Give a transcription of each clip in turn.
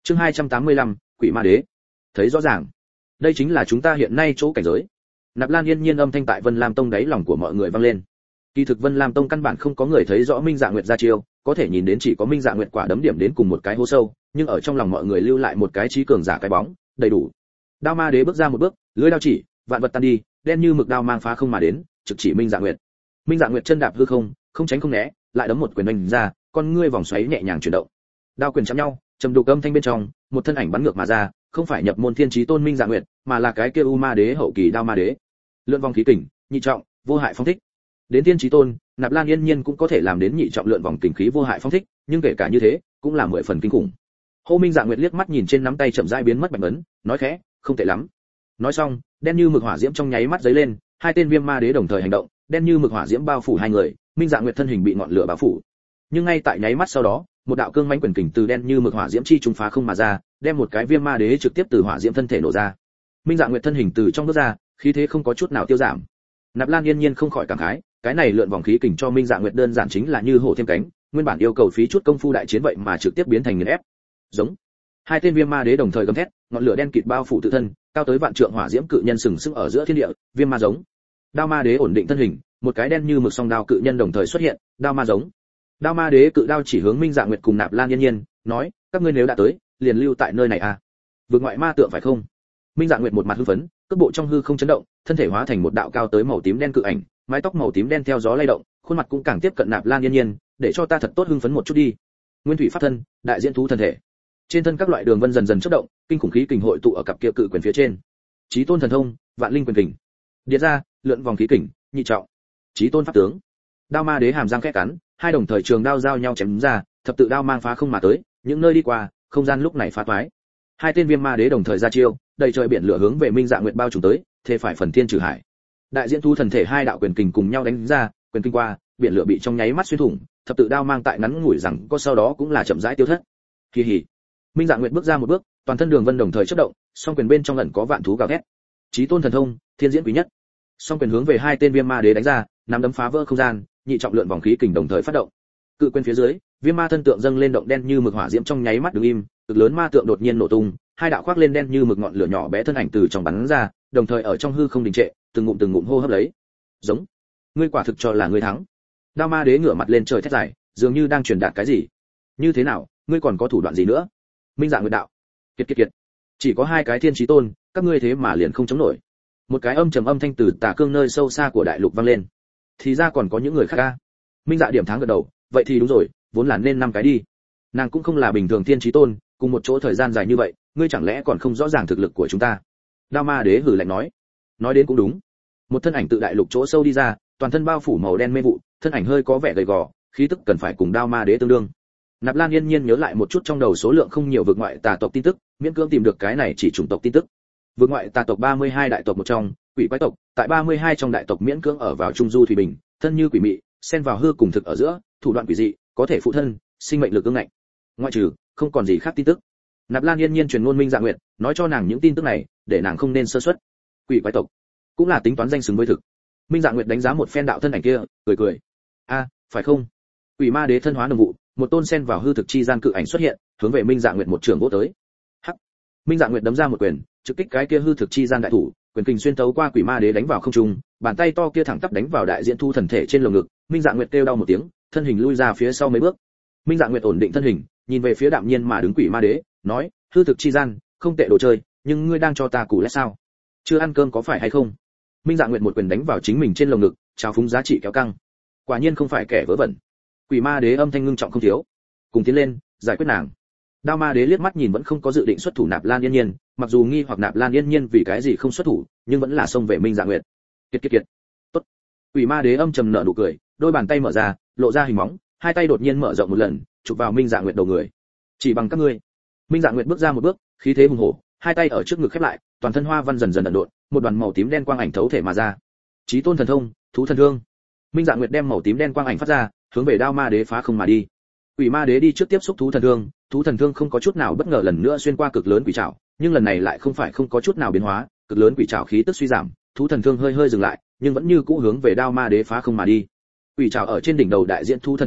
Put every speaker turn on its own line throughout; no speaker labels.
Chương 285, Quỷ Ma Đế. Thấy rõ ràng, đây chính là chúng ta hiện nay chỗ cảnh giới. Nạp Lan Yên Nhiên âm thanh tại Vân Lam Tông đáy lòng của mọi người vang lên. Kỳ thực Vân Lam Tông căn bản không có người thấy rõ Minh Dạ Nguyệt ra chiêu, có thể nhìn đến chỉ có Minh Dạ Nguyệt quả đấm điểm đến cùng một cái hố sâu, nhưng ở trong lòng mọi người lưu lại một cái trí cường giả cái bóng, đầy đủ. Đao Ma Đế bước ra một bước, lưỡi đao chỉ, vạn vật tan đi, đen như mực đao mang phá không mà đến, trực chỉ Minh Dạ Nguyệt. Minh Dạ Nguyệt chân đạp hư không, không tránh không né, lại đấm một quyền đánh ra, con ngươi vòng xoáy nhẹ nhàng chuyển động. Đao quyền chạm nhau, trầm đục âm thanh bên trong, một thân ảnh bắn ngược mà ra, không phải nhập môn thiên chí tôn Minh Dạ Nguyệt, mà là cái kia U Ma Đế hậu kỳ Đao Ma Đế. Lượn vòng khí kình, nhị trọng, vô hại phong thích. Đến thiên chí tôn, Nạp Lan Yên Nhiên cũng có thể làm đến nhị trọng lượn vòng kình khí vô hại phong thích, nhưng kể cả như thế, cũng là 10 phần kinh khủng. Hồ Minh Dạ Nguyệt liếc mắt nhìn trên nắm tay chậm rãi biến mất bạch ấn, nói khẽ, không tệ lắm. Nói xong, đen như mực hỏa diễm trong nháy mắt giấy lên, hai tên Viêm Ma Đế đồng thời hành động, đen như mực hỏa diễm bao phủ hai người, Minh Dạ Nguyệt thân hình bị ngọn lửa bao phủ. Nhưng ngay tại nháy mắt sau đó, một đạo cương mãnh quyền kình từ đen như mực hỏa diễm chi trùng phá không mà ra, đem một cái Viêm Ma Đế trực tiếp từ hỏa diễm thân thể nổ ra. Minh Dạ Nguyệt thân hình từ trong bước ra, khí thế không có chút nào tiêu giảm. Nạp Lan Yên Nhiên không khỏi cảm khái, cái này lượn vòng khí kình cho Minh Dạ Nguyệt đơn giản chính là như hổ thêm cánh, nguyên bản yêu cầu phí chút công phu đại chiến vậy mà trực tiếp biến thành nghiền ép. Giống. Hai tên Viêm Ma Đế đồng thời gầm thét, ngọn lửa đen kịt bao phủ tự thân, cao tới vạn trượng hỏa diễm cự nhân sừng sững ở giữa thiên địa, Viêm Ma giống. Đao Ma Đế ổn định thân hình, một cái đen như mực song đao cự nhân đồng thời xuất hiện, Đao Ma giống. Đao Ma Đế cự đao chỉ hướng Minh Dạ Nguyệt cùng Nạp Lan Yên Nhiên, nói, các ngươi nếu đã tới, liền lưu tại nơi này à? Vượt ngoại ma tượng phải không? Minh Dạ Nguyệt một mặt hưng phấn, cước bộ trong hư không chấn động, thân thể hóa thành một đạo cao tới màu tím đen cự ảnh, mái tóc màu tím đen theo gió lay động, khuôn mặt cũng càng tiếp cận Nạp Lan Yên Nhiên, để cho ta thật tốt hưng phấn một chút đi. Nguyên thủy pháp thân, đại diễn thú thân thể. Trên thân các loại đường vân dần dần chớp động, kinh khủng khí kình hội tụ ở cặp kia cự quyền phía trên. Chí tôn thần thông, vạn linh quyền kình. Điệt ra, lượn vòng khí kình, nhị trọng. Chí tôn pháp tướng. Đao Ma Đế hàm răng khẽ cắn, hai đồng thời trường đao giao nhau chém ra, thập tự đao mang phá không mà tới, những nơi đi qua, không gian lúc này phá toái. Hai tên Viêm Ma Đế đồng thời ra chiêu, đầy trời biển lửa hướng về Minh Dạ Nguyệt bao trùm tới, thế phải phần thiên trừ hải. Đại diễn thú thần thể hai đạo quyền kình cùng nhau đánh ra, quyền kinh qua, biển lửa bị trong nháy mắt xuyên thủng, thập tự đao mang tại ngắn ngủi rằng có sau đó cũng là chậm rãi tiêu thất. Kỳ hỉ. Minh Dạ Nguyệt bước ra một bước, toàn thân đường vân đồng thời chớp động, song quyền bên trong ẩn có vạn thú gào thét. Chí tôn thần thông, thiên diễn quý nhất. Song quyền hướng về hai tên Viêm Ma Đế đánh ra, nắm đấm phá vỡ không gian, nhị trọng lượn vòng khí kình đồng thời phát động. Cự quyền phía dưới, Viêm Ma thân tượng dâng lên động đen như mực hỏa diễm trong nháy mắt đứng im, cực lớn ma tượng đột nhiên nổ tung, hai đạo khoác lên đen như mực ngọn lửa nhỏ bé thân ảnh từ trong bắn ra, đồng thời ở trong hư không đình trệ, từng ngụm hô hấp lấy. Giống. Ngươi quả thực cho là ngươi thắng. Đao Ma Đế ngửa mặt lên trời thét dài, dường như đang truyền đạt cái gì. Như thế nào, ngươi còn có thủ đoạn gì nữa? Minh Dạ Nguyệt đạo. Kiệt. Chỉ có hai cái thiên chí tôn, các ngươi thế mà liền không chống nổi. Một cái âm trầm âm thanh từ tà cương nơi sâu xa của đại lục vang lên. Thì ra còn có những người khác a. Minh Dạ điểm tháng gật đầu, vậy thì đúng rồi, vốn là nên năm cái đi. Nàng cũng không là bình thường thiên chí tôn, cùng một chỗ thời gian dài như vậy, ngươi chẳng lẽ còn không rõ ràng thực lực của chúng ta? Đao Ma Đế hừ lạnh nói. Nói đến cũng đúng. Một thân ảnh tự đại lục chỗ sâu đi ra, toàn thân bao phủ màu đen mê vụ, thân ảnh hơi có vẻ gầy gò, khí tức cần phải cùng Đao Ma Đế tương đương. Nạp Lan Yên Nhiên nhớ lại một chút trong đầu số lượng không nhiều vực ngoại tà tộc tin tức, miễn cưỡng tìm được cái này chỉ chủng tộc tin tức. Vực ngoại tà tộc 32 đại tộc một trong, quỷ quái tộc, tại 32 trong đại tộc miễn cưỡng ở vào trung du thủy bình, thân như quỷ mị, xen vào hư cùng thực ở giữa, thủ đoạn quỷ dị, có thể phụ thân, sinh mệnh lực ương ngạnh. Ngoại trừ, không còn gì khác tin tức. Nạp Lan Yên Nhiên truyền ngôn Minh Dạ Nguyệt, nói cho nàng những tin tức này, để nàng không nên sơ suất. Quỷ quái tộc, cũng là tính toán danh xứng với thực. Minh Dạ Nguyệt đánh giá một phen đạo thân ảnh kia, cười. A, phải không? Quỷ Ma Đế thân hóa đồng vụ, một tôn sen vào hư thực chi gian cự ảnh xuất hiện, hướng về Minh Dạ Nguyệt một trường vỗ tới. Hắc. Minh Dạ Nguyệt đấm ra một quyền, trực kích cái kia hư thực chi gian đại thủ, quyền kình xuyên tấu qua Quỷ Ma Đế đánh vào không trung, bàn tay to kia thẳng tắp đánh vào đại diễn thu thần thể trên lồng ngực, Minh Dạ Nguyệt kêu đau một tiếng, thân hình lui ra phía sau mấy bước. Minh Dạ Nguyệt ổn định thân hình, nhìn về phía đạm nhiên mà đứng Quỷ Ma Đế, nói, hư thực chi gian, không tệ đồ chơi, nhưng ngươi đang cho ta củ lét sao? Chưa ăn cơm có phải hay không? Minh Dạ Nguyệt một quyền đánh vào chính mình trên lồng ngực, trao phúng giá trị kéo căng. Quả nhiên không phải kẻ vớ vẩn. Quỷ Ma Đế âm thanh ngưng trọng không thiếu. Cùng tiến lên, giải quyết nàng. Đao Ma Đế liếc mắt nhìn vẫn không có dự định xuất thủ Nạp Lan Yên Nhiên, mặc dù nghi hoặc Nạp Lan Yên Nhiên vì cái gì không xuất thủ, nhưng vẫn là xông về Minh Dạ Nguyệt. Kiệt. Tốt. Quỷ Ma Đế âm trầm nở nụ cười, đôi bàn tay mở ra, lộ ra hình móng, hai tay đột nhiên mở rộng một lần, chụp vào Minh Dạ Nguyệt đầu người. Chỉ bằng các ngươi. Minh Dạ Nguyệt bước ra một bước, khí thế hùng hổ, hai tay ở trước ngực khép lại, toàn thân hoa văn dần dần ẩn độn, một đoàn màu tím đen quang ảnh thấu thể mà ra. Chí tôn thần thông, thú thần thương. Minh Dạ Nguyệt đem màu tím đen quang ảnh phát ra, hướng về Đao Ma Đế phá không mà đi. Quỷ Ma Đế đi trước tiếp xúc thú thần thương không có chút nào bất ngờ lần nữa xuyên qua cực lớn quỷ trảo, nhưng lần này lại không phải không có chút nào biến hóa, cực lớn quỷ trảo khí tức suy giảm, thú thần thương hơi dừng lại, nhưng vẫn như cũ hướng về Đao Ma Đế phá không mà đi. Quỷ trảo ở trên đỉnh đầu đại diện thú thân thể,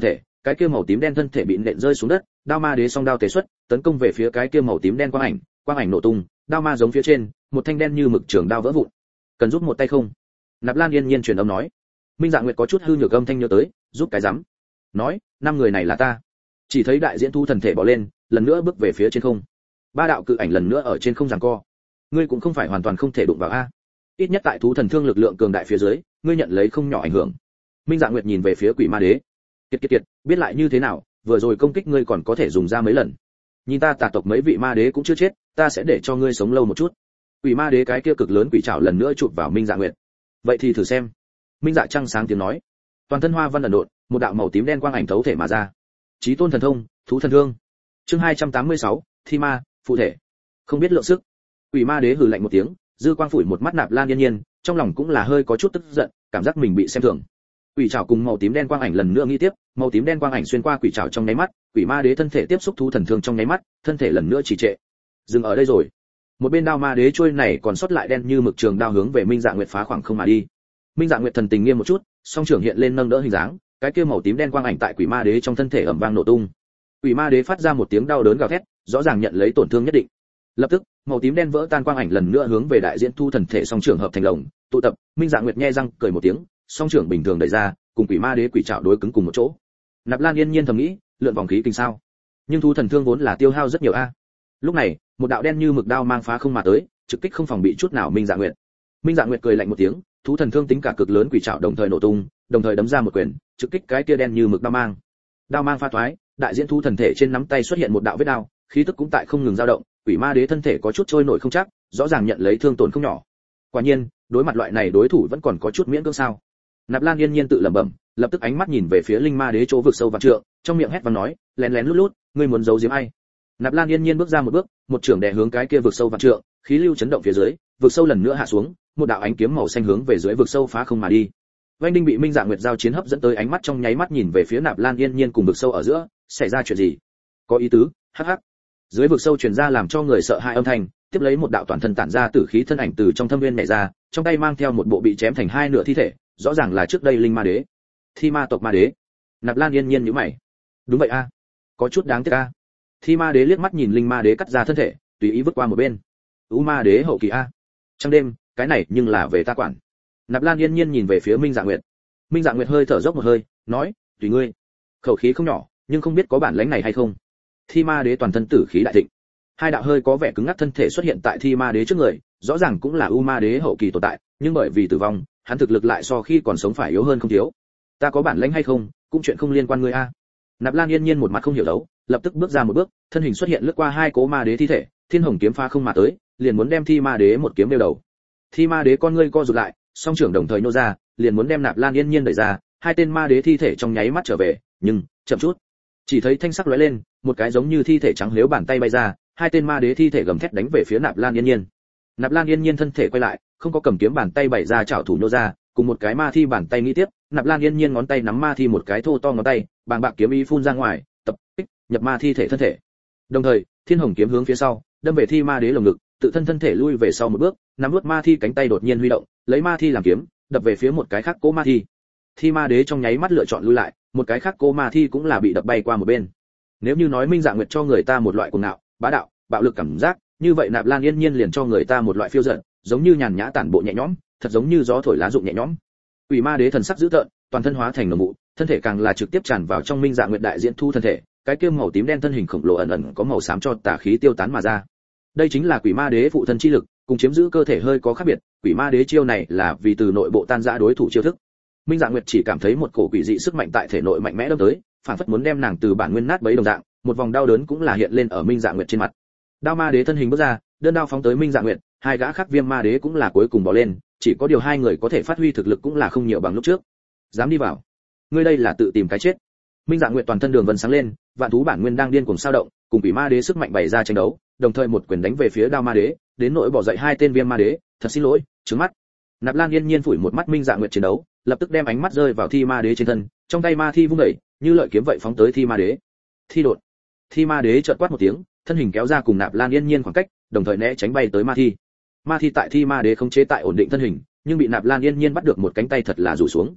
cái kia màu tím đen thân thể bị nện rơi xuống đất, đao ma đế song đao tế xuất, tấn công về phía cái kia màu tím đen quang ảnh nổ tung, đao ma giống phía trên, một thanh đen như mực trường đao vỡ vụn. Cần giúp một tay không? Nạp Lan Yên Nhiên truyền âm nói. Minh Dạ Nguyệt có chút hư nhược âm thanh nhớ tới, giúp cái rắm. Nói, năm người này là ta. Chỉ thấy đại diễn thu thần thể bỏ lên, lần nữa bước về phía trên không. Ba đạo cự ảnh lần nữa ở trên không giằng co. Ngươi cũng không phải hoàn toàn không thể đụng vào a. Ít nhất tại thú thần thương lực lượng cường đại phía dưới, ngươi nhận lấy không nhỏ ảnh hưởng. Minh Dạ Nguyệt nhìn về phía Quỷ Ma Đế. Kiệt, biết lại như thế nào, vừa rồi công kích ngươi còn có thể dùng ra mấy lần. Nhìn ta tà tộc mấy vị ma đế cũng chưa chết, ta sẽ để cho ngươi sống lâu một chút. Quỷ Ma Đế cái kia cực lớn quỷ trảo lần nữa chụp vào Minh Dạ Nguyệt. Vậy thì thử xem. Minh Dạ trăng sáng tiếng nói. Toàn thân hoa văn ẩn độn, một đạo màu tím đen quang ảnh thấu thể mà ra. Chí tôn thần thông, thú thần thương. Chương 286, Thi Ma, phụ thể. Không biết lượng sức. Quỷ Ma Đế hừ lạnh một tiếng, dư quang phủi một mắt Nạp Lan Yên Nhiên, trong lòng cũng là hơi có chút tức giận, cảm giác mình bị xem thường. Quỷ trảo cùng màu tím đen quang ảnh lần nữa nghĩ tiếp, màu tím đen quang ảnh xuyên qua quỷ trảo trong nháy mắt, Quỷ Ma Đế thân thể tiếp xúc thú thần thương trong nháy mắt, thân thể lần nữa trì trệ. Dừng ở đây rồi. Một bên đao ma đế chuôi này còn sót lại đen như mực trường đao hướng về Minh Dạ Nguyệt phá khoảng không mà đi. Minh Dạ Nguyệt thần tình nghiêm một chút, song trưởng hiện lên nâng đỡ hình dáng, cái kia màu tím đen quang ảnh tại Quỷ Ma Đế trong thân thể ầm vang nổ tung. Quỷ Ma Đế phát ra một tiếng đau đớn gào thét, rõ ràng nhận lấy tổn thương nhất định. Lập tức, màu tím đen vỡ tan quang ảnh lần nữa hướng về đại diễn thu thần thể song trưởng hợp thành lồng, tụ tập. Minh Dạ Nguyệt nhe răng cười một tiếng, song trưởng bình thường đẩy ra, cùng Quỷ Ma Đế quỷ trảo đối cứng cùng một chỗ. Nạp Lan Yên Nhiên thầm nghĩ, lượn vòng khí kinh sao? Nhưng thu thần thương vốn là tiêu hao rất nhiều a. Lúc này, một đạo đen như mực đao mang phá không mà tới, trực kích không phòng bị chút nào Minh Dạ Nguyệt. Minh Dạ Nguyệt cười lạnh một tiếng, thú thần thương tính cả cực lớn quỷ trảo đồng thời nổ tung, đồng thời đấm ra một quyền, trực kích cái kia đen như mực đao mang. Đao mang pha thoái, đại diễn thú thần thể trên nắm tay xuất hiện một đạo vết đao, khí tức cũng tại không ngừng dao động, Quỷ Ma Đế thân thể có chút trôi nổi không chắc, rõ ràng nhận lấy thương tổn không nhỏ. Quả nhiên, đối mặt loại này đối thủ vẫn còn có chút miễn cưỡng sao? Nạp Lan Yên Nhiên tự lẩm bẩm, lập tức ánh mắt nhìn về phía Linh Ma Đế chỗ vực sâu vạn trượng, trong miệng hét vang nói, lén lén lút lút, ngươi muốn giấu giếm ai? Nạp Lan Yên Nhiên bước ra một bước, một trường đè hướng cái kia vực sâu vạn trượng, khí lưu chấn động phía dưới, vực sâu lần nữa hạ xuống, một đạo ánh kiếm màu xanh hướng về dưới vực sâu phá không mà đi. Vành Đinh bị Minh Dạ Nguyệt giao chiến hấp dẫn tới ánh mắt trong nháy mắt nhìn về phía Nạp Lan Yên Nhiên cùng vực sâu ở giữa, xảy ra chuyện gì? Có ý tứ, hắc hắc. Dưới vực sâu truyền ra làm cho người sợ hãi âm thanh, tiếp lấy một đạo toàn thân tản ra tử khí thân ảnh từ trong thâm viên nhảy ra, trong tay mang theo một bộ bị chém thành hai nửa thi thể, rõ ràng là trước đây Linh Ma Đế, Thi Ma tộc Ma Đế. Nạp Lan Yên Nhiên nhíu mày. Đúng vậy a, có chút đáng tiếc a. Thi Ma Đế liếc mắt nhìn Linh Ma Đế cắt ra thân thể, tùy ý vứt qua một bên. U Ma Đế hậu kỳ a. Trong đêm, cái này nhưng là về ta quản. Nạp Lan Yên Nhiên nhìn về phía Minh Dạ Nguyệt. Minh Dạ Nguyệt hơi thở dốc một hơi, nói, tùy ngươi. Khẩu khí không nhỏ, nhưng không biết có bản lĩnh này hay không. Thi Ma Đế toàn thân tử khí đại thịnh. Hai đạo hơi có vẻ cứng ngắc thân thể xuất hiện tại Thi Ma Đế trước người, rõ ràng cũng là U Ma Đế hậu kỳ tồn tại, nhưng bởi vì tử vong, hắn thực lực lại so khi còn sống phải yếu hơn không thiếu. Ta có bản lĩnh hay không, cũng chuyện không liên quan ngươi a. Nạp Lan Yên Nhiên một mặt không hiểu đấu, lập tức bước ra một bước, thân hình xuất hiện lướt qua hai cố ma đế thi thể, thiên hồng kiếm pha không mà tới, liền muốn đem Thi Ma Đế một kiếm đeo đầu. Thi Ma Đế con ngươi co rụt lại, song trưởng đồng thời nô ra, liền muốn đem Nạp Lan Yên Nhiên đẩy ra, hai tên ma đế thi thể trong nháy mắt trở về, nhưng chậm chút. Chỉ thấy thanh sắc lóe lên, một cái giống như thi thể trắng liếu bàn tay bay ra, hai tên ma đế thi thể gầm thét đánh về phía Nạp Lan Yên Nhiên. Nạp Lan Yên Nhiên thân thể quay lại, không có cầm kiếm bàn tay bày ra chảo thủ nô ra, cùng một cái ma thi bàn tay nghĩ tiếp, Nạp Lan Yên Nhiên ngón tay nắm ma thi một cái thô to ngón tay, bàng bạc kiếm ý phun ra ngoài, tập kích nhập ma thi thể thân thể. Đồng thời, thiên hồng kiếm hướng phía sau, đâm về Thi Ma Đế lồng ngực, tự thân thân thể lui về sau một bước, nắm nuốt ma thi cánh tay đột nhiên huy động, lấy ma thi làm kiếm, đập về phía một cái khác cố ma thi. Thi Ma Đế trong nháy mắt lựa chọn lui lại, một cái khác cố ma thi cũng là bị đập bay qua một bên. Nếu như nói Minh Dạ Nguyệt cho người ta một loại cuồng ngạo, bá đạo, bạo lực cảm giác, như vậy Nạp Lan Yên Nhiên liền cho người ta một loại phiêu dật, giống như nhàn nhã tản bộ nhẹ nhõm, thật giống như gió thổi lá rụng nhẹ nhõm. Quỷ Ma Đế thần sắc dữ tợn, toàn thân hóa thành nồng vụ, thân thể càng là trực tiếp tràn vào trong Minh Dạ Nguyệt đại diễn thu thân thể, cái kia màu tím đen thân hình khổng lồ ẩn ẩn có màu xám cho tà khí tiêu tán mà ra. Đây chính là Quỷ Ma Đế phụ thân chi lực, cùng chiếm giữ cơ thể hơi có khác biệt, Quỷ Ma Đế chiêu này là vì từ nội bộ tan rã đối thủ chiêu thức. Minh Dạ Nguyệt chỉ cảm thấy một cổ quỷ dị sức mạnh tại thể nội mạnh mẽ đâm tới, phản phất muốn đem nàng từ bản nguyên nát bấy đồng dạng, một vòng đau đớn cũng là hiện lên ở Minh Dạ Nguyệt trên mặt. Đao Ma Đế thân hình bước ra, đơn đao phóng tới Minh Dạ Nguyệt, hai gã khác Viêm Ma Đế cũng là cuối cùng bỏ lên, chỉ có điều hai người có thể phát huy thực lực cũng là không nhiều bằng lúc trước. Dám đi vào, ngươi đây là tự tìm cái chết. Minh Dạ Nguyệt toàn thân đường vân sáng lên, vạn thú bản nguyên đang điên cuồng sao động, cùng Quỷ Ma Đế sức mạnh bày ra tranh đấu, đồng thời một quyền đánh về phía Đao Ma Đế, đến nỗi bỏ dậy hai tên Viêm Ma Đế, thật xin lỗi, trướng mắt. Nạp Lan Yên Nhiên phủi một mắt Minh Dạ Nguyệt chiến đấu, lập tức đem ánh mắt rơi vào Thi Ma Đế trên thân, trong tay ma thi vung đẩy, như lợi kiếm vậy phóng tới Thi Ma Đế. Thi đột. Thi Ma Đế chợt quát một tiếng, thân hình kéo ra cùng Nạp Lan Yên Nhiên khoảng cách, đồng thời né tránh bay tới ma thi. Ma thi tại Thi Ma Đế khống chế tại ổn định thân hình, nhưng bị Nạp Lan Yên Nhiên bắt được một cánh tay thật là rủ xuống.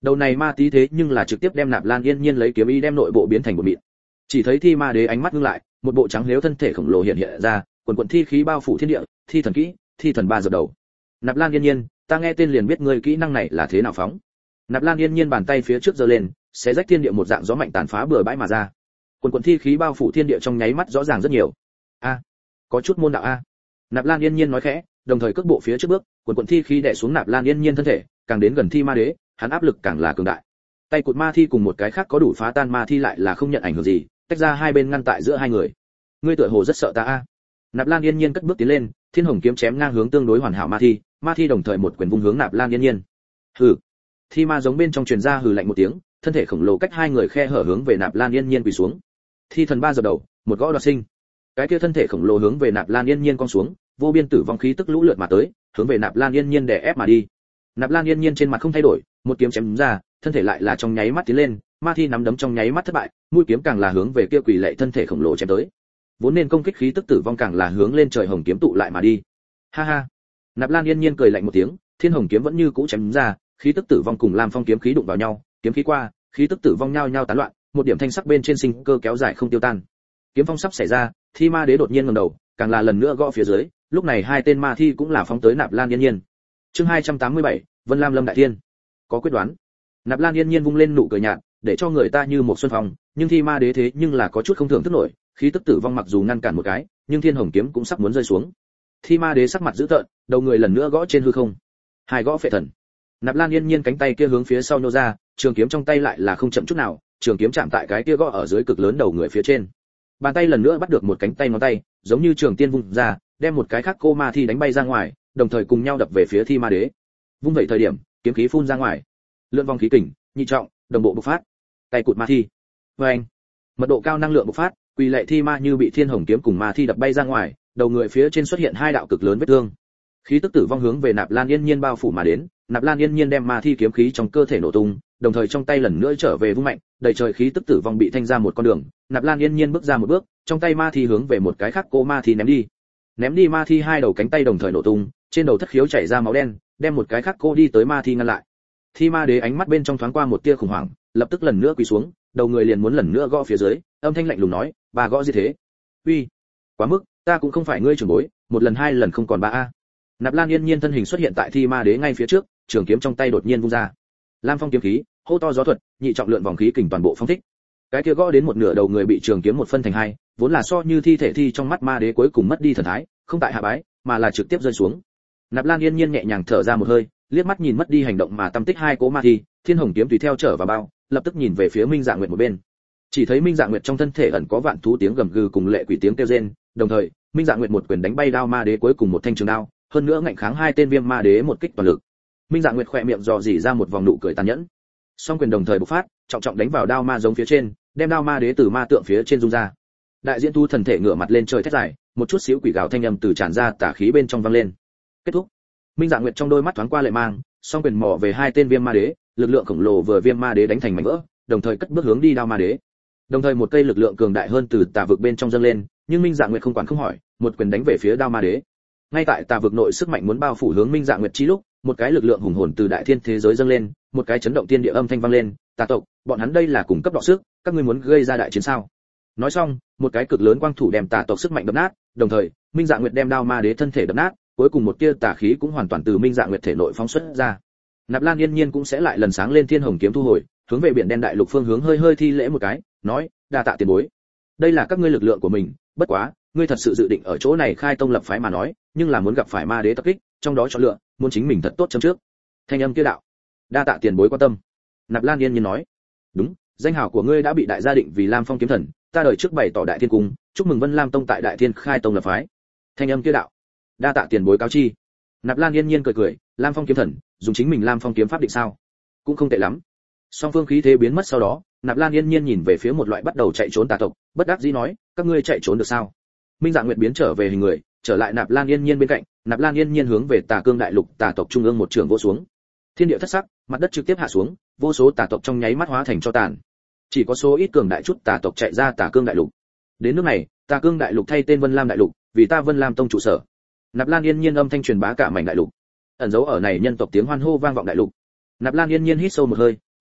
Đầu này ma tí thế nhưng là trực tiếp đem Nạp Lan Yên Nhiên lấy kiếm ý đem nội bộ biến thành một mịn. Chỉ thấy thi ma đế ánh mắt ngưng lại, một bộ trắng liếu thân thể khổng lồ hiện hiện ra, quần quần thi khí bao phủ thiên địa, thi thần kỹ, thi thần ba dập đầu. Nạp Lan Yên Nhiên, ta nghe tên liền biết ngươi kỹ năng này là thế nào phóng. Nạp Lan Yên Nhiên bàn tay phía trước giơ lên, xé rách thiên địa một dạng gió mạnh tàn phá bừa bãi mà ra. Quần quần thi khí bao phủ thiên địa trong nháy mắt rõ ràng rất nhiều. A, có chút môn đạo a. Nạp Lan Yên Nhiên nói khẽ, đồng thời cước bộ phía trước bước, quần quần thi khí đè xuống Nạp Lan Yên Nhiên thân thể, càng đến gần thi ma đế, hắn áp lực càng là cường đại. Tay cụt ma thi cùng một cái khác có đủ phá tan ma thi lại là không nhận ảnh hưởng gì, tách ra hai bên ngăn tại giữa hai người. Ngươi tựa hồ rất sợ ta a. Nạp Lan Yên Nhiên cất bước tiến lên, thiên hồng kiếm chém ngang hướng tương đối hoàn hảo ma thi đồng thời một quyền vung hướng Nạp Lan Yên Nhiên. Hừ. Thi ma giống bên trong truyền ra hừ lạnh một tiếng, thân thể khổng lồ cách hai người khe hở hướng về Nạp Lan Yên Nhiên quỳ xuống. Thi thần ba dập đầu, một gõ đoạt sinh. Cái kia thân thể khổng lồ hướng về Nạp Lan Yên Nhiên cong xuống, vô biên tử vong khí tức lũ lượt mà tới, hướng về Nạp Lan Yên Nhiên đè ép mà đi. Nạp Lan Yên Nhiên trên mặt không thay đổi, một kiếm chém ra, thân thể lại là trong nháy mắt tiến lên, ma thi nắm đấm trong nháy mắt thất bại, mũi kiếm càng là hướng về kia quỷ lệ thân thể khổng lồ chém tới. Vốn nên công kích khí tức tử vong càng là hướng lên trời hồng kiếm tụ lại mà đi. Ha ha. Nạp Lan Yên Nhiên cười lạnh một tiếng, thiên hồng kiếm vẫn như cũ chém ra, khí tức tử vong cùng Lam Phong kiếm khí đụng vào nhau, kiếm khí qua, khí tức tử vong nhao nhao tán loạn, một điểm thanh sắc bên trên sinh cơ kéo dài không tiêu tan. Kiếm phong sắp xảy ra, thi ma đế đột nhiên ngẩng đầu, càng là lần nữa gõ phía dưới, lúc này hai tên ma thi cũng là phóng tới Nạp Lan Yên Nhiên. Chương 287, Vân Lam Lâm đại tiên. Có quyết đoán. Nạp Lan Yên Nhiên vung lên nụ cười nhạt, để cho người ta như một xuân phong, nhưng thi ma đế thế nhưng là có chút không thưởng thức nổi, khí tức tử vong mặc dù ngăn cản một cái, nhưng thiên hồng kiếm cũng sắp muốn rơi xuống. Thi ma đế sắc mặt dữ tợn, đầu người lần nữa gõ trên hư không. Hai gõ phệ thần. Nạp Lan Yên Nhiên cánh tay kia hướng phía sau nhô ra, trường kiếm trong tay lại là không chậm chút nào, trường kiếm chạm tại cái kia gõ ở dưới cực lớn đầu người phía trên. Bàn tay lần nữa bắt được một cánh tay ngón tay, giống như trường tiên vung ra, đem một cái khác cô ma thi đánh bay ra ngoài, đồng thời cùng nhau đập về phía thi ma đế. Vung vậy thời điểm, kiếm khí phun ra ngoài. Lượn vòng khí kình, nhị trọng, đồng bộ bộc phát. Tay cụt ma thi. Oeng. Mật độ cao năng lượng bộc phát, quỳ lệ thi ma như bị thiên hồng kiếm cùng ma thi đập bay ra ngoài, đầu người phía trên xuất hiện hai đạo cực lớn vết thương. Khí tức tử vong hướng về Nạp Lan Yên Nhiên bao phủ mà đến, Nạp Lan Yên Nhiên đem ma thi kiếm khí trong cơ thể nổ tung, đồng thời trong tay lần nữa trở về vung mạnh, đầy trời khí tức tử vong bị thanh ra một con đường, Nạp Lan Yên Nhiên bước ra một bước, trong tay ma thi hướng về một cái khác cô ma thi ném đi. Ném đi ma thi hai đầu cánh tay đồng thời nổ tung, trên đầu thất khiếu chảy ra máu đen, đem một cái khác cô đi tới ma thi ngăn lại. Thi ma đế ánh mắt bên trong thoáng qua một tia khủng hoảng, lập tức lần nữa quỳ xuống, đầu người liền muốn lần nữa gõ phía dưới, âm thanh lạnh lùng nói, "Bà gõ gì thế?" "Uy, quá mức, ta cũng không phải ngươi trưởng bối, một lần hai lần không còn ba a." Nạp Lan Yên Nhiên thân hình xuất hiện tại thi ma đế ngay phía trước, trường kiếm trong tay đột nhiên vung ra. Lam Phong kiếm khí, hô to gió thuật, nhị trọng lượn vòng khí kình toàn bộ phong thích. Cái kia gõ đến một nửa đầu người bị trường kiếm một phân thành hai, vốn là so như thi thể thi trong mắt ma đế cuối cùng mất đi thần thái, không tại hạ bái, mà là trực tiếp rơi xuống. Nạp Lan Yên Nhiên nhẹ nhàng thở ra một hơi, liếc mắt nhìn mất đi hành động mà tâm tích hai cố ma thi, thiên hồng kiếm tùy theo trở vào bao, lập tức nhìn về phía Minh Dạ Nguyệt một bên. Chỉ thấy Minh Dạ Nguyệt trong thân thể ẩn có vạn thú tiếng gầm gừ cùng lệ quỷ tiếng kêu rên, đồng thời, Minh Dạ Nguyệt một quyền đánh bay đao ma đế cuối cùng một thanh trường đao, hơn nữa ngạnh kháng hai tên viêm ma đế một kích toàn lực. Minh Dạ Nguyệt khỏe miệng dò dỉ ra một vòng nụ cười tàn nhẫn. Song quyền đồng thời bộc phát, trọng trọng đánh vào đao ma giống phía trên, đem đao ma đế từ ma tượng phía trên rung ra. Đại diễn thu thần thể ngửa mặt lên trời thét dài, một chút xíu quỷ gào thanh âm từ tràn ra tà khí bên trong vang lên. Kết thúc. Minh Dạ Nguyệt trong đôi mắt thoáng qua lệ mang, song quyền mò về hai tên viêm ma đế, lực lượng khổng lồ vừa viêm ma đế đánh thành mảnh vỡ, đồng thời cất bước hướng đi đao ma đế. Đồng thời một cây lực lượng cường đại hơn từ tà vực bên trong dâng lên, nhưng Minh Dạ Nguyệt không quản không hỏi, một quyền đánh về phía đao ma đế. Ngay tại tà vực nội sức mạnh muốn bao phủ hướng Minh Dạ Nguyệt chi lúc, một cái lực lượng hùng hồn từ đại thiên thế giới dâng lên, một cái chấn động thiên địa âm thanh vang lên, "Tà tộc, bọn hắn đây là cùng cấp đọ sức, các ngươi muốn gây ra đại chiến sao?" Nói xong, một cái cực lớn quang thủ đem tà tộc sức mạnh đập nát, đồng thời, Minh Dạ Nguyệt đem đao ma đế thân thể đập nát, cuối cùng một tia tà khí cũng hoàn toàn từ Minh Dạ Nguyệt thể nội phóng xuất ra. Nạp Lan Yên Nhiên cũng sẽ lại lần sáng lên thiên hồng kiếm thu hồi, hướng về biển đen đại lục phương hướng hơi hơi thi lễ một cái, nói, "Đa tạ tiền bối. Đây là các ngươi lực lượng của mình, bất quá, ngươi thật sự dự định ở chỗ này khai tông lập phái mà nói, nhưng là muốn gặp phải ma đế tập kích, trong đó chọn lựa, muốn chính mình thật tốt chấm trước." Thanh âm kia đạo, "Đa tạ tiền bối quan tâm." Nạp Lan Yên Nhiên nói, "Đúng, danh hào của ngươi đã bị đại gia định vì Lam Phong kiếm thần, ta đời trước bày tỏ đại thiên cung, chúc mừng Vân Lam tông tại đại thiên khai tông lập phái." Thanh âm kia đạo, "Đa tạ tiền bối cáo chi." Nạp Lan Yên Nhiên cười cười, Lam Phong kiếm thần, dùng chính mình Lam Phong kiếm pháp định sao? Cũng không tệ lắm. Song phương khí thế biến mất sau đó, Nạp Lan Yên Nhiên nhìn về phía một loại bắt đầu chạy trốn tà tộc, bất đắc dĩ nói, "Các ngươi chạy trốn được sao?" Minh Dạ Nguyệt biến trở về hình người, trở lại Nạp Lan Yên Nhiên bên cạnh, Nạp Lan Yên Nhiên hướng về Tà Cương đại lục tà tộc trung ương một trường vỗ xuống. Thiên địa thất sắc, mặt đất trực tiếp hạ xuống, vô số tà tộc trong nháy mắt hóa thành tro tàn. Chỉ có số ít cường đại chút tà tộc chạy ra Tà Cương đại lục. Đến nước này, Tà Cương đại lục thay tên Vân Lam đại lục, vì ta Vân Lam tông trụ sở. Nạp Lan Yên Nhiên âm thanh truyền bá cả mảnh đại lục. Ẩn dấu ở này nhân tộc tiếng hoan hô vang vọng đại lục. Nạp Lan Yên Nhiên hít sâu một hơi,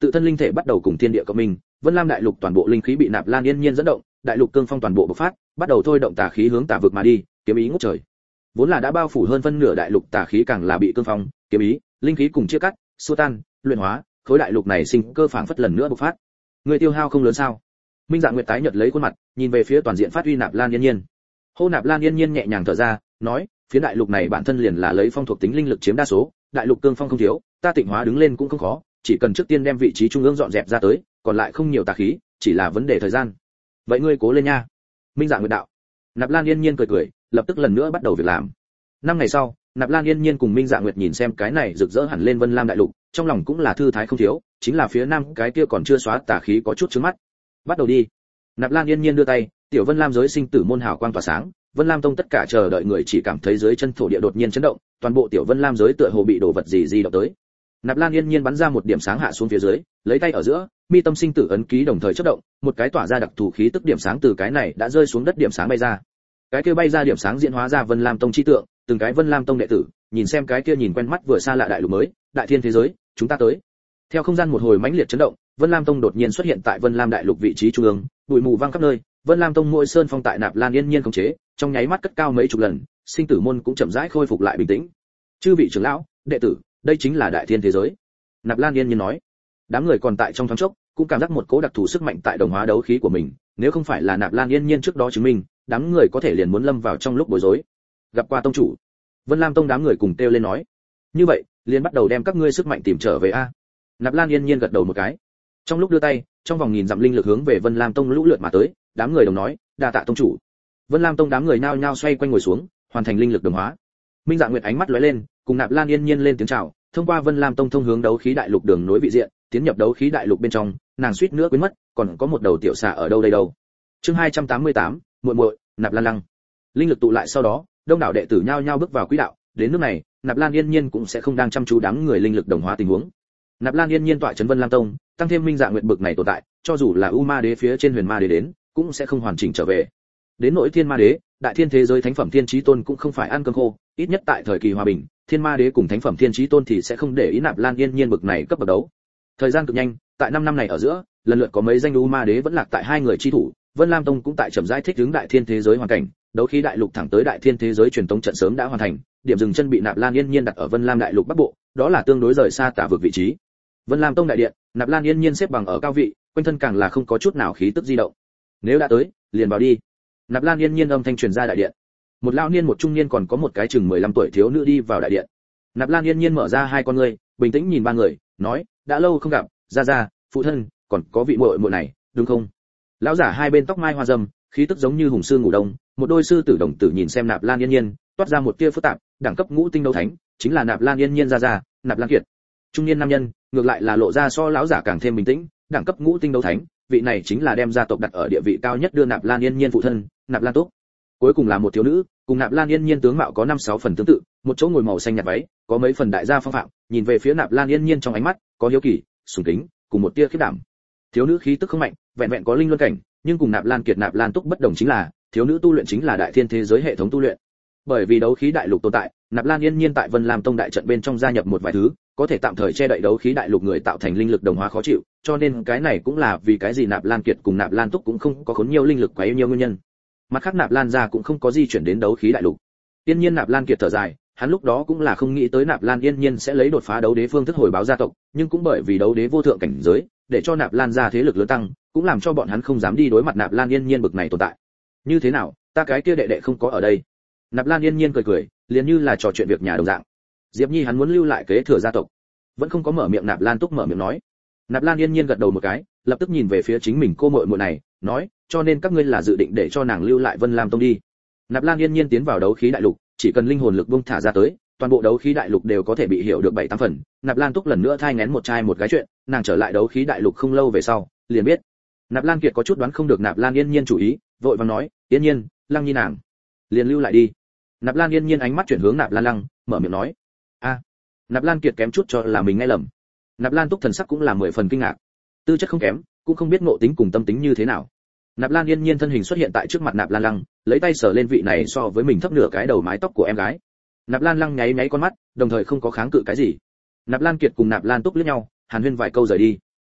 tự thân linh thể bắt đầu cùng thiên địa cộng minh, Vân Lam đại lục toàn bộ linh khí bị Nạp Lan Yên Nhiên dẫn động, đại lục cương phong toàn bộ bộc phát, bắt đầu thôi động tà khí hướng tà vực mà đi, kiếm ý ngút trời. Vốn là đã bao phủ hơn phân nửa đại lục tà khí càng là bị cương phong, kiếm ý, linh khí cùng chia cắt, xua tan, luyện hóa, khối đại lục này sinh cơ phảng phất lần nữa bộc phát. Người tiêu hao không lớn sao? Minh Dạ Nguyệt tái nhợt lấy khuôn mặt, nhìn về phía toàn diện phát huy Nạp Lan Yên Nhiên. Hô Nạp Lan Yên Nhiên nhẹ nhàng thở ra, nói, phía đại lục này bản thân liền là lấy phong thuộc tính linh lực chiếm đa số, đại lục cương phong không thiếu, ta tịnh hóa đứng lên cũng không khó, chỉ cần trước tiên đem vị trí trung ương dọn dẹp ra tới, còn lại không nhiều tà khí, chỉ là vấn đề thời gian. Vậy ngươi cố lên nha. Minh Dạ Nguyệt đạo. Nạp Lan Yên Nhiên cười cười, lập tức lần nữa bắt đầu việc làm. 5 ngày sau, Nạp Lan Yên Nhiên cùng Minh Dạ Nguyệt nhìn xem cái này rực rỡ hẳn lên Vân Lam đại lục, trong lòng cũng là thư thái không thiếu, chính là phía nam cái kia còn chưa xóa tà khí có chút chướng mắt. Bắt đầu đi. Nạp Lan Yên Nhiên đưa tay, tiểu Vân Lam giới sinh tử môn hào quang tỏa sáng, Vân Lam tông tất cả chờ đợi người chỉ cảm thấy dưới chân thổ địa đột nhiên chấn động, toàn bộ tiểu Vân Lam giới tựa hồ bị đổ vật gì di động tới. Nạp Lan Yên Nhiên bắn ra một điểm sáng hạ xuống phía dưới, lấy tay ở giữa, mi tâm sinh tử ấn ký đồng thời chớp động, một cái tỏa ra đặc thù khí tức điểm sáng từ cái này đã rơi xuống đất điểm sáng bay ra. Cái kia bay ra điểm sáng diễn hóa ra Vân Lam tông chi tượng, từng cái Vân Lam tông đệ tử, nhìn xem cái kia nhìn quen mắt vừa xa lạ đại lục mới, đại thiên thế giới, chúng ta tới. Theo không gian một hồi mãnh liệt chấn động, Vân Lam tông đột nhiên xuất hiện tại Vân Lam đại lục vị trí trung ương, bụi mù vang khắp nơi, Vân Lam tông mỗi sơn phong tại Nạp Lan Yên Nhiên khống chế, trong nháy mắt cất cao mấy chục lần, sinh tử môn cũng chậm rãi khôi phục lại bình tĩnh. Chư vị trưởng lão, đệ tử, đây chính là đại thiên thế giới. Nạp Lan Yên Nhiên nói. Đám người còn tại trong thoáng chốc, cũng cảm giác một cỗ đặc thù sức mạnh tại đồng hóa đấu khí của mình, nếu không phải là Nạp Lan Yên Nhiên trước đó chứng minh, đám người có thể liền muốn lâm vào trong lúc bối rối. Gặp qua tông chủ. Vân Lam tông đám người cùng kêu lên nói. Như vậy, liền bắt đầu đem các ngươi sức mạnh tìm trở về a. Nạp Lan Yên Nhiên gật đầu một cái. Trong lúc đưa tay, trong vòng nghìn dặm linh lực hướng về Vân Lam tông lũ lượt mà tới, đám người đồng nói, đa tạ tông chủ. Vân Lam tông đám người nhao nhao xoay quanh ngồi xuống, hoàn thành linh lực đồng hóa. Minh Dạ Nguyệt ánh mắt lóe lên, cùng Nạp Lan Yên Nhiên lên tiếng chào, thông qua Vân Lam tông thông hướng đấu khí đại lục đường nối vị diện, tiến nhập đấu khí đại lục bên trong, nàng suýt nữa quên mất, còn có một đầu tiểu xà ở đâu đây đâu. Chương 288, muội muội, Nạp Lan Lăng. Linh lực tụ lại sau đó, đông đảo đệ tử nhao nhao bước vào quỹ đạo, đến nước này, Nạp Lan Yên Nhiên cũng sẽ không đang chăm chú đám người linh lực đồng hóa tình huống. Nạp Lan Yên Nhiên tọa trấn Vân Lam tông, tăng thêm Minh Dạ Nguyệt bực này tồn tại, cho dù là U Ma Đế phía trên Huyền Ma Đế đến, cũng sẽ không hoàn chỉnh trở về. Đến nỗi Thiên Ma Đế, đại thiên thế giới thánh phẩm Thiên Chí Tôn cũng không phải ăn cơm khô, ít nhất tại thời kỳ hòa bình, Thiên Ma Đế cùng thánh phẩm Thiên Chí Tôn thì sẽ không để ý Nạp Lan Yên Nhiên bực này cấp bậc đấu. Thời gian cực nhanh, tại 5 năm này ở giữa, lần lượt có mấy danh U Ma Đế vẫn lạc tại hai người chi thủ, Vân Lam tông cũng tại chậm rãi thích ứng đại thiên thế giới hoàn cảnh, đấu khí đại lục thẳng tới đại thiên thế giới truyền tống trận sớm đã hoàn thành, điểm dừng chân bị Nạp Lan Yên Nhiên đặt ở Vân Lam đại lục bắc bộ, đó là tương đối rời xa tả vực vị trí. Vân Lam tông đại điện, Nạp Lan Yên Nhiên xếp bằng ở cao vị, quanh thân càng là không có chút nào khí tức di động. Nếu đã tới, liền vào đi. Nạp Lan Yên Nhiên âm thanh truyền ra đại điện. Một lão niên một trung niên còn có một cái chừng 15 tuổi thiếu nữ đi vào đại điện. Nạp Lan Yên Nhiên mở ra hai con ngươi, bình tĩnh nhìn ba người, nói, đã lâu không gặp, gia gia, phụ thân, còn có vị muội muội này, đúng không? Lão giả hai bên tóc mai hoa râm, khí tức giống như hùng sư ngủ đông, một đôi sư tử đồng tử nhìn xem Nạp Lan Yên Nhiên, toát ra một tia phức tạp, đẳng cấp ngũ tinh đấu thánh, chính là Nạp Lan Yên Nhiên gia gia, Nạp Lan Kiệt. Trung niên nam nhân, ngược lại là lộ ra so lão giả càng thêm bình tĩnh, đẳng cấp ngũ tinh đấu thánh, vị này chính là đem gia tộc đặt ở địa vị cao nhất đưa Nạp Lan Yên Nhiên phụ thân, Nạp Lan Túc. Cuối cùng là một thiếu nữ, cùng Nạp Lan Yên Nhiên tướng mạo có 5-6 phần tương tự, một chỗ ngồi màu xanh nhạt váy, có mấy phần đại gia phong phạm, nhìn về phía Nạp Lan Yên Nhiên trong ánh mắt có hiếu kỳ, sùng kính, cùng một tia khiếp đảm. Thiếu nữ khí tức không mạnh, vẹn vẹn có linh luân cảnh, nhưng cùng Nạp Lan Kiệt Nạp Lan Túc bất đồng chính là, thiếu nữ tu luyện chính là đại thiên thế giới hệ thống tu luyện. Bởi vì đấu khí đại lục tồn tại, Nạp Lan Yên Nhiên tại Vân Lam tông đại trận bên trong gia nhập một vài thứ, có thể tạm thời che đậy đấu khí đại lục người tạo thành linh lực đồng hóa khó chịu, cho nên cái này cũng là vì cái gì Nạp Lan Kiệt cùng Nạp Lan Túc cũng không có khốn nhiều linh lực quá nhiều nguyên nhân. Mặt khác Nạp Lan gia cũng không có di chuyển đến đấu khí đại lục. Tiên nhiên Nạp Lan Kiệt thở dài, hắn lúc đó cũng là không nghĩ tới Nạp Lan Yên Nhiên sẽ lấy đột phá đấu đế phương thức hồi báo gia tộc, nhưng cũng bởi vì đấu đế vô thượng cảnh giới, để cho Nạp Lan gia thế lực lớn tăng, cũng làm cho bọn hắn không dám đi đối mặt Nạp Lan Yên Nhiên bực này tồn tại. Như thế nào, ta cái kia đệ đệ không có ở đây. Nạp Lan Yên Nhiên cười cười, liền như là trò chuyện việc nhà đồng dạng. Diệp Nhi hắn muốn lưu lại kế thừa gia tộc, vẫn không có mở miệng. Nạp Lan Túc mở miệng nói. Nạp Lan Yên Nhiên gật đầu một cái, lập tức nhìn về phía chính mình cô muội muội này, nói, cho nên các ngươi là dự định để cho nàng lưu lại Vân Lam tông đi. Nạp Lan Yên Nhiên tiến vào đấu khí đại lục, chỉ cần linh hồn lực bung thả ra tới, toàn bộ đấu khí đại lục đều có thể bị hiểu được 7-8 phần. Nạp Lan Túc lần nữa thai nghén một trai một gái chuyện, nàng trở lại đấu khí đại lục không lâu về sau, liền biết. Nạp Lan Kiệt có chút đoán không được Nạp Lan Yên Nhiên chủ ý, vội vàng nói, Yên Nhiên, Lăng Nhi nàng, liền lưu lại đi. Nạp Lan Yên Nhiên ánh mắt chuyển hướng Nạp Lan Lăng, mở miệng nói, a. Nạp Lan Kiệt kém chút cho là mình nghe lầm. Nạp Lan Túc thần sắc cũng là 10 phần kinh ngạc, tư chất không kém, cũng không biết ngộ tính cùng tâm tính như thế nào. Nạp Lan Yên Nhiên thân hình xuất hiện tại trước mặt Nạp Lan Lăng, lấy tay sờ lên vị này so với mình thấp nửa cái đầu mái tóc của em gái. Nạp Lan Lăng nháy nháy con mắt, đồng thời không có kháng cự cái gì. Nạp Lan Kiệt cùng Nạp Lan Túc liếc nhau, hàn huyên vài câu rời đi.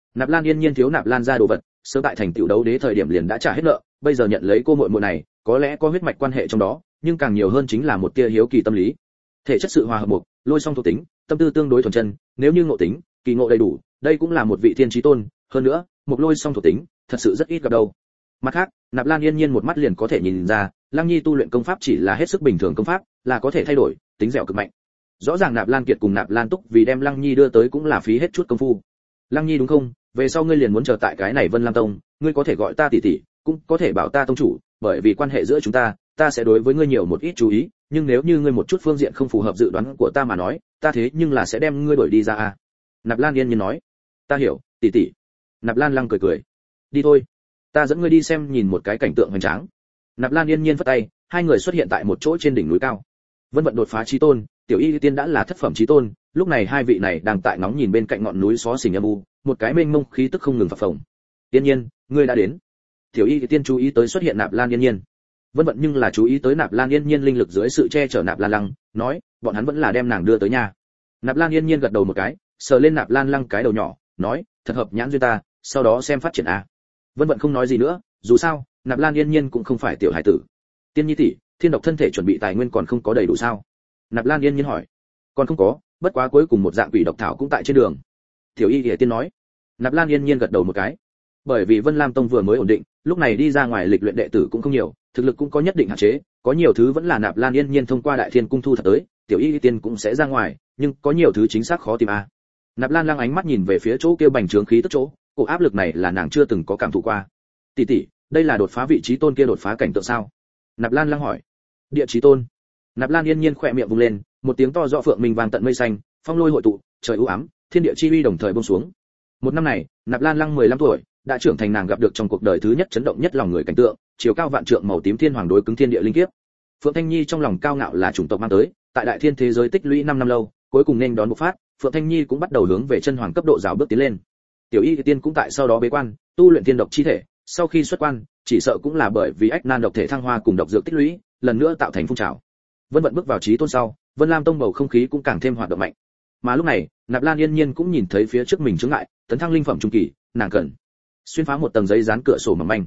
Nạp Lan Yên Nhiên thiếu Nạp Lan gia đồ vật, sớm tại thành tiểu đấu đế thời điểm liền đã trả hết nợ, bây giờ nhận lấy cô muội muội này, có lẽ có huyết mạch quan hệ trong đó, nhưng càng nhiều hơn chính là một tia hiếu kỳ tâm lý. Thể chất sự hòa hợp mục, lôi song thuộc tính, tâm tư tương đối thuần chân, nếu như ngộ tính, kỳ ngộ đầy đủ, đây cũng là một vị thiên chí tôn, hơn nữa, một lôi song thuộc tính, thật sự rất ít gặp đâu. Mặt khác, Nạp Lan Yên Nhiên một mắt liền có thể nhìn ra, Lăng Nhi tu luyện công pháp chỉ là hết sức bình thường công pháp, là có thể thay đổi, tính dẻo cực mạnh. Rõ ràng Nạp Lan Kiệt cùng Nạp Lan Túc vì đem Lăng Nhi đưa tới cũng là phí hết chút công phu. Lăng Nhi đúng không? Về sau ngươi liền muốn chờ tại cái này Vân Lam Tông, ngươi có thể gọi ta tỷ tỷ, cũng có thể bảo ta tông chủ, bởi vì quan hệ giữa chúng ta, ta sẽ đối với ngươi nhiều một ít chú ý, nhưng nếu như ngươi một chút phương diện không phù hợp dự đoán của ta mà nói, ta thế nhưng là sẽ đem ngươi đuổi đi ra à. Nạp Lan Yên Nhiên nói. Ta hiểu, tỷ tỷ. Nạp Lan Lăng cười cười. Đi thôi, ta dẫn ngươi đi xem nhìn một cái cảnh tượng hoành tráng. Nạp Lan Yên Nhiên phất tay, hai người xuất hiện tại một chỗ trên đỉnh núi cao. Vân Vận đột phá chí tôn, Tiểu Y Tiên đã là thất phẩm chí tôn, lúc này hai vị này đang tại ngóng nhìn bên cạnh ngọn núi xó xỉnh âm u, một cái mênh mông khí tức không ngừng phập phồng. Yên Nhiên, ngươi đã đến. Tiểu Y Tiên chú ý tới xuất hiện Nạp Lan Yên Nhiên. Vân Vận nhưng là chú ý tới Nạp Lan Yên Nhiên linh lực dưới sự che chở Nạp Lan Lăng, nói, bọn hắn vẫn là đem nàng đưa tới nhà. Nạp Lan Yên Nhiên gật đầu một cái, sờ lên Nạp Lan Lăng cái đầu nhỏ, nói, thật hợp nhãn duyên ta, sau đó xem phát triển a. Vân Vận không nói gì nữa, dù sao, Nạp Lan Yên Nhiên cũng không phải tiểu hải tử. Tiên Nhi tỷ, thiên độc thân thể chuẩn bị tài nguyên còn không có đầy đủ sao? Nạp Lan Yên Nhiên hỏi. Còn không có, bất quá cuối cùng một dạng quỷ độc thảo cũng tại trên đường. Tiểu Y Lìa Tiên nói. Nạp Lan Yên Nhiên gật đầu một cái. Bởi vì Vân Lam Tông vừa mới ổn định, lúc này đi ra ngoài lịch luyện đệ tử cũng không nhiều, thực lực cũng có nhất định hạn chế, có nhiều thứ vẫn là Nạp Lan Yên Nhiên thông qua Đại Thiên cung thu thập tới, Tiểu Y Tiên cũng sẽ ra ngoài, nhưng có nhiều thứ chính xác khó tìm a. Nạp Lan Lăng ánh mắt nhìn về phía chỗ kia bành trướng khí tức chỗ, cổ áp lực này là nàng chưa từng có cảm thụ qua. Tỷ tỷ, đây là đột phá vị trí tôn kia đột phá cảnh tượng sao? Nạp Lan Lăng hỏi. Địa chí tôn. Nạp Lan Yên Nhiên khỏe miệng vung lên, một tiếng to rõ phượng minh vang tận mây xanh, phong lôi hội tụ, trời u ám, thiên địa chi uy đồng thời buông xuống. Một năm này, Nạp Lan Lăng 15 tuổi, đã trưởng thành nàng gặp được trong cuộc đời thứ nhất chấn động nhất lòng người cảnh tượng, chiều cao vạn trượng màu tím thiên hoàng đối cứng thiên địa linh kiếp. Phượng Thanh Nhi trong lòng cao ngạo là chủng tộc mang tới, tại đại thiên thế giới tích lũy 5 năm lâu, cuối cùng nên đón bộc phát, Phượng Thanh Nhi cũng bắt đầu hướng về chân hoàng cấp độ rào bước tiến lên. Tiểu Y Tiên cũng tại sau đó bế quan, tu luyện tiên độc chi thể, sau khi xuất quan, chỉ sợ cũng là bởi vì ách nan độc thể thăng hoa cùng độc dược tích lũy, lần nữa tạo thành phun trào. Vân Vận bước vào chí tôn sau, Vân Lam Tông bầu không khí cũng càng thêm hoạt động mạnh. Mà lúc này, Nạp Lan Yên Nhiên cũng nhìn thấy phía trước mình chướng ngại, tấn thăng linh phẩm trung kỳ, nàng cần xuyên phá một tầng giấy dán cửa sổ mỏng manh.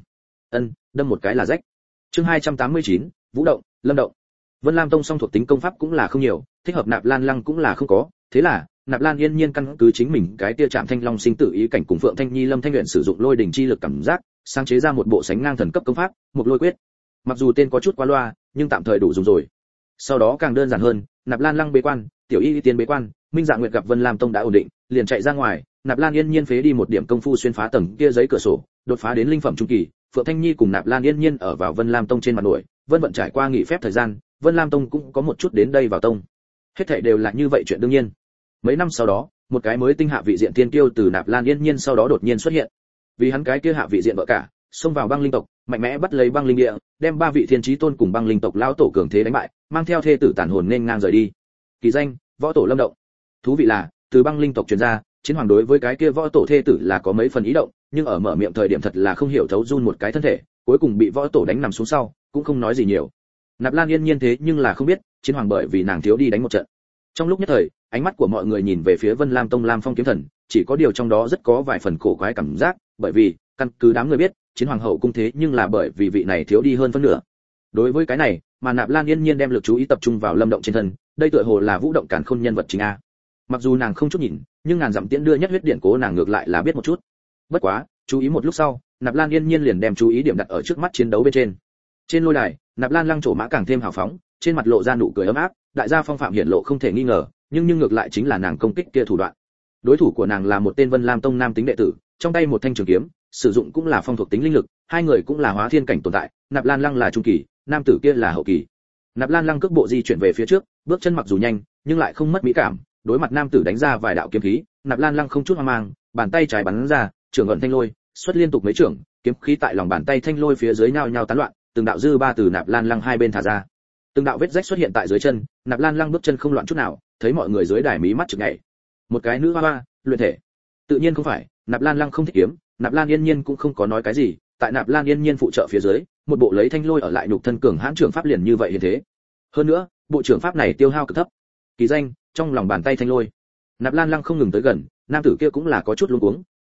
Đâm một cái là rách. Chương 289, Vũ động, Lâm động. Vân Lam Tông song thuộc tính công pháp cũng là không nhiều, thích hợp Nạp Lan Lăng cũng là không có, thế là Nạp Lan Yên Nhiên căn cứ chính mình cái tia Trạm Thanh Long sinh tử ý cảnh cùng Phượng Thanh Nhi Lâm Thanh luyện sử dụng lôi đỉnh chi lực cảm giác, sáng chế ra một bộ sánh ngang thần cấp công pháp, một lôi quyết. Mặc dù tên có chút quá loa, nhưng tạm thời đủ dùng rồi. Sau đó càng đơn giản hơn, Nạp Lan Lăng bế quan, Tiểu Y Tiên bế quan, Minh Dạ Nguyệt gặp Vân Lam Tông đã ổn định, liền chạy ra ngoài, Nạp Lan Yên Nhiên phế đi một điểm công phu xuyên phá tầng kia giấy cửa sổ, đột phá đến linh phẩm trung kỳ, Phượng Thanh Nhi cùng Nạp Lan Yên Nhiên ở vào Vân Lam Tông trên mặt nổi, Vân Vận trải qua nghỉ phép thời gian, Vân Lam Tông cũng có một chút đến đây vào tông. Hết thảy đều là như vậy chuyện đương nhiên. Mấy năm sau đó, một cái mới tinh hạ vị diện tiên tiêu từ Nạp Lan Yên Nhiên sau đó đột nhiên xuất hiện. Vì hắn cái kia hạ vị diện vợ cả, xông vào băng linh tộc, mạnh mẽ bắt lấy băng linh địa, đem ba vị thiên chí tôn cùng băng linh tộc lão tổ cường thế đánh bại, mang theo thê tử tàn hồn nên ngang rời đi. Kỳ danh: Võ tổ Lâm động. Thú vị là, từ băng linh tộc truyền ra, chiến hoàng đối với cái kia võ tổ thê tử là có mấy phần ý động, nhưng ở mở miệng thời điểm thật là không hiểu thấu run một cái thân thể, cuối cùng bị võ tổ đánh nằm xuống sau, cũng không nói gì nhiều. Nạp Lan Yên Nhiên thế nhưng là không biết, chiến hoàng bởi vì nàng thiếu đi đánh một trận. Trong lúc nhất thời, ánh mắt của mọi người nhìn về phía Vân Lam Tông Lam Phong kiếm thần, chỉ có điều trong đó rất có vài phần cổ quái cảm giác, bởi vì, căn cứ đám người biết, chiến hoàng hậu cung thế nhưng là bởi vì vị này thiếu đi hơn phân nửa. Đối với cái này, mà Nạp Lan Yên Nhiên đem lực chú ý tập trung vào Lâm động trên thân, đây tựa hồ là vũ động càn khôn nhân vật chính a. Mặc dù nàng không chút nhìn, nhưng ngàn dặm tiễn đưa nhất huyết điện cố nàng ngược lại là biết một chút. Bất quá, chú ý một lúc sau, Nạp Lan Yên Nhiên liền đem chú ý điểm đặt ở trước mắt chiến đấu bên trên. Trên lôi đài, Nạp Lan Lăng trổ mã càng thêm hào phóng, trên mặt lộ ra nụ cười ấm áp, đại gia phong phạm hiển lộ không thể nghi ngờ, nhưng ngược lại chính là nàng công kích kia thủ đoạn. Đối thủ của nàng là một tên Vân Lam Tông nam tính đệ tử, trong tay một thanh trường kiếm, sử dụng cũng là phong thuộc tính linh lực, hai người cũng là hóa thiên cảnh tồn tại, Nạp Lan Lăng là trung kỳ, nam tử kia là hậu kỳ. Nạp Lan Lăng cước bộ di chuyển về phía trước, bước chân mặc dù nhanh, nhưng lại không mất mỹ cảm, đối mặt nam tử đánh ra vài đạo kiếm khí, Nạp Lan Lăng không chút hoang mang, bàn tay trái bắn ra, trường ẩn thanh lôi, xuất liên tục mấy trường, kiếm khí tại lòng bàn tay thanh lôi phía dưới nhao nhao tán loạn, từng đạo dư ba từ Nạp Lan Lăng hai bên thả ra. Từng đạo vết rách xuất hiện tại dưới chân, Nạp Lan Lăng bước chân không loạn chút nào, thấy mọi người dưới đài mí mắt chực nhảy. Một cái nữ hoa hoa, luyện thể. Tự nhiên không phải, Nạp Lan Lăng không thích kiếm, Nạp Lan Yên Nhiên cũng không có nói cái gì, tại Nạp Lan Yên Nhiên phụ trợ phía dưới, một bộ lấy thanh lôi ở lại nhục thân cường hãn trường pháp liền như vậy hiện thế. Hơn nữa, bộ trưởng pháp này tiêu hao cực thấp. Kỳ danh: trong lòng bàn tay thanh lôi. Nạp Lan Lăng không ngừng tới gần, nam tử kia cũng là có chút luống cuống,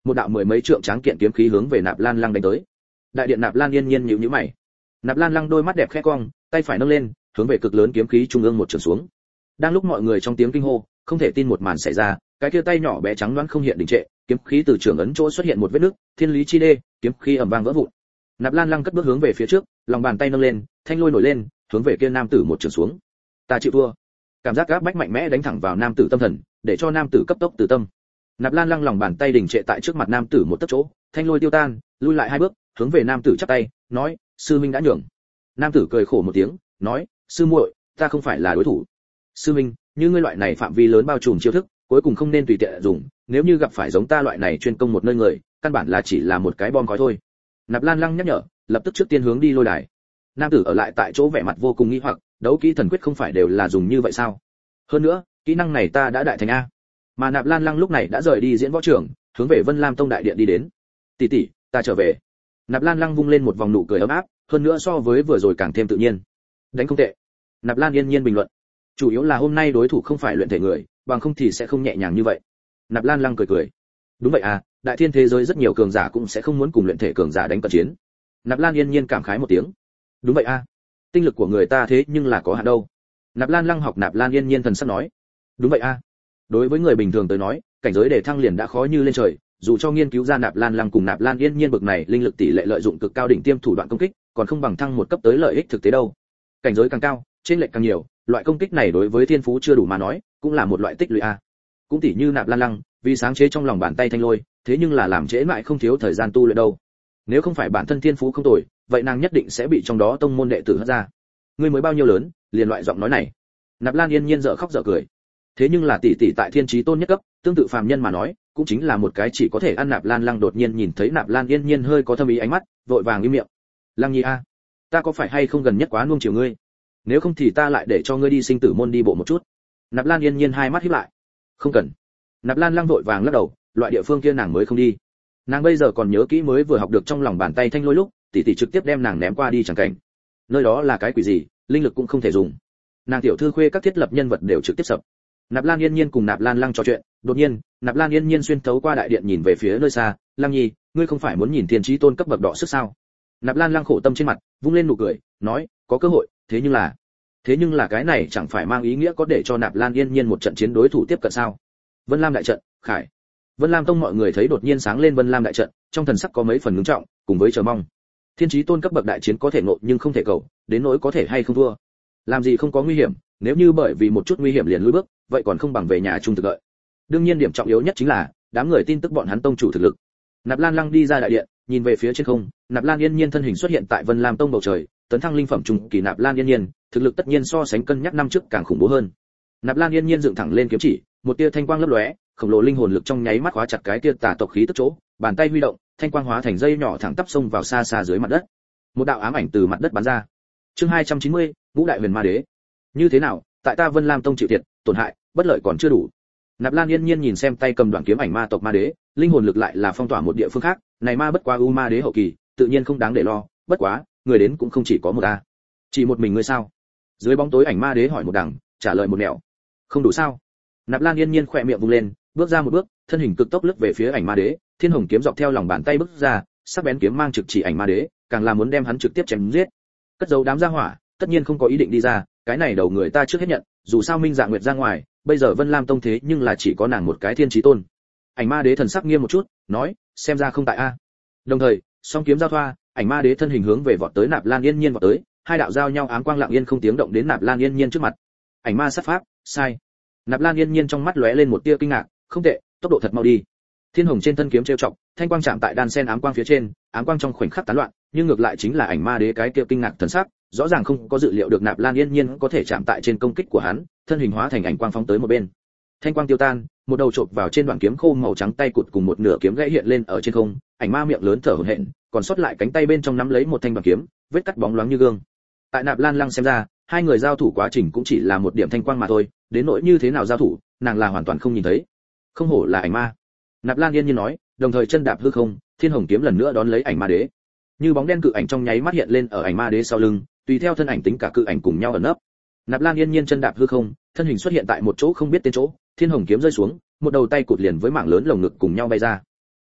một đạo mười mấy trượng tráng kiện kiếm khí hướng về Nạp Lan Lăng đánh tới. Đại điện Nạp Lan Yên Nhiên nhíu nhíu mày. Nạp Lan Lăng đôi mắt đẹp khẽ cong, tay phải nâng lên, hướng về cực lớn kiếm khí trung ương một trường xuống. Đang lúc mọi người trong tiếng kinh hô, không thể tin một màn xảy ra, cái kia tay nhỏ bé trắng đoán không hiện đình trệ, kiếm khí từ trường ấn chỗ xuất hiện một vết nứt, thiên lý chi đê, kiếm khí ầm vang vỡ vụn. Nạp Lan Lăng cất bước hướng về phía trước, lòng bàn tay nâng lên, thanh lôi nổi lên, hướng về kia nam tử một trường xuống. Ta chịu thua. Cảm giác áp bách mạnh mẽ đánh thẳng vào nam tử tâm thần, để cho nam tử cấp tốc từ tâm. Nạp Lan Lăng lòng bàn tay đình trệ tại trước mặt nam tử một tấc chỗ, thanh lôi tiêu tan, lui lại hai bước, hướng về nam tử chắp tay, nói: "Sư minh đã nhường." Nam tử cười khổ một tiếng, nói: "Sư muội, ta không phải là đối thủ." "Sư minh, như ngươi loại này phạm vi lớn bao trùm chiêu thức, cuối cùng không nên tùy tiện dùng, nếu như gặp phải giống ta loại này chuyên công một nơi người, căn bản là chỉ là một cái bom khói thôi." Nạp Lan Lăng nhắc nhở, lập tức trước tiên hướng đi lôi đài. Nam tử ở lại tại chỗ vẻ mặt vô cùng nghi hoặc, đấu kỹ thần quyết không phải đều là dùng như vậy sao? Hơn nữa, kỹ năng này ta đã đại thành a. Mà Nạp Lan Lăng lúc này đã rời đi diễn võ trường, hướng về Vân Lam Tông đại điện đi đến. "Tỷ tỷ, ta trở về." Nạp Lan Lăng vung lên một vòng nụ cười ấm áp, hơn nữa so với vừa rồi càng thêm tự nhiên. "Đánh không tệ." Nạp Lan Yên Nhiên bình luận. "Chủ yếu là hôm nay đối thủ không phải luyện thể người, bằng không thì sẽ không nhẹ nhàng như vậy." Nạp Lan Lăng cười cười. "Đúng vậy à, đại thiên thế giới rất nhiều cường giả cũng sẽ không muốn cùng luyện thể cường giả đánh cận chiến." Nạp Lan Yên Nhiên cảm khái một tiếng. "Đúng vậy à, tinh lực của người ta thế nhưng là có hạn đâu." Nạp Lan Lăng học Nạp Lan Yên Nhiên thần sắc nói. "Đúng vậy à, đối với người bình thường tới nói, cảnh giới để thăng liền đã khó như lên trời, dù cho nghiên cứu ra Nạp Lan Lăng cùng Nạp Lan Yên Nhiên bực này linh lực tỷ lệ lợi dụng cực cao đỉnh tiêm thủ đoạn công kích, còn không bằng thăng một cấp tới lợi ích thực tế đâu. Cảnh giới càng cao, trên lệch càng nhiều, loại công kích này đối với thiên phú chưa đủ mà nói, cũng là một loại tích lũy a. Cũng tỷ như Nạp Lan Lăng, vì sáng chế trong lòng bàn tay thanh lôi, thế nhưng là làm trễ mãi không thiếu thời gian tu luyện đâu. Nếu không phải bản thân thiên phú không tồi, vậy nàng nhất định sẽ bị trong đó tông môn đệ tử hất ra. Ngươi mới bao nhiêu lớn, liền loại giọng nói này." Nạp Lan Yên Nhiên dở khóc dở cười. Thế nhưng là tỷ tỷ tại thiên chí tôn nhất cấp, tương tự phàm nhân mà nói, cũng chính là một cái chỉ có thể ăn. Nạp Lan Lăng đột nhiên nhìn thấy Nạp Lan Yên Nhiên hơi có thâm ý ánh mắt, vội vàng im miệng. "Lăng Nhi a, ta có phải hay không gần nhất quá nuông chiều ngươi? Nếu không thì ta lại để cho ngươi đi sinh tử môn đi bộ một chút." Nạp Lan Yên Nhiên hai mắt híp lại. "Không cần." Nạp Lan Lăng vội vàng lắc đầu, loại địa phương kia nàng mới không đi. Nàng bây giờ còn nhớ kỹ mới vừa học được trong lòng bàn tay thanh lôi lúc, tỷ tỷ trực tiếp đem nàng ném qua đi chẳng cảnh. Nơi đó là cái quỷ gì, linh lực cũng không thể dùng. Nàng tiểu thư khuê các thiết lập nhân vật đều trực tiếp sập. Nạp Lan Yên Nhiên cùng Nạp Lan Lăng trò chuyện, đột nhiên, Nạp Lan Yên Nhiên xuyên thấu qua đại điện nhìn về phía nơi xa, "Lăng Nhi, ngươi không phải muốn nhìn thiên chí tôn cấp bậc đỏ sức sao?" Nạp Lan Lăng khổ tâm trên mặt, vung lên nụ cười, nói, "Có cơ hội, thế nhưng là cái này chẳng phải mang ý nghĩa có để cho Nạp Lan Yên Nhiên một trận chiến đối thủ tiếp cận sao?" Vân Lam đại trận, khải. Vân Lam Tông mọi người thấy đột nhiên sáng lên Vân Lam đại trận, trong thần sắc có mấy phần ngưng trọng, cùng với chờ mong. Thiên chí tôn cấp bậc đại chiến có thể ngộ nhưng không thể cầu, đến nỗi có thể hay không thua. Làm gì không có nguy hiểm, nếu như bởi vì một chút nguy hiểm liền lùi bước, vậy còn không bằng về nhà chung thực lợi. Đương nhiên điểm trọng yếu nhất chính là đám người tin tức bọn hắn tông chủ thực lực. Nạp Lan Lăng đi ra đại điện, nhìn về phía trên không, Nạp Lan Yên Nhiên thân hình xuất hiện tại Vân Lam Tông bầu trời, tấn thăng linh phẩm trung kỳ. Nạp Lan Yên Nhiên, thực lực tất nhiên so sánh cân nhắc năm trước càng khủng bố hơn. Nạp Lan Yên Nhiên dựng thẳng lên kiếm chỉ, một tia thanh quang lấp lóe, khổng lồ linh hồn lực trong nháy mắt khóa chặt cái tia tà tộc khí tức chỗ, bàn tay huy động, thanh quang hóa thành dây nhỏ thẳng tắp xông vào xa xa dưới mặt đất. Một đạo ám ảnh từ mặt đất bắn ra. Chương 290, Ngũ Đại Huyền Ma Đế. Như thế nào, tại ta Vân Lam Tông chịu thiệt, tổn hại, bất lợi còn chưa đủ. Nạp Lan Yên Nhiên nhìn xem tay cầm đoạn kiếm ảnh ma tộc ma đế, linh hồn lực lại là phong tỏa một địa phương khác, này ma bất quá u ma đế hậu kỳ, tự nhiên không đáng để lo, bất quá, người đến cũng không chỉ có một a. Chỉ một mình ngươi sao? Dưới bóng tối ảnh ma đế hỏi một đằng, trả lời một nẻo. Không đủ sao? Nạp Lan Yên Nhiên khỏe miệng vung lên, bước ra một bước, thân hình cực tốc lướt về phía ảnh ma đế, thiên hồng kiếm dọc theo lòng bàn tay bước ra, sắc bén kiếm mang trực chỉ ảnh ma đế, càng là muốn đem hắn trực tiếp chém giết. Cất giấu đám gia hỏa, tất nhiên không có ý định đi ra, cái này đầu người ta trước hết nhận, dù sao Minh Dạ Nguyệt ra ngoài, bây giờ Vân Lam Tông thế nhưng là chỉ có nàng một cái thiên chí tôn. Ảnh ma đế thần sắc nghiêm một chút, nói, xem ra không tại a. Đồng thời, song kiếm giao thoa, ảnh ma đế thân hình hướng về vọt tới Nạp Lan Yên Nhiên vọt tới, hai đạo giao nhau ám quang lặng yên không tiếng động đến Nạp Lan Yên Nhiên trước mặt. Ảnh ma sát pháp, sai. Nạp Lan Yên Nhiên trong mắt lóe lên một tia kinh ngạc, không tệ, tốc độ thật mau đi. Thiên hồng trên thân kiếm trêu chọc, thanh quang chạm tại đan sen ám quang phía trên, ám quang trong khoảnh khắc tán loạn, nhưng ngược lại chính là ảnh ma đế cái kia kinh ngạc thần sắc, rõ ràng không có dự liệu được Nạp Lan Yên Nhiên có thể chạm tại trên công kích của hắn, thân hình hóa thành ảnh quang phóng tới một bên. Thanh quang tiêu tan, một đầu chộp vào trên đoạn kiếm khô màu trắng tay cụt cùng một nửa kiếm gãy hiện lên ở trên không, ảnh ma miệng lớn thở hổn hển, còn sót lại cánh tay bên trong nắm lấy một thanh đoạn kiếm, vết cắt bóng loáng như gương. Tại Nạp Lan Lăng xem ra, hai người giao thủ quá trình cũng chỉ là một điểm thanh quang mà thôi, đến nỗi như thế nào giao thủ, nàng là hoàn toàn không nhìn thấy. Không hổ là ảnh ma. Nạp Lan Yên Nhiên nói, đồng thời chân đạp hư không, thiên hồng kiếm lần nữa đón lấy ảnh ma đế. Như bóng đen cự ảnh trong nháy mắt hiện lên ở ảnh ma đế sau lưng, tùy theo thân ảnh tính cả cự ảnh cùng nhau ẩn nấp. Nạp Lan Yên Nhiên chân đạp hư không, thân hình xuất hiện tại một chỗ không biết tên chỗ, thiên hồng kiếm rơi xuống, một đầu tay cụt liền với mảng lớn lồng ngực cùng nhau bay ra.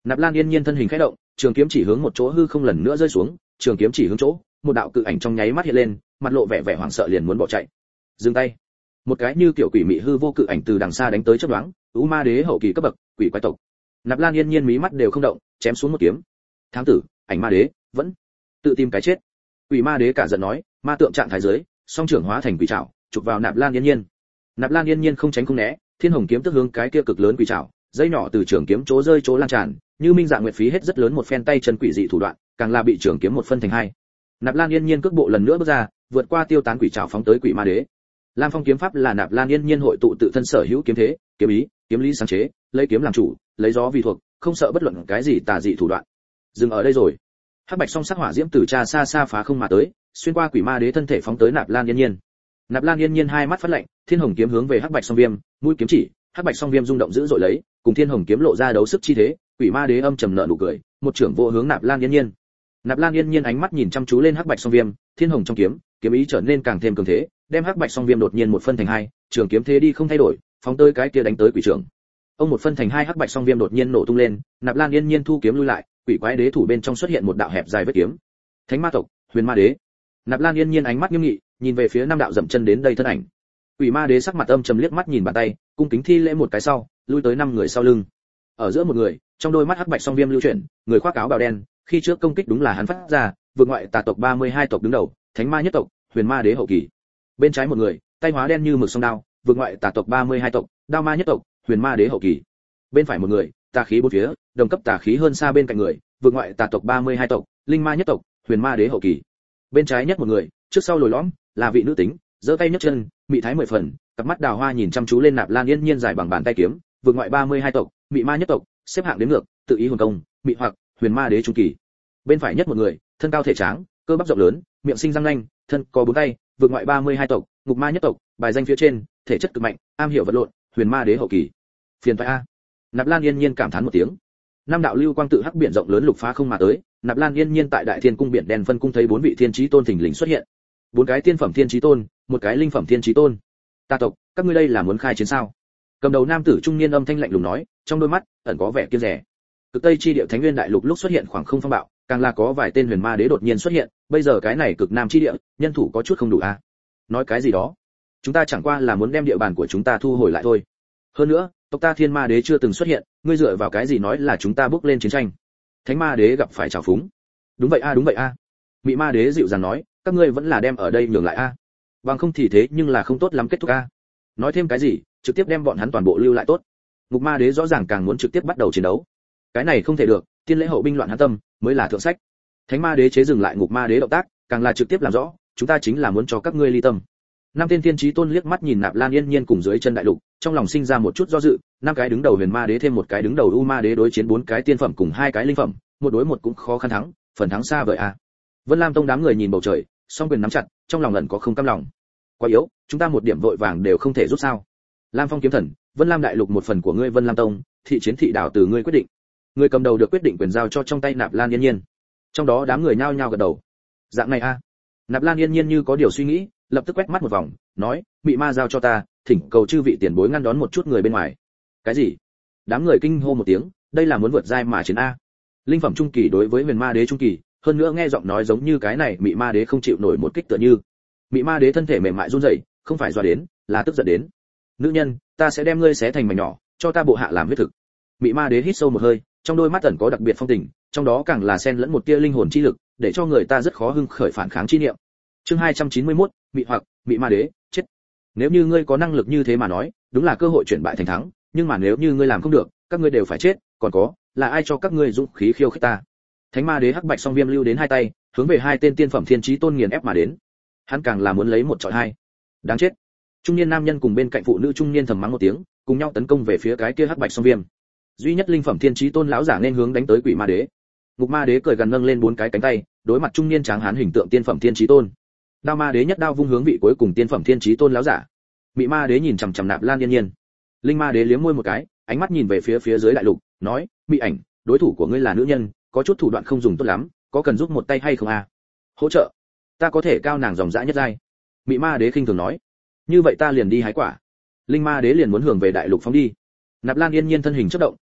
Nạp Lan Yên Nhiên thân hình khẽ động, trường kiếm chỉ hướng một chỗ hư không lần nữa rơi xuống, trường kiếm chỉ hướng chỗ, một đạo cự ảnh trong nháy mắt hiện lên, mặt lộ vẻ vẻ hoảng sợ liền muốn bỏ chạy. Dừng tay. Một cái như kiểu quỷ mị hư vô cự ảnh từ đằng xa đánh tới chớp nhoáng, U Ma Đế hậu kỳ cấp bậc, quỷ quái tộc. Nạp Lan Yên Nhiên mí mắt đều không động, chém xuống một kiếm. Thám tử, ảnh Ma Đế, vẫn tự tìm cái chết. Quỷ Ma Đế cả giận nói, ma tượng trạng thái dưới, song trưởng hóa thành quỷ trảo, chụp vào Nạp Lan Yên Nhiên. Nạp Lan Yên Nhiên không tránh không né, thiên hồng kiếm tức hướng cái kia cực lớn quỷ trảo, dây nhỏ từ trường kiếm chỗ rơi chỗ lan tràn, như minh dạ nguyệt phí hết rất lớn một phen tay chân quỷ dị thủ đoạn, càng là bị trường kiếm một phân thành hai. Nạp Lan Yên Nhiên cước bộ lần nữa bước ra, vượt qua tiêu tán quỷ trảo phóng tới quỷ ma đế. Lam Phong kiếm pháp là Nạp Lan Yên Nhiên hội tụ tự thân sở hữu kiếm thế, kiếm ý, kiếm lý sáng chế, lấy kiếm làm chủ, lấy gió vì thuộc, không sợ bất luận cái gì tà dị thủ đoạn. Dừng ở đây rồi. Hắc bạch song sắc hỏa diễm từ cha xa xa phá không mà tới, xuyên qua quỷ ma đế thân thể phóng tới Nạp Lan Yên Nhiên. Nạp Lan Yên Nhiên hai mắt phát lạnh, thiên hồng kiếm hướng về hắc bạch song viêm, mũi kiếm chỉ, hắc bạch song viêm rung động dữ dội lấy, cùng thiên hồng kiếm lộ ra đấu sức chi thế, quỷ ma đế âm trầm nợ nụ cười, một trưởng vô hướng Nạp Lan Yên Nhiên. Nạp Lan Yên Nhiên ánh mắt nhìn chăm chú lên hắc bạch song viêm, thiên hồng trong kiếm, kiếm ý trở nên càng thêm cường thế, đem hắc bạch song viêm đột nhiên một phân thành hai, trường kiếm thế đi không thay đổi, phóng tới cái kia đánh tới quỷ trưởng. Ông một phân thành hai hắc bạch song viêm đột nhiên nổ tung lên, Nạp Lan Yên Nhiên thu kiếm lui lại, quỷ quái đế thủ bên trong xuất hiện một đạo hẹp dài vết kiếm. Thánh ma tộc, Huyền Ma Đế. Nạp Lan Yên Nhiên ánh mắt nghiêm nghị, nhìn về phía năm đạo dậm chân đến đây thân ảnh. Quỷ Ma Đế sắc mặt âm trầm liếc mắt nhìn bàn tay, cung kính thi lễ một cái sau, lui tới năm người sau lưng. Ở giữa một người, trong đôi mắt hắc bạch song viêm lưu chuyển, người khoác áo bào đen, khi trước công kích đúng là hắn phát ra, vượt ngoại tà tộc 32 tộc đứng đầu, Thánh Ma nhất tộc, Huyền Ma Đế hậu kỳ. Bên trái một người, tay hóa đen như mực song đao, vượt ngoại tà tộc 32 tộc, Đao Ma nhất tộc, Huyền Ma Đế hậu kỳ. Bên phải một người, tà khí bốn phía, đồng cấp tà khí hơn xa bên cạnh người, vượt ngoại tà tộc 32 tộc, Linh Ma nhất tộc, Huyền Ma Đế hậu kỳ. Bên trái nhất một người, trước sau lồi lõm, là vị nữ tính, giơ tay nhấc chân, mị thái 10 phần, cặp mắt đào hoa nhìn chăm chú lên Nạp Lan Yên Nhiên dài bằng bàn tay kiếm, vượt ngoại 32 tộc, mị ma nhất tộc, xếp hạng đến ngược, tự ý hồn công, mị hoặc, Huyền Ma Đế trung kỳ. Bên phải nhất một người, thân cao thể tráng, cơ bắp rộng lớn, miệng sinh răng nanh, thân có bốn tay, vượt ngoại 32 tộc, ngục ma nhất tộc, bài danh phía trên, thể chất cực mạnh, am hiểu vật lộn, Huyền Ma Đế hậu kỳ. Phiền phải a. Nạp Lan Yên Nhiên cảm thán một tiếng. Năm đạo lưu quang tự hắc biển rộng lớn lục phá không mà tới, Nạp Lan Yên Nhiên tại Đại Thiên cung biển đen phân cung thấy bốn vị thiên chí tôn thình lình xuất hiện. Bốn cái tiên phẩm thiên chí tôn, một cái linh phẩm thiên chí tôn. Ta tộc, các ngươi đây là muốn khai chiến sao? Cầm đầu nam tử trung niên âm thanh lạnh lùng nói, trong đôi mắt ẩn có vẻ kiêng dè. Cực Tây chi địa Thánh Nguyên đại lục lúc xuất hiện khoảng không phong bạo, càng là có vài tên Huyền Ma Đế đột nhiên xuất hiện, bây giờ cái này cực nam chi địa, nhân thủ có chút không đủ a. Nói cái gì đó? Chúng ta chẳng qua là muốn đem địa bàn của chúng ta thu hồi lại thôi. Hơn nữa, tộc ta Thiên Ma Đế chưa từng xuất hiện, ngươi dựa vào cái gì nói là chúng ta bước lên chiến tranh? Thánh Ma Đế gặp phải trào phúng. Đúng vậy a, đúng vậy a. Mị Ma Đế dịu dàng nói, các ngươi vẫn là đem ở đây nhường lại a. Bằng không thì thế nhưng là không tốt lắm kết thúc a. Nói thêm cái gì, trực tiếp đem bọn hắn toàn bộ lưu lại tốt. Ngục Ma Đế rõ ràng càng muốn trực tiếp bắt đầu chiến đấu. Cái này không thể được, tiên lễ hậu binh loạn hắn tâm, mới là thượng sách. Thánh Ma Đế chế dừng lại Ngục Ma Đế động tác, càng là trực tiếp làm rõ, chúng ta chính là muốn cho các ngươi ly tâm. Năm tên tiên chí tôn liếc mắt nhìn Nạp Lan Yên Nhiên cùng dưới chân đại lục, trong lòng sinh ra một chút do dự, năm cái đứng đầu Huyền Ma Đế thêm một cái đứng đầu U Ma Đế đối chiến bốn cái tiên phẩm cùng hai cái linh phẩm, một đối một cũng khó khăn thắng, phần thắng xa vời a. Vân Lam Tông đám người nhìn bầu trời, song quyền nắm chặt, trong lòng lần có không cam lòng. Quá yếu, chúng ta một điểm vội vàng đều không thể giúp sao? Lam Phong kiếm thần, Vân Lam đại lục một phần của ngươi Vân Lam Tông, thị chiến thị đảo từ ngươi quyết định. Ngươi cầm đầu được quyết định quyền giao cho trong tay Nạp Lan Yên Nhiên. Trong đó đám người nhao nhao gật đầu. Dạng này a. Nạp Lan Yên Nhiên như có điều suy nghĩ, lập tức quét mắt một vòng, nói, bị ma giao cho ta, thỉnh cầu chư vị tiền bối ngăn đón một chút người bên ngoài. Cái gì? Đám người kinh hô một tiếng, đây là muốn vượt giai mà chiến a. Linh phẩm trung kỳ đối với Huyền Ma Đế trung kỳ, hơn nữa nghe giọng nói giống như cái này Mị Ma Đế không chịu nổi một kích tựa như. Mị Ma Đế thân thể mềm mại run rẩy, không phải dọa đến, là tức giận đến. Nữ nhân, ta sẽ đem ngươi xé thành mảnh nhỏ, cho ta bộ hạ làm huyết thực. Mị Ma Đế hít sâu một hơi, trong đôi mắt ẩn có đặc biệt phong tình, trong đó càng là xen lẫn một tia linh hồn chi lực, để cho người ta rất khó hưng khởi phản kháng chi niệm. Chương 291, Mị hoặc, Mị Ma Đế, chết. Nếu như ngươi có năng lực như thế mà nói, đúng là cơ hội chuyển bại thành thắng, nhưng mà nếu như ngươi làm không được, các ngươi đều phải chết, còn có, là ai cho các ngươi dũng khí khiêu khích ta? Thánh Ma Đế hắc bạch song viêm lưu đến hai tay, hướng về hai tên tiên phẩm thiên chí tôn nghiền ép mà đến. Hắn càng là muốn lấy một chọi hai. Đáng chết. Trung niên nam nhân cùng bên cạnh phụ nữ trung niên thầm mắng một tiếng, cùng nhau tấn công về phía cái kia hắc bạch song viêm. Duy nhất linh phẩm thiên chí tôn lão giả nên hướng đánh tới Quỷ Ma Đế. Ngục Ma Đế cười gần nâng lên bốn cái cánh tay, đối mặt trung niên tráng hán hình tượng tiên phẩm thiên chí tôn. Đao Ma Đế nhất đao vung hướng vị cuối cùng tiên phẩm thiên chí tôn lão giả. Mị Ma Đế nhìn chằm chằm Nạp Lan Yên Nhiên. Linh Ma Đế liếm môi một cái, ánh mắt nhìn về phía dưới đại lục, nói, Mị ảnh, đối thủ của ngươi là nữ nhân, có chút thủ đoạn không dùng tốt lắm, có cần giúp một tay hay không a? Hỗ trợ. Ta có thể cao nàng dòng dã nhất giai. Mị Ma Đế khinh thường nói. Như vậy ta liền đi hái quả. Linh Ma Đế liền muốn hưởng về đại lục phóng đi. Nạp Lan Yên Nhiên thân hình chớp động,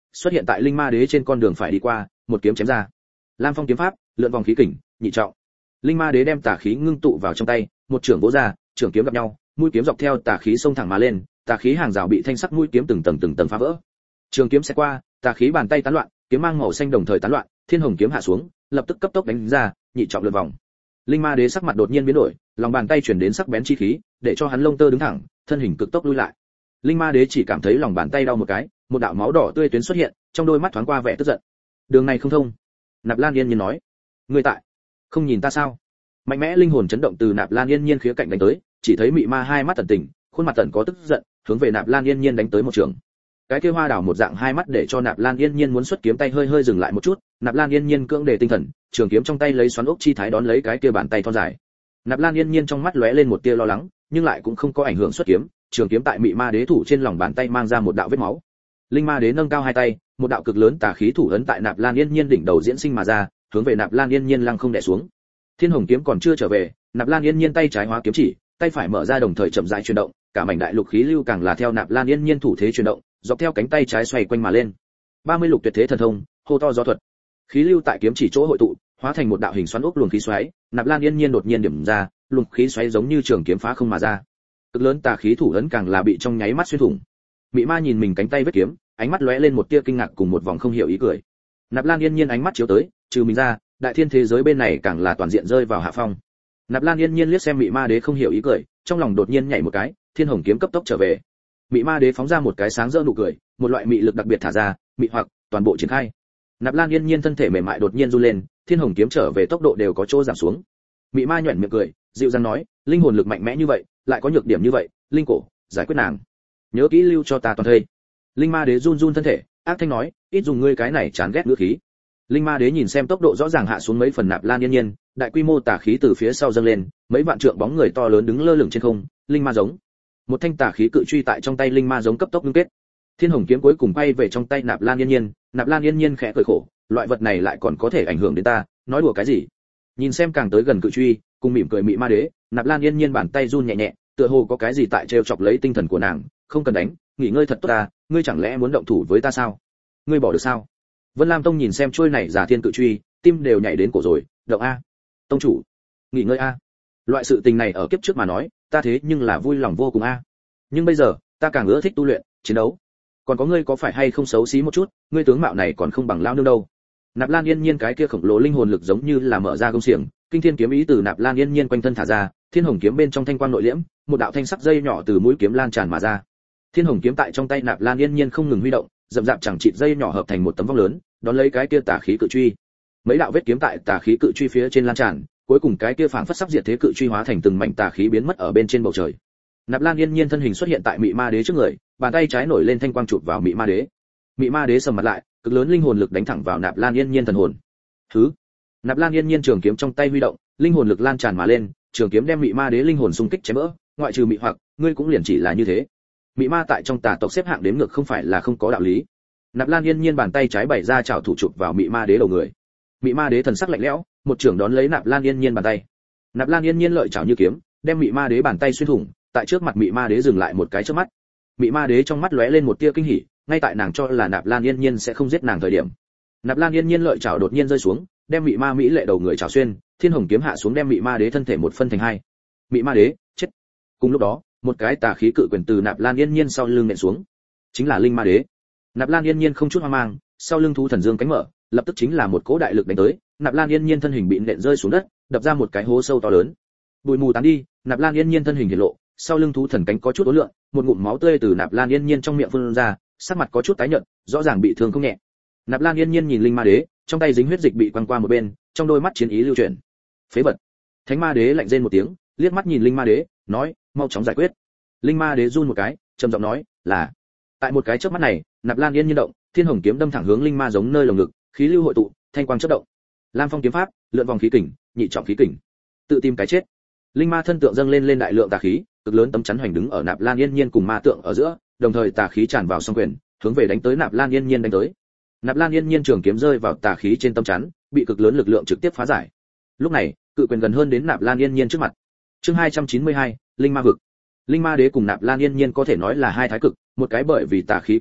xuất hiện tại linh ma đế trên con đường phải đi qua, một kiếm chém ra. Lam Phong kiếm pháp, lượn vòng khí kình, nhị trọng. Linh ma đế đem tà khí ngưng tụ vào trong tay, một trường vỗ ra, trường kiếm gặp nhau, mũi kiếm dọc theo tà khí xông thẳng mà lên, tà khí hàng rào bị thanh sắc mũi kiếm từng tầng phá vỡ. Trường kiếm sẽ qua, tà khí bàn tay tán loạn, kiếm mang màu xanh đồng thời tán loạn, thiên hồng kiếm hạ xuống, lập tức cấp tốc đánh ra, nhị trọng lượn vòng. Linh ma đế sắc mặt đột nhiên biến đổi, lòng bàn tay chuyển đến sắc bén chi khí, để cho hắn lông tơ đứng thẳng, thân hình cực tốc lui lại. Linh ma đế chỉ cảm thấy lòng bàn tay đau một cái, một đạo máu đỏ tươi tuyến xuất hiện, trong đôi mắt thoáng qua vẻ tức giận. Đường này không thông. Nạp Lan Yên Nhiên nói, ngươi tại, không nhìn ta sao? Mạnh mẽ linh hồn chấn động từ Nạp Lan Yên Nhiên khía cạnh đánh tới, chỉ thấy mị ma hai mắt tận tình, khuôn mặt tận có tức giận, hướng về Nạp Lan Yên Nhiên đánh tới một trường. Cái kia hoa đảo một dạng hai mắt để cho Nạp Lan Yên Nhiên muốn xuất kiếm tay hơi dừng lại một chút, Nạp Lan Yên Nhiên cưỡng đề tinh thần, trường kiếm trong tay lấy xoắn ốc chi thái đón lấy cái kia bàn tay thon dài. Nạp Lan Yên Nhiên trong mắt lóe lên một tia lo lắng, nhưng lại cũng không có ảnh hưởng xuất kiếm, trường kiếm tại mị ma đế thủ trên lòng bàn tay mang ra một đạo vết máu. Linh ma đế nâng cao hai tay, một đạo cực lớn tà khí thủ ấn tại Nạp Lan Yên Nhiên đỉnh đầu diễn sinh mà ra, hướng về Nạp Lan Yên Nhiên lăng không đè xuống. Thiên hồng kiếm còn chưa trở về, Nạp Lan Yên Nhiên tay trái hóa kiếm chỉ, tay phải mở ra đồng thời chậm rãi chuyển động, cả mảnh đại lục khí lưu càng là theo Nạp Lan Yên Nhiên thủ thế chuyển động, dọc theo cánh tay trái xoay quanh mà lên. 30 lục tuyệt thế thần thông, hô to gió thuật. Khí lưu tại kiếm chỉ chỗ hội tụ, hóa thành một đạo hình xoắn ốc luồng khí xoáy, Nạp Lan Yên Nhiên đột nhiên điểm ra, luồng khí xoáy giống như trường kiếm phá không mà ra. Cực lớn tà khí thủ ấn càng là bị trong nháy mắt xuyên thủng. Mị ma nhìn mình cánh tay vết kiếm, ánh mắt lóe lên một tia kinh ngạc cùng một vòng không hiểu ý cười. Nạp Lan Yên Nhiên ánh mắt chiếu tới, trừ mình ra, đại thiên thế giới bên này càng là toàn diện rơi vào hạ phong. Nạp Lan Yên Nhiên liếc xem Mị ma đế không hiểu ý cười, trong lòng đột nhiên nhảy một cái, thiên hồng kiếm cấp tốc trở về. Mị ma đế phóng ra một cái sáng rỡ nụ cười, một loại mị lực đặc biệt thả ra, mị hoặc toàn bộ triển khai. Nạp Lan Yên Nhiên thân thể mềm mại đột nhiên run lên, thiên hồng kiếm trở về tốc độ đều có chỗ giảm xuống. Mị ma nhuyễn miệng cười, dịu dàng nói, linh hồn lực mạnh mẽ như vậy, lại có nhược điểm như vậy, linh cổ, giải quyết nàng. Nhớ kỹ lưu cho ta toàn thây. Linh ma đế run run thân thể, ác thanh nói, ít dùng ngươi cái này chán ghét ngữ khí. Linh ma đế nhìn xem tốc độ rõ ràng hạ xuống mấy phần Nạp Lan Yên Nhiên, đại quy mô tà khí từ phía sau dâng lên, mấy vạn trượng bóng người to lớn đứng lơ lửng trên không, linh ma giống. Một thanh tà khí cự truy tại trong tay linh ma giống cấp tốc ngưng kết. Thiên hồng kiếm cuối cùng bay về trong tay Nạp Lan Yên Nhiên, Nạp Lan Yên Nhiên khẽ cười khổ, loại vật này lại còn có thể ảnh hưởng đến ta, nói đùa cái gì? Nhìn xem càng tới gần cự truy, cùng mỉm cười Mị ma đế, Nạp Lan Yên Nhiên bàn tay run nhẹ nhẹ, tựa hồ có cái gì tại trêu chọc lấy tinh thần của nàng, không cần đánh, nghỉ ngơi thật tốt ta, ngươi chẳng lẽ muốn động thủ với ta sao? Ngươi bỏ được sao? Vân Lam Tông nhìn xem trôi này giả thiên cự truy, tim đều nhảy đến cổ rồi, động a. Tông chủ, nghỉ ngơi a. Loại sự tình này ở kiếp trước mà nói, ta thế nhưng là vui lòng vô cùng a. Nhưng bây giờ, ta càng ưa thích tu luyện, chiến đấu. Còn có ngươi có phải hay không xấu xí một chút, ngươi tướng mạo này còn không bằng lao nương đâu. Nạp Lan Yên Nhiên cái kia khổng lồ linh hồn lực giống như là mở ra công xiềng, kinh thiên kiếm ý từ Nạp Lan Yên Nhiên quanh thân thả ra, thiên hồng kiếm bên trong thanh quang nội liễm, một đạo thanh sắc dây nhỏ từ mũi kiếm lan tràn mà ra. Thiên hồng kiếm tại trong tay Nạp Lan Yên Nhiên không ngừng huy động, dậm dạp chẳng chịt dây nhỏ hợp thành một tấm vong lớn, đón lấy cái kia tà khí cự truy. Mấy đạo vết kiếm tại tà khí cự truy phía trên lan tràn, cuối cùng cái kia phảng phất sắp diệt thế cự truy hóa thành từng mảnh tà khí biến mất ở bên trên bầu trời. Nạp Lan Yên Nhiên thân hình xuất hiện tại Mị ma đế trước người, bàn tay trái nổi lên thanh quang chụp vào Mị ma đế. Mị ma đế sầm mặt lại, cực lớn linh hồn lực đánh thẳng vào Nạp Lan Yên Nhiên thần hồn. Thứ. Nạp Lan Yên Nhiên trường kiếm trong tay huy động, linh hồn lực lan tràn mà lên, trường kiếm đem Mị ma đế linh hồn xung kích chém vỡ, ngoại trừ mị hoặc, ngươi cũng liền chỉ là như thế. Mị ma tại trong tà tộc xếp hạng đếm ngược không phải là không có đạo lý. Nạp Lan Yên Nhiên bàn tay trái bày ra chảo thủ chụp vào Mị ma đế đầu người. Mị ma đế thần sắc lạnh lẽo, một trường đón lấy Nạp Lan Yên Nhiên bàn tay. Nạp Lan Yên Nhiên lợi chảo như kiếm, đem Mị ma đế bàn tay xuyên thủng, tại trước mặt Mị ma đế dừng lại một cái chớp mắt. Mị ma đế trong mắt lóe lên một tia kinh hỉ, ngay tại nàng cho là Nạp Lan Yên Nhiên sẽ không giết nàng thời điểm. Nạp Lan Yên Nhiên lợi chảo đột nhiên rơi xuống, đem Mị ma mỹ lệ đầu người chảo xuyên, thiên hồng kiếm hạ xuống đem Mị ma đế thân thể một phân thành hai. Mị ma đế, chết. Cùng lúc đó, một cái tà khí cự quyền từ Nạp Lan Yên Nhiên sau lưng nện xuống, chính là linh ma đế. Nạp Lan Yên Nhiên không chút hoang mang, sau lưng thú thần dương cánh mở, lập tức chính là một cỗ đại lực đánh tới, Nạp Lan Yên Nhiên thân hình bị nện rơi xuống đất, đập ra một cái hố sâu to lớn. Bụi mù tán đi, Nạp Lan Yên Nhiên thân hình hiện lộ, sau lưng thú thần cánh có chút uốn lượn, một ngụm máu tươi từ Nạp Lan Yên Nhiên trong miệng phun ra, sắc mặt có chút tái nhợt, rõ ràng bị thương không nhẹ. Nạp Lan Yên Nhiên nhìn linh ma đế, trong tay dính huyết dịch bị quăng qua một bên, trong đôi mắt chiến ý lưu chuyển. Phế vật. Thánh ma đế lạnh rên một tiếng, liếc mắt nhìn linh ma đế, nói, mau chóng giải quyết. Linh ma đế run một cái, trầm giọng nói, là. Tại một cái chớp mắt này, Nạp Lan Yên Nhiên động, thiên hồng kiếm đâm thẳng hướng linh ma giống nơi lồng ngực, khí lưu hội tụ, thanh quang chớp động. Lam Phong kiếm pháp, lượn vòng khí kình, nhị trọng khí kình. Tự tìm cái chết. Linh ma thân tượng dâng lên đại lượng tà khí, cực lớn tấm chắn hoành đứng ở Nạp Lan Yên Nhiên cùng ma tượng ở giữa, đồng thời tà khí tràn vào song quyền, hướng về đánh tới Nạp Lan Yên Nhiên đánh tới. Nạp Lan Yên Nhiên trường kiếm rơi vào tà khí trên tấm chắn, bị cực lớn lực lượng trực tiếp phá giải. Lúc này, cự quyền gần hơn đến Nạp Lan Yên Nhiên trước mặt. Chương 292, Linh ma vực. Linh ma đế cùng Nạp Lan Yên Nhiên có thể nói là hai thái cực, một cái bởi vì tà khí quá đủ,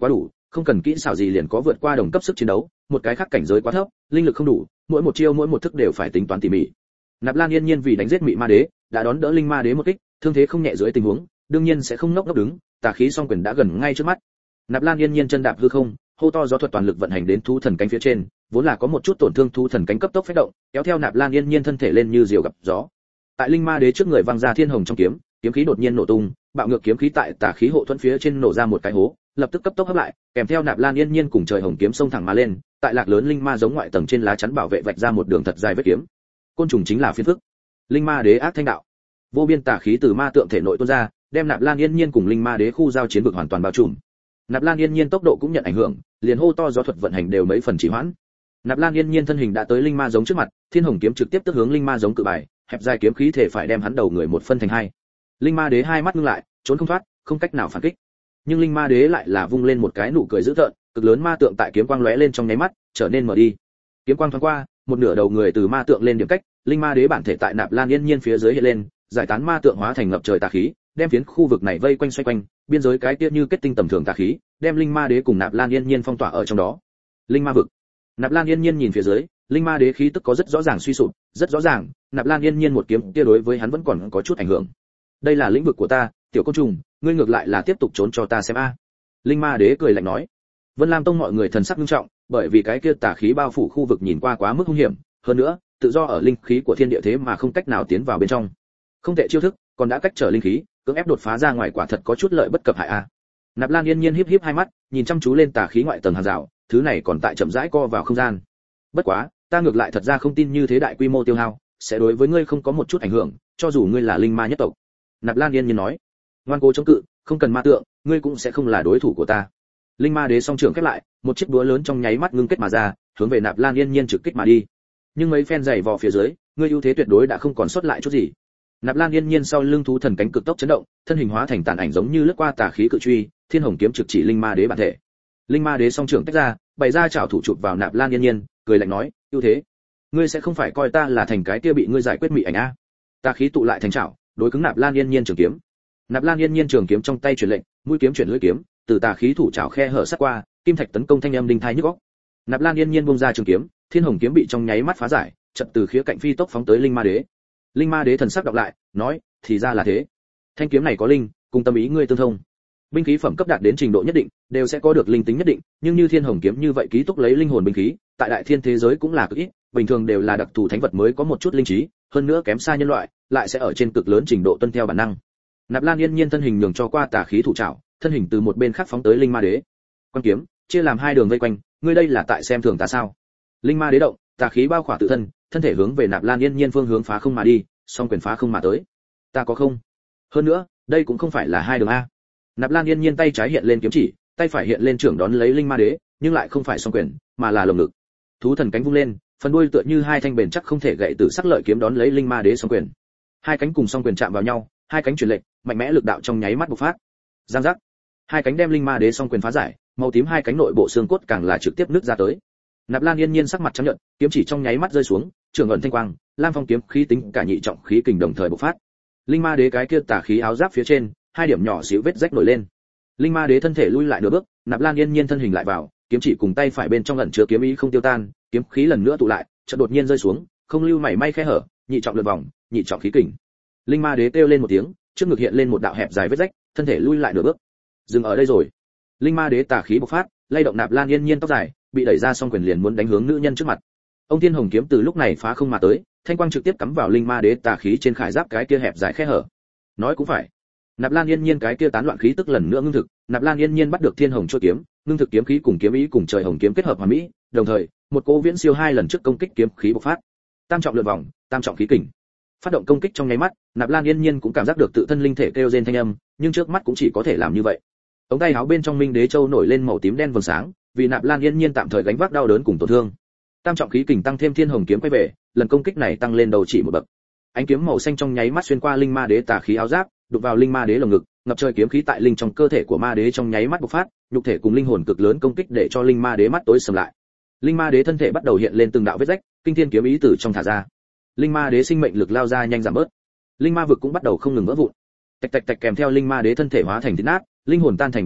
không cần kỹ xảo gì liền có vượt qua đồng cấp sức chiến đấu, một cái khác cảnh giới quá thấp, linh lực không đủ, mỗi một chiêu mỗi một thức đều phải tính toán tỉ mỉ. Nạp Lan Yên Nhiên vì đánh giết Mị Ma Đế, đã đón đỡ Linh Ma Đế một kích, thương thế không nhẹ dưới tình huống, đương nhiên sẽ không ngốc ngốc đứng, tà khí song quyền đã gần ngay trước mắt. Nạp Lan Yên Nhiên chân đạp hư không, hô to gió thuật toàn lực vận hành đến thú thần cánh phía trên, vốn là có một chút tổn thương thú thần cánh cấp tốc phách động, kéo theo Nạp Lan Yên Nhiên thân thể lên như diều gặp gió. Tại Linh Ma Đế trước người văng ra thiên hồng trong kiếm, kiếm khí đột nhiên nổ tung, bạo ngược kiếm khí tại tà khí hộ thuẫn phía trên nổ ra một cái hố, lập tức cấp tốc hấp lại, kèm theo Nạp Lan Yên Nhiên cùng trời hồng kiếm xông thẳng mà lên, tại lạc lớn linh ma giống ngoại tầng trên lá chắn bảo vệ vạch ra một đường thật dài vết kiếm. Côn trùng chính là phiền phức. Linh Ma Đế ác thanh đạo. Vô biên tà khí từ ma tượng thể nội tuôn ra, đem Nạp Lan Yên Nhiên cùng Linh Ma Đế khu giao chiến vực hoàn toàn bao trùm. Nạp Lan Yên Nhiên tốc độ cũng nhận ảnh hưởng, liền hô to gió thuật vận hành đều mấy phần trì hoãn. Nạp Lan Yên Nhiên thân hình đã tới linh ma giống trước mặt, thiên hồng kiếm trực tiếp tức hướng linh ma giống cự bài, hẹp dài kiếm khí thể phải đem hắn đầu người một phân thành hai. Linh Ma Đế hai mắt ngưng lại, trốn không thoát, không cách nào phản kích. Nhưng Linh Ma Đế lại là vung lên một cái nụ cười dữ tợn, cực lớn ma tượng tại kiếm quang lóe lên trong nháy mắt, trở nên mở đi. Kiếm quang thoáng qua, một nửa đầu người từ ma tượng lên điểm cách, Linh Ma Đế bản thể tại Nạp Lan Yên Nhiên phía dưới hiện lên, giải tán ma tượng hóa thành ngập trời tà khí, đem phiến khu vực này vây quanh xoay quanh, biên giới cái kia như kết tinh tầm thường tà khí, đem Linh Ma Đế cùng Nạp Lan Yên Nhiên phong tỏa ở trong đó. Linh Ma vực. Nạp Lan Yên Nhiên nhìn phía dưới, Linh Ma Đế khí tức có rất rõ ràng suy sụp, rất rõ ràng, Nạp Lan Yên Nhiên một kiếm kia đối với hắn vẫn còn có chút ảnh hưởng. Đây là lĩnh vực của ta, tiểu côn trùng, ngươi ngược lại là tiếp tục trốn cho ta xem a. Linh Ma Đế cười lạnh nói. Vân Lam Tông mọi người thần sắc nghiêm trọng, bởi vì cái kia tà khí bao phủ khu vực nhìn qua quá mức hung hiểm, hơn nữa, tự do ở linh khí của thiên địa thế mà không cách nào tiến vào bên trong. Không thể chiêu thức, còn đã cách trở linh khí, cưỡng ép đột phá ra ngoài quả thật có chút lợi bất cập hại a. Nạp Lan Yên Nhiên híp híp hai mắt, nhìn chăm chú lên tà khí ngoại tầng hàng rào, thứ này còn tại chậm rãi co vào không gian. Bất quá, ta ngược lại thật ra không tin như thế đại quy mô tiêu hao sẽ đối với ngươi không có một chút ảnh hưởng, cho dù ngươi là linh ma nhất tộc. Nạp Lan Yên Nhiên nói. Ngoan cố chống cự, không cần ma tượng, ngươi cũng sẽ không là đối thủ của ta. Linh Ma Đế song trưởng khép lại, một chiếc búa lớn trong nháy mắt ngưng kết mà ra, hướng về Nạp Lan Yên Nhiên trực kích mà đi. Nhưng mấy phen giày vò phía dưới, ngươi ưu thế tuyệt đối đã không còn sót lại chút gì. Nạp Lan Yên Nhiên sau lưng thú thần cánh cực tốc chấn động, thân hình hóa thành tàn ảnh giống như lướt qua tà khí cự truy, thiên hồng kiếm trực chỉ Linh Ma Đế bản thể. Linh Ma Đế song trưởng tách ra, bày ra chảo thủ chụp vào Nạp Lan Yên Nhiên, cười lạnh nói, ưu thế, ngươi sẽ không phải coi ta là thành cái kia bị ngươi giải quyết mị ảnh a. Tà khí tụ lại thành chảo, đối cứng Nạp Lan Yên Nhiên trường kiếm. Nạp Lan Yên Nhiên trường kiếm trong tay truyền lệnh, mũi kiếm chuyển lưỡi kiếm, từ tà khí thủ chảo khe hở sát qua, kim thạch tấn công thanh âm đinh tai nhức óc. Nạp Lan Yên Nhiên buông ra trường kiếm, thiên hồng kiếm bị trong nháy mắt phá giải, chợt từ khía cạnh phi tốc phóng tới Linh Ma Đế. Linh Ma Đế thần sắc đọc lại, nói, thì ra là thế. Thanh kiếm này có linh, cùng tâm ý ngươi tương thông. Binh khí phẩm cấp đạt đến trình độ nhất định, đều sẽ có được linh tính nhất định, nhưng như thiên hồng kiếm như vậy ký túc lấy linh hồn binh khí, tại đại thiên thế giới cũng là cực ít, bình thường đều là đặc thù thánh vật mới có một chút linh trí, hơn nữa kém xa nhân loại, lại sẽ ở trên cực lớn trình độ tuân theo bản năng. Nạp Lan Yên Nhiên thân hình nhường cho qua tà khí thủ trảo, thân hình từ một bên khác phóng tới Linh Ma Đế. Quan kiếm, chia làm hai đường vây quanh, ngươi đây là tại xem thường ta sao? Linh Ma Đế động, tà khí bao khỏa tự thân, thân thể hướng về Nạp Lan Yên Nhiên phương hướng phá không mà đi, song quyền phá không mà tới. Ta có không? Hơn nữa, đây cũng không phải là hai đường a. Nạp Lan Yên Nhiên tay trái hiện lên kiếm chỉ, tay phải hiện lên trưởng đón lấy Linh Ma Đế, nhưng lại không phải song quyền, mà là lồng ngực. Thú thần cánh vung lên, phần đuôi tựa như hai thanh bền chắc không thể gãy từ sắc lợi kiếm đón lấy Linh Ma Đế song quyền. Hai cánh cùng song quyền chạm vào nhau, hai cánh truyền lệnh, mạnh mẽ lực đạo trong nháy mắt bộc phát. Giang giác. Hai cánh đem Linh Ma Đế song quyền phá giải, màu tím hai cánh nội bộ xương cốt càng là trực tiếp nứt ra tới. Nạp Lan Yên Nhiên sắc mặt trắng nhợt, kiếm chỉ trong nháy mắt rơi xuống, trường ẩn thanh quang, Lam Phong kiếm khí tính cả nhị trọng khí kình đồng thời bộc phát. Linh Ma Đế cái kia tà khí áo giáp phía trên, hai điểm nhỏ xíu vết rách nổi lên. Linh Ma Đế thân thể lui lại nửa bước, Nạp Lan Yên Nhiên thân hình lại vào, kiếm chỉ cùng tay phải bên trong ẩn chứa kiếm ý không tiêu tan, kiếm khí lần nữa tụ lại, chợt đột nhiên rơi xuống, không lưu mảy may khe hở, nhị trọng lượt vòng, nhị trọng khí kình. Linh Ma Đế kêu lên một tiếng, trước ngực hiện lên một đạo hẹp dài vết rách, thân thể lui lại nửa bước. Dừng ở đây rồi. Linh Ma Đế tà khí bộc phát, lay động Nạp Lan Yên Nhiên tóc dài, bị đẩy ra song quyền liền muốn đánh hướng nữ nhân trước mặt. Ông Thiên Hồng kiếm từ lúc này phá không mà tới, thanh quang trực tiếp cắm vào Linh Ma Đế tà khí trên khải giáp cái kia hẹp dài khe hở. Nói cũng phải. Nạp Lan Yên Nhiên cái kia tán loạn khí tức lần nữa ngưng thực, Nạp Lan Yên Nhiên bắt được Thiên Hồng chua kiếm, ngưng thực kiếm khí cùng kiếm ý cùng trời hồng kiếm kết hợp hoàn mỹ, đồng thời, một cỗ viễn siêu hai lần trước công kích kiếm khí bộc phát. Tam trọng lượt vòng, tam trọng khí kình. Phát động công kích trong nháy mắt, Nạp Lan Yên Nhiên cũng cảm giác được tự thân linh thể kêu rên thanh âm, nhưng trước mắt cũng chỉ có thể làm như vậy. Ống tay áo bên trong Minh Đế Châu nổi lên màu tím đen vầng sáng, vì Nạp Lan Yên Nhiên tạm thời gánh vác đau đớn cùng tổn thương. Tam trọng khí kình tăng thêm Thiên Hồng kiếm quay về, lần công kích này tăng lên đầu chỉ một bậc. Ánh kiếm màu xanh trong nháy mắt xuyên qua Linh Ma Đế tà khí áo giáp, đụng vào Linh Ma Đế lồng ngực, ngập trời kiếm khí tại linh trong cơ thể của Ma Đế trong nháy mắt bộc phát, nhục thể cùng linh hồn cực lớn công kích để cho Linh Ma Đế mắt tối sầm lại. Linh Ma Đế thân thể bắt đầu hiện lên từng đạo vết rách, kinh thiên kiếm ý từ trong thả ra. Linh Ma Đế sinh mệnh lực lao ra nhanh giảm bớt. Linh Ma vực cũng bắt đầu không ngừng vỡ vụn. Tạch tạch tạch kèm theo Linh Ma Đế thân thể hóa thành thịt nát, linh hồn tan thành bọt nước,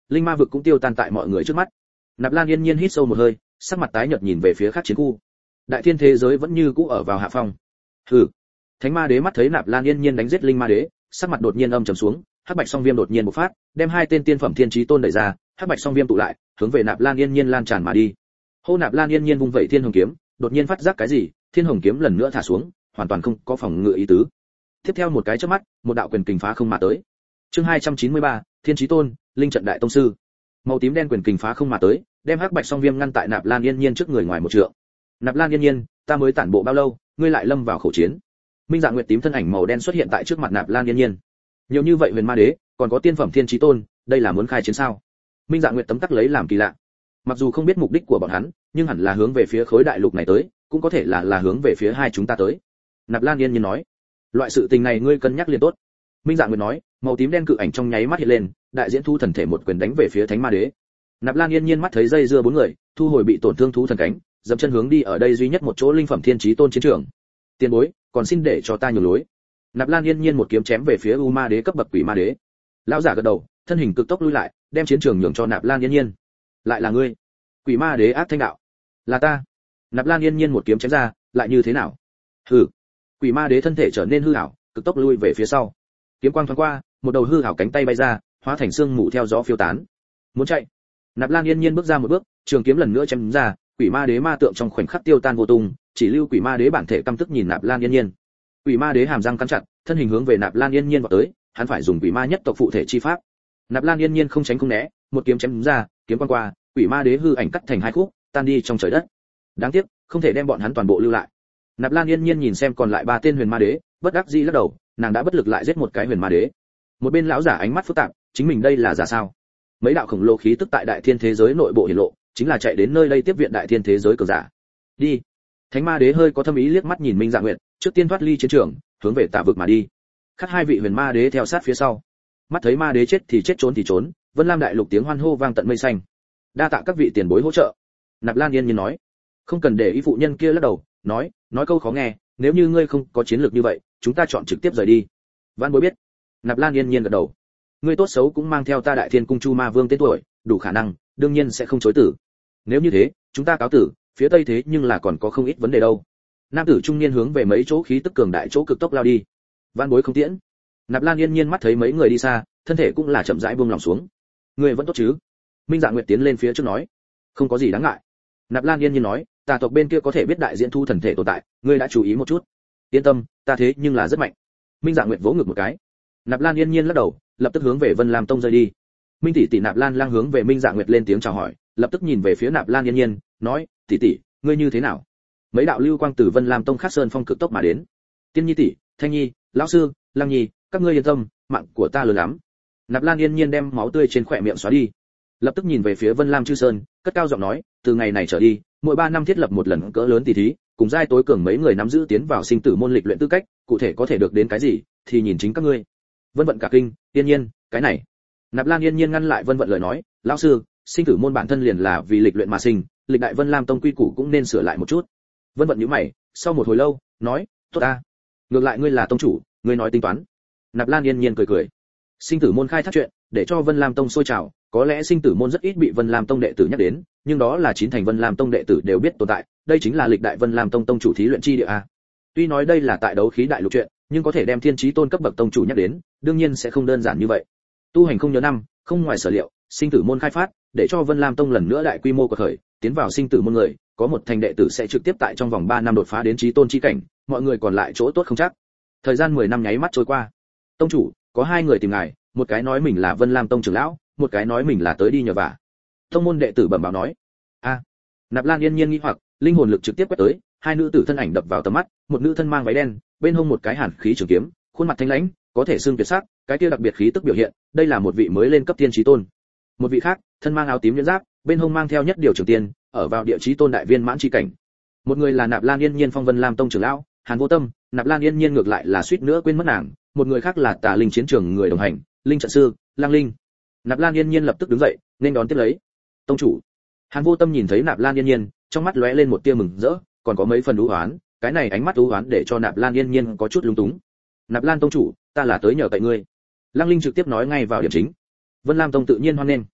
linh ma vực cũng tiêu tan tại mọi người trước mắt. Nạp Lan Yên Nhiên hít sâu một hơi, sắc mặt tái nhợt nhìn về phía khác chiến khu. Đại thiên thế giới vẫn như cũ ở vào hạ phong. Hừ. Thánh ma đế mắt thấy Nạp Lan Yên Nhiên đánh giết linh ma đế, sắc mặt đột nhiên âm trầm xuống, hắc bạch song viêm đột nhiên bộc phát, đem hai tên tiên phẩm thiên chí tôn đẩy ra, hắc bạch song viêm tụ lại, hướng về Nạp Lan Yên Nhiên lan tràn mà đi. Hô Nạp Lan Yên Nhiên vung vẩy thiên hồng kiếm, đột nhiên phát giác cái gì, thiên hồng kiếm lần nữa thả xuống, hoàn toàn không có phòng ngự ý tứ. Tiếp theo một cái chớp mắt, một đạo quyền kình phá không mà tới. Chương 293, Thiên Chí Tôn, Linh trận đại tông sư. Màu tím đen quyền kình phá không mà tới, đem hắc bạch song viêm ngăn tại Nạp Lan Yên Nhiên trước người ngoài một trượng. Nạp Lan Yên Nhiên, ta mới tản bộ bao lâu, ngươi lại lâm vào khẩu chiến. Minh Dạ Nguyệt tím thân ảnh màu đen xuất hiện tại trước mặt Nạp Lan Yên Nhiên. Nhiều như vậy huyền ma đế, còn có tiên phẩm thiên chí tôn, đây là muốn khai chiến sao? Minh Dạ Nguyệt tấm tắc lấy làm kỳ lạ. Mặc dù không biết mục đích của bọn hắn, nhưng hẳn là hướng về phía khối đại lục này tới, cũng có thể là hướng về phía hai chúng ta tới. Nạp Lan Yên Nhiên nói, loại sự tình này ngươi cân nhắc liền tốt. Minh Dạ Nguyệt nói, màu tím đen cự ảnh trong nháy mắt hiện lên, đại diễn thu thần thể một quyền đánh về phía thánh ma đế. Nạp Lan Yên Nhiên mắt thấy dây dưa bốn người, thu hồi bị tổn thương thú thần cánh, dậm chân hướng đi ở đây duy nhất một chỗ linh phẩm thiên chí tôn chiến trường. Tiền bối, còn xin để cho ta nhường lối. Nạp Lan Yên Nhiên một kiếm chém về phía U Ma Đế cấp bậc quỷ ma đế. Lão giả gật đầu, thân hình cực tốc lui lại, đem chiến trường nhường cho Nạp Lan Yên Nhiên. Lại là ngươi? Quỷ ma đế ác thanh đạo. Là ta. Nạp Lan Yên Nhiên một kiếm chém ra, lại như thế nào? Hừ. Quỷ ma đế thân thể trở nên hư ảo, cực tốc lui về phía sau. Kiếm quang thoáng qua, một đầu hư ảo cánh tay bay ra, hóa thành xương mù theo gió phiêu tán. Muốn chạy. Nạp Lan Yên Nhiên bước ra một bước, trường kiếm lần nữa chém ra, quỷ ma đế ma tượng trong khoảnh khắc tiêu tan vô tung, chỉ lưu quỷ ma đế bản thể căm tức nhìn Nạp Lan Yên Nhiên. Quỷ ma đế hàm răng cắn chặt, thân hình hướng về Nạp Lan Yên Nhiên vọt tới, hắn phải dùng quỷ ma nhất tộc phụ thể chi pháp. Nạp Lan Yên Nhiên không tránh không né, một kiếm chém ra, kiếm quang qua, quỷ ma đế hư ảnh cắt thành hai khúc, tan đi trong trời đất. Đáng tiếc, không thể đem bọn hắn toàn bộ lưu lại. Nạp Lan Yên Nhiên nhìn xem còn lại ba tên huyền ma đế, bất đắc dĩ lắc đầu, nàng đã bất lực lại giết một cái huyền ma đế. Một bên lão giả ánh mắt phức tạp, chính mình đây là giả sao? Mấy đạo khổng lồ khí tức tại đại thiên thế giới nội bộ hiển lộ, chính là chạy đến nơi đây tiếp viện đại thiên thế giới cường giả. Đi. Thánh ma đế hơi có thâm ý liếc mắt nhìn Minh Dạ Nguyệt, trước tiên thoát ly chiến trường, hướng về Tà vực mà đi. Khác hai vị huyền ma đế theo sát phía sau. Mắt thấy ma đế chết thì chết trốn thì trốn, Vân Lam đại lục tiếng hoan hô vang tận mây xanh. Đa tạ các vị tiền bối hỗ trợ. Nạp Lan Yên Nhiên nói. Không cần để ý phụ nhân kia lắc đầu, nói câu khó nghe, nếu như ngươi không có chiến lược như vậy, chúng ta chọn trực tiếp rời đi. Vãn bối biết. Nạp Lan Yên Nhiên gật đầu. Ngươi tốt xấu cũng mang theo ta Đại Thiên cung Chu Ma Vương tên tuổi, đủ khả năng, đương nhiên sẽ không chối từ. Nếu như thế, chúng ta cáo tử, phía tây thế nhưng là còn có không ít vấn đề đâu. Nam tử trung niên hướng về mấy chỗ khí tức cường đại chỗ cực tốc lao đi. Vãn bối không tiễn. Nạp Lan Yên Nhiên mắt thấy mấy người đi xa, thân thể cũng là chậm rãi buông lòng xuống. Ngươi vẫn tốt chứ? Minh Dạ Nguyệt tiến lên phía trước nói. Không có gì đáng ngại. Nạp Lan Yên Nhiên nói, Tà tộc bên kia có thể biết đại diễn thu thần thể tồn tại, ngươi đã chú ý một chút. Yên tâm, ta thế nhưng là rất mạnh. Minh Dạ Nguyệt vỗ ngực một cái. Nạp Lan Yên Nhiên lắc đầu, lập tức hướng về Vân Lam Tông rời đi. Minh tỷ tỷ Nạp Lan Lang hướng về Minh Dạ Nguyệt lên tiếng chào hỏi, lập tức nhìn về phía Nạp Lan Yên Nhiên, nói, tỷ tỷ, ngươi như thế nào? Mấy đạo lưu quang từ Vân Lam Tông Khắc Sơn Phong cực tốc mà đến. Tiên Nhi tỷ, Thanh Nhi, lão sư, Lăng Nhi, các ngươi yên tâm, mạng của ta lớn lắm. Nạp Lan Yên Nhiên đem máu tươi trên khóe miệng xóa đi, lập tức nhìn về phía Vân Lam Chư Sơn, cất cao giọng nói, từ ngày này trở đi, mỗi 3 năm thiết lập một lần cỡ lớn tỷ thí, cùng giai tối cường mấy người nắm giữ tiến vào sinh tử môn lịch luyện tư cách, cụ thể có thể được đến cái gì, thì nhìn chính các ngươi. Vân Vận cả kinh, Yên Nhiên, cái này. Nạp Lan Yên Nhiên ngăn lại Vân Vận lời nói, lão sư, sinh tử môn bản thân liền là vì lịch luyện mà sinh, lịch đại Vân Lam Tông quy củ cũng nên sửa lại một chút. Vân Vận nhíu mày, sau một hồi lâu, nói, tốt ta. Ngược lại ngươi là tông chủ, ngươi nói tính toán. Nạp Lan Yên Nhiên cười cười. Sinh tử môn khai thác chuyện, để cho Vân Lam Tông sôi trào, có lẽ sinh tử môn rất ít bị Vân Lam Tông đệ tử nhắc đến, nhưng đó là 9 thành Vân Lam Tông đệ tử đều biết tồn tại, đây chính là lịch đại Vân Lam Tông tông chủ thí luyện chi địa a. Tuy nói đây là tại đấu khí đại lục chuyện, nhưng có thể đem thiên chí tôn cấp bậc tông chủ nhắc đến, đương nhiên sẽ không đơn giản như vậy. Tu hành không nhớ năm, không ngoài sở liệu, sinh tử môn khai phát, để cho Vân Lam Tông lần nữa đại quy mô của khởi, tiến vào sinh tử môn người, có một thành đệ tử sẽ trực tiếp tại trong vòng 3 năm đột phá đến chí tôn chi cảnh, mọi người còn lại chỗ tốt không chắc. Thời gian 10 năm nháy mắt trôi qua. Tông chủ, có 2 người tìm ngài, một cái nói mình là Vân Lam Tông trưởng lão, một cái nói mình là tới đi nhờ vả. Tông môn đệ tử bẩm báo nói. A. Nạp Lan Yên Nhiên nghi hoặc, linh hồn lực trực tiếp quét tới, 2 nữ tử thân ảnh đập vào tầm mắt, một nữ thân mang váy đen, bên hông một cái hàn khí trường kiếm, khuôn mặt thanh lãnh, có thể xưng tuyệt sắc, cái kia đặc biệt khí tức biểu hiện, đây là một vị mới lên cấp tiên chí tôn. Một vị khác, thân mang áo tím nhuyễn giáp, bên hông mang theo nhất điều trường tiên, ở vào địa chí tôn đại viên mãn chi cảnh. Một người là Nạp Lan Yên Nhiên Phong Vân Lam Tông trưởng lão, Hàn Vô Tâm, Nạp Lan Yên Nhiên ngược lại là suýt nữa quên mất nàng, một người khác là Tà Linh chiến trường người đồng hành, Linh trận sư, Lăng Linh. Nạp Lan Yên Nhiên lập tức đứng dậy, nên đón tiếp lấy. Tông chủ. Hàn Vô Tâm nhìn thấy Nạp Lan Yên Nhiên, trong mắt lóe lên một tia mừng rỡ, còn có mấy phần u hoán, cái này ánh mắt u hoán để cho Nạp Lan Yên Nhiên có chút lúng túng. Nạp Lan tông chủ, ta là tới nhờ cậy ngươi. Lăng Linh trực tiếp nói ngay vào điểm chính. Vân Lam Tông tự nhiên hoan nghênh.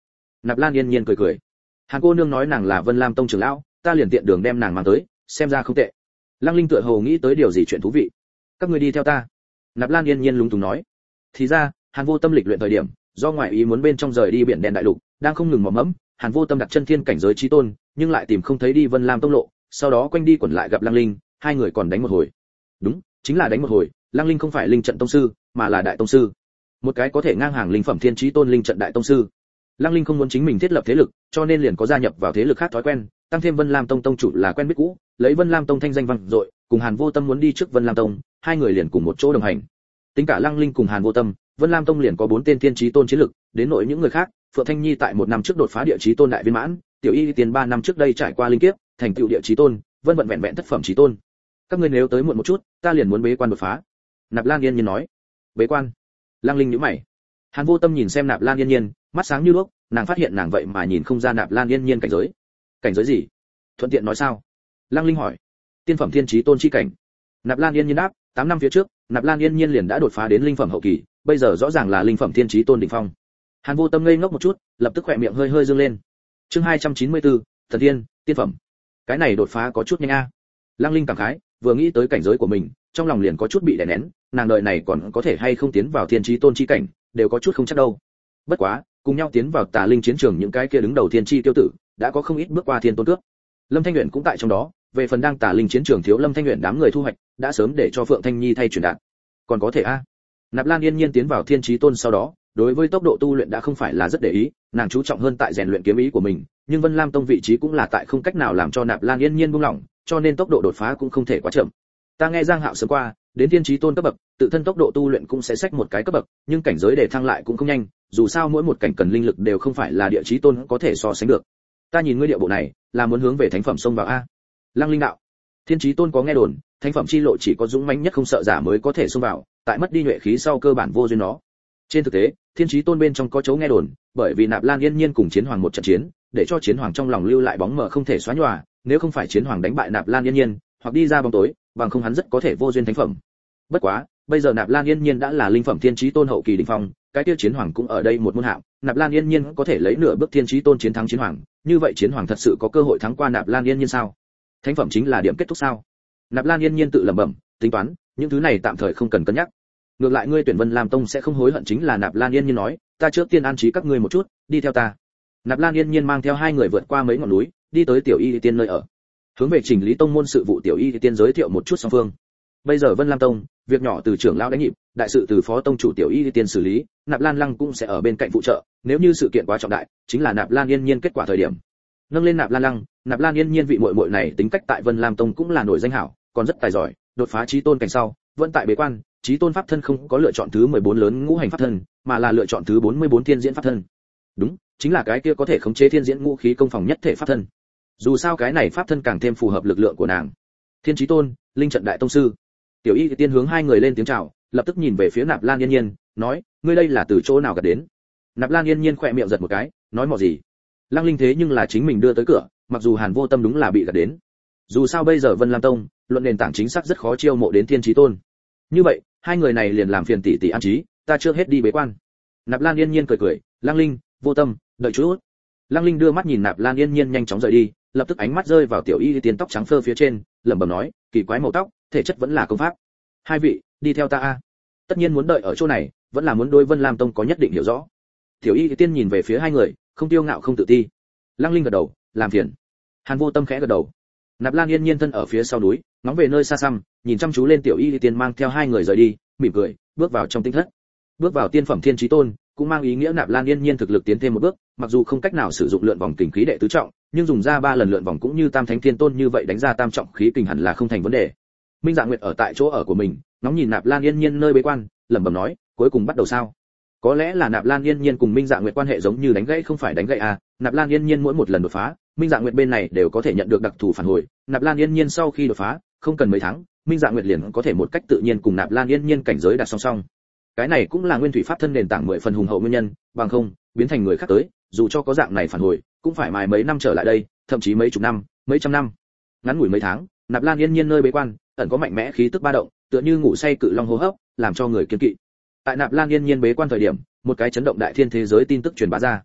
Nạp Lan Yên Nhiên cười cười. Hàn cô nương nói nàng là Vân Lam tông trưởng lão, ta liền tiện đường đem nàng mang tới, xem ra không tệ. Lăng Linh tựa hồ nghĩ tới điều gì chuyện thú vị. Các ngươi đi theo ta. Nạp Lan Yên Nhiên lúng túng nói. Thì ra, Hàn Vô Tâm lịch luyện thời điểm, do ngoại ý muốn bên trong rời đi biển đen đại lục, đang không ngừng mò mẫm, Hàn Vô Tâm đặt chân thiên cảnh giới chí tôn, nhưng lại tìm không thấy đi Vân Lam tông lộ, sau đó quanh đi quẩn lại gặp Lăng Linh, hai người còn đánh một hồi. Đúng, chính là đánh một hồi, Lăng Linh không phải linh trận tông sư, mà là đại tông sư. Một cái có thể ngang hàng linh phẩm thiên chí tôn linh trận đại tông sư. Lăng Linh không muốn chính mình thiết lập thế lực, cho nên liền có gia nhập vào thế lực khác thói quen, tăng thêm Vân Lam tông tông chủ là quen biết cũ, lấy Vân Lam tông thanh danh vang dội, cùng Hàn Vô Tâm muốn đi trước Vân Lam tông, hai người liền cùng một chỗ đồng hành. Tính cả Lăng Linh cùng Hàn Vô Tâm, Vân Lam tông liền có 4 tên thiên chí tôn chiến lực, đến nội những người khác, Phượng Thanh Nhi tại 1 năm trước đột phá địa chí tôn đại viên mãn, Tiểu Y tiền 3 năm trước đây trải qua linh kiếp, thành tựu địa chí tôn, Vân Vận vẹn vẹn thất phẩm chí tôn. Các ngươi nếu tới muộn một chút, ta liền muốn bế quan đột phá. Nạp Lan Yên Nhiên nói. Bế quan? Lăng Linh nhíu mày. Hàn Vô Tâm nhìn xem Nạp Lan Yên Nhiên, mắt sáng như đuốc, nàng phát hiện nàng vậy mà nhìn không ra Nạp Lan Yên Nhiên cảnh giới. Cảnh giới gì? Thuận tiện nói sao? Lăng Linh hỏi. Tiên phẩm thiên chí tôn chi cảnh. Nạp Lan Yên Nhiên đáp, 8 năm phía trước, Nạp Lan Yên Nhiên liền đã đột phá đến linh phẩm hậu kỳ, bây giờ rõ ràng là linh phẩm thiên chí tôn đỉnh phong. Hàn Vô Tâm ngây ngốc một chút, lập tức khỏe miệng hơi hơi dương lên. Chương 294, Thần Thiên, tiên phẩm. Cái này đột phá có chút nhanh a. Lăng Linh cảm khái, vừa nghĩ tới cảnh giới của mình, trong lòng liền có chút bị đè nén, nàng đời này còn có thể hay không tiến vào thiên chí tôn chi cảnh, đều có chút không chắc đâu. Bất quá, cùng nhau tiến vào Tà Linh chiến trường những cái kia đứng đầu thiên chi tiêu tử, đã có không ít bước qua thiên tôn cước. Lâm Thanh Uyển cũng tại trong đó, về phần đang Tà Linh chiến trường thiếu Lâm Thanh Uyển đám người thu hoạch, đã sớm để cho Phượng Thanh Nhi thay truyền đạt. Còn có thể a. Nạp Lan Yên Nhiên tiến vào thiên chí tôn sau đó, đối với tốc độ tu luyện đã không phải là rất để ý, nàng chú trọng hơn tại rèn luyện kiếm ý của mình, nhưng Vân Lam tông vị trí cũng là tại không cách nào làm cho Nạp Lan Yên Nhiên buông lỏng, cho nên tốc độ đột phá cũng không thể quá chậm. Ta nghe Giang Hạo sớm qua, đến thiên chí tôn cấp bậc, tự thân tốc độ tu luyện cũng sẽ xách một cái cấp bậc, nhưng cảnh giới để thăng lại cũng không nhanh, dù sao mỗi một cảnh cần linh lực đều không phải là địa chí tôn có thể so sánh được. Ta nhìn ngươi địa bộ này, là muốn hướng về thánh phẩm xông vào a. Lăng Linh đạo. Thiên chí tôn có nghe đồn, thánh phẩm chi lộ chỉ có dũng mãnh nhất không sợ giả mới có thể xông vào, tại mất đi nhuệ khí sau cơ bản vô duyên nó. Trên thực tế, thiên chí tôn bên trong có chấu nghe đồn, bởi vì Nạp Lan Yên Nhiên cùng chiến hoàng một trận chiến, để cho chiến hoàng trong lòng lưu lại bóng mờ không thể xóa nhòa, nếu không phải chiến hoàng đánh bại Nạp Lan Yên Nhiên, hoặc đi ra bóng tối, bằng không hắn rất có thể vô duyên thánh phẩm. Bất quá, bây giờ Nạp Lan Yên Nhiên đã là linh phẩm thiên chí tôn hậu kỳ đỉnh phong, cái tiêu chiến hoàng cũng ở đây một môn hạng, Nạp Lan Yên Nhiên có thể lấy nửa bước thiên chí tôn chiến thắng chiến hoàng, như vậy chiến hoàng thật sự có cơ hội thắng qua Nạp Lan Yên Nhiên sao? Thánh phẩm chính là điểm kết thúc sao? Nạp Lan Yên Nhiên tự lẩm bẩm, tính toán, những thứ này tạm thời không cần cân nhắc. Ngược lại ngươi tuyển Vân Lam tông sẽ không hối hận chính là Nạp Lan Yên Nhiên nói, ta trước tiên an trí các ngươi một chút, đi theo ta. Nạp Lan Yên Nhiên mang theo hai người vượt qua mấy ngọn núi, đi tới Tiểu Y Tiên nơi ở. Hướng về chỉnh lý tông môn sự vụ Tiểu Y Tiên giới thiệu một chút song phương. Bây giờ Vân Lam tông, việc nhỏ từ trưởng lão đánh nhịp, đại sự từ phó tông chủ Tiểu Y Tiên xử lý, Nạp Lan Lăng cũng sẽ ở bên cạnh phụ trợ, nếu như sự kiện quá trọng đại, chính là Nạp Lan Yên Nhiên kết quả thời điểm. Nâng lên Nạp Lan Lăng, Nạp Lan Yên Nhiên vị muội muội này tính cách tại Vân Lam tông cũng là nổi danh hảo, còn rất tài giỏi, đột phá chí tôn cảnh sau, vẫn tại bế quan, chí tôn pháp thân không có lựa chọn thứ 14 lớn ngũ hành pháp thân, mà là lựa chọn thứ 44 thiên diễn pháp thân. Đúng, chính là cái kia có thể khống chế thiên diễn ngũ khí công phòng nhất thể pháp thân. Dù sao cái này pháp thân càng thêm phù hợp lực lượng của nàng. Thiên chí tôn, linh trận đại tông sư. Tiểu Y Tiên hướng hai người lên tiếng chào, lập tức nhìn về phía Nạp Lan Yên Nhiên, nói, ngươi đây là từ chỗ nào gặt đến? Nạp Lan Yên Nhiên khẽ miệng giật một cái, nói mò gì? Lăng Linh thế nhưng là chính mình đưa tới cửa, mặc dù Hàn Vô Tâm đúng là bị gặt đến. Dù sao bây giờ Vân Lam tông, luận nền tảng chính xác rất khó chiêu mộ đến thiên chí tôn. Như vậy, hai người này liền làm phiền tỷ tỷ an trí, ta chưa hết đi bế quan. Nạp Lan Yên Nhiên cười cười, Lăng Linh, Vô Tâm, đợi chút. Lăng Linh đưa mắt nhìn Nạp Lan Yên Nhiên nhanh chóng rời đi, lập tức ánh mắt rơi vào Tiểu Y Tiên tóc trắng phơ phía trên, lẩm bẩm nói, kỳ quái màu tóc, thể chất vẫn là công pháp. Hai vị, đi theo ta a. Tất nhiên muốn đợi ở chỗ này, vẫn là muốn đối Vân Lam tông có nhất định hiểu rõ. Tiểu Y Tiên nhìn về phía hai người, không tiêu ngạo không tự ti. Lăng Linh gật đầu, làm phiền. Hàn Vô Tâm khẽ gật đầu. Nạp Lan Yên Nhiên thân ở phía sau núi, ngóng về nơi xa xăm, nhìn chăm chú lên Tiểu Y Tiên mang theo hai người rời đi, mỉm cười, bước vào trong tinh thất. Bước vào tiên phẩm thiên chí tôn, cũng mang ý nghĩa Nạp Lan Yên Nhiên thực lực tiến thêm một bước, mặc dù không cách nào sử dụng lượn vòng kình khí đệ tứ trọng, nhưng dùng ra 3 lần lượn vòng cũng như Tam Thánh Thiên Tôn như vậy đánh ra tam trọng khí kình hẳn là không thành vấn đề. Minh Dạ Nguyệt ở tại chỗ ở của mình, ngóng nhìn Nạp Lan Yên Nhiên nơi bế quan, lẩm bẩm nói, cuối cùng bắt đầu sao? Có lẽ là Nạp Lan Yên Nhiên cùng Minh Dạ Nguyệt quan hệ giống như đánh gãy không phải đánh gãy à? Nạp Lan Yên Nhiên mỗi một lần đột phá, Minh Dạ Nguyệt bên này đều có thể nhận được đặc thù phản hồi. Nạp Lan Yên Nhiên sau khi đột phá, không cần mấy tháng, Minh Dạ Nguyệt liền có thể một cách tự nhiên cùng Nạp Lan Yên Nhiên cảnh giới đạt song song. Cái này cũng là nguyên thủy pháp thân nền tảng 10 phần hùng hậu nguyên nhân, bằng không, biến thành người khác tới, dù cho có dạng này phản hồi, cũng phải mài mấy năm trở lại đây, thậm chí mấy chục năm, mấy trăm năm. Ngắn ngủi mấy tháng, Nạp Lan Yên Nhiên nơi bế quan, ẩn có mạnh mẽ khí tức ba động, tựa như ngủ say cự long hô hấp, làm cho người kiêng kỵ. Tại Nạp Lan Yên Nhiên bế quan thời điểm, một cái chấn động đại thiên thế giới tin tức truyền bá ra.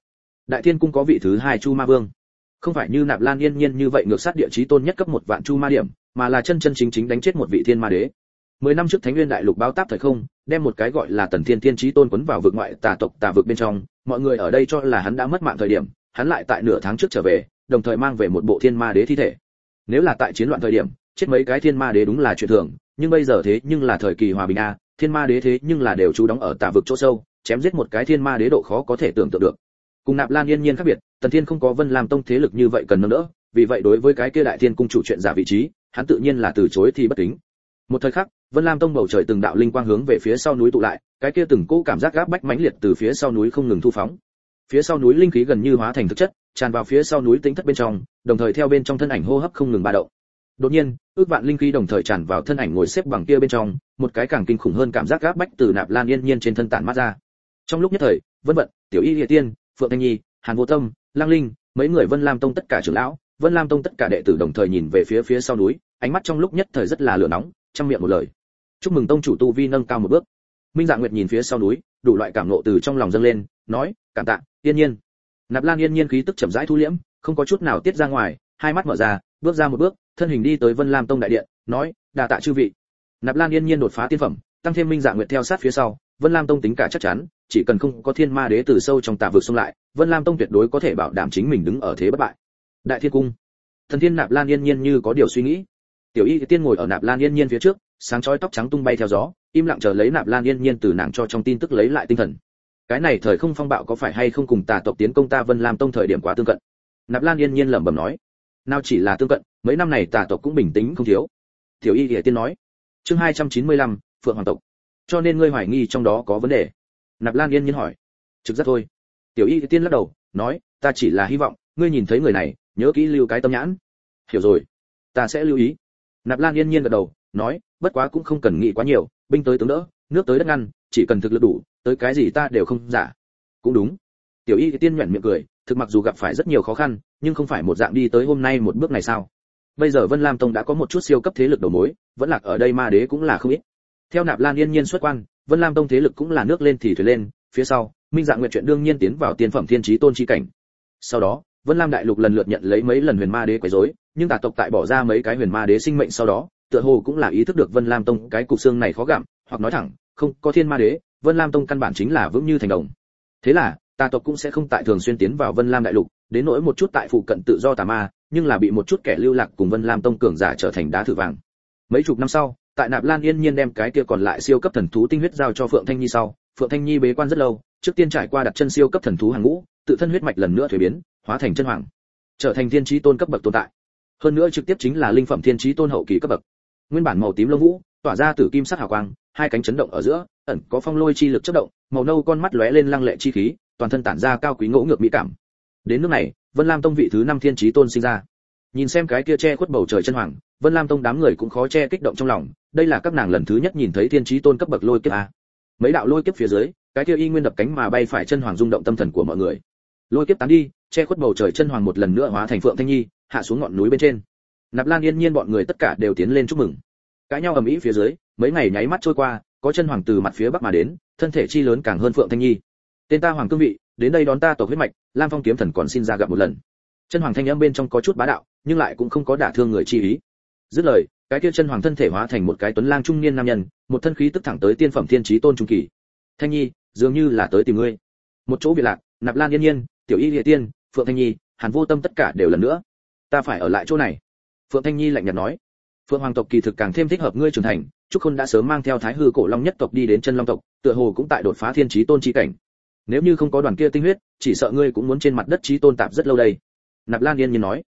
Đại Thiên cung có vị thứ 2 Chu Ma Vương, không phải như Nạp Lan Yên Nhiên như vậy ngược sát địa chí tôn nhất cấp 1 vạn Chu Ma điểm, mà là chân chân chính chính đánh chết một vị Thiên Ma Đế. 10 năm trước Thánh Nguyên Đại Lục báo táp thời không, đem một cái gọi là Tần Thiên Thiên chí tôn quấn vào vực ngoại tà tộc tà vực bên trong, mọi người ở đây cho là hắn đã mất mạng thời điểm, hắn lại tại nửa tháng trước trở về, đồng thời mang về một bộ Thiên Ma Đế thi thể. Nếu là tại chiến loạn thời điểm, chết mấy cái Thiên Ma Đế đúng là chuyện thường, nhưng bây giờ thế nhưng là thời kỳ hòa bình a, Thiên Ma Đế thế nhưng là đều trú đóng ở tà vực chỗ sâu, chém giết một cái Thiên Ma Đế độ khó có thể tưởng tượng được. Cùng Nạp Lan Yên Nhiên khác biệt, Tần Thiên không có Vân Lam Tông thế lực như vậy cần nâng đỡ, vì vậy đối với cái kia Đại Thiên cung chủ chuyện giả vị trí, hắn tự nhiên là từ chối thì bất kính. Một thời khắc, Vân Lam Tông bầu trời từng đạo linh quang hướng về phía sau núi tụ lại, cái kia từng cỗ cảm giác gáp bách mãnh liệt từ phía sau núi không ngừng thu phóng. Phía sau núi linh khí gần như hóa thành thực chất, tràn vào phía sau núi tĩnh thất bên trong, đồng thời theo bên trong thân ảnh hô hấp không ngừng ba động. Đột nhiên, ước vạn linh khí đồng thời tràn vào thân ảnh ngồi xếp bằng kia bên trong, một cái càng kinh khủng hơn cảm giác gáp bách từ Nạp Lan Yên Nhiên trên thân tản mát ra. Trong lúc nhất thời, Vân Vận, Tiểu Y Lệ Tiên, Phượng Thanh Nhi, Hàn Vô Tâm, Lang Linh, mấy người Vân Lam Tông tất cả trưởng lão, Vân Lam Tông tất cả đệ tử đồng thời nhìn về phía sau núi, ánh mắt trong lúc nhất thời rất là lửa nóng, trong miệng một lời: chúc mừng tông chủ tu vi nâng cao một bước. Minh Dạ Nguyệt nhìn phía sau núi, đủ loại cảm nộ từ trong lòng dâng lên, nói: cảm tạ, Yên Nhiên. Nạp Lan Yên Nhiên khí tức chậm rãi thu liễm, không có chút nào tiết ra ngoài, hai mắt mở ra, bước ra một bước, thân hình đi tới Vân Lam Tông đại điện, nói: đa tạ chư vị. Nạp Lan Yên Nhiên đột phá tiên phẩm, tăng thêm Minh Dạ Nguyệt theo sát phía sau, Vân Lam Tông tính cả chắc chắn, chỉ cần không có Thiên Ma Đế từ sâu trong tà vực xông lại, Vân Lam Tông tuyệt đối có thể bảo đảm chính mình đứng ở thế bất bại. Đại Thiên cung, Thần Thiên Nạp Lan Yên Nhiên như có điều suy nghĩ. Tiểu Y Tiên ngồi ở Nạp Lan Yên Nhiên phía trước, sáng chói tóc trắng tung bay theo gió, im lặng chờ lấy Nạp Lan Yên Nhiên từ nàng cho trong tin tức lấy lại tinh thần. Cái này thời không phong bạo có phải hay không cùng tà tộc tiến công ta Vân Lam Tông thời điểm quá tương cận? Nạp Lan Yên Nhiên lẩm bẩm nói. Nào chỉ là tương cận, mấy năm này tà tộc cũng bình tĩnh không thiếu. Tiểu Y Tiên nói. Chương 295, Phượng Hoàng tộc. Cho nên ngươi hoài nghi trong đó có vấn đề? Nạp Lan Yên Nhiên hỏi. Trực giác thôi. Tiểu Y Tiên lắc đầu, nói, ta chỉ là hy vọng ngươi nhìn thấy người này, nhớ kỹ lưu cái tâm nhãn. Hiểu rồi, ta sẽ lưu ý. Nạp Lan Yên Nhiên gật đầu, nói, bất quá cũng không cần nghĩ quá nhiều, binh tới tướng đỡ, nước tới đất ngăn, chỉ cần thực lực đủ, tới cái gì ta đều không giả. Cũng đúng. Tiểu Y Tiên nhuyễn miệng cười, thực mặc dù gặp phải rất nhiều khó khăn, nhưng không phải một dạng đi tới hôm nay một bước này sao? Bây giờ Vân Lam Tông đã có một chút siêu cấp thế lực đầu mối, vẫn lạc ở đây Ma Đế cũng là không ít. Theo Nạp Lan Yên Nhiên xuất quan, Vân Lam Tông thế lực cũng là nước lên thì thuyền lên, phía sau, Minh Dạ Nguyệt chuyện đương nhiên tiến vào tiên phẩm thiên chí tôn chi cảnh. Sau đó, Vân Lam đại lục lần lượt nhận lấy mấy lần Huyền Ma Đế quấy rối, nhưng tà tộc tại bỏ ra mấy cái Huyền Ma Đế sinh mệnh sau đó, tựa hồ cũng là ý thức được Vân Lam Tông cái cục xương này khó gặm, hoặc nói thẳng, không có Thiên Ma Đế, Vân Lam Tông căn bản chính là vững như thành đồng. Thế là, tà tộc cũng sẽ không tại thường xuyên tiến vào Vân Lam đại lục, đến nỗi một chút tại phụ cận tự do tà ma, nhưng là bị một chút kẻ lưu lạc cùng Vân Lam Tông cường giả trở thành đá thử vàng. Mấy chục năm sau, tại Nạp Lan Yên Nhiên đem cái kia còn lại siêu cấp thần thú tinh huyết giao cho Phượng Thanh Nhi sau, Phượng Thanh Nhi bế quan rất lâu, trước tiên trải qua đặt chân siêu cấp thần thú hàng ngũ, tự thân huyết mạch lần nữa thuế biến, hóa thành chân hoàng, trở thành thiên chí tôn cấp bậc tồn tại. Hơn nữa trực tiếp chính là linh phẩm thiên chí tôn hậu kỳ cấp bậc. Nguyên bản màu tím lông vũ, tỏa ra tử kim sắc hào quang, hai cánh chấn động ở giữa, ẩn có phong lôi chi lực chớp động, màu nâu con mắt lóe lên lăng lệ chi khí, toàn thân tản ra cao quý ngỗ ngược mỹ cảm. Đến nước này, Vân Lam Tông vị thứ 5 thiên chí tôn sinh ra. Nhìn xem cái kia che khuất bầu trời chân hoàng, Vân Lam Tông đám người cũng khó che kích động trong lòng, đây là các nàng lần thứ nhất nhìn thấy thiên chí tôn cấp bậc lôi kiếp a. Mấy đạo lôi kiếp phía dưới, cái kia y nguyên đập cánh mà bay phải chân hoàng rung động tâm thần của mọi người. Lôi kiếp tán đi, che khuất bầu trời chân hoàng một lần nữa hóa thành Phượng Thanh Nhi, hạ xuống ngọn núi bên trên. Nạp Lan Yên Nhiên bọn người tất cả đều tiến lên chúc mừng. Cãi nhau ầm ĩ phía dưới, mấy ngày nháy mắt trôi qua, có chân hoàng từ mặt phía bắc mà đến, thân thể chi lớn càng hơn Phượng Thanh Nhi. Tên ta Hoàng Cương Vị, đến đây đón ta tộc huyết mạch, Lam Phong kiếm thần còn xin ra gặp một lần. Chân hoàng thanh âm bên trong có chút bá đạo, nhưng lại cũng không có đả thương người chi ý. Dứt lời, cái kia chân hoàng thân thể hóa thành một cái tuấn lang trung niên nam nhân, một thân khí tức thẳng tới tiên phẩm thiên chí tôn trung kỳ. Thanh Nhi, dường như là tới tìm ngươi. Một chỗ biệt lạc, Nạp Lan Yên Nhiên, Tiểu Y Lệ Tiên, Phượng Thanh Nhi, Hàn Vô Tâm tất cả đều lần nữa. Ta phải ở lại chỗ này. Phượng Thanh Nhi lạnh nhạt nói. Phượng Hoàng tộc kỳ thực càng thêm thích hợp ngươi trưởng thành, Trúc Khôn đã sớm mang theo Thái Hư cổ long nhất tộc đi đến chân long tộc, tựa hồ cũng tại đột phá thiên chí tôn chi cảnh. Nếu như không có đoàn kia tinh huyết, chỉ sợ ngươi cũng muốn trên mặt đất chí tôn tạp rất lâu đây. Nạp Lan Yên Nhiên nói.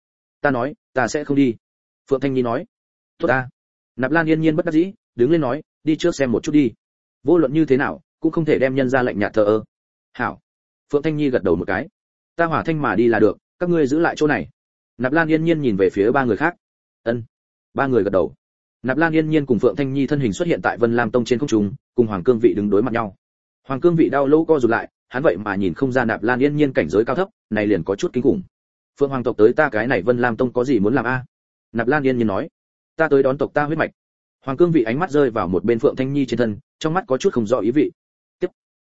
Ta sẽ không đi. Phượng Thanh Nhi nói. Tốt ta. Nạp Lan Yên Nhiên bất đắc dĩ, đứng lên nói, đi trước xem một chút đi. Vô luận như thế nào, cũng không thể đem nhân ra lệnh nhạt thờ ơ. Hảo. Phượng Thanh Nhi gật đầu một cái. Ta hỏa thanh mà đi là được, các ngươi giữ lại chỗ này. Nạp Lan Yên Nhiên nhìn về phía ba người khác. Ân. Ba người gật đầu. Nạp Lan Yên Nhiên cùng Phượng Thanh Nhi thân hình xuất hiện tại Vân Lam Tông trên không trung, cùng Hoàng Cương Vị đứng đối mặt nhau. Hoàng Cương Vị đau lâu co rụt lại, hắn vậy mà nhìn không ra Nạp Lan Yên Nhiên cảnh giới cao thấp, này liền có chút kinh khủng. Phượng Hoàng tộc tới ta cái này Vân Lam Tông có gì muốn làm a? Nạp Lan Yên Nhiên nói. Ta tới đón tộc ta huyết mạch. Hoàng Cương Vị ánh mắt rơi vào một bên Phượng Thanh Nhi trên thân, trong mắt có chút không rõ ý vị. Tiếp.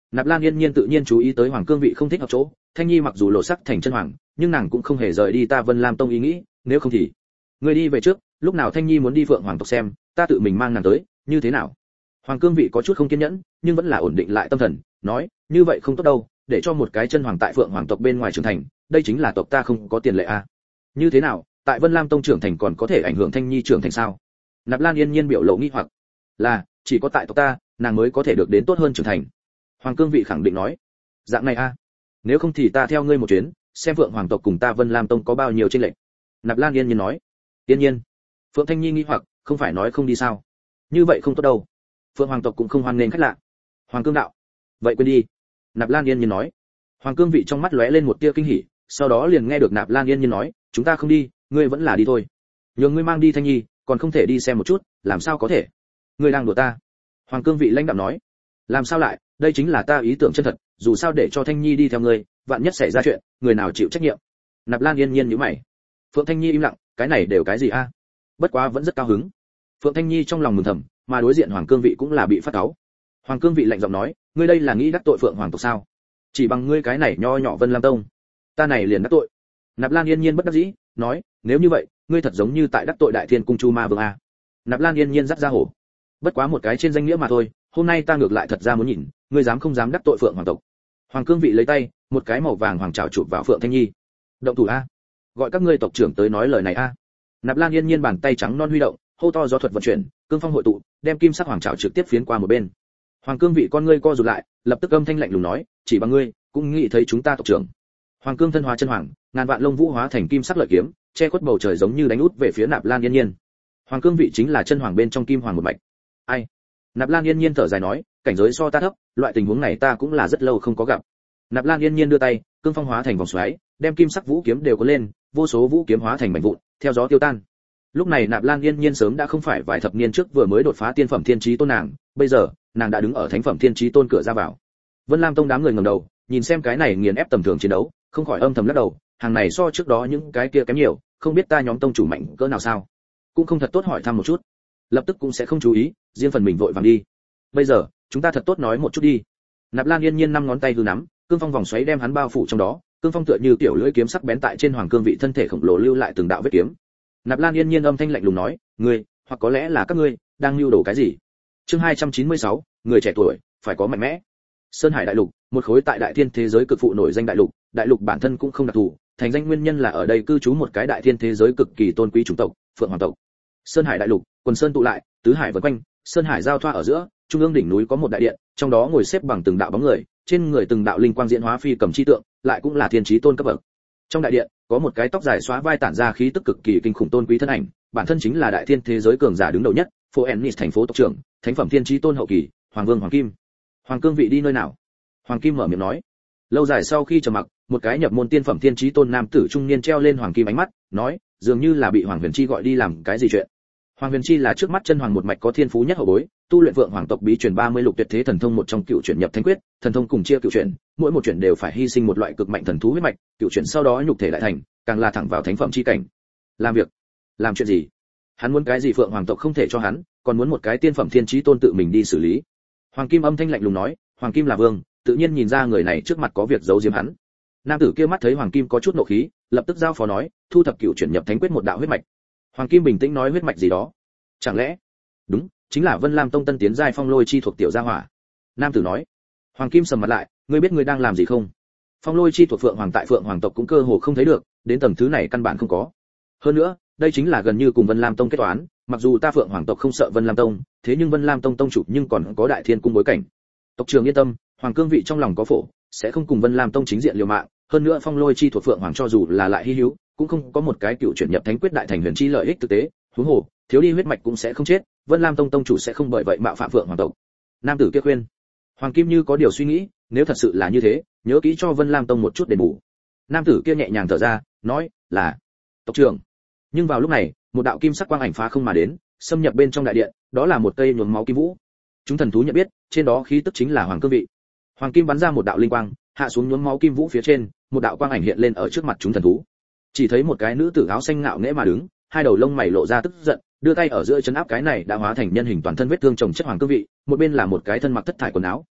Nạp Lan Yên Nhiên tự nhiên chú ý tới Hoàng Cương Vị không thích hợp chỗ, Thanh Nhi mặc dù lộ sắc thành chân hoàng, nhưng nàng cũng không hề rời đi ta Vân Lam Tông ý nghĩ, nếu không thì ngươi đi về trước, lúc nào Thanh Nhi muốn đi Phượng Hoàng tộc xem, ta tự mình mang nàng tới, như thế nào? Hoàng Cương Vị có chút không kiên nhẫn, nhưng vẫn là ổn định lại tâm thần, nói, như vậy không tốt đâu, để cho một cái chân hoàng tại Phượng Hoàng tộc bên ngoài trưởng thành, đây chính là tộc ta không có tiền lệ a. Như thế nào, tại Vân Lam Tông trưởng thành còn có thể ảnh hưởng Thanh Nhi trưởng thành sao? Nạp Lan Yên Nhiên biểu lộ nghi hoặc, là, chỉ có tại tộc ta, nàng mới có thể được đến tốt hơn trưởng thành. Hoàng Cương Vị khẳng định nói, dạng này a, nếu không thì ta theo ngươi một chuyến, xem Phượng Hoàng tộc cùng ta Vân Lam Tông có bao nhiêu chênh lệch. Nạp Lan Yên Nhiên nói, Yên Nhiên. Phượng Thanh Nhi nghi hoặc, không phải nói không đi sao? Như vậy không tốt đâu. Phượng Hoàng tộc cũng không hoan nghênh khách lạ. Hoàng Cương đạo, vậy quên đi. Nạp Lan Yên Nhiên nói. Hoàng Cương Vị trong mắt lóe lên một tia kinh hỉ, sau đó liền nghe được Nạp Lan Yên Nhiên nói, chúng ta không đi, ngươi vẫn là đi thôi. Nhường ngươi mang đi Thanh Nhi, còn không thể đi xem một chút, làm sao có thể? Ngươi đang đùa ta? Hoàng Cương Vị lãnh đạm nói, làm sao lại, đây chính là ta ý tưởng chân thật, dù sao để cho Thanh Nhi đi theo ngươi, vạn nhất xảy ra chuyện, người nào chịu trách nhiệm? Nạp Lan Yên Nhiên nhíu mày. Phượng Thanh Nhi im lặng, cái này đều cái gì a? Bất quá vẫn rất cao hứng. Phượng Thanh Nhi trong lòng mừng thầm, mà đối diện Hoàng Cương Vị cũng là bị phát cáu. Hoàng Cương Vị lạnh giọng nói, ngươi đây là nghĩ đắc tội Phượng Hoàng tộc sao? Chỉ bằng ngươi cái này nho nhỏ Vân Lam Tông, ta này liền đắc tội. Nạp Lan Yên Nhiên bất đắc dĩ, nói, nếu như vậy, ngươi thật giống như tại đắc tội Đại Thiên Cung Chu Ma Vương a. Nạp Lan Yên Nhiên dắt ra hổ. Bất quá một cái trên danh nghĩa mà thôi, hôm nay ta ngược lại thật ra muốn nhìn, ngươi dám không dám đắc tội Phượng Hoàng tộc. Hoàng Cương Vị lấy tay, một cái màu vàng hoàng trảo chụp vào Phượng Thanh Nhi. Động thủ a, gọi các ngươi tộc trưởng tới nói lời này a. Nạp Lan Yên Nhiên bàn tay trắng non huy động, hô to gió thuật vận chuyển, cương phong hội tụ, đem kim sắc hoàng trảo trực tiếp phiến qua một bên. Hoàng Cương Vị con ngươi co rụt lại, lập tức âm thanh lạnh lùng nói, chỉ bằng ngươi, cũng nghĩ thấy chúng ta tộc trưởng. Hoàng Cương thân hóa chân hoàng, ngàn vạn lông vũ hóa thành kim sắc lợi kiếm, che khuất bầu trời giống như đánh út về phía Nạp Lan Yên Nhiên. Hoàng Cương Vị chính là chân hoàng bên trong kim hoàng một mạch. Ai? Nạp Lan Yên Nhiên thở dài nói, cảnh giới so ta thấp, loại tình huống này ta cũng là rất lâu không có gặp. Nạp Lan Yên Nhiên đưa tay, cương phong hóa thành vòng xoáy, đem kim sắc vũ kiếm đều cuốn lên, vô số vũ kiếm hóa thành mảnh vụn, theo gió tiêu tan. Lúc này Nạp Lan Yên Nhiên sớm đã không phải vài thập niên trước vừa mới đột phá tiên phẩm thiên chí tôn nàng, bây giờ, nàng đã đứng ở thánh phẩm thiên chí tôn cửa ra vào. Vân Lam Tông đám người ngẩng đầu, nhìn xem cái này nghiền ép tầm thường chiến đấu, không khỏi âm thầm lắc đầu, hàng này so trước đó những cái kia kém nhiều, không biết ta nhóm tông chủ mạnh cỡ nào sao? Cũng không thật tốt hỏi thăm một chút, lập tức cũng sẽ không chú ý, riêng phần mình vội vàng đi. Bây giờ, chúng ta thật tốt nói một chút đi. Nạp Lan Yên Nhiên năm ngón tay hư nắm, cương phong vòng xoáy đem hắn bao phủ trong đó, cương phong tựa như tiểu lưỡi kiếm sắc bén tại trên Hoàng Cương Vị thân thể khổng lồ lưu lại từng đạo vết kiếm. Nạp Lan Yên Nhiên âm thanh lạnh lùng nói, ngươi, hoặc có lẽ là các ngươi, đang lưu đồ cái gì? Chương 296, người trẻ tuổi, phải có mạnh mẽ. Sơn Hải đại lục, một khối tại đại thiên thế giới cực phụ nổi danh đại lục bản thân cũng không đặc thù, thành danh nguyên nhân là ở đây cư trú một cái đại thiên thế giới cực kỳ tôn quý chủng tộc, Phượng Hoàng tộc. Sơn Hải đại lục, quần sơn tụ lại, tứ hải vần quanh, sơn hải giao thoa ở giữa, trung ương đỉnh núi có một đại điện, trong đó ngồi xếp bằng từng đạo bóng người, trên người từng đạo linh quang diễn hóa phi cầm chi tượng, lại cũng là thiên chí tôn cấp bậc. Trong đại điện, có một cái tóc dài xóa vai tản ra khí tức cực kỳ kinh khủng tôn quý thân ảnh, bản thân chính là đại thiên thế giới cường giả đứng đầu nhất, Phố Ennis thành phố tộc trưởng, thánh phẩm thiên chí tôn hậu kỳ, Hoàng Vương Hoàng Kim. Hoàng Cương Vị đi nơi nào? Hoàng Kim mở miệng nói. Lâu dài sau khi trầm mặc, một cái nhập môn tiên phẩm thiên chí tôn nam tử trung niên treo lên Hoàng Kim ánh mắt, nói, dường như là bị Hoàng Huyền Chi gọi đi làm cái gì chuyện. Hoàng Huyền Chi là trước mắt chân hoàng một mạch có thiên phú nhất hậu bối, tu luyện Vượng Hoàng tộc bí truyền 30 lục tuyệt thế thần thông một trong cựu chuyển nhập thánh quyết, thần thông cùng chia cựu chuyển, mỗi một chuyển đều phải hy sinh một loại cực mạnh thần thú huyết mạch, cựu chuyển sau đó nhục thể lại thành, càng là thẳng vào thánh phẩm chi cảnh. Làm chuyện gì? Hắn muốn cái gì Phượng Hoàng tộc không thể cho hắn, còn muốn một cái tiên phẩm thiên chí tôn tự mình đi xử lý. Hoàng Kim âm thanh lạnh lùng nói, Hoàng Kim là vương, tự nhiên nhìn ra người này trước mặt có việc giấu giếm hắn. Nam tử kia mắt thấy Hoàng Kim có chút nộ khí, lập tức giao phó nói, thu thập cựu chuyển nhập thánh quyết một đạo huyết mạch. Hoàng Kim bình tĩnh nói huyết mạch gì đó? Chẳng lẽ? Đúng, chính là Vân Lam Tông tân tiến giai phong lôi chi thuộc tiểu gia hỏa. Nam tử nói. Hoàng Kim sầm mặt lại, ngươi biết ngươi đang làm gì không? Phong lôi chi thuộc Phượng Hoàng tại Phượng Hoàng tộc cũng cơ hồ không thấy được, đến tầng thứ này căn bản không có. Hơn nữa, đây chính là gần như cùng Vân Lam Tông kết toán, mặc dù ta Phượng Hoàng tộc không sợ Vân Lam Tông, thế nhưng Vân Lam Tông tông chủ nhưng còn có Đại Thiên cung bối cảnh. Tộc trưởng yên tâm, Hoàng Cương Vị trong lòng có phổ, sẽ không cùng Vân Lam Tông chính diện liều mạng, hơn nữa phong lôi chi thuộc Phượng Hoàng cho dù là lại hi hữu, cũng không có một cái cựu chuyển nhập thánh quyết đại thành huyền chi lợi ích thực tế, huống hồ, thiếu đi huyết mạch cũng sẽ không chết, Vân Lam Tông tông chủ sẽ không bởi vậy mạo phạm Phượng Hoàng tộc. Nam tử kia khuyên. Hoàng Kim như có điều suy nghĩ, nếu thật sự là như thế, nhớ kỹ cho Vân Lam Tông một chút đền bù. Nam tử kia nhẹ nhàng thở ra, nói, là tộc trưởng. Nhưng vào lúc này, một đạo kim sắc quang ảnh phá không mà đến, xâm nhập bên trong đại điện, đó là một cây nhuốm máu kim vũ. Chúng thần thú nhận biết, trên đó khí tức chính là Hoàng Cương Vị. Hoàng Kim bắn ra một đạo linh quang, hạ xuống nhuốm máu kim vũ phía trên, một đạo quang ảnh hiện lên ở trước mặt chúng thần thú. Chỉ thấy một cái nữ tử áo xanh ngạo nghễ mà đứng, hai đầu lông mày lộ ra tức giận, đưa tay ở giữa chấn áp cái này đã hóa thành nhân hình toàn thân vết thương chồng chất Hoàng Cương Vị, một bên là một cái thân mặc thất thải quần áo,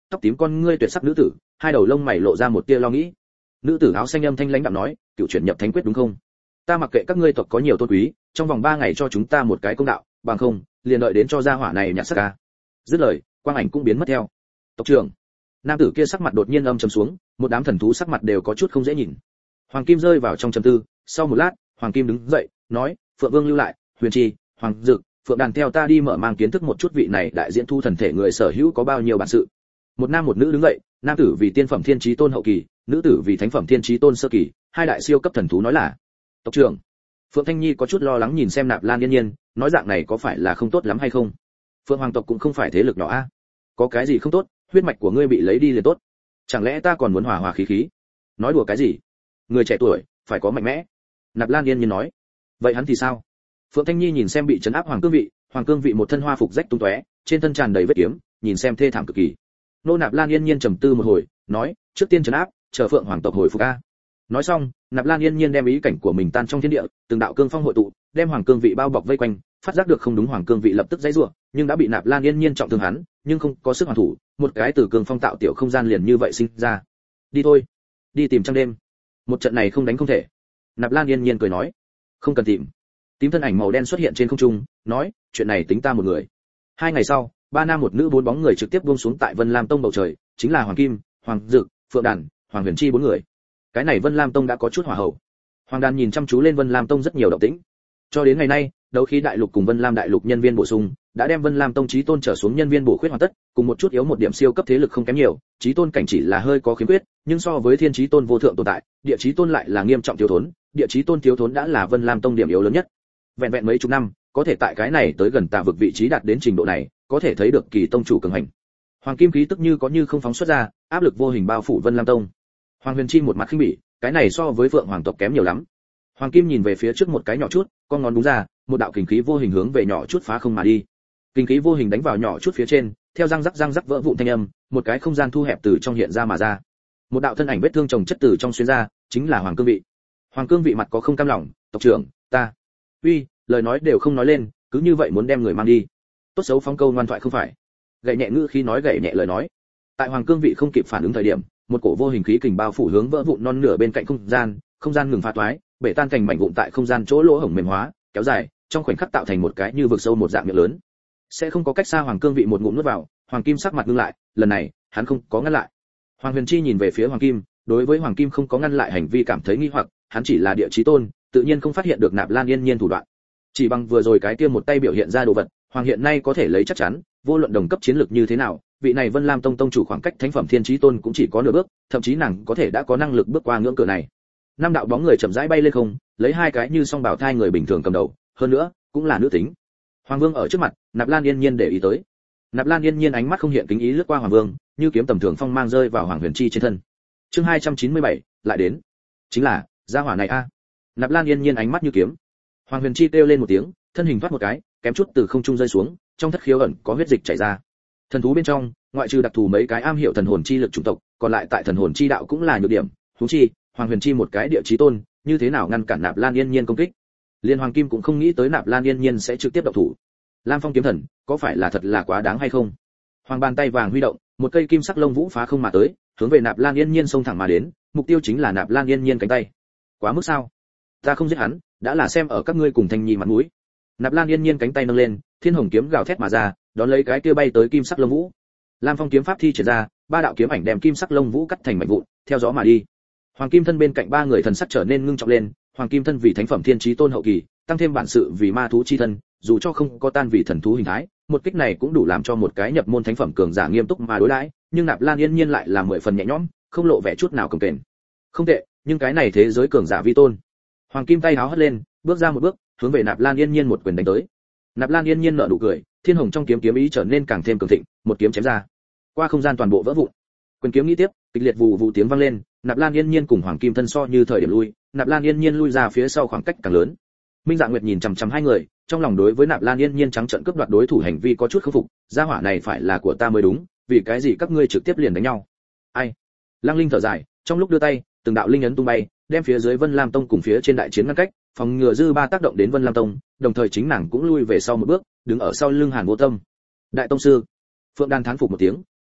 tóc tím con ngươi tuyệt sắc nữ tử, hai đầu lông mày lộ ra một tia lo nghĩ. Nữ tử áo xanh âm thanh lãnh đạm nói, cựu chuyển nhập thánh quyết đúng không? Ta mặc kệ các ngươi tộc có nhiều tôn quý, trong vòng 3 ngày cho chúng ta một cái công đạo, bằng không liền đợi đến cho gia hỏa này nhặt xác ca. Dứt lời, quang ảnh cũng biến mất theo. Tộc trưởng. Nam tử kia sắc mặt đột nhiên âm trầm xuống, một đám thần thú sắc mặt đều có chút không dễ nhìn. Hoàng Kim rơi vào trong trầm tư, sau một lát, Hoàng Kim đứng dậy, nói, Phượng Vương lưu lại, Huyền Chi, Hoàng Dực, Phượng Đàn theo ta đi mở mang kiến thức một chút vị này đại diện thu thần thể người sở hữu có bao nhiêu bản sự. Một nam một nữ đứng dậy, nam tử vì tiên phẩm thiên chí tôn hậu kỳ, nữ tử vì thánh phẩm thiên chí tôn sơ kỳ, hai đại siêu cấp thần thú nói là. Tộc trưởng. Phượng Thanh Nhi có chút lo lắng nhìn xem Nạp Lan Yên Nhiên, nói dạng này có phải là không tốt lắm hay không? Phượng Hoàng tộc cũng không phải thế lực nhỏ a. Có cái gì không tốt, huyết mạch của ngươi bị lấy đi liền tốt. Chẳng lẽ ta còn muốn hòa hòa khí khí? Nói đùa cái gì? Người trẻ tuổi phải có mạnh mẽ. Nạp Lan Yên Nhiên nói. Vậy hắn thì sao? Phượng Thanh Nhi nhìn xem bị trấn áp Hoàng Cương Vị một thân hoa phục rách tung tóe, trên thân tràn đầy vết kiếm, nhìn xem thê thảm cực kỳ. Nô Nạp Lan Yên Nhiên trầm tư một hồi, nói, trước tiên trấn áp, chờ Phượng Hoàng tộc hồi phục a. Nói xong, Nạp Lan Yên Nhiên đem ý cảnh của mình tan trong thiên địa, từng đạo cương phong hội tụ, đem Hoàng Cương Vị bao bọc vây quanh, phát giác được không đúng Hoàng Cương Vị lập tức giãy giụa, nhưng đã bị Nạp Lan Yên Nhiên trọng thương hắn, nhưng không có sức hoàn thủ, một cái từ cương phong tạo tiểu không gian liền như vậy sinh ra. Đi thôi, đi tìm trăng đêm. Một trận này không đánh không thể. Nạp Lan Yên Nhiên cười nói, không cần tìm. Tím thân ảnh màu đen xuất hiện trên không trung, nói, chuyện này tính ta một người. 2 ngày sau, 3 nam một nữ 4 bóng người trực tiếp buông xuống tại Vân Lam Tông bầu trời, chính là Hoàng Kim, Hoàng Dực, Phượng Đàn, Hoàng Huyền Chi 4 người. Cái này Vân Lam Tông đã có chút hỏa hậu. Hoàng Đàn nhìn chăm chú lên Vân Lam Tông rất nhiều động tĩnh. Cho đến ngày nay, đấu khí đại lục cùng Vân Lam đại lục nhân viên bổ sung, đã đem Vân Lam Tông chí tôn trở xuống nhân viên bổ khuyết hoàn tất, cùng một chút yếu một điểm siêu cấp thế lực không kém nhiều, chí tôn cảnh chỉ là hơi có khiếm khuyết, nhưng so với thiên chí tôn vô thượng tồn tại, địa chí tôn lại là nghiêm trọng thiếu thốn, địa chí tôn thiếu thốn đã là Vân Lam Tông điểm yếu lớn nhất. Vẹn vẹn mấy chục năm, có thể tại cái này tới gần Tà vực vị trí đạt đến trình độ này, có thể thấy được kỳ tông chủ cường hành. Hoàng Kim khí tức như có như không phóng xuất ra, áp lực vô hình bao phủ Vân Lam Tông. Hoàng Huyền Chi một mặt khinh bỉ, cái này so với Phượng Hoàng tộc kém nhiều lắm. Hoàng Kim nhìn về phía trước một cái nhỏ chút, con ngón đúng ra, một đạo kình khí vô hình hướng về nhỏ chút phá không mà đi. Kình khí vô hình đánh vào nhỏ chút phía trên, theo răng rắc vỡ vụn thanh âm, một cái không gian thu hẹp từ trong hiện ra mà ra. Một đạo thân ảnh vết thương chồng chất từ trong xuyên ra, chính là Hoàng Cương Vị. Hoàng Cương Vị mặt có không cam lòng, tộc trưởng, ta. Uy, lời nói đều không nói lên, cứ như vậy muốn đem người mang đi. Tốt xấu phóng câu ngoan thoại không phải. Gậy nhẹ ngữ khi nói gậy nhẹ lời nói. Tại Hoàng Cương Vị không kịp phản ứng thời điểm, một cổ vô hình khí kình bao phủ hướng vỡ vụn non nửa bên cạnh không gian ngừng phá toái, bể tan thành mảnh vụn tại không gian chỗ lỗ hổng mềm hóa, kéo dài, trong khoảnh khắc tạo thành một cái như vực sâu một dạng miệng lớn. Sẽ không có cách xa Hoàng Cương Vị một ngụm nuốt vào, Hoàng Kim sắc mặt ngưng lại, lần này, hắn không có ngăn lại. Hoàng Huyền Chi nhìn về phía Hoàng Kim, đối với Hoàng Kim không có ngăn lại hành vi cảm thấy nghi hoặc, hắn chỉ là địa chí tôn, tự nhiên không phát hiện được Nạp Lan Yên Nhiên thủ đoạn. Chỉ bằng vừa rồi cái kia một tay biểu hiện ra đồ vật, Hoàng hiện nay có thể lấy chắc chắn, vô luận đồng cấp chiến lược như thế nào, vị này Vân Lam Tông tông chủ khoảng cách thánh phẩm thiên chí tôn cũng chỉ có nửa bước, thậm chí nàng có thể đã có năng lực bước qua ngưỡng cửa này. 5 đạo bóng người chậm rãi bay lên không, lấy 2 cái như song bảo thai người bình thường cầm đầu, hơn nữa, cũng là nữ tính. Hoàng Vương ở trước mặt, Nạp Lan Yên Nhiên để ý tới. Nạp Lan Yên Nhiên ánh mắt không hiện kính ý lướt qua Hoàng Vương, như kiếm tầm thường phong mang rơi vào Hoàng Huyền Chi trên thân. Chương 297, lại đến. Chính là, gia hỏa này a. Nạp Lan Yên Nhiên ánh mắt như kiếm. Hoàng Huyền Chi kêu lên một tiếng, thân hình thoát một cái, kém chút từ không trung rơi xuống, trong thất khiếu ẩn có huyết dịch chảy ra. Thần thú bên trong, ngoại trừ đặc thù mấy cái am hiểu thần hồn chi lực chủng tộc, còn lại tại thần hồn chi đạo cũng là nhược điểm. Huống chi, Hoàng Huyền Chi một cái địa chí tôn, như thế nào ngăn cản Nạp Lan Yên Nhiên công kích? Liên Hoàng Kim cũng không nghĩ tới Nạp Lan Yên Nhiên sẽ trực tiếp động thủ. Lam Phong kiếm thần, có phải là thật là quá đáng hay không? Hoàng bàn tay vàng huy động, một cây kim sắc lông vũ phá không mà tới, hướng về Nạp Lan Yên Nhiên xông thẳng mà đến, mục tiêu chính là Nạp Lan Yên Nhiên cánh tay. Quá mức sao? Ta không giết hắn, đã là xem ở các ngươi cùng Thanh Nhi mặt mũi. Nạp Lan Yên Nhiên cánh tay nâng lên, thiên hồng kiếm gào thét mà ra, đón lấy cái kia bay tới kim sắc lông vũ. Lam Phong kiếm pháp thi triển ra, 3 đạo kiếm ảnh đem kim sắc lông vũ cắt thành mảnh vụn, theo gió mà đi. Hoàng Kim thân bên cạnh 3 người thần sắc trở nên ngưng trọng lên, Hoàng Kim thân vì thánh phẩm thiên chí tôn hậu kỳ, tăng thêm bản sự vì ma thú chi thân, dù cho không có tan vì thần thú hình thái, một kích này cũng đủ làm cho một cái nhập môn thánh phẩm cường giả nghiêm túc mà đối đãi, nhưng Nạp Lan Yên Nhiên lại là 10 phần nhẹ nhõm, không lộ vẻ chút nào cồng kềnh. Không tệ, nhưng cái này thế giới cường giả vi tôn. Hoàng Kim tay háo hất lên, bước ra một bước, hướng về Nạp Lan Yên Nhiên một quyền đánh tới. Nạp Lan Yên Nhiên nở nụ cười, thiên hồng trong kiếm ý trở nên càng thêm cường thịnh, một kiếm chém ra. Qua không gian toàn bộ vỡ vụn. Quyền kiếm nghĩ tiếp, kịch liệt vù vù tiếng vang lên, Nạp Lan Yên Nhiên cùng Hoàng Kim thân so như thời điểm lui, Nạp Lan Yên Nhiên lui ra phía sau khoảng cách càng lớn. Minh Dạ Nguyệt nhìn chằm chằm hai người, trong lòng đối với Nạp Lan Yên Nhiên trắng trợn cướp đoạt đối thủ hành vi có chút không phục, gia hỏa này phải là của ta mới đúng, vì cái gì các ngươi trực tiếp liền đánh nhau? Ai? Lăng Linh thở dài, trong lúc đưa tay, từng đạo linh ấn tung bay, đem phía dưới Vân Lam Tông cùng phía trên đại chiến ngăn cách, phòng ngừa dư ba tác động đến Vân Lam Tông, đồng thời chính nàng cũng lui về sau một bước, đứng ở sau lưng Hàn Vô Tâm. Đại tông sư. Phượng Đan thán phục một tiếng,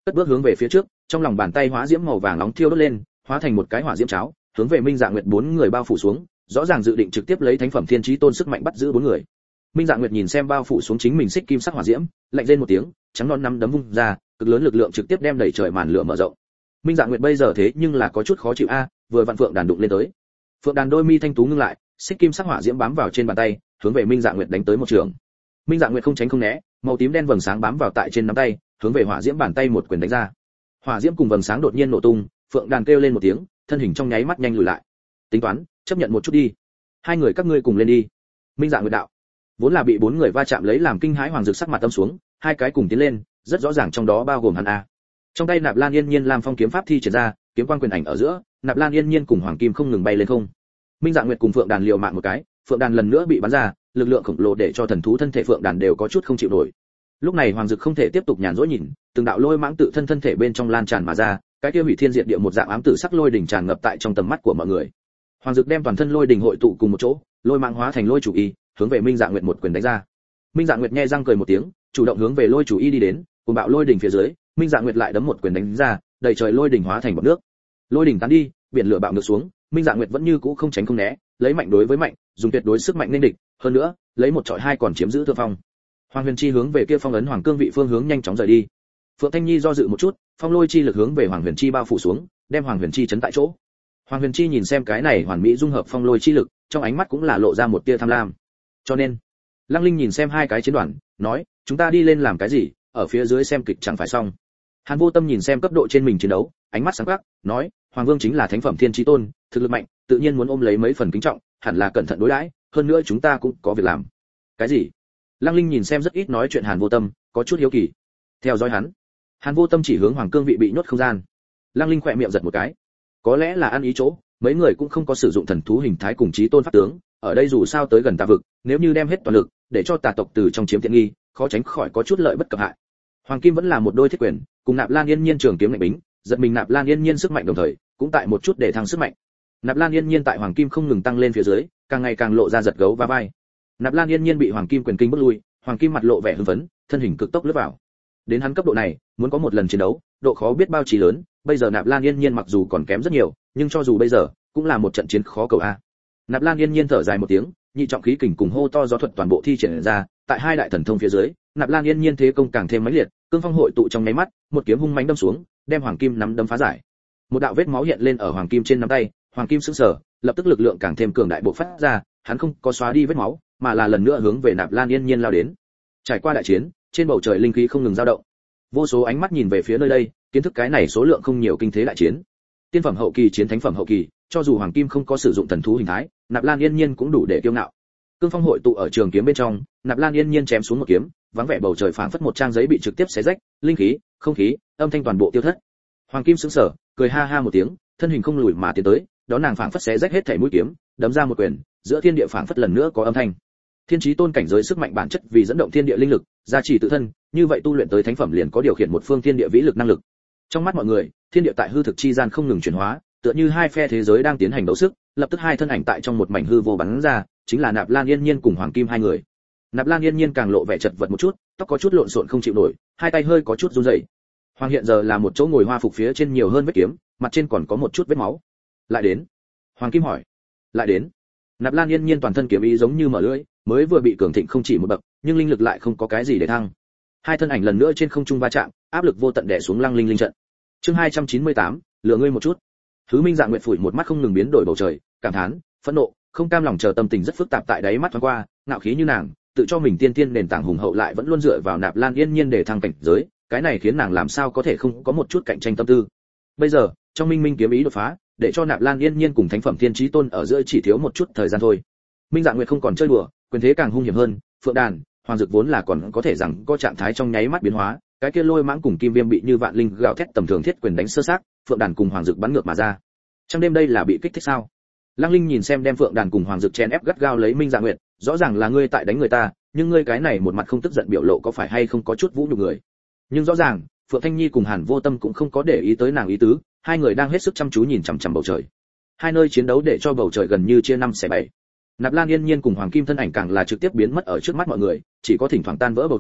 cất bước hướng về phía trước, trong lòng bàn tay hóa diễm màu vàng nóng thiêu đốt lên, hóa thành một cái hỏa diễm cháo, hướng về Minh Dạ Nguyệt bốn người bao phủ xuống, rõ ràng dự định trực tiếp lấy thánh phẩm thiên chí tôn sức mạnh bắt giữ bốn người. Minh Dạ Nguyệt nhìn xem bao phủ xuống chính mình xích kim sắc hỏa diễm, lạnh rên một tiếng, trắng non nắm đấm vung ra, cực lớn lực lượng trực tiếp đem đẩy trời màn lửa mở rộng. Minh Dạ Nguyệt bây giờ thế nhưng là có chút khó chịu a, vừa vặn phượng đàn đụng lên tới. Phượng đàn đôi mi thanh tú ngưng lại, xích kim sắc hỏa diễm bám vào trên bàn tay, hướng về Minh Dạ Nguyệt đánh tới một trường. Minh Dạ Nguyệt không tránh không né, màu tím đen vầng sáng bám vào tại trên nắm tay, hướng về hỏa diễm bàn tay một quyền đánh ra. Hỏa diễm cùng vầng sáng đột nhiên nổ tung, phượng đàn kêu lên một tiếng, thân hình trong nháy mắt nhanh lùi lại. Tính toán, chấp nhận một chút đi. Hai người các ngươi cùng lên đi. Minh Dạ Nguyệt đạo. Vốn là bị bốn người va chạm lấy làm kinh hãi Hoàng Dực sắc mặt âm xuống, hai cái cùng tiến lên, rất rõ ràng trong đó bao gồm hắn a. Trong tay Nạp Lan Yên Nhiên làm phong kiếm pháp thi triển ra, kiếm quang quyền ảnh ở giữa, Nạp Lan Yên Nhiên cùng Hoàng Kim không ngừng bay lên không. Minh Dạ Nguyệt cùng Phượng Đàn liều mạng một cái, Phượng Đàn lần nữa bị bắn ra, lực lượng khổng lồ để cho thần thú thân thể Phượng Đàn đều có chút không chịu nổi. Lúc này Hoàng Dực không thể tiếp tục nhàn rỗi nhìn, từng đạo lôi mãng tự thân thể bên trong lan tràn mà ra, cái kia hủy thiên diệt địa một dạng ám tử sắc lôi đỉnh tràn ngập tại trong tầm mắt của mọi người. Hoàng Dực đem toàn thân lôi đỉnh hội tụ cùng một chỗ, lôi mãng hóa thành lôi chủ y, hướng về Minh Dạ Nguyệt một quyền đánh ra. Minh Dạ Nguyệt nghe răng cười một tiếng, chủ động hướng về lôi chủ y đi đến, cùng bạo lôi đỉnh phía dưới, Minh Dạ Nguyệt lại đấm một quyền đánh ra, đầy trời lôi đỉnh hóa thành bọt nước. Lôi đỉnh tán đi, biển lửa bạo ngược xuống, Minh Dạ Nguyệt vẫn như cũ không tránh không né, lấy mạnh đối với mạnh, dùng tuyệt đối sức mạnh nên địch, hơn nữa, lấy một trọi hai còn chiếm giữ thượng phong. Hoàng Huyền Chi hướng về kia phong ấn hoàng cương vị phương hướng nhanh chóng rời đi. Phượng Thanh Nhi do dự một chút, phong lôi chi lực hướng về Hoàng Huyền Chi bao phủ xuống, đem Hoàng Huyền Chi chấn tại chỗ. Hoàng Huyền Chi nhìn xem cái này hoàn mỹ dung hợp phong lôi chi lực, trong ánh mắt cũng là lộ ra một tia tham lam. Cho nên, Lăng Linh nhìn xem hai cái chiến đoàn, nói, chúng ta đi lên làm cái gì, ở phía dưới xem kịch chẳng phải xong. Hàn Vô Tâm nhìn xem cấp độ trên mình chiến đấu, ánh mắt sáng quắc, nói, Hoàng Vương chính là thánh phẩm thiên chí tôn, thực lực mạnh, tự nhiên muốn ôm lấy mấy phần kính trọng, hẳn là cẩn thận đối đãi, hơn nữa chúng ta cũng có việc làm. Cái gì? Lăng Linh nhìn xem rất ít nói chuyện Hàn Vô Tâm, có chút hiếu kỳ. Theo dõi hắn. Hàn Vô Tâm chỉ hướng Hoàng Cương vị bị nhốt không gian. Lăng Linh khẽ miệng giật một cái. Có lẽ là ăn ý chỗ, mấy người cũng không có sử dụng thần thú hình thái cùng chí tôn pháp tướng, ở đây dù sao tới gần tà vực, nếu như đem hết toàn lực, để cho tà tộc từ trong chiếm tiện nghi, khó tránh khỏi có chút lợi bất cập hại. Hoàng Kim vẫn là một đôi thiết quyền, cùng Nạp Lan Yên Nhiên trường kiếm lạnh bính, giật mình Nạp Lan Yên Nhiên sức mạnh đồng thời, cũng tại một chút để thăng sức mạnh. Nạp Lan Yên Nhiên tại Hoàng Kim không ngừng tăng lên phía dưới, càng ngày càng lộ ra giật gấu va vai. Nạp Lan Yên Nhiên bị Hoàng Kim quyền kinh bức lui, Hoàng Kim mặt lộ vẻ hưng phấn, thân hình cực tốc lướt vào. Đến hắn cấp độ này, muốn có một lần chiến đấu, độ khó biết bao chí lớn, bây giờ Nạp Lan Yên Nhiên mặc dù còn kém rất nhiều, nhưng cho dù bây giờ, cũng là một trận chiến khó cầu a. Nạp Lan Yên Nhiên thở dài một tiếng, nhị trọng khí kình cùng hô to gió thuật toàn bộ thi triển ra, tại hai đại thần thông phía dưới, Nạp Lan Yên Nhiên thế công càng thêm mãnh liệt, cương phong hội tụ trong nháy mắt, một kiếm hung mãnh đâm xuống, đem Hoàng Kim nắm đấm phá giải. Một đạo vết máu hiện lên ở Hoàng Kim trên nắm tay, Hoàng Kim sững sờ, lập tức lực lượng càng thêm cường đại bộc phát ra, hắn không có xóa đi vết máu, mà là lần nữa hướng về Nạp Lan Yên Nhiên lao đến. Trải qua đại chiến, trên bầu trời linh khí không ngừng dao động. Vô số ánh mắt nhìn về phía nơi đây, kiến thức cái này số lượng không nhiều kinh thế đại chiến. Tiên phẩm hậu kỳ chiến thánh phẩm hậu kỳ, cho dù Hoàng Kim không có sử dụng thần thú hình thái, Nạp Lan Yên Nhiên cũng đủ để kiêu ngạo. Cương phong hội tụ ở trường kiếm bên trong, Nạp Lan Yên Nhiên chém xuống một kiếm, vắng vẻ bầu trời phảng phất một trang giấy bị trực tiếp xé rách, linh khí, không khí, âm thanh toàn bộ tiêu thất. Hoàng Kim sững sờ, cười ha ha một tiếng, thân hình không lùi mà tiến tới, đó nàng phảng phất xé rách hết thảy mũi kiếm, đấm ra một quyền, giữa thiên địa phảng phất lần nữa có âm thanh. Thiên chí tôn cảnh giới sức mạnh bản chất vì dẫn động thiên địa linh lực, gia trì tự thân, như vậy tu luyện tới thánh phẩm liền có điều khiển một phương thiên địa vĩ lực năng lực. Trong mắt mọi người, thiên địa tại hư thực chi gian không ngừng chuyển hóa, tựa như hai phe thế giới đang tiến hành đấu sức, lập tức hai thân ảnh tại trong một mảnh hư vô bắn ra, chính là Nạp Lan Yên Nhiên cùng Hoàng Kim hai người. Nạp Lan Yên Nhiên càng lộ vẻ chật vật một chút, tóc có chút lộn xộn không chịu nổi, hai tay hơi có chút run rẩy. Hoàng hiện giờ là một chỗ ngồi hoa phục phía trên nhiều hơn vết kiếm, mặt trên còn có một chút vết máu. Lại đến. Hoàng Kim hỏi. Lại đến. Nạp Lan Yên Nhiên toàn thân kiếm ý giống như mở lưỡi, mới vừa bị cường thịnh không chỉ một bậc, nhưng linh lực lại không có cái gì để thăng. Hai thân ảnh lần nữa trên không trung va chạm, áp lực vô tận đè xuống Lăng Linh linh trận. Chương 298, lừa ngươi một chút. Thứ Minh Dạ Nguyệt phủi một mắt không ngừng biến đổi bầu trời, cảm thán, phẫn nộ, không cam lòng chờ tâm tình rất phức tạp tại đáy mắt thoáng qua, ngạo khí như nàng, tự cho mình tiên tiên nền tảng hùng hậu lại vẫn luôn dựa vào Nạp Lan Yên Nhiên để thăng cảnh giới, cái này khiến nàng làm sao có thể không có một chút cạnh tranh tâm tư. Bây giờ, trong minh minh kiếm ý đột phá, để cho Nạp Lan Yên Nhiên cùng thánh phẩm thiên chí tôn ở giữa chỉ thiếu một chút thời gian thôi. Minh Dạ Nguyệt không còn chơi đùa, quyền thế càng hung hiểm hơn, Phượng Đàn, Hoàng Dực vốn là còn có thể rằng có trạng thái trong nháy mắt biến hóa, cái kia lôi mãng cùng kim viêm bị như vạn linh gào thét tầm thường thiết quyền đánh sơ xác, Phượng Đàn cùng Hoàng Dực bắn ngược mà ra. Trong đêm đây là bị kích thích sao? Lăng Linh nhìn xem đem Phượng Đàn cùng Hoàng Dực chen ép gắt gao lấy Minh Dạ Nguyệt, rõ ràng là ngươi tại đánh người ta, nhưng ngươi cái này một mặt không tức giận biểu lộ có phải hay không có chút vũ nhục người. Nhưng rõ ràng, Phượng Thanh Nhi cùng Hàn Vô Tâm cũng không có để ý tới nàng ý tứ, hai người đang hết sức chăm chú nhìn chằm chằm bầu trời. Hai nơi chiến đấu để cho bầu trời gần như chia năm xẻ bảy. Nạp Lan Yên Nhiên cùng Hoàng Kim thân ảnh càng là trực tiếp biến mất ở trước mắt mọi người, chỉ có thỉnh thoảng tan vỡ bầu trời,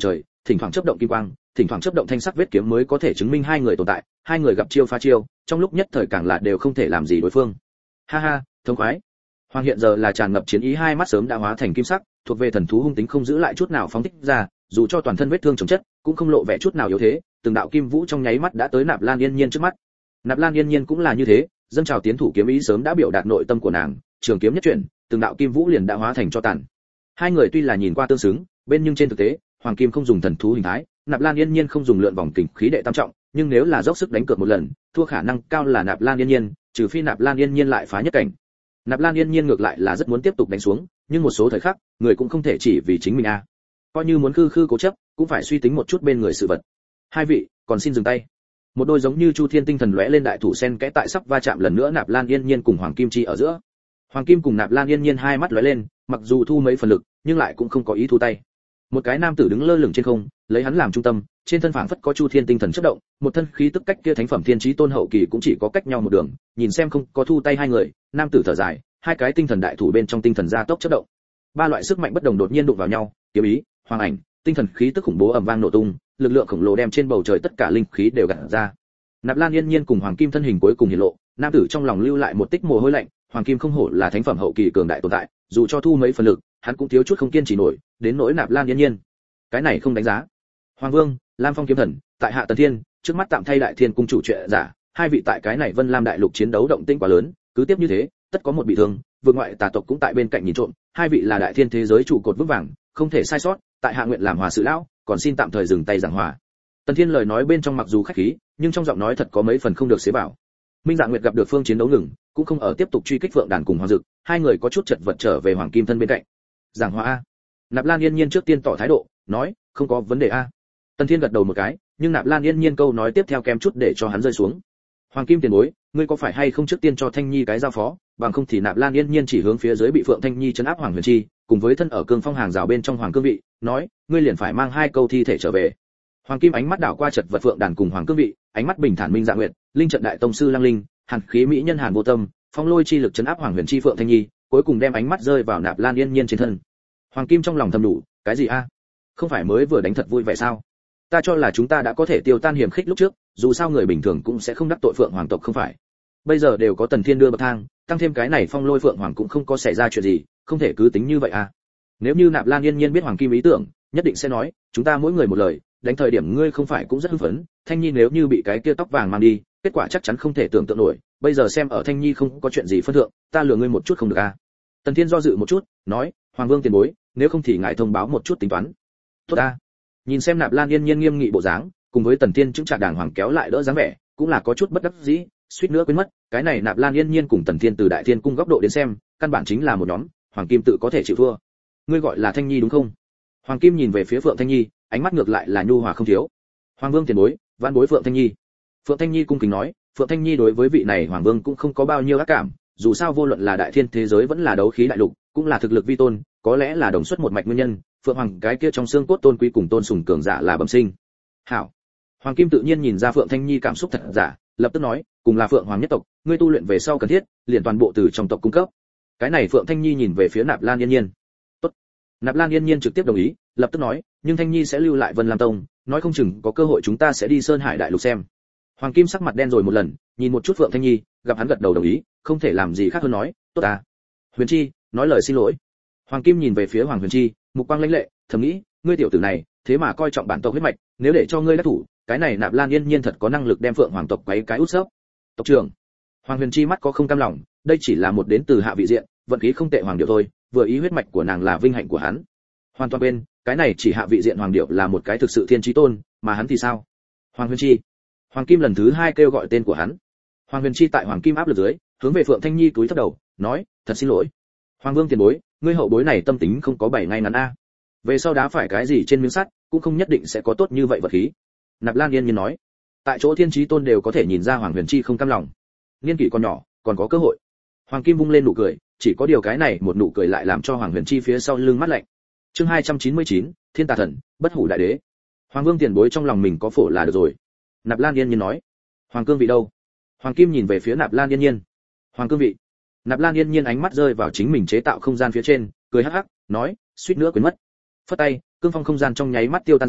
thỉnh thoảng chớp động kim quang, thỉnh thoảng chớp động thanh sắc vết kiếm mới có thể chứng minh hai người tồn tại, hai người gặp chiêu phá chiêu, trong lúc nhất thời càng là đều không thể làm gì đối phương. Ha ha, thông khoái. Hoàng hiện giờ là tràn ngập chiến ý, hai mắt sớm đã hóa thành kim sắc, thuộc về thần thú hung tính không giữ lại chút nào phóng thích ra, dù cho toàn thân vết thương chồng chất, cũng không lộ vẻ chút nào yếu thế, từng đạo kim vũ trong nháy mắt đã tới Nạp Lan Yên Nhiên trước mắt. Nạp Lan Yên Nhiên cũng là như thế, dâng trào tiến thủ kiếm ý sớm đã biểu đạt nội tâm của nàng, trường kiếm nhất chuyển, từng đạo kim vũ liền đã hóa thành cho tàn. Hai người tuy là nhìn qua tương xứng, bên nhưng trên thực tế, Hoàng Kim không dùng thần thú hình thái, Nạp Lan Yên Nhiên không dùng lượn vòng kình khí đệ tam trọng, nhưng nếu là dốc sức đánh cược một lần, thua khả năng cao là Nạp Lan Yên Nhiên, trừ phi Nạp Lan Yên Nhiên lại phá nhất cảnh. Nạp Lan Yên Nhiên ngược lại là rất muốn tiếp tục đánh xuống, nhưng một số thời khắc, người cũng không thể chỉ vì chính mình a. Coi như muốn khư khư cố chấp, cũng phải suy tính một chút bên người sự vật. Hai vị, còn xin dừng tay. Một đôi giống như Chu Thiên tinh thần lóe lên đại thủ sen kẽ tại sắp va chạm lần nữa Nạp Lan Yên Nhiên cùng Hoàng Kim Chi ở giữa. Hoàng Kim cùng Nạp Lan Yên Nhiên hai mắt lóe lên, mặc dù thu mấy phần lực, nhưng lại cũng không có ý thu tay. Một cái nam tử đứng lơ lửng trên không, lấy hắn làm trung tâm, trên thân phảng phất có Chu Thiên tinh thần chớp động, một thân khí tức cách kia thánh phẩm thiên chí tôn hậu kỳ cũng chỉ có cách nhau một đường, nhìn xem không có thu tay hai người, nam tử thở dài, hai cái tinh thần đại thủ bên trong tinh thần gia tốc chớp động. Ba loại sức mạnh bất đồng đột nhiên đụng vào nhau, kiếm ý, hoàng ảnh, tinh thần khí tức khủng bố ầm vang nổ tung, lực lượng khổng lồ đem trên bầu trời tất cả linh khí đều gạt ra. Nạp Lan Yên Nhiên cùng Hoàng Kim thân hình cuối cùng hiện lộ, nam tử trong lòng lưu lại một tích mồ hôi lạnh, Hoàng Kim không hổ là thánh phẩm hậu kỳ cường đại tồn tại, dù cho thu mấy phần lực, hắn cũng thiếu chút không kiên trì nổi, đến nỗi Nạp Lan Yên Nhiên, cái này không đánh giá. Hoàng Vương, Lam Phong kiếm thần, tại hạ Tần Thiên, trước mắt tạm thay Đại Thiên cung chủ chuyện giả, hai vị tại cái này Vân Lam đại lục chiến đấu động tĩnh quá lớn, cứ tiếp như thế, tất có một bị thương, vượt ngoại tà tộc cũng tại bên cạnh nhìn trộm, hai vị là Đại Thiên thế giới trụ cột vững vàng, không thể sai sót, tại hạ nguyện làm hòa sự lão, còn xin tạm thời dừng tay giảng hòa. Tần Thiên lời nói bên trong mặc dù khách khí, nhưng trong giọng nói thật có mấy phần không được xế vào. Minh Dạ Nguyệt gặp được phương chiến đấu ngừng, cũng không ở tiếp tục truy kích Phượng Đàn cùng Hoàng Dực, hai người có chút chật vật trở về Hoàng Kim thân bên cạnh. Giảng hòa a. Nạp Lan Yên Nhiên trước tiên tỏ thái độ, nói, không có vấn đề a. Tần Thiên gật đầu một cái, nhưng Nạp Lan Yên Nhiên câu nói tiếp theo kém chút để cho hắn rơi xuống. Hoàng Kim tiền bối, ngươi có phải hay không trước tiên cho Thanh Nhi cái giao phó, bằng không thì Nạp Lan Yên Nhiên chỉ hướng phía dưới bị Phượng Thanh Nhi trấn áp Hoàng Huyền Chi, cùng với thân ở cương phong hàng rào bên trong Hoàng Cương vị, nói, ngươi liền phải mang hai câu thi thể trở về. Hoàng Kim ánh mắt đảo qua chật vật Phượng Đàn cùng Hoàng Cương vị, ánh mắt bình thản Minh Dạ Nguyệt, linh trận đại tông sư Lăng Linh, hàn khí mỹ nhân Hàn Vô Tâm, phong lôi chi lực trấn áp Hoàng Huyền Chi Phượng Thanh Nhi, cuối cùng đem ánh mắt rơi vào Nạp Lan Yên Nhiên trên thân. Hoàng Kim trong lòng thầm đủ, cái gì a? Không phải mới vừa đánh thật vui vẻ sao? Ta cho là chúng ta đã có thể tiêu tan hiểm khích lúc trước, dù sao người bình thường cũng sẽ không đắc tội Phượng Hoàng tộc không phải. Bây giờ đều có Tần Thiên đưa bậc thang, tăng thêm cái này phong lôi Phượng Hoàng cũng không có xảy ra chuyện gì, không thể cứ tính như vậy à? Nếu như Nạp Lan Yên Nhiên biết Hoàng Kim ý tưởng, nhất định sẽ nói, chúng ta mỗi người một lời, đánh thời điểm ngươi không phải cũng rất hưng phấn, Thanh Nhi nếu như bị cái kia tóc vàng mang đi, kết quả chắc chắn không thể tưởng tượng nổi, bây giờ xem ở Thanh Nhi không có chuyện gì phân thượng, ta lừa ngươi một chút không được à? Tần Thiên do dự một chút, nói, Hoàng Vương tiền bối, nếu không thì ngài thông báo một chút tính toán. Tốt a. Nhìn xem Nạp Lan Yên Nhiên nghiêm nghị bộ dáng, cùng với Tần Thiên chứng trạc đàng hoàng kéo lại đỡ dáng vẻ, cũng là có chút bất đắc dĩ, suýt nữa quên mất, cái này Nạp Lan Yên Nhiên cùng Tần Thiên từ Đại Thiên cung góc độ đến xem, căn bản chính là một nhóm, Hoàng Kim tự có thể chịu thua. Ngươi gọi là Thanh Nhi đúng không? Hoàng Kim nhìn về phía Phượng Thanh Nhi, ánh mắt ngược lại là nhu hòa không thiếu. Hoàng Vương tiền bối, vãn bối Phượng Thanh Nhi. Phượng Thanh Nhi cung kính nói, Phượng Thanh Nhi đối với vị này Hoàng Vương cũng không có bao nhiêu ác cảm, dù sao vô luận là Đại Thiên thế giới vẫn là đấu khí đại lục, cũng là thực lực vi tôn, có lẽ là đồng xuất một mạch nguyên nhân, Phượng Hoàng cái kia trong xương cốt tôn quý cùng tôn sùng cường giả là bẩm sinh. Hảo. Hoàng Kim tự nhiên nhìn ra Phượng Thanh Nhi cảm xúc thật giả, lập tức nói, cùng là Phượng Hoàng nhất tộc, ngươi tu luyện về sau cần thiết, liền toàn bộ từ trong tộc cung cấp. Cái này Phượng Thanh Nhi nhìn về phía Nạp Lan Yên Nhiên. Tốt. Nạp Lan Yên Nhiên trực tiếp đồng ý, lập tức nói, nhưng Thanh Nhi sẽ lưu lại Vân Lam Tông, nói không chừng có cơ hội chúng ta sẽ đi Sơn Hải đại lục xem. Hoàng Kim sắc mặt đen rồi một lần, nhìn một chút Phượng Thanh Nhi, gặp hắn gật đầu đồng ý, không thể làm gì khác hơn nói, tốt ta. Huyền Chi, nói lời xin lỗi. Hoàng Kim nhìn về phía Hoàng Huyền Chi, mục quang lãnh lệ, thầm nghĩ, ngươi tiểu tử này, thế mà coi trọng bản tộc huyết mạch, nếu để cho ngươi đắc thủ, cái này Nạp Lan Yên Nhiên thật có năng lực đem Phượng Hoàng tộc quấy cái út xớp. Tộc trưởng. Hoàng Huyền Chi mắt có không cam lòng, đây chỉ là một đến từ hạ vị diện, vận khí không tệ hoàng điệu thôi, vừa ý huyết mạch của nàng là vinh hạnh của hắn. Hoàn toàn quên, cái này chỉ hạ vị diện hoàng điệu là một cái thực sự thiên chí tôn, mà hắn thì sao? Hoàng Huyền Chi. Hoàng Kim lần thứ hai kêu gọi tên của hắn. Hoàng Huyền Chi tại Hoàng Kim áp lực dưới, hướng về Phượng Thanh Nhi cúi thấp đầu, nói, thật xin lỗi. Hoàng Vương tiền bối, ngươi hậu bối này tâm tính không có bảy ngay ngắn a. Về sau đá phải cái gì trên miếng sắt, cũng không nhất định sẽ có tốt như vậy vật khí. Nạp Lan Yên Nhiên nói, tại chỗ thiên chí tôn đều có thể nhìn ra Hoàng Huyền Chi không cam lòng. Niên kỷ còn nhỏ, còn có cơ hội. Hoàng Kim vung lên nụ cười, chỉ có điều cái này một nụ cười lại làm cho Hoàng Huyền Chi phía sau lưng mát lạnh. Chương 299, Thiên Tà Thần, Bất Hủ Đại Đế. Hoàng Vương tiền bối trong lòng mình có phổ là được rồi. Nạp Lan Yên Nhiên nói, Hoàng Cương vị đâu? Hoàng Kim nhìn về phía Nạp Lan Yên Nhiên. Hoàng Cương vị. Nạp Lan Yên Nhiên ánh mắt rơi vào chính mình chế tạo không gian phía trên, cười hắc hắc, nói, suýt nữa quên mất. Phất tay, cương phong không gian trong nháy mắt tiêu tan ra,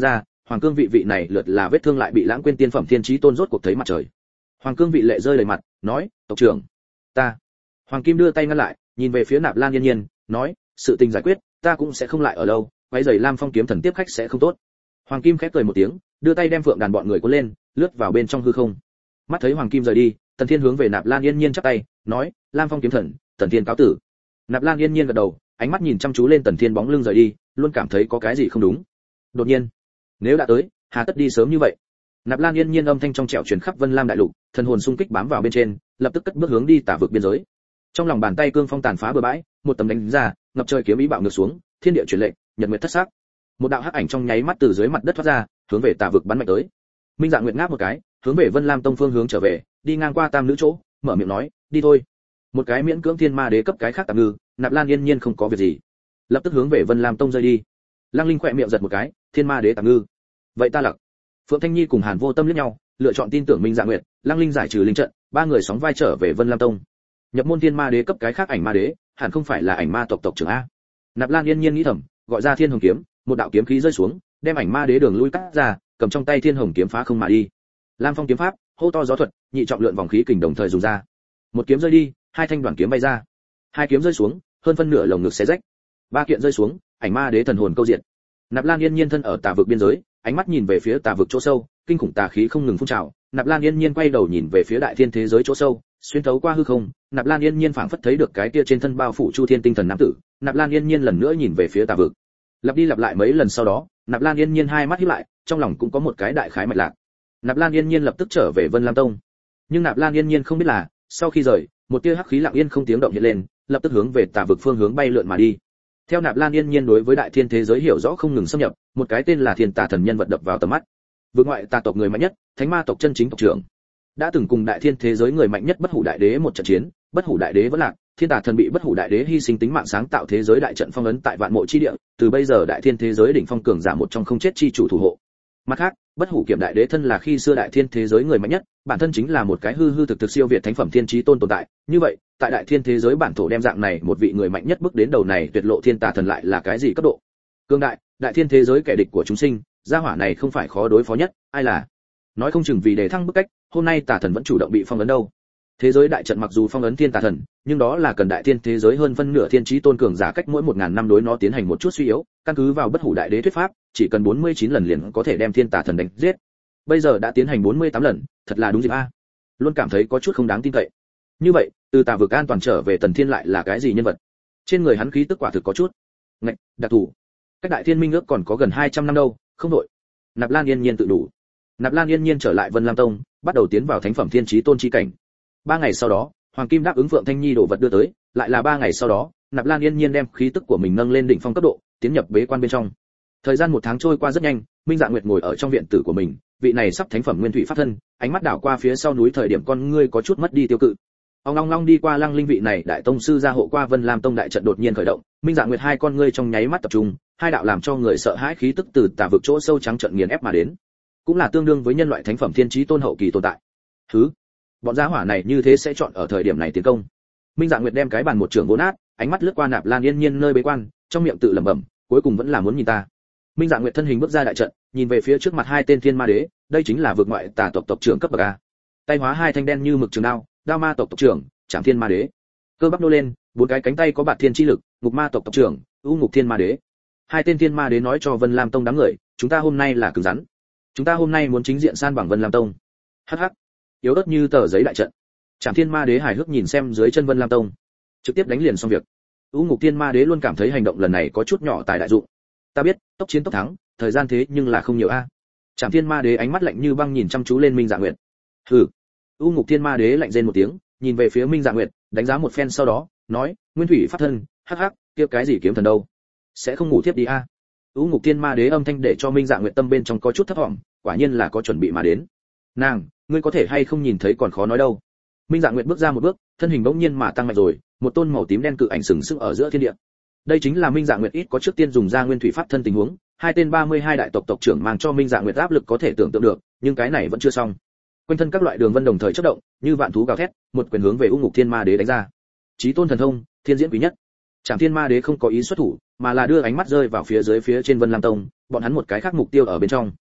hoàng cương vị này lượt là vết thương lại bị lãng quên tiên phẩm thiên chí tôn rốt cuộc thấy mặt trời. Hoàng cương vị lệ rơi đầy mặt, nói, tộc trưởng, ta. Hoàng kim đưa tay ngăn lại, nhìn về phía Nạp Lan Yên Nhiên, nói, sự tình giải quyết, ta cũng sẽ không lại ở lâu, quấy rầy Lam Phong kiếm thần tiếp khách sẽ không tốt. Hoàng kim khép cười một tiếng, đưa tay đem phượng đàn bọn người cuốn lên, lướt vào bên trong hư không. Mắt thấy Hoàng kim rời đi, Tần Thiên hướng về Nạp Lan Yên Nhiên chắp tay, nói, Lam Phong kiếm thần, Tần Thiên cáo tử. Nạp Lan Yên Nhiên gật đầu, ánh mắt nhìn chăm chú lên Tần Thiên bóng lưng rời đi, luôn cảm thấy có cái gì không đúng. Đột nhiên, nếu đã tới, hà tất đi sớm như vậy? Nạp Lan Yên Nhiên âm thanh trong trẻo truyền khắp Vân Lam đại lục, thần hồn xung kích bám vào bên trên, lập tức cất bước hướng đi Tả vực biên giới. Trong lòng bàn tay cương phong tàn phá bừa bãi, một tấm đánh ra, ngập trời kiếm ý bạo ngược xuống, thiên địa chuyển lệnh, nhật nguyệt thất sắc. Một đạo hắc ảnh trong nháy mắt từ dưới mặt đất thoát ra, hướng về Tả vực bắn mạnh tới. Minh Dạ Nguyệt ngáp một cái, hướng về Vân Lam Tông phương hướng trở về, đi ngang qua Tam nữ chỗ, mở miệng nói, đi thôi. Một cái miễn cưỡng thiên ma đế cấp cái khác tạm ngư, Nạp Lan Yên Nhiên không có việc gì, lập tức hướng về Vân Lam Tông rơi đi. Lăng Linh khỏe miệng giật một cái, thiên ma đế tạm ngư, vậy ta lặc. Phượng Thanh Nhi cùng Hàn Vô Tâm liếc nhau, lựa chọn tin tưởng Minh Dạ Nguyệt, Lăng Linh giải trừ linh trận, ba người sóng vai trở về Vân Lam Tông. Nhập môn thiên ma đế cấp cái khác ảnh ma đế, hẳn không phải là ảnh ma tộc trưởng a. Nạp Lan Yên Nhiên nghĩ thầm, gọi ra thiên hồng kiếm, một đạo kiếm khí rơi xuống, đem ảnh ma đế đường lui cắt ra, cầm trong tay thiên hồng kiếm phá không mà đi. Lam Phong kiếm pháp, hô to gió thuật, nhị trọng lượn vòng khí kình đồng thời dùng ra. Một kiếm rơi đi, hai thanh đoàn kiếm bay ra. Hai kiếm rơi xuống, hơn phân nửa lồng ngực xé rách. Ba kiện rơi xuống, ảnh ma đế thần hồn câu diệt. Nạp Lan Yên Nhiên thân ở Tà vực biên giới, ánh mắt nhìn về phía Tà vực chỗ sâu, kinh khủng tà khí không ngừng phun trào. Nạp Lan Yên Nhiên quay đầu nhìn về phía đại thiên thế giới chỗ sâu, xuyên thấu qua hư không, Nạp Lan Yên Nhiên phảng phất thấy được cái kia trên thân bao phủ Chu Thiên tinh thần nam tử. Nạp Lan Yên Nhiên lần nữa nhìn về phía Tà vực. Lặp đi lặp lại mấy lần sau đó, Nạp Lan Yên Nhiên hai mắt híp lại, trong lòng cũng có một cái đại khái mạch lạc. Nạp Lan Yên Nhiên lập tức trở về Vân Lam Tông. Nhưng Nạp Lan Yên Nhiên không biết là, sau khi rời, một tia hắc khí lặng yên không tiếng động hiện lên, lập tức hướng về Tà vực phương hướng bay lượn mà đi. Theo Nạp Lan Yên Nhiên đối với đại thiên thế giới hiểu rõ không ngừng xâm nhập, một cái tên là Thiên Tà thần nhân vật đập vào tầm mắt. Vực ngoại tà tộc người mạnh nhất, thánh ma tộc chân chính tộc trưởng, đã từng cùng đại thiên thế giới người mạnh nhất Bất Hủ Đại Đế một trận chiến, Bất Hủ Đại Đế vẫn lạc, Thiên Tà thần bị Bất Hủ Đại Đế hy sinh tính mạng sáng tạo thế giới đại trận phong ấn tại vạn mộ chi địa, từ bây giờ đại thiên thế giới đỉnh phong cường giả một trong không chết chi chủ thủ hộ. Mặt khác, Bất Hủ Kiểm Đại Đế thân là khi xưa đại thiên thế giới người mạnh nhất, bản thân chính là một cái hư hư thực thực siêu việt thánh phẩm thiên chí tôn tồn tại, như vậy, tại đại thiên thế giới bản thổ đem dạng này một vị người mạnh nhất bước đến đầu này tuyệt lộ Thiên Tà thần lại là cái gì cấp độ? Cương đại, đại thiên thế giới kẻ địch của chúng sinh, gia hỏa này không phải khó đối phó nhất, ai là? Nói không chừng vì để thăng bức cách, hôm nay Tà thần vẫn chủ động bị phong ấn đâu. Thế giới đại trận mặc dù phong ấn Thiên Tà thần, nhưng đó là cần đại thiên thế giới hơn phân nửa thiên chí tôn cường giả cách mỗi 1000 năm đối nó tiến hành một chút suy yếu, căn cứ vào Bất Hủ Đại Đế thuyết pháp, chỉ cần 49 lần liền có thể đem Thiên Tà thần đánh giết. Bây giờ đã tiến hành 48 lần, thật là đúng dịp a. Luôn cảm thấy có chút không đáng tin cậy. Như vậy, từ Tà vực an toàn trở về Tần Thiên lại là cái gì nhân vật? Trên người hắn khí tức quả thực có chút ngạch, đặc thù. Cách đại thiên minh ước còn có gần 200 năm đâu, không đổi. Nạp Lan Yên Nhiên tự đủ. Nạp Lan Yên Nhiên trở lại Vân Lam Tông, bắt đầu tiến vào thánh phẩm thiên chí tôn chi cảnh. 3 ngày sau đó, Hoàng Kim đáp ứng Phượng Thanh Nhi đồ vật đưa tới, lại là 3 ngày sau đó, Nạp Lan Yên Nhiên đem khí tức của mình nâng lên đỉnh phong cấp độ, tiến nhập bế quan bên trong. Thời gian 1 tháng trôi qua rất nhanh, Minh Dạ Nguyệt ngồi ở trong viện tử của mình, vị này sắp thánh phẩm nguyên thủy pháp thân, ánh mắt đảo qua phía sau núi thời điểm con ngươi có chút mất đi tiêu cự. Ông long long đi qua Lăng Linh vị này đại tông sư gia hộ qua Vân Lam Tông đại trận đột nhiên khởi động, Minh Dạ Nguyệt hai con ngươi trong nháy mắt tập trung, hai đạo làm cho người sợ hãi khí tức từ Tà vực chỗ sâu trắng trận nghiền ép mà đến, cũng là tương đương với nhân loại thánh phẩm thiên chí tôn hậu kỳ tồn tại. Thứ, bọn gia hỏa này như thế sẽ chọn ở thời điểm này tiến công. Minh Dạ Nguyệt đem cái bàn một trường vỗ nát, ánh mắt lướt qua Nạp Lan Yên Nhiên nơi bế quan, trong miệng tự lẩm bẩm, cuối cùng vẫn là muốn nhìn ta. Minh Dạ Nguyệt thân hình bước ra đại trận, nhìn về phía trước mặt hai tên thiên ma đế, đây chính là vực ngoại tà tộc tộc trưởng cấp bậc a. Tay hóa hai thanh đen như mực trường đao, đao ma tộc tộc trưởng, Trảm Thiên Ma Đế. Cơ bắp nô lên, 4 cái cánh tay có bạt thiên chi lực, Ngục Ma tộc tộc trưởng, U Ngục Thiên Ma Đế. Hai tên thiên ma đế nói cho Vân Lam Tông đám người, chúng ta hôm nay là cứng rắn. Chúng ta hôm nay muốn chính diện san bằng Vân Lam Tông. Hắc hắc. Yếu ớt như tờ giấy đại trận. Trảm Thiên Ma Đế hài hước nhìn xem dưới chân Vân Lam Tông, trực tiếp đánh liền xong việc. U Ngục Thiên Ma Đế luôn cảm thấy hành động lần này có chút nhỏ tài đại dụng. Ta biết, tốc chiến tốc thắng, thời gian thế nhưng là không nhiều a. Trảm Thiên Ma Đế ánh mắt lạnh như băng nhìn chăm chú lên Minh Dạ Nguyệt. Hừ. U Ngục Thiên Ma Đế lạnh rên một tiếng, nhìn về phía Minh Dạ Nguyệt, đánh giá một phen sau đó, nói, Nguyên Thủy pháp thân, hắc hắc, kia cái gì kiếm thần đâu? Sẽ không ngủ tiếp đi a? U Ngục Thiên Ma Đế âm thanh để cho Minh Dạ Nguyệt tâm bên trong có chút thấp vọng, quả nhiên là có chuẩn bị mà đến. Nàng, ngươi có thể hay không nhìn thấy còn khó nói đâu. Minh Dạ Nguyệt bước ra một bước, thân hình bỗng nhiên mà tăng mạnh rồi, một tôn màu tím đen cự ảnh sừng sững ở giữa thiên địa. Đây chính là Minh Dạ Nguyệt ít có trước tiên dùng ra Nguyên Thủy pháp thân tình huống, hai tên 32 đại tộc tộc trưởng mang cho Minh Dạ Nguyệt áp lực có thể tưởng tượng được, nhưng cái này vẫn chưa xong. Quanh thân các loại đường vân đồng thời chớp động, như vạn thú gào thét, một quyền hướng về U Ngục Thiên Ma Đế đánh ra. Chí tôn thần thông, thiên diễn quý nhất. Trảm Thiên Ma Đế không có ý xuất thủ, mà là đưa ánh mắt rơi vào phía dưới phía trên Vân Lam Tông, bọn hắn một cái khác mục tiêu ở bên trong.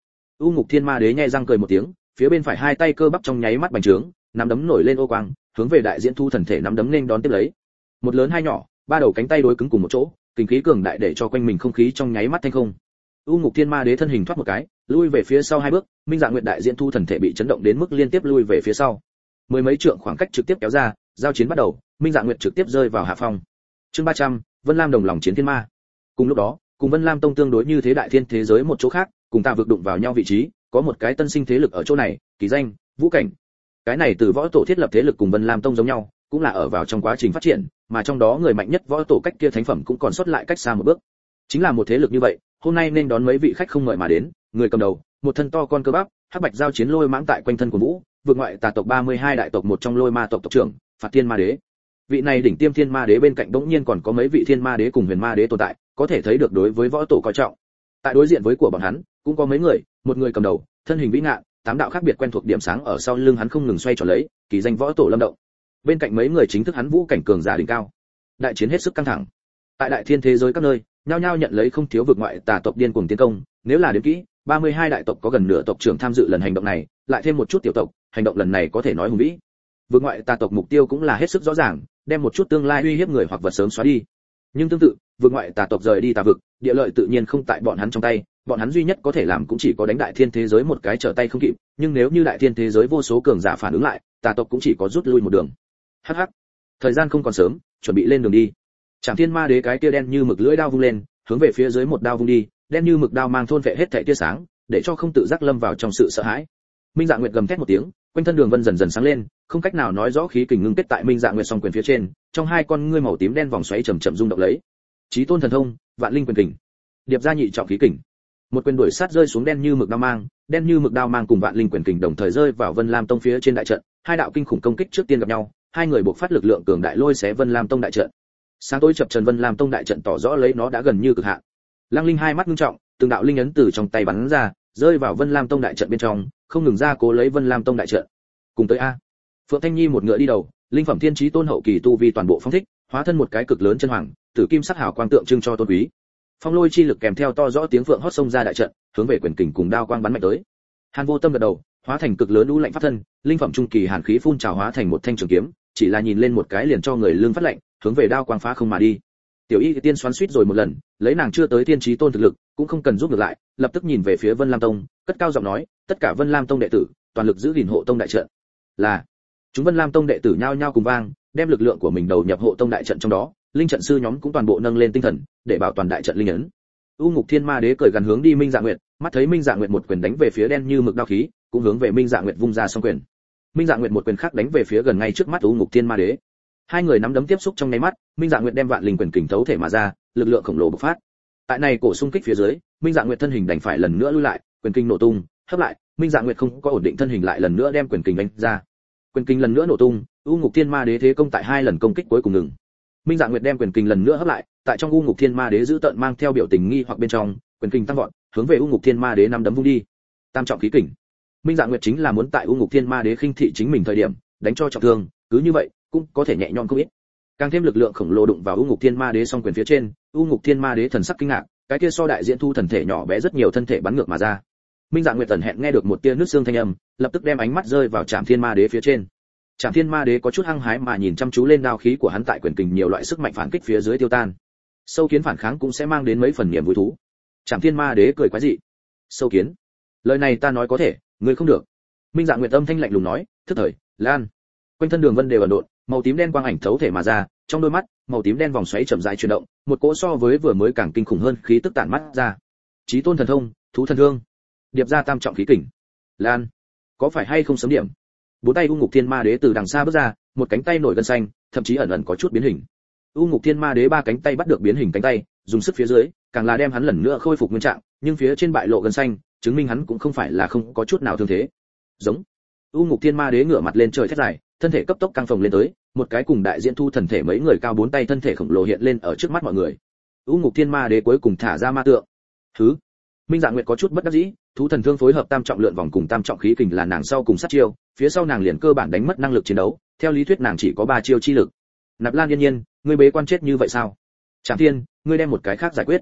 U Ngục Thiên Ma Đế nhẹ răng cười một tiếng, phía bên phải hai tay cơ bắp trong nháy mắt bành trướng, nắm đấm nổi lên ô quang, hướng về đại diễn thu thần thể nắm đấm nên đón tiếp lấy. Một lớn hai nhỏ, ba đầu cánh tay đối cứng cùng một chỗ, kinh khí cường đại để cho quanh mình không khí trong nháy mắt thanh không. U Ngục Thiên Ma Đế thân hình thoát một cái, lui về phía sau hai bước, Minh Dạ Nguyệt đại diễn thu thần thể bị chấn động đến mức liên tiếp lui về phía sau. Mười mấy trượng khoảng cách trực tiếp kéo ra, giao chiến bắt đầu, Minh Dạ Nguyệt trực tiếp rơi vào hạ phong. Chương 300, Vân Lam đồng lòng chiến thiên ma. Cùng lúc đó, cùng Vân Lam tông tương đối như thế đại thiên thế giới một chỗ khác, cùng ta vượt đụng vào nhau vị trí, có một cái tân sinh thế lực ở chỗ này, kỳ danh Vũ Cảnh. Cái này từ võ tổ thiết lập thế lực cùng Vân Lam tông giống nhau, cũng là ở vào trong quá trình phát triển, mà trong đó người mạnh nhất võ tổ cách kia thánh phẩm cũng còn sót lại cách xa một bước. Chính là một thế lực như vậy, hôm nay nên đón mấy vị khách không mời mà đến, người cầm đầu, một thân to con cơ bắp, hắc bạch giao chiến lôi mãng tại quanh thân của Vũ, vượt ngoại tà tộc 32 đại tộc một trong lôi ma tộc tộc trưởng, Phạt Thiên Ma Đế. Vị này đỉnh tiêm thiên ma đế bên cạnh bỗng nhiên còn có mấy vị thiên ma đế cùng huyền ma đế tồn tại, có thể thấy được đối với võ tổ coi trọng. Tại đối diện với của bọn hắn, cũng có mấy người, một người cầm đầu, thân hình vĩ ngạn, tám đạo khác biệt quen thuộc điểm sáng ở sau lưng hắn không ngừng xoay tròn lấy, kỳ danh võ tổ Lâm Động. Bên cạnh mấy người chính thức hắn Vũ Cảnh cường giả đỉnh cao. Đại chiến hết sức căng thẳng. Tại đại thiên thế giới các nơi, nhao nhao nhận lấy không thiếu vực ngoại tà tộc điên cuồng tiến công, nếu là đếm kỹ, 32 đại tộc có gần nửa tộc trưởng tham dự lần hành động này, lại thêm một chút tiểu tộc, hành động lần này có thể nói hùng vĩ. Vực ngoại tà tộc mục tiêu cũng là hết sức rõ ràng, đem một chút tương lai uy hiếp người hoặc vật sớm xóa đi. Nhưng tương tự, vực ngoại tà tộc rời đi tà vực, địa lợi tự nhiên không tại bọn hắn trong tay, bọn hắn duy nhất có thể làm cũng chỉ có đánh đại thiên thế giới một cái trở tay không kịp, nhưng nếu như đại thiên thế giới vô số cường giả phản ứng lại, tà tộc cũng chỉ có rút lui một đường. Hắc hắc, thời gian không còn sớm, chuẩn bị lên đường đi. Trảm Thiên Ma Đế cái tia đen như mực lưỡi đao vung lên, hướng về phía dưới một đao vung đi, đen như mực đao mang thôn vệ hết thảy tia sáng, để cho không tự giác lâm vào trong sự sợ hãi. Minh Dạ Nguyệt gầm thét một tiếng, quanh thân đường vân dần dần sáng lên, không cách nào nói rõ khí kình ngưng kết tại Minh Dạ Nguyệt song quyền phía trên, trong hai con ngươi màu tím đen vòng xoáy chậm chậm rung động lấy. Chí tôn thần thông, vạn linh quyền kình. Điệp ra nhị trọng khí kình. Một quyền đuổi sát rơi xuống đen như mực đao mang cùng vạn linh quyền kình đồng thời rơi vào Vân Lam tông phía trên đại trận, hai đạo kinh khủng công kích trước tiên gặp nhau, hai người buộc phát lực lượng cường đại lôi xé Vân Lam tông đại trận. Sáng tối chập chờn Vân Lam tông đại trận tỏ rõ lấy nó đã gần như cực hạn. Lăng Linh hai mắt nghiêm trọng, từng đạo linh ấn từ trong tay bắn ra, rơi vào Vân Lam tông đại trận bên trong, không ngừng ra cố lấy Vân Lam tông đại trận. Cùng tới a. Phượng Thanh Nhi một ngựa đi đầu, linh phẩm thiên chí tôn hậu kỳ tu vi toàn bộ phóng thích, hóa thân một cái cực lớn chân hoàng, tử kim sắc hào quang tượng trưng cho tôn quý. Phong lôi chi lực kèm theo to rõ tiếng phượng hót xông ra đại trận, hướng về quyền kình cùng đao quang bắn mạnh tới. Hàn Vô Tâm gật đầu, hóa thành cực lớn u lạnh pháp thân, linh phẩm trung kỳ hàn khí phun trào hóa thành một thanh trường kiếm, chỉ là nhìn lên một cái liền cho người lưng phát lạnh, hướng về đao quang phá không mà đi. Tiểu Y tiên xoắn xuýt rồi một lần, lấy nàng chưa tới tiên chí tôn thực lực, cũng không cần giúp ngược lại, lập tức nhìn về phía Vân Lam tông, cất cao giọng nói, tất cả Vân Lam tông đệ tử, toàn lực giữ gìn hộ tông đại trận. Là. Chúng Vân Lam tông đệ tử nhao nhao cùng vang, đem lực lượng của mình đầu nhập hộ tông đại trận trong đó, linh trận sư nhóm cũng toàn bộ nâng lên tinh thần, để bảo toàn đại trận linh ấn. U Ngục Thiên Ma Đế cười gần hướng đi Minh Dạ Nguyệt, mắt thấy Minh Dạ Nguyệt một quyền đánh về phía đen như mực đao khí, cũng hướng về Minh Dạ Nguyệt vung ra song quyền. Minh Dạ Nguyệt một quyền khác đánh về phía gần ngay trước mắt U Ngục Thiên Ma Đế. Hai người nắm đấm tiếp xúc trong nháy mắt, Minh Dạ Nguyệt đem vạn linh quyền kình thấu thể mà ra, lực lượng khổng lồ bộc phát. Tại này cổ xung kích phía dưới, Minh Dạ Nguyệt thân hình đành phải lần nữa lui lại, quyền kình nổ tung, hấp lại, Minh Dạ Nguyệt không có ổn định thân hình lại lần nữa đem quyền kình đánh ra. Quyền kình lần nữa nổ tung, U Ngục Thiên Ma Đế thế công tại hai lần công kích cuối cùng ngừng. Minh Dạ Nguyệt đem quyền kình lần nữa hấp lại, tại trong U Ngục Thiên Ma Đế giữ tận mang theo biểu tình nghi hoặc bên trong, quyền kình tăng vọt, hướng về U Ngục Thiên Ma Đế năm đấm vung đi. Tam trọng khí kình. Minh Dạ Nguyệt chính là muốn tại U Ngục Thiên Ma Đế khinh thị chính mình thời điểm, đánh cho trọng thương, cứ như vậy, cũng có thể nhẹ nhõm không ít. Càng thêm lực lượng khổng lồ đụng vào U Ngục Thiên Ma Đế song quyền phía trên, U Ngục Thiên Ma Đế thần sắc kinh ngạc, cái kia so đại diễn thu thần thể nhỏ bé rất nhiều thân thể bắn ngược mà ra. Minh Dạ Nguyệt tần hẹn nghe được một tia nước xương thanh âm, lập tức đem ánh mắt rơi vào Trảm Thiên Ma Đế phía trên. Trảm Thiên Ma Đế có chút hăng hái mà nhìn chăm chú lên đao khí của hắn tại quyền kình nhiều loại sức mạnh phản kích phía dưới tiêu tan. Sâu kiến phản kháng cũng sẽ mang đến mấy phần niềm vui thú. Trảm Thiên Ma Đế cười quái dị. Sâu kiến, lời này ta nói có thể, ngươi không được. Minh Dạ Nguyệt âm thanh lạnh lùng nói, thức thời, lan. Quanh thân đường vân đều ẩn độn, màu tím đen quang ảnh thấu thể mà ra, trong đôi mắt, màu tím đen vòng xoáy chậm rãi chuyển động, một cỗ so với vừa mới càng kinh khủng hơn khí tức tản mắt ra. Chí tôn thần thông, thú thần thương, điệp ra tam trọng khí kình. Lan, có phải hay không sấm điểm? Bốn tay U Ngục Thiên Ma Đế từ đằng xa bước ra, một cánh tay nổi gân xanh, thậm chí ẩn ẩn có chút biến hình. U Ngục Thiên Ma Đế ba cánh tay bắt được biến hình cánh tay, dùng sức phía dưới, càng là đem hắn lần nữa khôi phục nguyên trạng, nhưng phía trên bại lộ gân xanh, chứng minh hắn cũng không phải là không có chút nào thương thế. Giống. U Ngục Thiên Ma Đế ngửa mặt lên trời thét dài, thân thể cấp tốc căng phồng lên tới, một cái cùng đại diễn thu thần thể mấy người cao bốn tay thân thể khổng lồ hiện lên ở trước mắt mọi người. U Ngục Thiên Ma Đế cuối cùng thả ra ma tượng. Thứ. Minh Dạ Nguyệt có chút bất đắc dĩ, thú thần thương phối hợp tam trọng lượn vòng cùng tam trọng khí kình là nàng sau cùng sát chiêu, phía sau nàng liền cơ bản đánh mất năng lực chiến đấu, theo lý thuyết nàng chỉ có 3 chiêu chi lực. Nạp Lan Yên Nhiên, ngươi bế quan chết như vậy sao? Trảm Thiên, ngươi đem một cái khác giải quyết.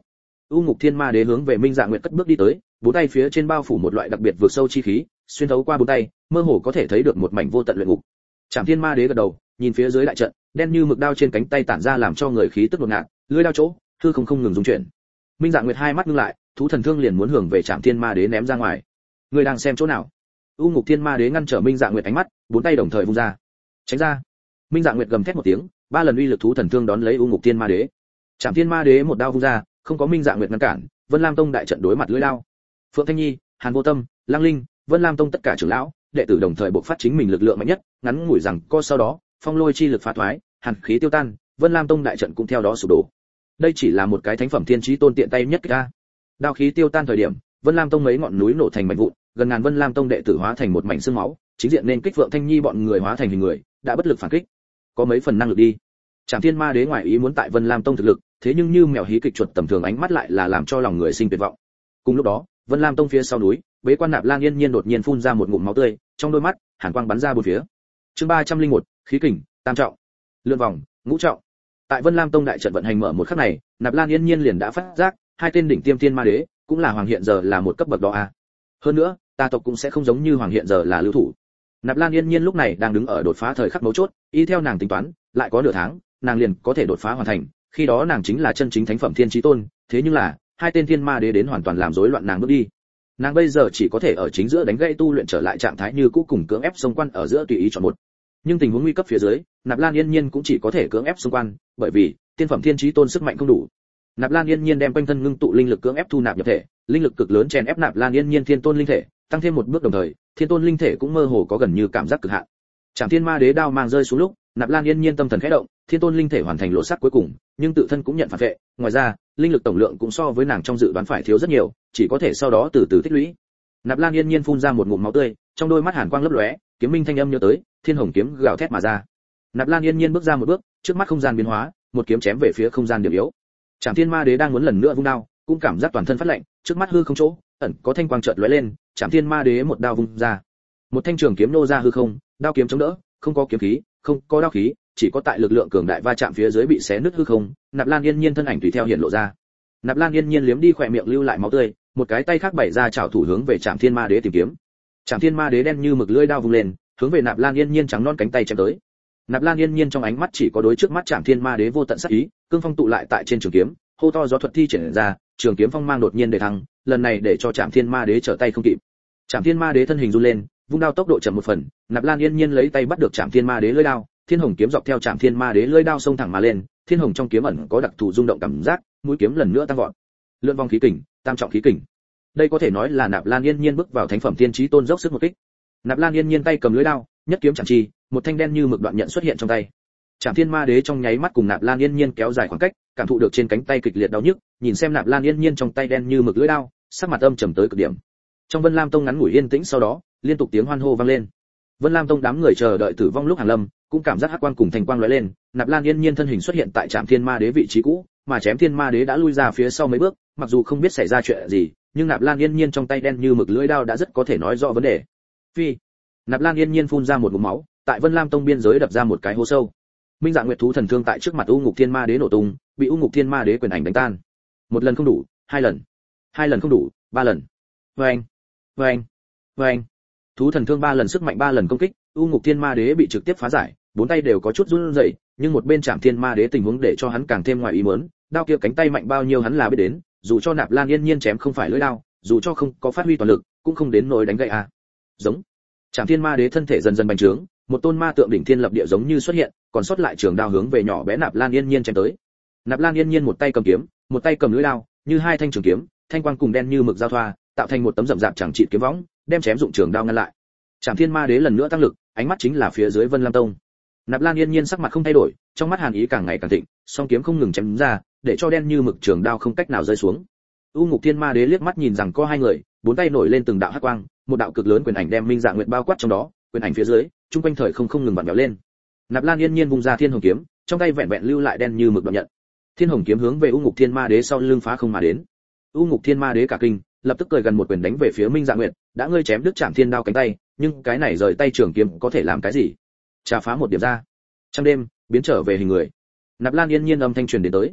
U Ngục Thiên Ma Đế hướng về Minh Dạ Nguyệt cất bước đi tới, bốn tay phía trên bao phủ một loại đặc biệt vượt sâu chi khí, xuyên thấu qua bốn tay, mơ hồ có thể thấy được một mảnh vô tận luyện ngục. Trảm Thiên Ma Đế gật đầu, nhìn phía dưới đại trận, đen như mực đao trên cánh tay tản ra làm cho người khí tức đột ngột, lưỡi đao chỗ, hư không ngừng rung chuyển. Minh Dạ Nguyệt hai mắt ngưng lại, thú thần thương liền muốn hưởng về Trảm Thiên Ma Đế ném ra ngoài. Người đang xem chỗ nào? U Ngục Thiên Ma Đế ngăn trở Minh Dạ Nguyệt ánh mắt, bốn tay đồng thời vung ra. Tránh ra! Minh Dạ Nguyệt gầm thét một tiếng, ba lần uy lực thú thần thương đón lấy U Ngục Thiên Ma Đế. Trảm Thiên Ma Đế một đao vung ra, không có Minh Dạ Nguyệt ngăn cản, Vân Lam Tông đại trận đối mặt lưỡi đao. Phượng Thanh Nhi, Hàn Vô Tâm, Lăng Linh, Vân Lam Tông tất cả trưởng lão, đệ tử đồng thời bộc phát chính mình lực lượng mạnh nhất, ngắn ngủi rằng co sau đó, phong lôi chi lực phá thoái, hàn khí tiêu tan, Vân Lam Tông đại trận cũng theo đó sụp đổ. Đây chỉ là một cái thánh phẩm thiên chí tôn tiện tay nhất ra. Đao khí tiêu tan thời điểm, Vân Lam Tông mấy ngọn núi nổ thành mảnh vụn, gần ngàn Vân Lam Tông đệ tử hóa thành một mảnh xương máu, chính diện nên kích Phượng Thanh Nhi bọn người hóa thành hình người, đã bất lực phản kích. Có mấy phần năng lực đi. Trảm Thiên Ma Đế ngoài ý muốn tại Vân Lam Tông thực lực, thế nhưng như mèo hí kịch chuột tầm thường ánh mắt lại là làm cho lòng người sinh tuyệt vọng. Cùng lúc đó, Vân Lam Tông phía sau núi, Bế Quan Nạp Lan Yên Nhiên đột nhiên phun ra một ngụm máu tươi, trong đôi mắt, hàn quang bắn ra bốn phía. Chương 301, khí kình, tam trọng. Lượn vòng, ngũ trọng. Tại Vân Lam Tông đại trận vận hành mở một khắc này, Nạp Lan Yên Nhiên liền đã phát giác, hai tên đỉnh tiêm thiên ma đế, cũng là hoàng hiện giờ là một cấp bậc đó a. Hơn nữa, ta tộc cũng sẽ không giống như hoàng hiện giờ là lưu thủ. Nạp Lan Yên Nhiên lúc này đang đứng ở đột phá thời khắc mấu chốt, y theo nàng tính toán, lại có nửa tháng, nàng liền có thể đột phá hoàn thành, khi đó nàng chính là chân chính thánh phẩm thiên chí tôn, thế nhưng là, hai tên thiên ma đế đến hoàn toàn làm rối loạn nàng bước đi. Nàng bây giờ chỉ có thể ở chính giữa đánh gãy tu luyện trở lại trạng thái như cũ cùng cưỡng ép xông quan ở giữa tùy ý chọn một. Nhưng tình huống nguy cấp phía dưới, Nạp Lan Yên Nhiên cũng chỉ có thể cưỡng ép xông quan, bởi vì tiên phẩm thiên chí tôn sức mạnh không đủ. Nạp Lan Yên Nhiên đem quanh thân ngưng tụ linh lực cưỡng ép thu nạp nhập thể, linh lực cực lớn chèn ép Nạp Lan Yên Nhiên thiên tôn linh thể, tăng thêm một bước đồng thời, thiên tôn linh thể cũng mơ hồ có gần như cảm giác cực hạn. Trảm Thiên Ma Đế đao mang rơi xuống lúc, Nạp Lan Yên Nhiên tâm thần khẽ động, thiên tôn linh thể hoàn thành lộ sát cuối cùng, nhưng tự thân cũng nhận phản vệ, ngoài ra, linh lực tổng lượng cũng so với nàng trong dự đoán phải thiếu rất nhiều, chỉ có thể sau đó từ từ tích lũy. Nạp Lan Yên Nhiên phun ra một ngụm máu tươi, trong đôi mắt hàn quang lấp lóe, kiếm minh thanh âm nhớ tới, thiên hồng kiếm gào thét mà ra. Nạp Lan Yên Nhiên bước ra một bước, trước mắt không gian biến hóa, một kiếm chém về phía không gian điểm yếu. Trảm Thiên Ma Đế đang muốn lần nữa vung đao, cũng cảm giác toàn thân phát lạnh, trước mắt hư không chỗ, ẩn có thanh quang chợt lóe lên, Trảm Thiên Ma Đế một đao vung ra. Một thanh trường kiếm nô ra hư không, đao kiếm chống đỡ, không có kiếm khí, không có đao khí, chỉ có tại lực lượng cường đại va chạm phía dưới bị xé nứt hư không, Nạp Lan Yên Nhiên thân ảnh tùy theo hiện lộ ra. Nạp Lan Yên Nhiên liếm đi khóe miệng lưu lại máu tươi, một cái tay khác bày ra chảo thủ hướng về Trảm Thiên Ma Đế tìm kiếm. Trảm Thiên Ma Đế đen như mực lưỡi đao vung lên, hướng về Nạp Lan Yên Nhiên trắng non cánh tay chém tới. Nạp Lan Yên Nhiên trong ánh mắt chỉ có đối trước mắt Trảm Thiên Ma Đế vô tận sát ý, cương phong tụ lại tại trên trường kiếm, hô to gió thuật thi triển ra, trường kiếm phong mang đột nhiên đề thăng, lần này để cho Trảm Thiên Ma Đế trở tay không kịp. Trảm Thiên Ma Đế thân hình run lên, vung đao tốc độ chậm một phần, Nạp Lan Yên Nhiên lấy tay bắt được Trảm Thiên Ma Đế lưỡi đao, thiên hồng kiếm dọc theo Trảm Thiên Ma Đế lưỡi đao xông thẳng mà lên, thiên hồng trong kiếm ẩn có đặc thù rung động cảm giác, mũi kiếm lần nữa tăng vọt. Lượn vòng khí kình, tam trọng khí kình. Đây có thể nói là Nạp Lan Yên Nhiên bước vào thánh phẩm tiên chí tôn dốc sức một kích. Nạp Lan Yên Nhiên tay cầm lưỡi đao, nhất kiếm chạm chi, một thanh đen như mực đoạn nhận xuất hiện trong tay. Trảm Thiên Ma Đế trong nháy mắt cùng Nạp Lan Yên Nhiên kéo dài khoảng cách, cảm thụ được trên cánh tay kịch liệt đau nhức, nhìn xem Nạp Lan Yên Nhiên trong tay đen như mực lưỡi đao, sắc mặt âm trầm tới cực điểm. Trong Vân Lam Tông ngắn ngủi yên tĩnh sau đó, liên tục tiếng hoan hô vang lên. Vân Lam Tông đám người chờ đợi tử vong lúc hàng lâm, cũng cảm giác hắc quang cùng thành quang lóe lên, Nạp Lan Yên Nhiên thân hình xuất hiện tại Trảm Thiên Ma Đế vị trí cũ, mà Chém Thiên Ma Đế đã lui ra phía sau mấy bước, mặc dù không biết xảy ra chuyện gì, nhưng Nạp Lan Yên Nhiên trong tay đen như mực lưỡi đao đã rất có thể nói rõ vấn đề. Phi. Nạp Lan Yên Nhiên phun ra một ngụm máu, tại Vân Lam Tông biên giới đập ra một cái hố sâu. Minh Dạ Nguyệt thú thần thương tại trước mặt U Ngục Thiên Ma Đế nổ tung, bị U Ngục Thiên Ma Đế quyền ảnh đánh tan. Một lần không đủ, hai lần không đủ, ba lần. Oeng, oeng, oeng. Thú thần thương ba lần sức mạnh ba lần công kích, U Ngục Thiên Ma Đế bị trực tiếp phá giải, bốn tay đều có chút run rẩy, nhưng một bên Trảm Thiên Ma Đế tình huống để cho hắn càng thêm ngoài ý muốn, đao kia cánh tay mạnh bao nhiêu hắn là biết đến, dù cho Nạp Lan Yên Nhiên chém không phải lưỡi đao, dù cho không có phát huy toàn lực, cũng không đến nỗi đánh gãy a. Giống. Trảm Thiên Ma Đế thân thể dần dần bành trướng, một tôn ma tượng đỉnh thiên lập địa giống như xuất hiện, còn sót lại trường đao hướng về nhỏ bé Nạp Lan Yên Nhiên chém tới. Nạp Lan Yên Nhiên một tay cầm kiếm, một tay cầm lưỡi đao, như hai thanh trường kiếm, thanh quang cùng đen như mực giao thoa, tạo thành một tấm rậm rạp chẳng trị kiếm võng, đem chém dụng trường đao ngăn lại. Trảm Thiên Ma Đế lần nữa tăng lực, ánh mắt chính là phía dưới Vân Lam Tông. Nạp Lan Yên Nhiên sắc mặt không thay đổi, trong mắt hàn ý càng ngày càng thịnh, song kiếm không ngừng chém ra, để cho đen như mực trường đao không cách nào rơi xuống. U Ngục Thiên Ma Đế liếc mắt nhìn rằng có hai người, bốn tay nổi lên từng đạo hắc quang, một đạo cực lớn quyền ảnh đem Minh Dạ Nguyệt bao quát trong đó, quyền ảnh phía dưới, trung quanh thời không ngừng vặn vẹo lên. Nạp Lan Yên Nhiên vung ra Thiên Hồng kiếm, trong tay vẹn vẹn lưu lại đen như mực đoạn nhận. Thiên Hồng kiếm hướng về U Ngục Thiên Ma Đế sau lưng phá không mà đến. U Ngục Thiên Ma Đế cả kinh, lập tức cười gần một quyền đánh về phía Minh Dạ Nguyệt, đã ngươi chém đứt Trảm Thiên đao cánh tay, nhưng cái này rời tay trường kiếm có thể làm cái gì? Trà phá một điểm ra. Trong đêm, biến trở về hình người. Nạp Lan Yên Nhiên âm thanh truyền đến tới.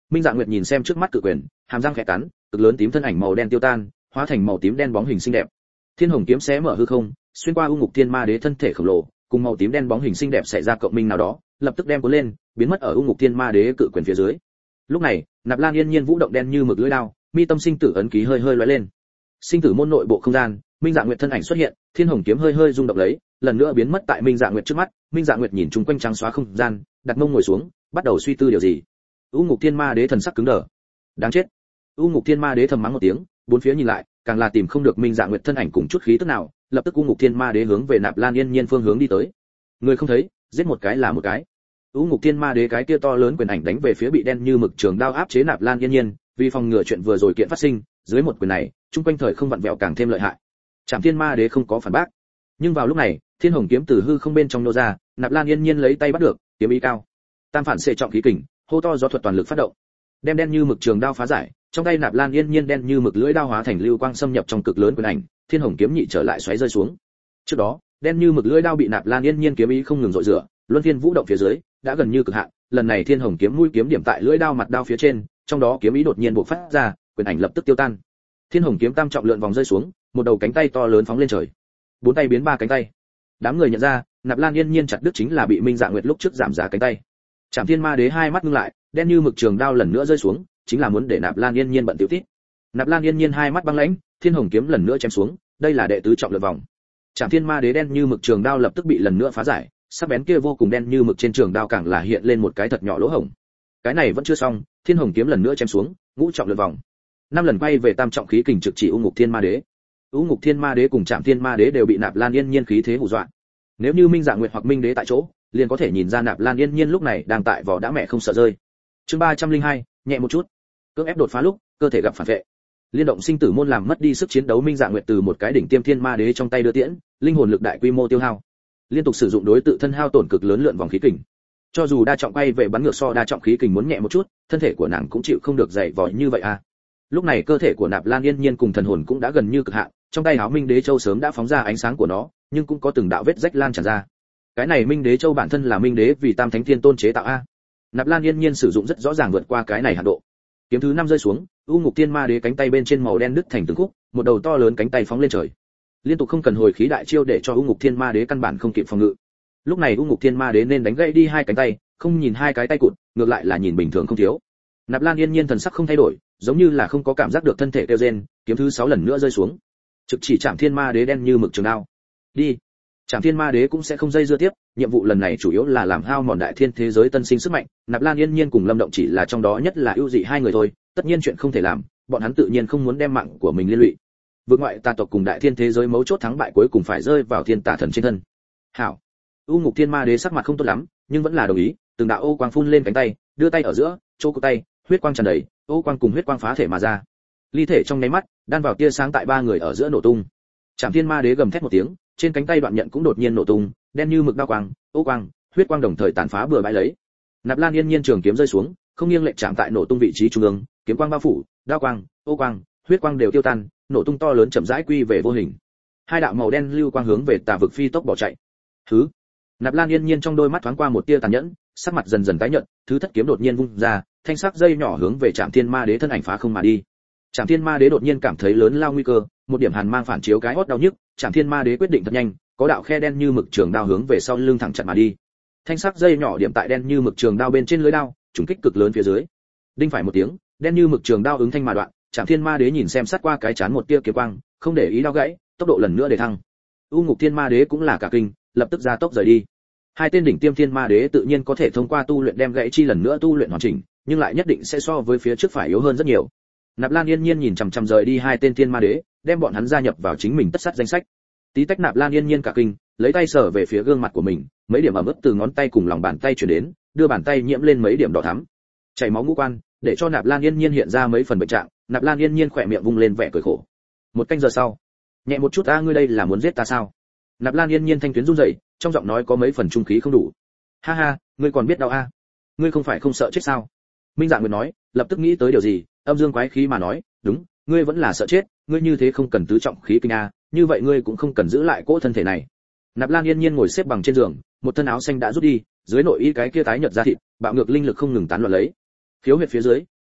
Minh Dạ Nguyệt nhìn xem trước mắt cự quyền, hàm răng khẽ cắn, cực lớn tím thân ảnh màu đen tiêu tan, hóa thành màu tím đen bóng hình xinh đẹp. Thiên Hồng kiếm xé mở hư không, xuyên qua U Ngục Thiên Ma Đế thân thể khổng lồ, cùng màu tím đen bóng hình xinh đẹp xảy ra cộng minh nào đó, lập tức đem cuốn lên, biến mất ở U Ngục Thiên Ma Đế cự quyền phía dưới. Lúc này, Nạp Lan Yên Nhiên vũ động đen như mực lưỡi đao, mi tâm sinh tử ấn ký hơi hơi lóe lên. Sinh tử môn nội bộ không gian, Minh Dạ Nguyệt thân ảnh xuất hiện, Thiên Hồng kiếm hơi hơi rung động lấy, lần nữa biến mất tại Minh Dạ Nguyệt trước mắt. Minh Dạ Nguyệt nhìn chung quanh trắng xóa không gian, đặt mông ngồi xuống, bắt đầu suy tư điều gì. U Ngục Thiên Ma Đế thần sắc cứng đờ. Đáng chết. U Ngục Thiên Ma Đế thầm mắng một tiếng, bốn phía nhìn lại, càng là tìm không được Minh Dạ Nguyệt thân ảnh cùng chút khí tức nào, lập tức U Ngục Thiên Ma Đế hướng về Nạp Lan Yên Nhiên phương hướng đi tới. Người không thấy, giết một cái là một cái. U Ngục Thiên Ma Đế cái kia to lớn quyền ảnh đánh về phía bị đen như mực trường đao áp chế Nạp Lan Yên Nhiên, vì phòng ngừa chuyện vừa rồi kiện phát sinh, dưới một quyền này, chung quanh thời không vặn vẹo càng thêm lợi hại. Trảm Thiên Ma Đế không có phản bác. Nhưng vào lúc này, Thiên Hồng kiếm từ hư không bên trong nô ra, Nạp Lan Yên Nhiên lấy tay bắt được, kiếm ý cao. Tam phản xệ trọng khí kình, hô to gió thuật toàn lực phát động. Đem đen như mực trường đao phá giải, trong tay Nạp Lan Yên Nhiên đen như mực lưỡi đao hóa thành lưu quang xâm nhập trong cực lớn quyền ảnh, Thiên Hồng kiếm nhị trở lại xoáy rơi xuống. Trước đó, đen như mực lưỡi đao bị Nạp Lan Yên Nhiên kiếm ý không ngừng dội rửa, luân phiên vũ động phía dưới, đã gần như cực hạn, lần này Thiên Hồng kiếm mũi kiếm điểm tại lưỡi đao mặt đao phía trên, trong đó kiếm ý đột nhiên bộc phát ra, quyền ảnh lập tức tiêu tan. Thiên Hồng kiếm tam trọng lượn vòng rơi xuống, một đầu cánh tay to lớn phóng lên trời. Bốn tay biến ba cánh tay. Đám người nhận ra, Nạp Lan Yên Nhiên chặt đứt chính là bị Minh Dạ Nguyệt lúc trước giảm giá cánh tay. Trảm Thiên Ma Đế hai mắt ngưng lại, đen như mực trường đao lần nữa rơi xuống, chính là muốn để Nạp Lan Yên Nhiên bận tiểu tít. Nạp Lan Yên Nhiên hai mắt băng lãnh, Thiên Hồng kiếm lần nữa chém xuống, đây là đệ tứ trọng lượn vòng. Trảm Thiên Ma Đế đen như mực trường đao lập tức bị lần nữa phá giải, sắc bén kia vô cùng đen như mực trên trường đao càng là hiện lên một cái thật nhỏ lỗ hổng. Cái này vẫn chưa xong, Thiên Hồng kiếm lần nữa chém xuống, ngũ trọng lượn vòng. Năm lần quay về tam trọng khí kình trực chỉ U Ngục Thiên Ma Đế. U Ngục Thiên Ma Đế cùng Trảm Thiên Ma Đế đều bị Nạp Lan Yên Nhiên khí thế hù dọa. Nếu như Minh Dạ Nguyệt hoặc Minh Đế tại chỗ, liền có thể nhìn ra Nạp Lan Yên Nhiên lúc này đang tại vỏ đã mẹ không sợ rơi. Chương 302, nhẹ một chút. Cưỡng ép đột phá lúc, cơ thể gặp phản vệ. Liên động sinh tử môn làm mất đi sức chiến đấu, Minh Dạ Nguyệt từ một cái đỉnh tiêm Thiên Ma Đế trong tay đưa tiễn, linh hồn lực đại quy mô tiêu hao. Liên tục sử dụng đối tự thân hao tổn cực lớn lượn vòng khí kình. Cho dù đa trọng quay về bắn ngược so đa trọng khí kình muốn nhẹ một chút, thân thể của nàng cũng chịu không được dày vò như vậy à. Lúc này cơ thể của Nạp Lan Yên Nhiên cùng thần hồn cũng đã gần như cực hạn, trong tay áo Minh Đế Châu sớm đã phóng ra ánh sáng của nó, nhưng cũng có từng đạo vết rách lan tràn ra. Cái này Minh Đế Châu bản thân là Minh Đế vì Tam Thánh Thiên Tôn chế tạo a. Nạp Lan Yên Nhiên sử dụng rất rõ ràng vượt qua cái này hạn độ. Kiếm thứ 5 rơi xuống, U Ngục Thiên Ma Đế cánh tay bên trên màu đen đứt thành từng khúc, một đầu to lớn cánh tay phóng lên trời. Liên tục không cần hồi khí đại chiêu để cho U Ngục Thiên Ma Đế căn bản không kịp phòng ngự. Lúc này U Ngục Thiên Ma Đế nên đánh gãy đi hai cánh tay, không nhìn hai cái tay cụt, ngược lại là nhìn bình thường không thiếu. Nạp Lan Yên Nhiên thần sắc không thay đổi, giống như là không có cảm giác được thân thể kêu rên, kiếm thứ 6 lần nữa rơi xuống. Trực chỉ Trảm Thiên Ma Đế đen như mực trường đao. Đi. Trảm Thiên Ma Đế cũng sẽ không dây dưa tiếp, nhiệm vụ lần này chủ yếu là làm hao mòn đại thiên thế giới tân sinh sức mạnh, Nạp Lan Yên Nhiên cùng Lâm Động chỉ là trong đó nhất là ưu dị hai người thôi, tất nhiên chuyện không thể làm, bọn hắn tự nhiên không muốn đem mạng của mình liên lụy. Vượt ngoại tà tộc cùng đại thiên thế giới mấu chốt thắng bại cuối cùng phải rơi vào thiên tà thần trên thân. Hảo. U Ngục Thiên Ma Đế sắc mặt không tốt lắm, nhưng vẫn là đồng ý, từng đạo ô quang phun lên cánh tay, đưa tay ở giữa, chỗ cổ tay, huyết quang tràn đầy, ô quang cùng huyết quang phá thể mà ra. Ly thể trong nháy mắt, đan vào tia sáng tại ba người ở giữa nổ tung. Trảm Thiên Ma Đế gầm thét một tiếng, trên cánh tay đoạn nhận cũng đột nhiên nổ tung, đen như mực đao quang, ô quang, huyết quang đồng thời tàn phá bừa bãi lấy. Nạp Lan Yên Nhiên trường kiếm rơi xuống, không nghiêng lệch chạm tại nổ tung vị trí trung ương, kiếm quang bao phủ, đao quang, ô quang, huyết quang đều tiêu tan, nổ tung to lớn chậm rãi quy về vô hình. Hai đạo màu đen lưu quang hướng về tà vực phi tốc bỏ chạy. Thứ. Nạp Lan Yên Nhiên trong đôi mắt thoáng qua một tia tàn nhẫn, sắc mặt dần dần tái nhợt, thứ thất kiếm đột nhiên vung ra, thanh sắc dây nhỏ hướng về Trảm Thiên Ma Đế thân ảnh phá không mà đi. Trảm Thiên Ma Đế đột nhiên cảm thấy lớn lao nguy cơ, một điểm hàn mang phản chiếu cái hốt đau nhức, Trảm Thiên Ma Đế quyết định thật nhanh, có đạo khe đen như mực trường đao hướng về sau lưng thẳng chặt mà đi. Thanh sắc dây nhỏ điểm tại đen như mực trường đao bên trên lưỡi đao, trùng kích cực lớn phía dưới. Đinh phải một tiếng, đen như mực trường đao ứng thanh mà đoạn, Trảm Thiên Ma Đế nhìn xem sát qua cái chán một tia kiếm quang, không để ý đao gãy, tốc độ lần nữa để thăng. U Ngục Thiên Ma Đế cũng là cả kinh, lập tức ra tốc rời đi. Hai tên đỉnh tiêm Thiên Ma Đế tự nhiên có thể thông qua tu luyện đem gãy chi lần nữa tu luyện hoàn chỉnh, nhưng lại nhất định sẽ so với phía trước phải yếu hơn rất nhiều. Nạp Lan Yên Nhiên nhìn chằm chằm rời đi hai tên Thiên Ma Đế, đem bọn hắn gia nhập vào chính mình tất sát danh sách. Tí tách Nạp Lan Yên Nhiên cả kinh, lấy tay sờ về phía gương mặt của mình, mấy điểm ẩm ướt từ ngón tay cùng lòng bàn tay truyền đến, đưa bàn tay nhiễm lên mấy điểm đỏ thắm. Chảy máu ngũ quan, để cho Nạp Lan Yên Nhiên hiện ra mấy phần bệnh trạng, Nạp Lan Yên Nhiên khỏe miệng vung lên vẻ cười khổ. Một canh giờ sau, nhẹ một chút a, ngươi đây là muốn giết ta sao? Nạp Lan Yên Nhiên thanh tuyến run rẩy, trong giọng nói có mấy phần trung khí không đủ. Ha ha, ngươi còn biết đau a? Ngươi không phải không sợ chết sao? Minh Dạ Nguyệt nói, lập tức nghĩ tới điều gì, âm dương quái khí mà nói, đúng, ngươi vẫn là sợ chết, ngươi như thế không cần tứ trọng khí kinh a, như vậy ngươi cũng không cần giữ lại cỗ thân thể này. Nạp Lan Yên Nhiên ngồi xếp bằng trên giường, một thân áo xanh đã rút đi, dưới nội y cái kia tái nhợt da thịt, bạo ngược linh lực không ngừng tán loạn lấy. Khiếu huyệt phía dưới,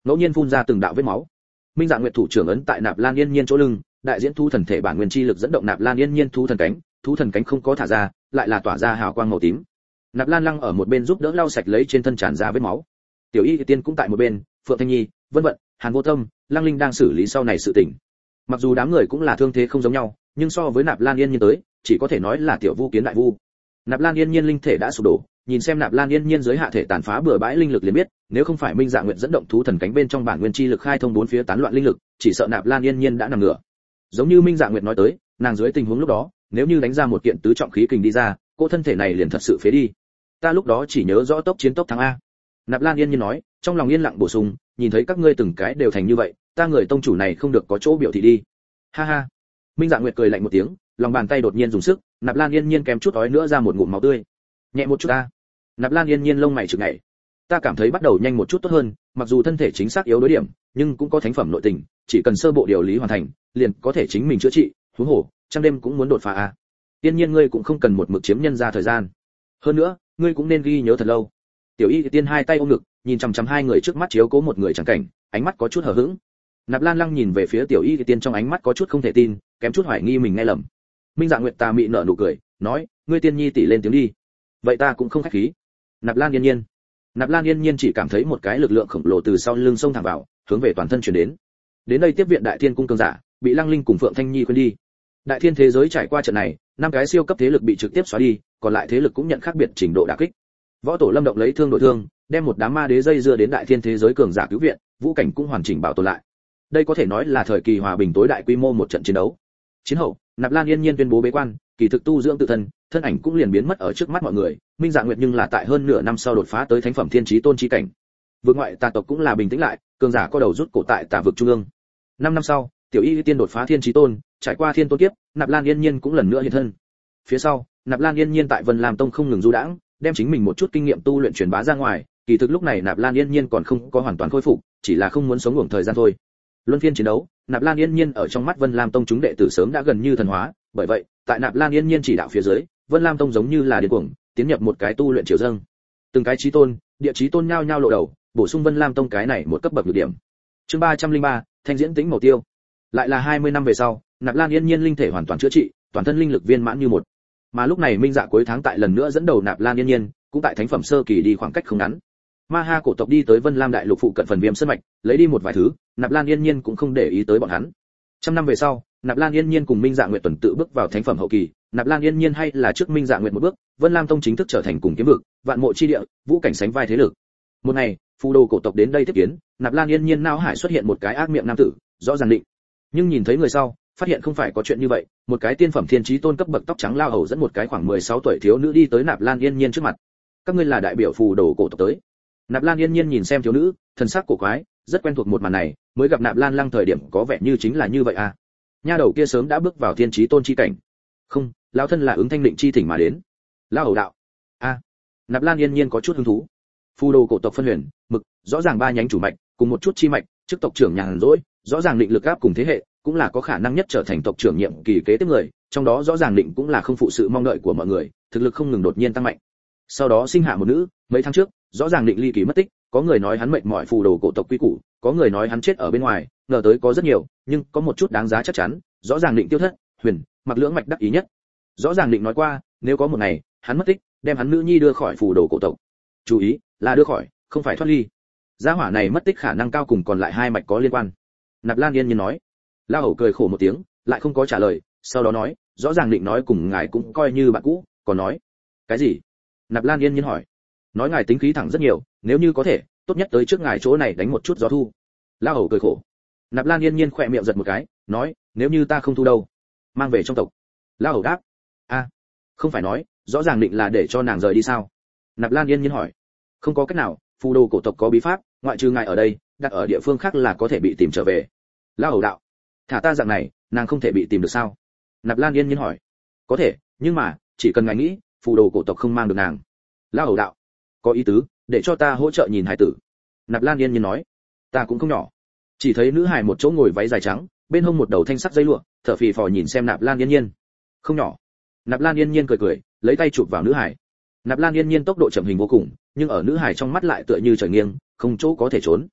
ngẫu nhiên phun ra từng đạo vết máu. Minh Dạ Nguyệt thủ trưởng ấn tại Nạp Lan Yên Nhiên chỗ lưng, đại diễn thu thần thể bản nguyên chi lực dẫn động Nạp Lan Yên Nhiên thu thần cánh không có thả ra, lại là tỏa ra hào quang màu tím. Nạp Lan Lăng ở một bên giúp đỡ lau sạch lấy trên thân tràn ra vết máu. Tiểu Y Tiên cũng tại một bên, Phượng Thanh Nhi, Vân Vận, Hàn Vô Tâm, Lăng Linh đang xử lý sau này sự tình. Mặc dù đám người cũng là thương thế không giống nhau, nhưng so với Nạp Lan Yên Nhiên tới, chỉ có thể nói là tiểu vu kiến đại vu. Nạp Lan Yên Nhiên linh thể đã sụp đổ, nhìn xem Nạp Lan Yên Nhiên dưới hạ thể tàn phá bừa bãi linh lực liền biết, nếu không phải Minh Dạ Nguyệt dẫn động thú thần cánh bên trong bản nguyên chi lực khai thông bốn phía tán loạn linh lực, chỉ sợ Nạp Lan Yên Nhiên đã nằm ngửa. Giống như Minh Dạ Nguyệt nói tới, nàng dưới tình huống lúc đó, nếu như đánh ra một kiện tứ trọng khí kình đi ra, cô thân thể này liền thật sự phế đi. Ta lúc đó chỉ nhớ rõ tốc chiến tốc thắng a. Nạp Lan Yên Nhiên nói, trong lòng yên lặng bổ sung, nhìn thấy các ngươi từng cái đều thành như vậy, ta người tông chủ này không được có chỗ biểu thị đi. Ha ha. Minh Dạ Nguyệt cười lạnh một tiếng, lòng bàn tay đột nhiên dùng sức, Nạp Lan Yên Nhiên kém chút ói nữa ra một ngụm máu tươi. Nhẹ một chút ta. Nạp Lan Yên Nhiên lông mày chực nhảy. Ta cảm thấy bắt đầu nhanh một chút tốt hơn, mặc dù thân thể chính xác yếu đối điểm, nhưng cũng có thánh phẩm nội tình, chỉ cần sơ bộ điều lý hoàn thành, liền có thể chính mình chữa trị, huống hồ, trong đêm cũng muốn đột phá a. Yên Nhiên ngươi cũng không cần một mực chiếm nhân ra thời gian. Hơn nữa, ngươi cũng nên ghi nhớ thật lâu. Tiểu Y Tiên hai tay ôm ngực, nhìn chằm chằm hai người trước mắt chiếu cố một người chẳng cảnh, ánh mắt có chút hờ hững. Nạp Lan Lăng nhìn về phía Tiểu Y Tiên trong ánh mắt có chút không thể tin, kém chút hoài nghi mình nghe lầm. Minh Dạ Nguyệt tà mị nở nụ cười, nói, ngươi Tiên Nhi tỷ lên tiếng đi. Vậy ta cũng không khách khí. Nạp Lan Yên Nhiên. Nạp Lan Yên Nhiên chỉ cảm thấy một cái lực lượng khổng lồ từ sau lưng xông thẳng vào, hướng về toàn thân truyền đến. Đến đây tiếp viện Đại Thiên cung cường giả, bị Lăng Linh cùng Phượng Thanh Nhi khuyên đi. Đại Thiên thế giới trải qua trận này, năm cái siêu cấp thế lực bị trực tiếp xóa đi, còn lại thế lực cũng nhận khác biệt trình độ đả kích. Võ tổ Lâm động lấy thương đổi thương, đem một đám ma đế dây dưa đến Đại Thiên thế giới cường giả cứu viện, vũ cảnh cũng hoàn chỉnh bảo tồn lại. Đây có thể nói là thời kỳ hòa bình tối đại quy mô một trận chiến đấu. Chiến hậu, Nạp Lan Yên Nhiên tuyên bố bế quan, kỳ thực tu dưỡng tự thân, thân ảnh cũng liền biến mất ở trước mắt mọi người. Minh Dạ Nguyệt nhưng là tại hơn nửa năm sau đột phá tới thánh phẩm thiên chí tôn chi cảnh. Vực ngoại tà tộc cũng là bình tĩnh lại, cường giả có đầu rút cổ tại tà vực trung ương. 5 năm sau, Tiểu Y Tiên đột phá thiên chí tôn, trải qua thiên tôn kiếp, Nạp Lan Yên Nhiên cũng lần nữa hiện thân. Phía sau, Nạp Lan Yên Nhiên tại Vân Lam Tông không ngừng du đãng, đem chính mình một chút kinh nghiệm tu luyện truyền bá ra ngoài, kỳ thực lúc này Nạp Lan Yên Nhiên còn không có hoàn toàn khôi phục, chỉ là không muốn sống ngủ thời gian thôi. Luân phiên chiến đấu, Nạp Lan Yên Nhiên ở trong mắt Vân Lam Tông chúng đệ tử sớm đã gần như thần hóa, bởi vậy, tại Nạp Lan Yên Nhiên chỉ đạo phía dưới, Vân Lam Tông giống như là điên cuồng, tiến nhập một cái tu luyện triều dâng. Từng cái chí tôn, địa chí tôn nhao nhao lộ đầu, bổ sung Vân Lam Tông cái này một cấp bậc nhược điểm. Chương 303, thanh diễn tính màu tiêu. Lại là 20 năm về sau, Nạp Lan Yên Nhiên linh thể hoàn toàn chữa trị, toàn thân linh lực viên mãn như một. Mà lúc này Minh Dạ cuối tháng tại lần nữa dẫn đầu Nạp Lan Yên Nhiên, cũng tại thánh phẩm sơ kỳ đi khoảng cách không ngắn. Ma Ha cổ tộc đi tới Vân Lam đại lục phụ cận phần Viêm Sơn mạch, lấy đi một vài thứ, Nạp Lan Yên Nhiên cũng không để ý tới bọn hắn. Trăm năm về sau, Nạp Lan Yên Nhiên cùng Minh Dạ Nguyệt tuần tự bước vào thánh phẩm hậu kỳ, Nạp Lan Yên Nhiên hay là trước Minh Dạ Nguyệt một bước, Vân Lam Tông chính thức trở thành cùng kiếm vực, vạn mộ chi địa, vũ cảnh sánh vai thế lực. Một ngày, phù đồ cổ tộc đến đây tiếp kiến, Nạp Lan Yên Nhiên nao hải xuất hiện một cái ác miệng nam tử, rõ ràng định. Nhưng nhìn thấy người sau, phát hiện không phải có chuyện như vậy, một cái tiên phẩm thiên chí tôn cấp bậc tóc trắng lao hầu dẫn một cái khoảng 16 tuổi thiếu nữ đi tới Nạp Lan Yên Nhiên trước mặt. Các ngươi là đại biểu phù đồ cổ tộc tới. Nạp Lan Yên Nhiên nhìn xem thiếu nữ, thần sắc cổ quái, rất quen thuộc một màn này, mới gặp Nạp Lan Lăng thời điểm có vẻ như chính là như vậy à. Nha đầu kia sớm đã bước vào thiên chí tôn chi cảnh. Không, lão thân là ứng thanh định chi thỉnh mà đến. Lão hầu đạo. A. Nạp Lan Yên Nhiên có chút hứng thú. Phù đồ cổ tộc phân huyền, mực, rõ ràng ba nhánh chủ mạch, cùng một chút chi mạch, chức tộc trưởng nhàn rỗi, rõ ràng định lực áp cùng thế hệ, cũng là có khả năng nhất trở thành tộc trưởng nhiệm kỳ kế tiếp người, trong đó rõ ràng định cũng là không phụ sự mong đợi của mọi người, thực lực không ngừng đột nhiên tăng mạnh. Sau đó sinh hạ một nữ, mấy tháng trước, rõ ràng định ly kỳ mất tích, có người nói hắn mệt mỏi phù đồ cổ tộc quy củ, có người nói hắn chết ở bên ngoài, ngờ tới có rất nhiều, nhưng có một chút đáng giá chắc chắn, rõ ràng định tiêu thất, huyền, mặc lưỡng mạch đắc ý nhất. Rõ ràng định nói qua, nếu có một ngày, hắn mất tích, đem hắn nữ nhi đưa khỏi phù đồ cổ tộc. Chú ý, là đưa khỏi, không phải thoát ly. Gia hỏa này mất tích khả năng cao cùng còn lại hai mạch có liên quan. Nạp Lan Yên Nhiên nói. La Hầu cười khổ một tiếng, lại không có trả lời, sau đó nói, rõ ràng định nói cùng ngài cũng coi như bạn cũ, còn nói. Cái gì? Nạp Lan Yên Nhiên hỏi. Nói ngài tính khí thẳng rất nhiều, nếu như có thể, tốt nhất tới trước ngài chỗ này đánh một chút gió thu. La Hầu cười khổ. Nạp Lan Yên Nhiên khỏe miệng giật một cái, nói, nếu như ta không thu đâu, mang về trong tộc. La Hầu đáp. A, không phải nói, rõ ràng định là để cho nàng rời đi sao? Nạp Lan Yên Nhiên hỏi. Không có cách nào, phù đồ cổ tộc có bí pháp, ngoại trừ ngài ở đây, đặt ở địa phương khác là có thể bị tìm trở về. La Hầu đạo. Thả ta dạng này, nàng không thể bị tìm được sao? Nạp Lan Yên Nhiên hỏi. Có thể, nhưng mà, chỉ cần ngài nghĩ, phù đồ cổ tộc không mang được nàng. La Hầu đạo. Có ý tứ, để cho ta hỗ trợ nhìn hài tử. Nạp Lan Yên Nhiên nói. Ta cũng không nhỏ. Chỉ thấy nữ hài một chỗ ngồi váy dài trắng, bên hông một đầu thanh sắc dây lụa, thở phì phò nhìn xem Nạp Lan Yên Nhiên. Không nhỏ. Nạp Lan Yên Nhiên cười cười, lấy tay chụp vào nữ hài. Nạp Lan Yên Nhiên tốc độ chậm hình vô cùng, nhưng ở nữ hài trong mắt lại tựa như trời nghiêng, không chỗ có thể trốn.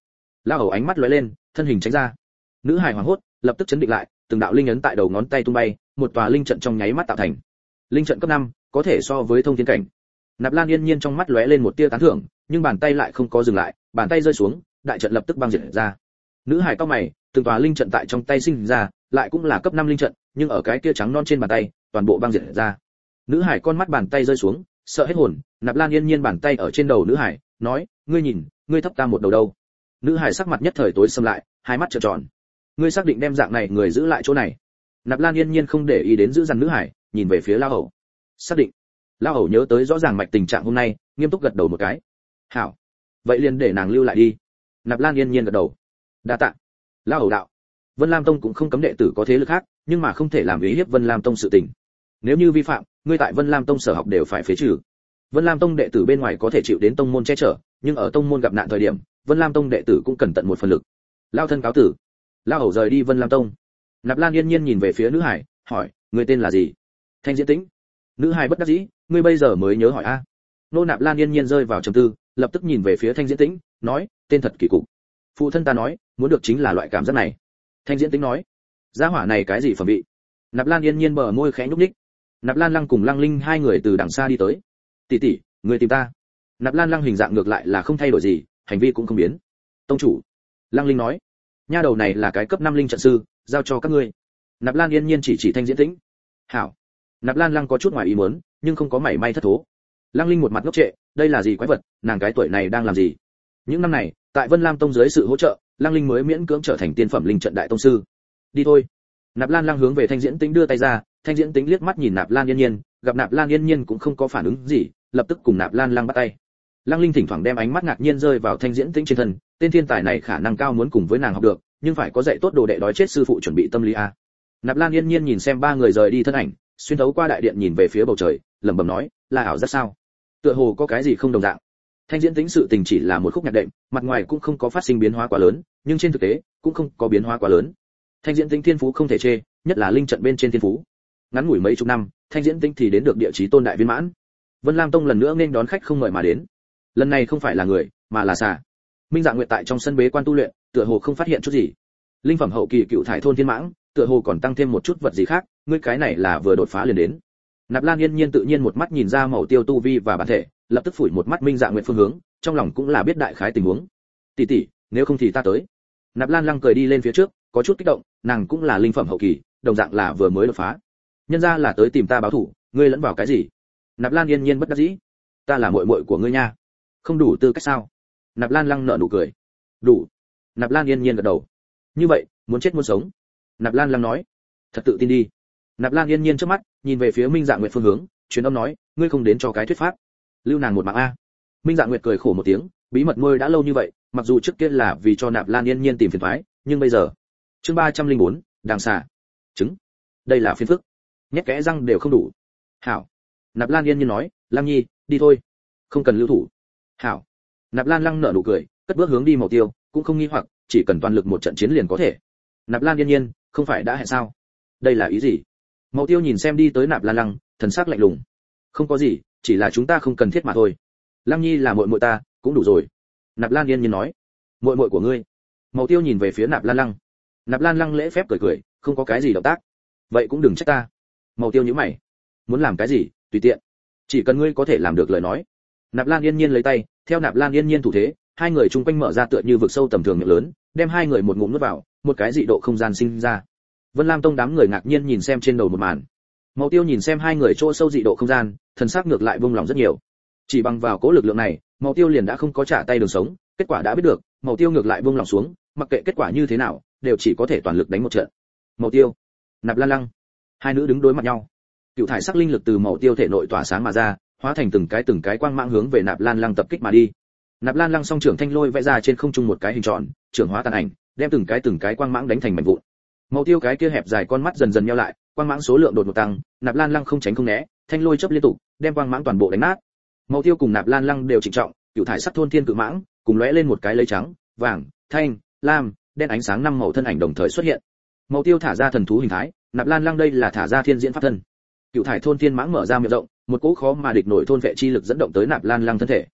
Lao hầu ánh mắt lóe lên, thân hình tránh ra. Nữ hải hoảng hốt, lập tức chấn định lại, từng đạo linh ấn tại đầu ngón tay tung bay, một tòa linh trận trong nháy mắt tạo thành. Linh trận cấp 5, có thể so với thông thiên cảnh. Nạp Lan Yên Nhiên trong mắt lóe lên một tia tán thưởng, nhưng bàn tay lại không có dừng lại, bàn tay rơi xuống, đại trận lập tức băng diệt ra. Nữ hải cau mày, từng tòa linh trận tại trong tay sinh ra, lại cũng là cấp 5 linh trận, nhưng ở cái kia trắng non trên bàn tay, toàn bộ băng diệt ra. Nữ hải con mắt bàn tay rơi xuống, sợ hết hồn. Nạp Lan Yên Nhiên bàn tay ở trên đầu nữ hải, nói, ngươi nhìn, ngươi thấp ta một đầu đâu. Nữ hải sắc mặt nhất thời tối sầm lại, hai mắt trợn tròn. Ngươi xác định đem dạng này người giữ lại chỗ này? Nạp Lan Yên Nhiên không để ý đến giữ dằn nữ hải, nhìn về phía Lao hầu. Xác định. Lao hầu nhớ tới rõ ràng mạch tình trạng hôm nay, nghiêm túc gật đầu một cái. Hảo, vậy liền để nàng lưu lại đi. Nạp Lan Yên Nhiên gật đầu. Đa tạ. Lao hầu đạo. Vân Lam Tông cũng không cấm đệ tử có thế lực khác, nhưng mà không thể làm ý hiếp Vân Lam Tông sự tình. Nếu như vi phạm, ngươi tại Vân Lam Tông sở học đều phải phế trừ. Vân Lam Tông đệ tử bên ngoài có thể chịu đến tông môn che chở, nhưng ở tông môn gặp nạn thời điểm, Vân Lam Tông đệ tử cũng cần tận một phần lực. Lao thân cáo tử. Lao hầu rời đi Vân Lam Tông. Nạp Lan Yên Nhiên nhìn về phía nữ hải, hỏi, ngươi tên là gì? Thanh Diễn Tĩnh. Nữ hải bất đắc dĩ, ngươi bây giờ mới nhớ hỏi a? Nô Nạp Lan Yên Nhiên rơi vào trầm tư, lập tức nhìn về phía Thanh Diễn Tĩnh, nói, tên thật kỳ cục. Phụ thân ta nói, muốn được chính là loại cảm giác này. Thanh Diễn Tĩnh nói, gia hỏa này cái gì phẩm vị? Nạp Lan Yên Nhiên bờ môi khẽ nhúc nhích. Nạp Lan Lăng cùng Lăng Linh hai người từ đằng xa đi tới. Tỷ tỷ, người tìm ta? Nạp Lan Lăng hình dạng ngược lại là không thay đổi gì, hành vi cũng không biến. Tông chủ. Lăng Linh nói, nha đầu này là cái cấp 5 linh trận sư, giao cho các ngươi. Nạp Lan Yên Nhiên chỉ Thanh Diễn Tĩnh. Hảo. Nạp Lan Lăng có chút ngoài ý muốn, nhưng không có mảy may thất thố. Lăng Linh một mặt ngốc trệ, đây là gì quái vật, nàng cái tuổi này đang làm gì? Những năm này, tại Vân Lam Tông dưới sự hỗ trợ, Lăng Linh mới miễn cưỡng trở thành tiên phẩm linh trận đại tông sư. Đi thôi. Nạp Lan Lăng hướng về Thanh Diễn Tĩnh đưa tay ra, Thanh Diễn Tĩnh liếc mắt nhìn Nạp Lan Yên Nhiên, gặp Nạp Lan Yên Nhiên cũng không có phản ứng gì, lập tức cùng Nạp Lan Lăng bắt tay. Lăng Linh thỉnh thoảng đem ánh mắt ngạc nhiên rơi vào Thanh Diễn Tĩnh trên thân, tên thiên tài này khả năng cao muốn cùng với nàng học được, nhưng phải có dạy tốt đồ đệ đói chết sư phụ chuẩn bị tâm lý a. Nạp Lan Yên Nhiên nhìn xem ba người rời đi thân ảnh, xuyên thấu qua đại điện nhìn về phía bầu trời, lẩm bẩm nói, là ảo giác sao? Tựa hồ có cái gì không đồng dạng. Thanh Diễn Tĩnh sự tình chỉ là một khúc nhạc đệm, mặt ngoài cũng không có phát sinh biến hóa quá lớn, nhưng trên thực tế cũng không có biến hóa quá lớn. Thanh Diễn Tĩnh thiên phú không thể chê, nhất là linh trận bên trên thiên phú. Ngắn ngủi mấy chục năm, Thanh Diễn Tĩnh thì đến được địa chí tôn đại viên mãn. Vân Lam Tông lần nữa nên đón khách không mời mà đến. Lần này không phải là người, mà là xà. Minh Dạ Nguyệt tại trong sân bế quan tu luyện, tựa hồ không phát hiện chút gì. Linh phẩm hậu kỳ cựu thải thôn thiên mãng, tựa hồ còn tăng thêm một chút vật gì khác, ngươi cái này là vừa đột phá liền đến. Nạp Lan Yên Nhiên tự nhiên một mắt nhìn ra màu tiêu tu vi và bản thể, lập tức phủi một mắt Minh Dạ Nguyệt phương hướng, trong lòng cũng là biết đại khái tình huống. Tỷ tỷ, nếu không thì ta tới. Nạp Lan Lăng cười đi lên phía trước, có chút kích động, nàng cũng là linh phẩm hậu kỳ, đồng dạng là vừa mới đột phá. Nhân ra là tới tìm ta báo thủ, ngươi lẫn vào cái gì? Nạp Lan Yên Nhiên bất đắc dĩ. Ta là muội muội của ngươi nha. Không đủ tư cách sao? Nạp Lan Lăng nở nụ cười. Đủ. Nạp Lan Yên Nhiên gật đầu. Như vậy, muốn chết muốn sống? Nạp Lan Lăng nói. Thật tự tin đi. Nạp Lan Yên Nhiên trước mắt nhìn về phía Minh Dạ Nguyệt phương hướng, truyền âm nói, ngươi không đến cho cái thuyết pháp, lưu nàng một mạng a. Minh Dạ Nguyệt cười khổ một tiếng, bí mật nuôi đã lâu như vậy, mặc dù trước kia là vì cho Nạp Lan Yên Nhiên tìm phiền toái, nhưng bây giờ. Chương 304, đàng xà. Trứng. Đây là phiền phức. Nhét kẽ răng đều không đủ. Hảo. Nạp Lan Yên Nhiên nói, Lăng Nhi, đi thôi. Không cần lưu thủ. Hảo. Nạp Lan Lăng nở nụ cười, cất bước hướng đi Màu Tiêu, cũng không nghi hoặc, chỉ cần toàn lực một trận chiến liền có thể. Nạp Lan Yên Nhiên, không phải đã hẹn sao? Đây là ý gì? Màu Tiêu nhìn xem đi tới Nạp Lan Lăng, thần sắc lạnh lùng. Không có gì, chỉ là chúng ta không cần thiết mà thôi. Lăng Nhi là muội muội ta, cũng đủ rồi. Nạp Lan Yên Nhiên nói. Muội muội của ngươi? Màu Tiêu nhìn về phía Nạp Lan Lăng. Nạp Lan Lăng lễ phép cười cười, không có cái gì động tác. Vậy cũng đừng trách ta. Màu Tiêu nhíu mày. Muốn làm cái gì, tùy tiện. Chỉ cần ngươi có thể làm được lời nói. Nạp Lan Yên Nhiên lấy tay, theo Nạp Lan Yên Nhiên thủ thế, hai người chung quanh mở ra tựa như vực sâu tầm thường miệng lớn, đem hai người một ngụm nuốt vào, một cái dị độ không gian sinh ra. Vân Lam Tông đám người ngạc nhiên nhìn xem trên đầu một màn. Màu Tiêu nhìn xem hai người chỗ sâu dị độ không gian, thần sắc ngược lại buông lòng rất nhiều. Chỉ bằng vào cố lực lượng này, Màu Tiêu liền đã không có trả tay đường sống, kết quả đã biết được, Màu Tiêu ngược lại buông lòng xuống, mặc kệ kết quả như thế nào, đều chỉ có thể toàn lực đánh một trận. Màu Tiêu, Nạp Lan Lăng, hai nữ đứng đối mặt nhau. Cựu thải sắc linh lực từ Màu Tiêu thể nội tỏa sáng mà ra, hóa thành từng cái quang mang hướng về Nạp Lan Lăng tập kích mà đi. Nạp Lan Lăng song trưởng thanh lôi vẽ ra trên không trung một cái hình tròn, trưởng hóa tàn ảnh, đem từng cái quang mãng đánh thành mảnh vụn. Màu Tiêu cái kia hẹp dài con mắt dần dần nheo lại, quang mãng số lượng đột ngột tăng, Nạp Lan Lăng không tránh không né, thanh lôi chớp liên tục, đem quang mãng toàn bộ đánh nát. Màu Tiêu cùng Nạp Lan Lăng đều trịnh trọng, cựu thải sắc thôn thiên cự mãng, cùng lóe lên một cái lấy trắng, vàng, thanh, lam, đen ánh sáng năm màu thân ảnh đồng thời xuất hiện. Màu Tiêu thả ra thần thú hình thái, Nạp Lan Lăng đây là thả ra thiên diễn pháp thân. Cựu thải thôn thiên mãng mở ra miệng rộng, một cỗ khó mà địch nổi thôn vệ chi lực dẫn động tới Nạp Lan Lăng thân thể.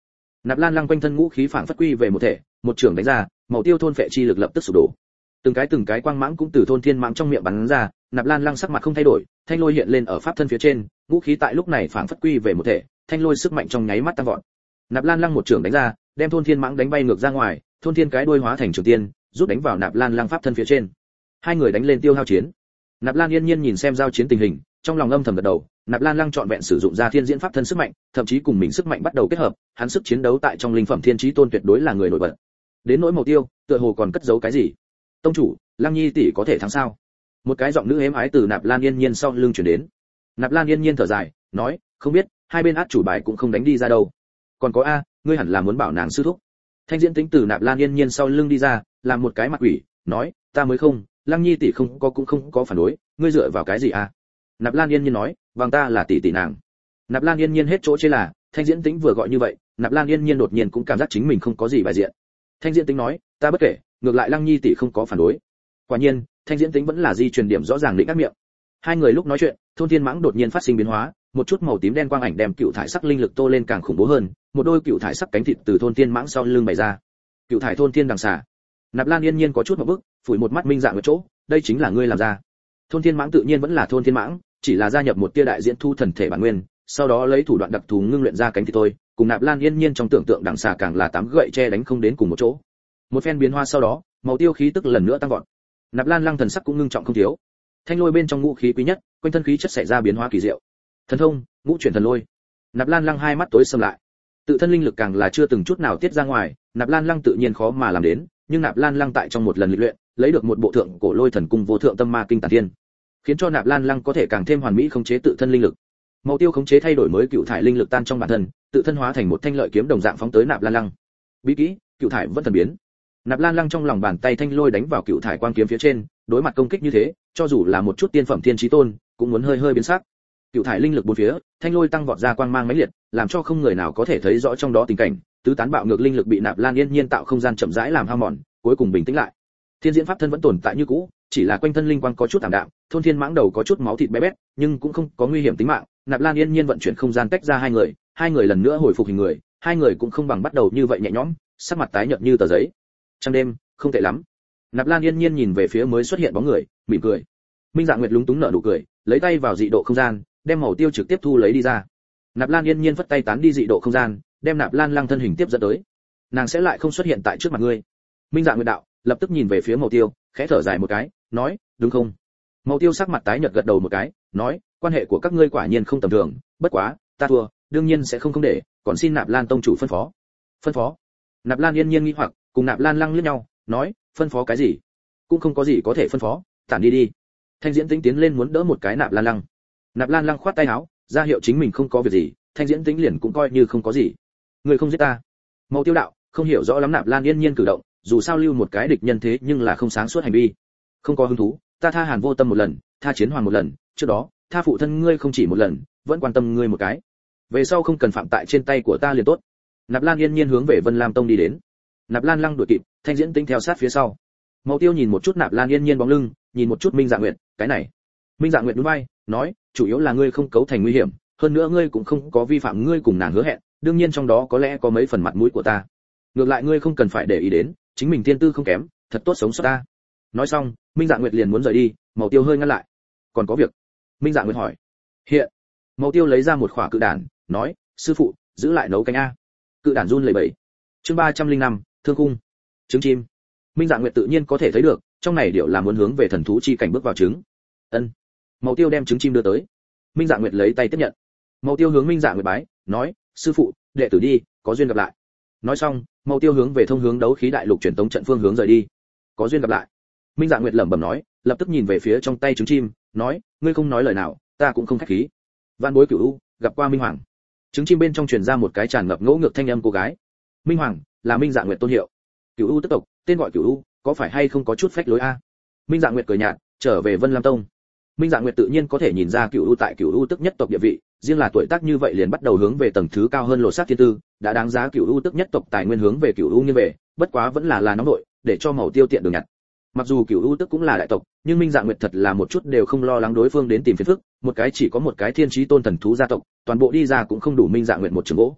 Nạp Lan Lăng quanh thân ngũ khí phảng phất quy về một thể, một trường đánh ra, màu tiêu thôn phệ chi lực lập tức sụp đổ. Từng cái quang mãng cũng từ thôn thiên mãng trong miệng bắn ra, Nạp Lan Lăng sắc mặt không thay đổi, thanh lôi hiện lên ở pháp thân phía trên, ngũ khí tại lúc này phảng phất quy về một thể, thanh lôi sức mạnh trong nháy mắt tăng vọt. Nạp Lan Lăng một trường đánh ra, đem thôn thiên mãng đánh bay ngược ra ngoài, thôn thiên cái đuôi hóa thành trường tiên, rút đánh vào Nạp Lan Lăng pháp thân phía trên. Hai người đánh lên tiêu hao chiến. Nạp Lan Yên Nhiên nhìn xem giao chiến tình hình, trong lòng âm thầm gật đầu, Nạp Lan Lăng chọn vẹn sử dụng ra thiên diễn pháp thân sức mạnh, thậm chí cùng mình sức mạnh bắt đầu kết hợp, hắn sức chiến đấu tại trong linh phẩm thiên chí tôn tuyệt đối là người nổi bật. Đến nỗi Mậu Tiêu, tựa hồ còn cất giấu cái gì. Tông chủ, Lăng Nhi tỷ có thể thắng sao? Một cái giọng nữ êm ái từ Nạp Lan Yên Nhiên sau lưng truyền đến. Nạp Lan Yên Nhiên thở dài, nói, không biết, hai bên át chủ bài cũng không đánh đi ra đâu. Còn có a, ngươi hẳn là muốn bảo nàng sư thúc. Thanh Diễn Tính từ Nạp Lan Yên Nhiên sau lưng đi ra, làm một cái mặt quỷ, nói, ta mới không, Lăng Nhi tỷ không có phản đối, ngươi dựa vào cái gì a? Nạp Lan Yên Nhiên nói, bằng ta là tỷ tỷ nàng. Nạp Lan Yên Nhiên hết chỗ chế là, Thanh Diễn Tính vừa gọi như vậy, Nạp Lan Yên Nhiên đột nhiên cũng cảm giác chính mình không có gì bài diện. Thanh Diễn Tính nói, ta bất kể, ngược lại Lăng Nhi tỷ không có phản đối. Quả nhiên, Thanh Diễn Tính vẫn là di truyền điểm rõ ràng định các miệng. Hai người lúc nói chuyện, thôn thiên mãng đột nhiên phát sinh biến hóa, một chút màu tím đen quang ảnh đem cựu thải sắc linh lực tô lên càng khủng bố hơn, một đôi cựu thải sắc cánh thịt từ thôn thiên mãng sau lưng bày ra. Cựu thải thôn thiên đằng xà. Nạp Lan Yên Nhiên có chút một bức, phủi một mắt Minh Dạ Nguyệt chỗ, đây chính là ngươi làm ra. Thôn thiên mãng tự nhiên vẫn là thôn thiên mãng, chỉ là gia nhập một tia đại diễn thu thần thể bản nguyên, sau đó lấy thủ đoạn đặc thù ngưng luyện ra cánh thịt thôi, cùng Nạp Lan Yên Nhiên trong tưởng tượng đằng xà càng là tám gậy che đánh không đến cùng một chỗ. Một phen biến hoa sau đó, màu tiêu khí tức lần nữa tăng vọt. Nạp Lan Lăng thần sắc cũng ngưng trọng không thiếu. Thanh lôi bên trong ngũ khí quý nhất, quanh thân khí chất xảy ra biến hóa kỳ diệu. Thần thông, ngũ chuyển thần lôi. Nạp Lan Lăng hai mắt tối sầm lại. Tự thân linh lực càng là chưa từng chút nào tiết ra ngoài, Nạp Lan Lăng tự nhiên khó mà làm đến, nhưng Nạp Lan Lăng tại trong một lần luyện, lấy được một bộ thượng cổ lôi thần cung vô thượng tâm ma kinh tản thiên, khiến cho Nạp Lan Lăng có thể càng thêm hoàn mỹ khống chế tự thân linh lực. Màu tiêu khống chế thay đổi mới cựu thải linh lực tan trong bản thân, tự thân hóa thành một thanh lợi kiếm đồng dạng phóng tới Nạp Lan Lăng. Bí kỹ, cựu thải vẫn thần biến. Nạp Lan Lăng trong lòng bàn tay thanh lôi đánh vào cựu thải quang kiếm phía trên, đối mặt công kích như thế, cho dù là một chút tiên phẩm thiên chí tôn, cũng muốn hơi biến sắc. Cựu thải linh lực bốn phía, thanh lôi tăng vọt ra quang mang mãnh liệt, làm cho không người nào có thể thấy rõ trong đó tình cảnh, tứ tán bạo ngược linh lực bị Nạp Lan Yên Nhiên tạo không gian chậm rãi làm hao mòn, cuối cùng bình tĩnh lại. Thiên diễn pháp thân vẫn tồn tại như cũ, chỉ là quanh thân linh quang có chút ảm đạm, thôn thiên mãng đầu có chút máu thịt bé bét, nhưng cũng không có nguy hiểm tính mạng. Nạp Lan Yên Nhiên vận chuyển không gian tách ra hai người lần nữa hồi phục hình người, hai người cũng không bằng bắt đầu như vậy nhẹ nhõm, sắc mặt tái nhợt như tờ giấy. Trong đêm, không tệ lắm. Nạp Lan Yên Nhiên nhìn về phía mới xuất hiện bóng người, mỉm cười. Minh Dạ Nguyệt lúng túng nở nụ cười, lấy tay vào dị độ không gian, đem màu tiêu trực tiếp thu lấy đi ra. Nạp Lan Yên Nhiên vất tay tán đi dị độ không gian, đem Nạp Lan Lăng thân hình tiếp dẫn tới. Nàng sẽ lại không xuất hiện tại trước mặt ngươi. Minh Dạ Nguyệt đạo, lập tức nhìn về phía màu tiêu, khẽ thở dài một cái, nói, đúng không? Màu tiêu sắc mặt tái nhợt gật đầu một cái, nói, quan hệ của các ngươi quả nhiên không tầm thường, bất quá, ta thua, đương nhiên sẽ không để, còn xin Nạp Lan tông chủ phân phó. Phân phó? Nạp Lan Yên Nhiên nghi hoặc, cùng Nạp Lan Lăng liếc nhau, nói, phân phó cái gì? Cũng không có gì có thể phân phó, tản đi đi. Thanh Diễn Tĩnh tiến lên muốn đỡ một cái Nạp Lan Lăng. Nạp Lan Lăng khoát tay áo, ra hiệu chính mình không có việc gì, Thanh Diễn Tĩnh liền cũng coi như không có gì. Người không giết ta. Mậu Tiêu đạo, không hiểu rõ lắm Nạp Lan Yên Nhiên cử động, dù sao lưu một cái địch nhân thế nhưng là không sáng suốt hành vi. Không có hứng thú, ta tha Hàn Vô Tâm một lần, tha Chiến Hoàng một lần, trước đó, tha phụ thân ngươi không chỉ một lần, vẫn quan tâm ngươi một cái. Về sau không cần phạm tại trên tay của ta liền tốt. Nạp Lan Yên Nhiên hướng về Vân Lam Tông đi đến. Nạp Lan Lăng đuổi kịp, Thanh Diễn Tĩnh theo sát phía sau. Mậu Tiêu nhìn một chút Nạp Lan Yên Nhiên bóng lưng, nhìn một chút Minh Dạ Nguyệt, cái này. Minh Dạ Nguyệt nhún vai, nói, chủ yếu là ngươi không cấu thành nguy hiểm, hơn nữa ngươi cũng không có vi phạm ngươi cùng nàng hứa hẹn, đương nhiên trong đó có lẽ có mấy phần mặt mũi của ta. Ngược lại ngươi không cần phải để ý đến, chính mình tiên tư không kém, thật tốt sống sót ta. Nói xong, Minh Dạ Nguyệt liền muốn rời đi, Mậu Tiêu hơi ngăn lại. Còn có việc? Minh Dạ Nguyệt hỏi. Hiện. Mậu Tiêu lấy ra một khỏa cự đản, nói, sư phụ, giữ lại nấu canh a. Cự đản run lẩy bẩy. Chương 305, Thương Cung. Trứng chim. Minh Dạ Nguyệt tự nhiên có thể thấy được, trong này điệu là muốn hướng về thần thú chi cảnh bước vào trứng. Ân. Mậu Tiêu đem trứng chim đưa tới. Minh Dạ Nguyệt lấy tay tiếp nhận. Mậu Tiêu hướng Minh Dạ Nguyệt bái, nói, sư phụ, đệ tử đi, có duyên gặp lại. Nói xong, Mậu Tiêu hướng về thông hướng đấu khí đại lục truyền tống trận phương hướng rời đi. Có duyên gặp lại. Minh Dạ Nguyệt lẩm bẩm nói, lập tức nhìn về phía trong tay trứng chim, nói, ngươi không nói lời nào, ta cũng không khách khí. Vạn Bối Cửu U, gặp qua Minh Hoàng. Trứng chim bên trong truyền ra một cái tràn ngập ngỗ ngược thanh âm cô gái. Minh Hoàng, là Minh Dạ Nguyệt tôn hiệu. Cửu U tức tộc, tên gọi Cửu U, có phải hay không có chút phách lối a? Minh Dạ Nguyệt cười nhạt, trở về Vân Lam Tông. Minh Dạ Nguyệt tự nhiên có thể nhìn ra Cửu U tại Cửu U tức nhất tộc địa vị, riêng là tuổi tác như vậy liền bắt đầu hướng về tầng thứ cao hơn lột xác thiên tư, đã đáng giá Cửu U tức nhất tộc tài nguyên hướng về Cửu U như về, bất quá vẫn là nóng nội, để cho Mậu Tiêu tiện đường nhặt. Mặc dù Cửu U tức cũng là đại tộc, nhưng Minh Dạ Nguyệt thật là một chút đều không lo lắng đối phương đến tìm phiền phức, một cái chỉ có một cái thiên chí tôn thần thú gia tộc, toàn bộ đi ra cũng không đủ Minh Dạ Nguyệt một trường gỗ.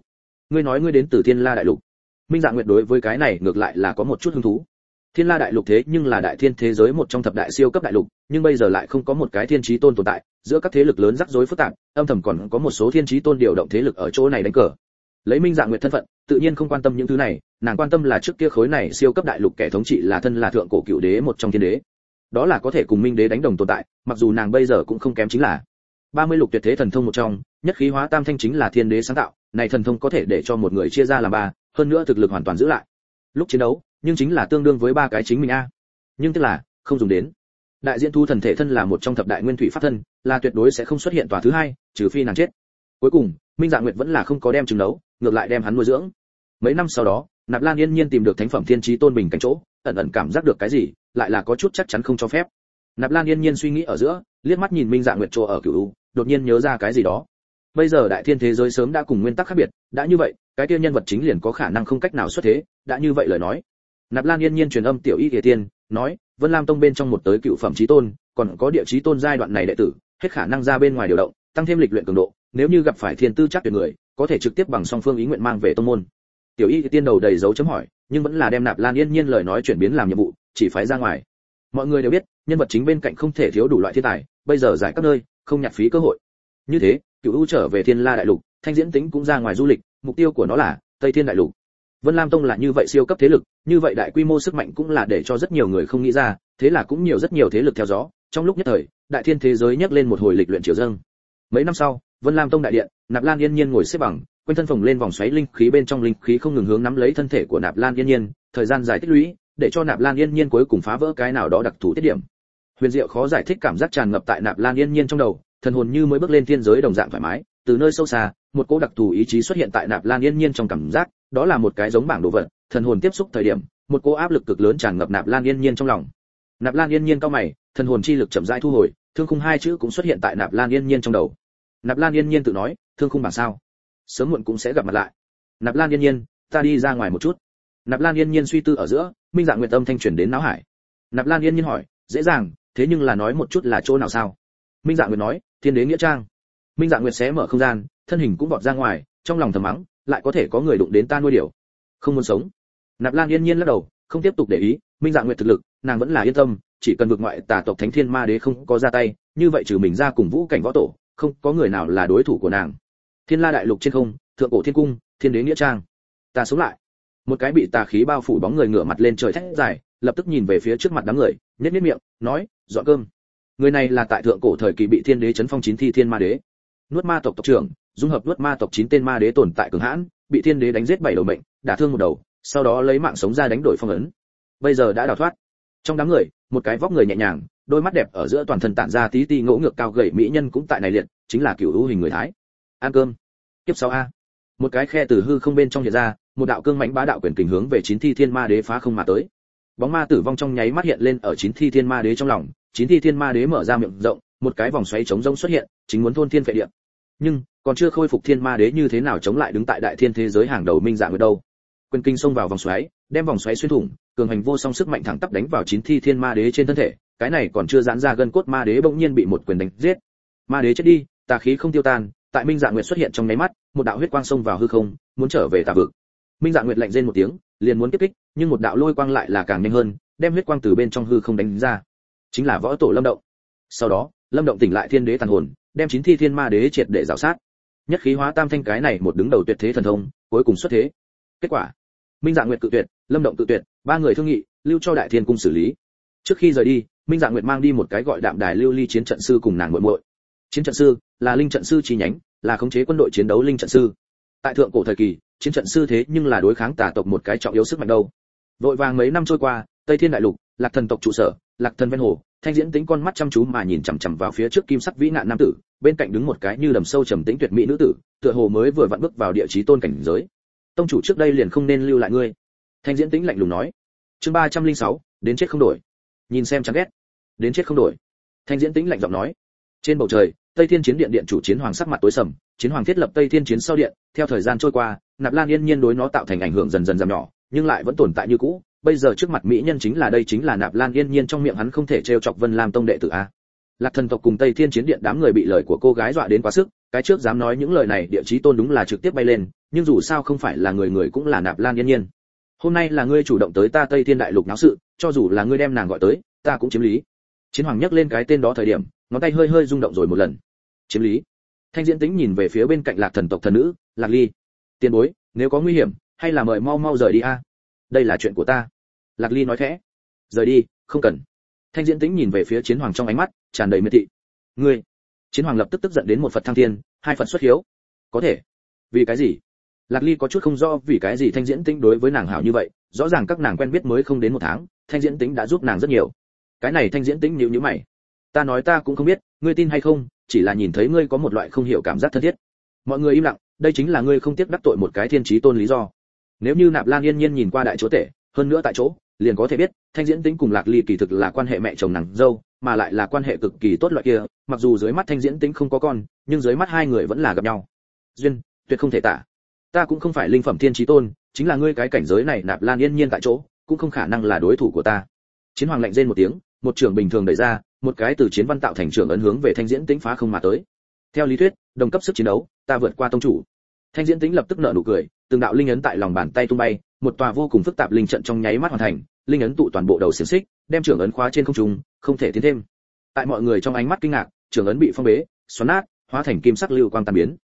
ngươi nói ngươi đến từ Thiên La đại lục. Minh Dạ Nguyệt đối với cái này ngược lại là có một chút hứng thú. Thiên La đại lục thế nhưng là đại thiên thế giới một trong thập đại siêu cấp đại lục, nhưng bây giờ lại không có một cái thiên chí tôn tồn tại, giữa các thế lực lớn rắc rối phức tạp, âm thầm còn có một số thiên chí tôn điều động thế lực ở chỗ này đánh cờ. Lấy Minh Dạ Nguyệt thân phận, tự nhiên không quan tâm những thứ này, nàng quan tâm là trước kia khối này siêu cấp đại lục kẻ thống trị là thân là thượng cổ cựu đế một trong thiên đế. Đó là có thể cùng Minh đế đánh đồng tồn tại, mặc dù nàng bây giờ cũng không kém chính là 30 lục tuyệt thế thần thông một trong, nhất khí hóa tam thanh chính là thiên đế sáng tạo, này thần thông có thể để cho một người chia ra làm ba, hơn nữa thực lực hoàn toàn giữ lại. Lúc chiến đấu, nhưng chính là tương đương với ba cái chính mình a. Nhưng tức là không dùng đến. Đại diện thu thần thể thân là một trong thập đại nguyên thủy pháp thân, là tuyệt đối sẽ không xuất hiện tòa thứ hai, trừ phi nàng chết. Cuối cùng, Minh Dạ Nguyệt vẫn là không có đem trứng nấu, ngược lại đem hắn nuôi dưỡng. Mấy năm sau đó, Nạp Lan Yên Nhiên tìm được thánh phẩm thiên chí tôn bình cảnh chỗ, ẩn ẩn cảm giác được cái gì, lại là có chút chắc chắn không cho phép. Nạp Lan Yên Nhiên suy nghĩ ở giữa, liếc mắt nhìn Minh Dạ Nguyệt chỗ ở Cửu U, đột nhiên nhớ ra cái gì đó. Bây giờ đại thiên thế giới sớm đã cùng nguyên tắc khác biệt, đã như vậy, cái kia nhân vật chính liền có khả năng không cách nào xuất thế, đã như vậy lời nói. Nạp Lan Yên Nhiên truyền âm tiểu y Kỳ Tiên, nói, Vân Lam tông bên trong một tới cựu phẩm chí tôn, còn có địa chí tôn giai đoạn này đệ tử, hết khả năng ra bên ngoài điều động, tăng thêm lịch luyện cường độ, nếu như gặp phải thiên tư chắc tuyệt người, có thể trực tiếp bằng song phương ý nguyện mang về tông môn. Tiểu y Kỳ Tiên đầu đầy dấu chấm hỏi, nhưng vẫn là đem Nạp Lan Yên Nhiên lời nói chuyển biến làm nhiệm vụ, chỉ phái ra ngoài. Mọi người đều biết, nhân vật chính bên cạnh không thể thiếu đủ loại thiên tài, bây giờ giải các nơi, không nhặt phí cơ hội. Như thế, Cửu U trở về Thiên La đại lục, Thanh Diễn Tính cũng ra ngoài du lịch, mục tiêu của nó là Tây Thiên đại lục. Vân Lam tông là như vậy siêu cấp thế lực, như vậy đại quy mô sức mạnh cũng là để cho rất nhiều người không nghĩ ra, thế là cũng rất nhiều thế lực theo gió, trong lúc nhất thời, đại thiên thế giới nhấc lên một hồi lịch luyện triều dâng. Mấy năm sau, Vân Lam tông đại điện, Nạp Lan Yên Nhiên ngồi xếp bằng, quanh thân phồng lên vòng xoáy linh khí, bên trong linh khí không ngừng hướng nắm lấy thân thể của Nạp Lan Yên Nhiên, thời gian dài tích lũy, để cho Nạp Lan Yên Nhiên cuối cùng phá vỡ cái nào đó đặc thù tiết điểm. Huyền diệu khó giải thích cảm giác tràn ngập tại Nạp Lan Yên Nhiên trong đầu, thần hồn như mới bước lên thiên giới đồng dạng thoải mái, từ nơi sâu xa, một cỗ đặc thù ý chí xuất hiện tại Nạp Lan Yên Nhiên trong cảm giác, đó là một cái giống bảng đồ vật, thần hồn tiếp xúc thời điểm, một cỗ áp lực cực lớn tràn ngập Nạp Lan Yên Nhiên trong lòng. Nạp Lan Yên Nhiên cau mày, thần hồn chi lực chậm rãi thu hồi, thương khung hai chữ cũng xuất hiện tại Nạp Lan Yên Nhiên trong đầu. Nạp Lan Yên Nhiên tự nói, thương khung bảng sao, sớm muộn cũng sẽ gặp mặt lại. Nạp Lan Yên Nhiên, ta đi ra ngoài một chút. Nạp Lan Yên Nhiên suy tư ở giữa, Minh Dạ Nguyệt âm thanh truyền đến não hải. Nạp Lan Yên Nhiên hỏi, dễ dàng, thế nhưng là nói một chút là chỗ nào sao? Minh Dạ Nguyệt nói, Thiên Đế nghĩa trang. Minh Dạ Nguyệt xé mở không gian, thân hình cũng vọt ra ngoài, trong lòng thầm mắng, lại có thể có người đụng đến ta nuôi điểu, không muốn sống. Nạp Lan Yên Nhiên lắc đầu, không tiếp tục để ý, Minh Dạ Nguyệt thực lực, nàng vẫn là yên tâm, chỉ cần vượt ngoại tà tộc Thánh Thiên Ma Đế không có ra tay, như vậy trừ mình ra cùng vũ cảnh võ tổ, không có người nào là đối thủ của nàng. Thiên La đại lục trên không, thượng cổ thiên cung, Thiên Đế nghĩa trang. Ta sống lại. Một cái bị tà khí bao phủ bóng người ngửa mặt lên trời thét dài, lập tức nhìn về phía trước mặt đám người, nhếch miệng, nói, dọn cơm. Người này là tại thượng cổ thời kỳ bị Thiên Đế chấn phong 9 thi Thiên Ma Đế. Nuốt ma tộc tộc trưởng, dung hợp nuốt ma tộc 9 tên ma đế tồn tại cường hãn, bị Thiên Đế đánh giết 7 đầu mệnh, đả thương một đầu, sau đó lấy mạng sống ra đánh đổi phong ấn. Bây giờ đã đào thoát. Trong đám người, một cái vóc người nhẹ nhàng, đôi mắt đẹp ở giữa toàn thân tản ra tí ti ngỗ ngược cao gầy mỹ nhân cũng tại này liệt, chính là Cửu U hình người Thái. Ăn cơm. Tiếp sau a. Một cái khe từ hư không bên trong hiện ra, một đạo cương mãnh bá đạo quyền kình hướng về 9 thi Thiên Ma Đế phá không mà tới. Bóng ma tử vong trong nháy mắt hiện lên ở 9 thi Thiên Ma Đế trong lòng, 9 thi Thiên Ma Đế mở ra miệng rộng, một cái vòng xoáy chống rông xuất hiện, chính muốn thôn thiên phệ địa. Nhưng, còn chưa khôi phục Thiên Ma Đế như thế nào chống lại đứng tại đại thiên thế giới hàng đầu Minh Dạ Nguyệt đâu. Quyền kinh xông vào vòng xoáy, đem vòng xoáy xuyên thủng, cường hành vô song sức mạnh thẳng tắp đánh vào 9 thi Thiên Ma Đế trên thân thể, cái này còn chưa giãn ra gân cốt Ma Đế bỗng nhiên bị một quyền đánh giết. Ma Đế chết đi, tà khí không tiêu tan, tại Minh Dạ Nguyệt xuất hiện trong nháy mắt, một đạo huyết quang xông vào hư không, muốn trở về tà vực. Minh Dạ Nguyệt lạnh rên một tiếng, liền muốn tiếp kích, nhưng một đạo lôi quang lại là càng nhanh hơn, đem huyết quang từ bên trong hư không đánh ra. Chính là võ tổ Lâm Động. Sau đó, Lâm Động tỉnh lại Thiên Đế tàn hồn, đem 9 thi Thiên Ma Đế triệt để rào sát. Nhất khí hóa tam thanh cái này một đứng đầu tuyệt thế thần thông, cuối cùng xuất thế. Kết quả, Minh Dạ Nguyệt cự tuyệt, Lâm Động cự tuyệt, ba người thương nghị, lưu cho Đại Thiên cung xử lý. Trước khi rời đi, Minh Dạ Nguyệt mang đi một cái gọi Đạm Đài Lưu Ly chiến trận sư cùng nàng muội muội. Chiến trận sư là linh trận sư chi nhánh, là khống chế quân đội chiến đấu linh trận sư. Tại thượng cổ thời kỳ, chiến trận sư thế nhưng là đối kháng tà tộc một cái trọng yếu sức mạnh đâu. Vội vàng mấy năm trôi qua, Tây Thiên đại lục, Lạc Thần tộc trụ sở, Lạc Thần ven hồ, Thanh Diễn Tính con mắt chăm chú mà nhìn chằm chằm vào phía trước kim sắc vĩ nạn nam tử, bên cạnh đứng một cái như đầm sâu trầm tĩnh tuyệt mỹ nữ tử, tựa hồ mới vừa vặn bước vào địa chí tôn cảnh giới. Tông chủ trước đây liền không nên lưu lại ngươi. Thanh Diễn Tính lạnh lùng nói. Chương 306, đến chết không đổi. Nhìn xem chán ghét. Đến chết không đổi. Thanh Diễn Tính lạnh giọng nói. Trên bầu trời, Tây Thiên Chiến Điện điện chủ Chiến Hoàng sắc mặt tối sầm, Chiến Hoàng thiết lập Tây Thiên Chiến sau điện, theo thời gian trôi qua, Nạp Lan Yên Nhiên đối nó tạo thành ảnh hưởng dần dần giảm nhỏ, nhưng lại vẫn tồn tại như cũ. Bây giờ trước mặt mỹ nhân chính là Nạp Lan Yên Nhiên, trong miệng hắn không thể trêu chọc Vân Lam tông đệ tử a. Lạc Thần tộc cùng Tây Thiên Chiến Điện đám người bị lời của cô gái dọa đến quá sức, cái trước dám nói những lời này địa chí tôn đúng là trực tiếp bay lên, nhưng dù sao không phải là người người cũng là Nạp Lan Yên Nhiên. Hôm nay là ngươi chủ động tới ta Tây Thiên đại lục náo sự, cho dù là ngươi đem nàng gọi tới, ta cũng chiếm lý. Chiến Hoàng nhắc lên cái tên đó thời điểm, ngón tay hơi hơi rung động rồi một lần. Chiếm lý. Thanh Diễn Tĩnh nhìn về phía bên cạnh Lạc Thần tộc thần nữ, Lạc Ly. Tiền bối, nếu có nguy hiểm, hay là mời mau mau rời đi a. Đây là chuyện của ta. Lạc Ly nói khẽ. Rời đi, không cần. Thanh Diễn Tĩnh nhìn về phía Chiến Hoàng trong ánh mắt tràn đầy miệt thị. Ngươi. Chiến Hoàng lập tức tức giận đến một Phật thăng thiên, hai Phật xuất hiếu. Có thể. Vì cái gì? Lạc Ly có chút không rõ vì cái gì Thanh Diễn Tĩnh đối với nàng hảo như vậy, rõ ràng các nàng quen biết mới không đến một tháng, Thanh Diễn Tĩnh đã giúp nàng rất nhiều. Cái này Thanh Diễn Tĩnh nhíu nhíu mày. Ta nói ta cũng không biết, ngươi tin hay không, chỉ là nhìn thấy ngươi có một loại không hiểu cảm giác thân thiết. Mọi người im lặng, đây chính là ngươi không tiếc đắc tội một cái thiên chí tôn lý do. Nếu như Nạp Lan Yên Nhiên nhìn qua đại chúa tể, hơn nữa tại chỗ, liền có thể biết, Thanh Diễn Tĩnh cùng Lạc Ly kỳ thực là quan hệ mẹ chồng nàng dâu, mà lại là quan hệ cực kỳ tốt loại kia, mặc dù dưới mắt Thanh Diễn Tĩnh không có con, nhưng dưới mắt hai người vẫn là gặp nhau. Duyên, tuyệt không thể tả. Ta cũng không phải linh phẩm thiên chí tôn, chính là ngươi cái cảnh giới này Nạp Lan Yên Nhiên tại chỗ, cũng không khả năng là đối thủ của ta. Chiến Hoàng lạnh rên một tiếng, một trường bình thường đẩy ra, một cái từ chiến văn tạo thành trường ấn hướng về Thanh Diễn Tĩnh phá không mà tới. Theo lý thuyết, đồng cấp sức chiến đấu, ta vượt qua tông chủ. Thanh Diễn Tĩnh lập tức nở nụ cười, từng đạo linh ấn tại lòng bàn tay tung bay, một tòa vô cùng phức tạp linh trận trong nháy mắt hoàn thành, linh ấn tụ toàn bộ đầu xiển xích, đem trường ấn khóa trên không trung, không thể tiến thêm. Tại mọi người trong ánh mắt kinh ngạc, trường ấn bị phong bế, xoắn nát, hóa thành kim sắc lưu quang tan biến.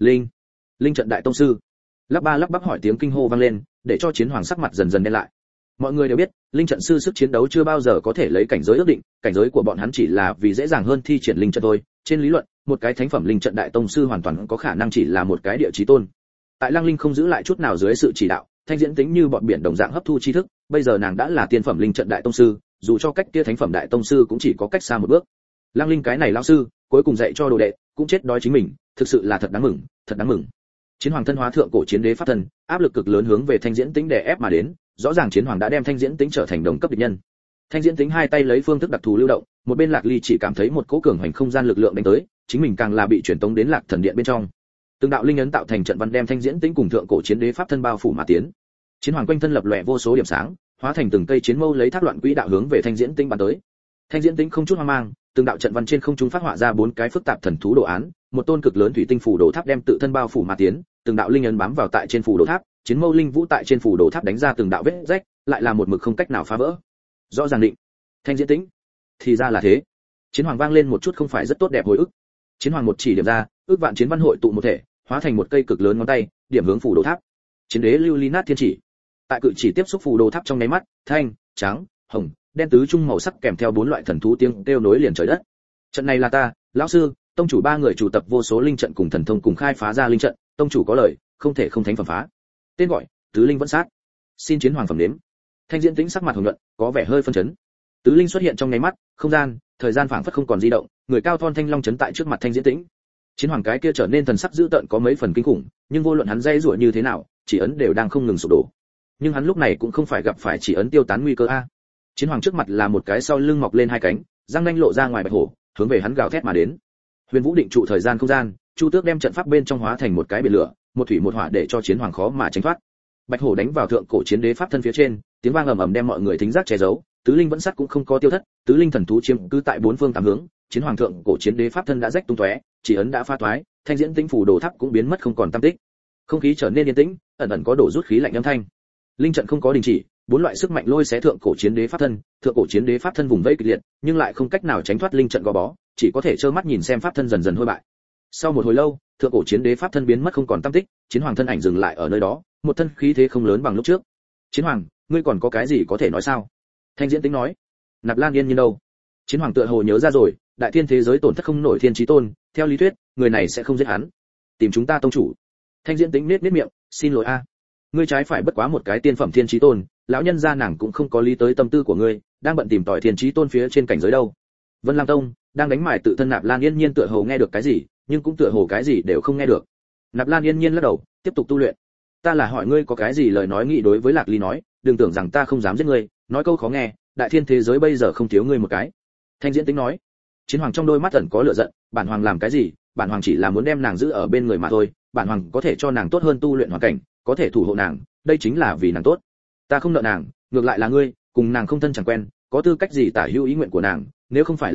Linh trận đại tông sư. Lắp ba lắp bắp hỏi tiếng kinh hô vang lên, để cho Chiến Hoàng sắc mặt dần dần đen lại. Mọi người đều biết, linh trận sư sức chiến đấu chưa bao giờ có thể lấy cảnh giới ước định, cảnh giới của bọn hắn chỉ là vì dễ dàng hơn thi triển linh trận thôi. Trên lý luận, một cái thánh phẩm linh trận đại tông sư hoàn toàn có khả năng chỉ là một cái địa chí tôn. Tại Lăng Linh không giữ lại chút nào dưới sự chỉ đạo, Thanh Diễn Tĩnh như bọn biển đồng dạng hấp thu tri thức, bây giờ nàng đã là tiên phẩm linh trận đại tông sư, dù cho cách kia thánh phẩm đại tông sư cũng chỉ có cách xa một bước. Lăng Linh cái này lão sư, cuối cùng dạy cho đồ đệ, cũng chết đói chính mình, thực sự là thật đáng mừng, thật đáng mừng. Chiến Hoàng thân hóa thượng cổ chiến đế pháp thần, áp lực cực lớn hướng về Thanh Diễn Tĩnh đè ép mà đến, rõ ràng Chiến Hoàng đã đem Thanh Diễn Tĩnh trở thành đồng cấp địch nhân. Thanh Diễn Tĩnh hai tay lấy phương thức đặc thù lưu động, một bên Lạc Ly chỉ cảm thấy một cỗ cường hành không gian lực lượng đánh tới, chính mình càng là bị truyền tống đến Lạc Thần Điện bên trong. Từng đạo linh ấn tạo thành trận văn đem Thanh Diễn Tĩnh cùng thượng cổ chiến đế pháp thân bao phủ mà tiến. Chiến Hoàng quanh thân lập lòe vô số điểm sáng, hóa thành từng cây chiến mâu lấy thác loạn quỹ đạo hướng về Thanh Diễn Tĩnh bắn tới. Thanh Diễn Tĩnh không chút hoang mang, từng đạo trận văn trên không trung phát họa ra bốn cái phức tạp thần thú đồ án, một tôn cực lớn thủy tinh phù đồ tháp đem tự thân bao phủ mà tiến, từng đạo linh ấn bám vào tại trên phù đồ tháp, chiến mâu linh vũ tại trên phù đồ tháp đánh ra từng đạo vết rách, lại là một mực không cách nào phá vỡ. Rõ ràng định. Thanh Diễn Tĩnh. Thì ra là thế. Chiến Hoàng vang lên một chút không phải rất tốt đẹp hồi ức. Chiến Hoàng một chỉ điểm ra, ước vạn chiến văn hội tụ một thể, hóa thành một cây cực lớn ngón tay, điểm hướng phù đồ tháp. Chiến đế lưu ly nát thiên chỉ. Tại cự chỉ tiếp xúc phù đồ tháp trong nháy mắt, thanh, trắng, hồng, đen tứ trung màu sắc kèm theo bốn loại thần thú tiếng kêu nối liền trời đất. Trận này là ta, lão sư, tông chủ ba người chủ tập vô số linh trận cùng thần thông cùng khai phá ra linh trận, tông chủ có lời, không thể không thánh phẩm phá. Tên gọi, tứ linh vẫn sát. Xin Chiến Hoàng phẩm đếm. Thanh Diễn Tĩnh sắc mặt hồng nhuận, có vẻ hơi phân chấn. Tứ linh xuất hiện trong nháy mắt, không gian, thời gian phảng phất không còn di động, người cao thon thanh long chấn tại trước mặt Thanh Diễn Tĩnh. Chiến Hoàng cái kia trở nên thần sắc dữ tợn có mấy phần kinh khủng, nhưng vô luận hắn dây rủa như thế nào, chỉ ấn đều đang không ngừng sụp đổ. Nhưng hắn lúc này cũng không phải gặp phải chỉ ấn tiêu tán nguy cơ a. Chiến Hoàng trước mặt là một cái sau lưng mọc lên hai cánh, răng nanh lộ ra ngoài bạch hổ, hướng về hắn gào thét mà đến. Huyền Vũ định trụ thời gian không gian, Chu Tước đem trận pháp bên trong hóa thành một cái biển lửa, một thủy một hỏa để cho Chiến Hoàng khó mà tránh thoát. Bạch hổ đánh vào thượng cổ chiến đế pháp thân phía trên, tiếng vang ầm ầm đem mọi người thính giác che giấu, tứ linh vẫn sắt cũng không có tiêu thất, tứ linh thần thú chiếm cứ tại bốn phương tám hướng, Chiến Hoàng thượng cổ chiến đế pháp thân đã rách tung tóe, chỉ ấn đã pha toái, Thanh Diễn Tĩnh phù đồ tháp cũng biến mất không còn tăm tích. Không khí trở nên yên tĩnh, ẩn ẩn có đổ rút khí lạnh âm thanh. Linh trận không có đình chỉ, bốn loại sức mạnh lôi xé thượng cổ chiến đế pháp thân, thượng cổ chiến đế pháp thân vùng vây kịch liệt, nhưng lại không cách nào tránh thoát linh trận gò bó, chỉ có thể trơ mắt nhìn xem pháp thân dần dần hôi bại. Sau một hồi lâu, thượng cổ chiến đế pháp thân biến mất không còn tăm tích, Chiến Hoàng thân ảnh dừng lại ở nơi đó, một thân khí thế không lớn bằng lúc trước. Chiến Hoàng, ngươi còn có cái gì có thể nói sao? Thanh Diễn Tĩnh nói. Nạp Lan Yên Nhiên đâu? Chiến Hoàng tựa hồ nhớ ra rồi, đại thiên thế giới tổn thất không nổi thiên chí tôn, theo lý thuyết, người này sẽ không giết hắn. Tìm chúng ta tông chủ. Thanh Diễn Tĩnh nết miệng, xin lỗi a. Ngươi trái phải bất quá một cái tiên phẩm thiên chí tôn, lão nhân gia nàng cũng không có lý tới tâm tư của ngươi, đang bận tìm tòi thiên chí tôn phía trên cảnh giới đâu. Vân Lam Tông đang đánh mải tự thân Nạp Lan Yên Nhiên tựa hồ nghe được cái gì, nhưng cũng tựa hồ cái gì đều không nghe được. Nạp Lan Yên Nhiên lắc đầu, tiếp tục tu luyện. Ta là hỏi ngươi có cái gì lời nói nghị đối với Lạc Ly nói, đừng tưởng rằng ta không dám giết ngươi, nói câu khó nghe, đại thiên thế giới bây giờ không thiếu ngươi một cái. Thanh Diễn Tĩnh nói. Chiến Hoàng trong đôi mắt ẩn có lửa giận, bản hoàng làm cái gì, bản hoàng chỉ là muốn đem nàng giữ ở bên người mà thôi, bản hoàng có thể cho nàng tốt hơn tu luyện hoàn cảnh, có thể thủ hộ nàng, đây chính là vì nàng tốt. Ta không nợ nàng, ngược lại là ngươi, cùng nàng không thân chẳng quen, có tư cách gì tả hữu ý nguyện của nàng, nếu không phải là ngươi,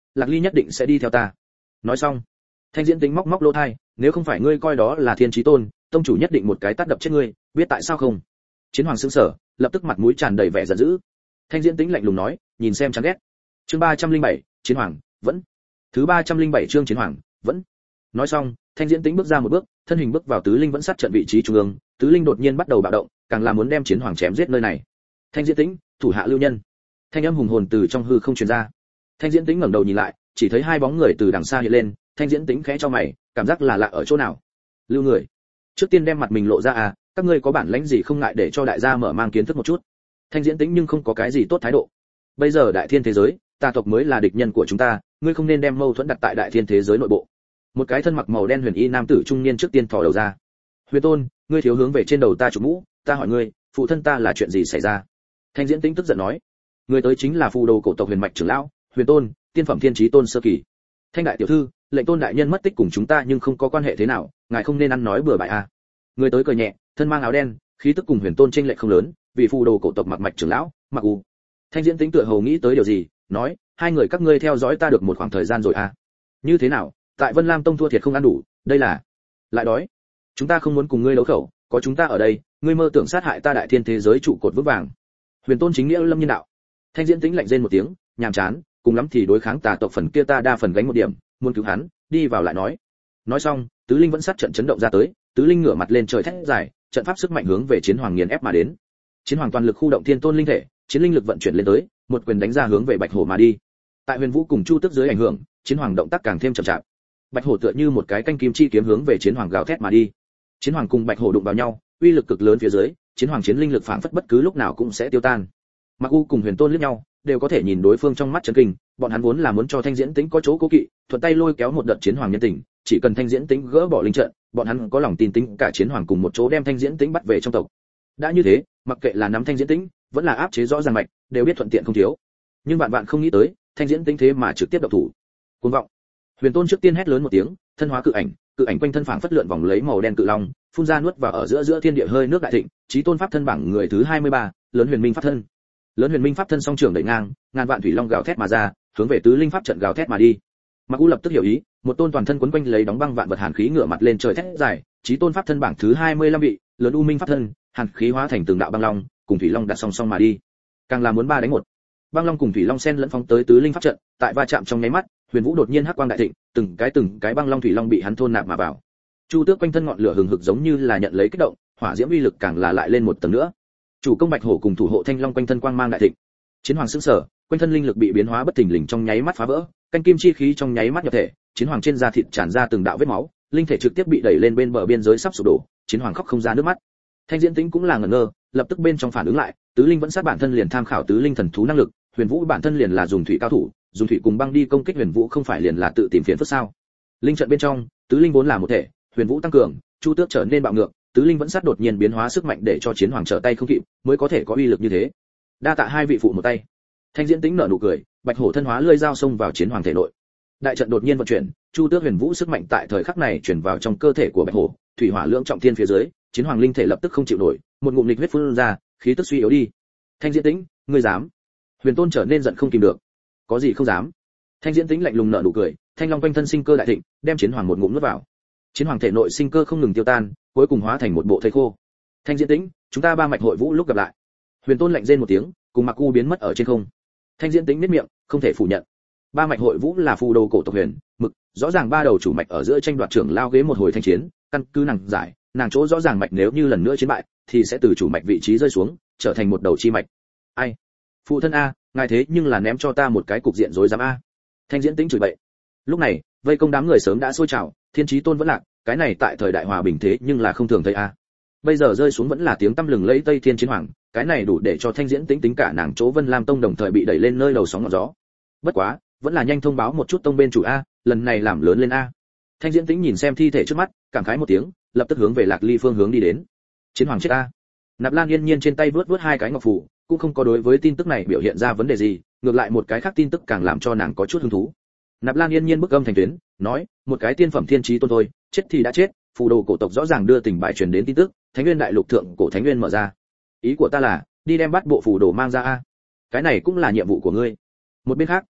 Lạc Ly nhất định sẽ đi theo ta. Nói xong, Thanh Diễn Tính móc móc lỗ tai, nếu không phải ngươi coi đó là Thiên Chí Tôn, tông chủ nhất định một cái tát đập chết ngươi, biết tại sao không? Chiến Hoàng sững sờ, lập tức mặt mũi tràn đầy vẻ giận dữ. Thanh Diễn Tính lạnh lùng nói, nhìn xem chán ghét. Chương 307, Chiến Hoàng, vẫn. Thứ 307 chương Chiến Hoàng, vẫn. Nói xong, Thanh Diễn Tính bước ra một bước, thân hình bước vào Tứ Linh vẫn sát trận vị trí trung ương, Tứ Linh đột nhiên bắt đầu bạo động, càng là muốn đem Chiến Hoàng chém giết nơi này. Thanh Diễn Tính, thủ hạ lưu nhân. Thanh âm hùng hồn từ trong hư không truyền ra. Thanh Diễn Tính ngẩng đầu nhìn lại, chỉ thấy hai bóng người từ đằng xa hiện lên, Thanh Diễn Tính khẽ cho mày, cảm giác là lạ ở chỗ nào. Lưu người, trước tiên đem mặt mình lộ ra à, các ngươi có bản lĩnh gì không ngại để cho đại gia mở mang kiến thức một chút. Thanh Diễn Tính nhưng không có cái gì tốt thái độ. Bây giờ đại thiên thế giới, tà tộc mới là địch nhân của chúng ta, ngươi không nên đem mâu thuẫn đặt tại đại thiên thế giới nội bộ. Một cái thân mặc màu đen huyền y nam tử trung niên trước tiên thò đầu ra. Huyền Tôn, ngươi thiếu hướng về trên đầu ta chụp mũ, ta hỏi ngươi, phụ thân ta là chuyện gì xảy ra? Thanh Diễn Tính tức giận nói. Người tới chính là phù đồ cổ tộc Huyền Mạch trưởng lão, Huyền Tôn, tiên phẩm thiên chí tôn sơ kỳ. Thanh đại tiểu thư, lệnh tôn đại nhân mất tích cùng chúng ta nhưng không có quan hệ thế nào, ngài không nên ăn nói bừa bãi a. Người tới cười nhẹ, thân mang áo đen, khí tức cùng Huyền Tôn chênh lệch không lớn, vì phù đồ cổ tộc mặc Mạch trưởng lão, mặc u. Thanh Diễn Tính tựa hồ nghĩ tới điều gì, nói, hai người các ngươi theo dõi ta được một khoảng thời gian rồi a. Như thế nào, tại Vân Lam tông thua thiệt không ăn đủ, đây là lại đói. Chúng ta không muốn cùng ngươi đấu khẩu, có chúng ta ở đây, ngươi mơ tưởng sát hại ta đại thiên thế giới trụ cột vững vàng. Huyền Tôn chính nghĩa lâm nhân đạo. Thanh Diễn Tính lạnh rên một tiếng, nhàm chán, cùng lắm thì đối kháng tà tộc phần kia ta đa phần gánh một điểm, muốn cứu hắn, đi vào lại nói. Nói xong, Tứ Linh vẫn sát trận chấn động ra tới, Tứ Linh ngửa mặt lên trời thét dài, trận pháp sức mạnh hướng về Chiến Hoàng nghiền ép mà đến. Chiến Hoàng toàn lực khu động Thiên Tôn linh thể, chiến linh lực vận chuyển lên tới, một quyền đánh ra hướng về Bạch Hổ mà đi. Tại Huyền Vũ cùng Chu Tước dưới ảnh hưởng, Chiến Hoàng động tác càng thêm chậm chạp. Bạch Hổ tựa như một cái canh kim chi kiếm hướng về Chiến Hoàng gào thét mà đi. Chiến Hoàng cùng Bạch Hổ đụng vào nhau, uy lực cực lớn phía dưới, Chiến Hoàng chiến linh lực phảng phất bất cứ lúc nào cũng sẽ tiêu tan. Mặc U cùng Huyền Tôn liếc nhau, đều có thể nhìn đối phương trong mắt chấn kinh, bọn hắn vốn là muốn cho Thanh Diễn Tính có chỗ cố kỵ, thuận tay lôi kéo một đợt Chiến Hoàng nhân tình, chỉ cần Thanh Diễn Tính gỡ bỏ linh trận, bọn hắn có lòng tin tính cả Chiến Hoàng cùng một chỗ đem Thanh Diễn Tính bắt về trong tộc. Đã như thế, mặc kệ là nắm Thanh Diễn Tính, vẫn là áp chế rõ ràng mạch, đều biết thuận tiện không thiếu. Nhưng bạn không nghĩ tới, Thanh Diễn Tính thế mà trực tiếp động thủ. Cuồng vọng. Huyền Tôn trước tiên hét lớn một tiếng, thân hóa cự ảnh quanh thân phảng phất lượn vòng lấy màu đen cự long, phun ra nuốt vào ở giữa thiên địa hơi nước đại thịnh, chí tôn pháp thân bảng người thứ 23, lớn huyền minh pháp thân. Lớn huyền minh pháp thân song trường đẩy ngang, ngàn vạn thủy long gào thét mà ra, hướng về Tứ Linh pháp trận gào thét mà đi. Mặc U lập tức hiểu ý, một tôn toàn thân quấn quanh lấy đóng băng vạn vật hàn khí ngửa mặt lên trời thét dài, chí tôn pháp thân bảng thứ 25 vị, lớn u minh pháp thân, hàn khí hóa thành từng đạo băng long, cùng thủy long đặt song song mà đi. Càng là muốn 3 đánh 1. Băng long cùng thủy long xen lẫn phóng tới Tứ Linh pháp trận, tại va chạm trong nháy mắt, Huyền Vũ đột nhiên hắc quang đại thịnh, từng cái băng long thủy long bị hắn thôn nạp mà vào. Chu Tước quanh thân ngọn lửa hừng hực giống như là nhận lấy kích động, hỏa diễm uy lực càng là lại lên một tầng nữa. Chủ công Bạch Hổ cùng thủ hộ Thanh Long quanh thân quang mang đại thịnh. Chiến Hoàng sững sờ, quanh thân linh lực bị biến hóa bất thình lình trong nháy mắt phá vỡ, canh kim chi khí trong nháy mắt nhập thể, Chiến Hoàng trên da thịt tràn ra từng đạo vết máu, linh thể trực tiếp bị đẩy lên bên bờ biên giới sắp sụp đổ, Chiến Hoàng khóc không ra nước mắt. Thanh Diễn Tính cũng là ngẩn ngơ, lập tức bên trong phản ứng lại, Tứ Linh vẫn sát bản thân liền tham khảo Tứ Linh thần thú năng lực, Huyền Vũ bản thân liền là dùng thủy cao thủ, dùng thủy cùng băng đi công kích Huyền Vũ không phải liền là tự tìm phiền phức sao? Linh trận bên trong, Tứ Linh vốn là một thể, Huyền Vũ tăng cường, Chu Tước trở nên bạo ngược, Tứ Linh vẫn sát đột nhiên biến hóa sức mạnh để cho Chiến Hoàng trở tay không kịp, mới có thể có uy lực như thế. Đa tạ hai vị phụ một tay. Thanh Diễn Tính nở nụ cười, Bạch Hổ thân hóa lưỡi dao xông vào Chiến Hoàng thể nội. Đại trận đột nhiên vận chuyển, Chu Tước Huyền Vũ sức mạnh tại thời khắc này chuyển vào trong cơ thể của Bạch Hổ, thủy hỏa lưỡng trọng thiên phía dưới, Chiến Hoàng linh thể lập tức không chịu nổi, một ngụm nghịch huyết phun ra, khí tức suy yếu đi. Thanh Diễn Tính, ngươi dám? Huyền Tôn trở nên giận không kìm được. Có gì không dám? Thanh Diễn Tính lạnh lùng nở nụ cười, Thanh Long quanh thân sinh cơ đại thịnh, đem Chiến Hoàng một ngụm nuốt vào. Chiến Hoàng thể nội sinh cơ không ngừng tiêu tan, cuối cùng hóa thành một bộ thây khô. Thanh Diễn Tính, chúng ta ba mạch hội vũ lúc gặp lại. Huyền Tôn lạnh rên một tiếng, cùng Mặc U biến mất ở trên không. Thanh Diễn Tính nhếch miệng, không thể phủ nhận. Ba mạch hội vũ là phù đồ cổ tộc Huyền Mực, rõ ràng ba đầu chủ mạch ở giữa tranh đoạt trưởng lao ghế một hồi thanh chiến, căn cứ nàng giải, nàng chỗ rõ ràng mạch nếu như lần nữa chiến bại, thì sẽ từ chủ mạch vị trí rơi xuống, trở thành một đầu chi mạch. Ai? Phụ thân a, ngài thế nhưng là ném cho ta một cái cục diện rối rắm a. Thanh Diễn Tính chửi bậy. Lúc này, vây công đám người sớm đã sôi trào, Thiên Chí Tôn vẫn lạc, cái này tại thời đại hòa bình thế nhưng là không thường thấy a. Bây giờ rơi xuống vẫn là tiếng tăm lừng lẫy Tây Thiên Chiến Hoàng, cái này đủ để cho Thanh Diễn Tính tính cả nàng chỗ Vân Lam Tông đồng thời bị đẩy lên nơi đầu sóng ngọn gió. Bất quá, vẫn là nhanh thông báo một chút tông bên chủ a, lần này làm lớn lên a. Thanh Diễn Tính nhìn xem thi thể trước mắt, cảm khái một tiếng, lập tức hướng về Lạc Ly phương hướng đi đến. Chiến Hoàng chết a. Nạp Lan Yên Nhiên trên tay vướt hai cái ngọc phù, cũng không có đối với tin tức này biểu hiện ra vấn đề gì, ngược lại một cái khác tin tức càng làm cho nàng có chút hứng thú. Nạp Lan Yên Nhiên bức âm thành tuyến, nói, một cái tiên phẩm thiên chí tôn thôi, chết thì đã chết, phù đồ cổ tộc rõ ràng đưa tình bại truyền đến tin tức, Thánh Nguyên đại lục thượng cổ Thánh Nguyên mở ra. Ý của ta là, đi đem bắt bộ phù đồ mang ra a. Cái này cũng là nhiệm vụ của ngươi. Một bên khác,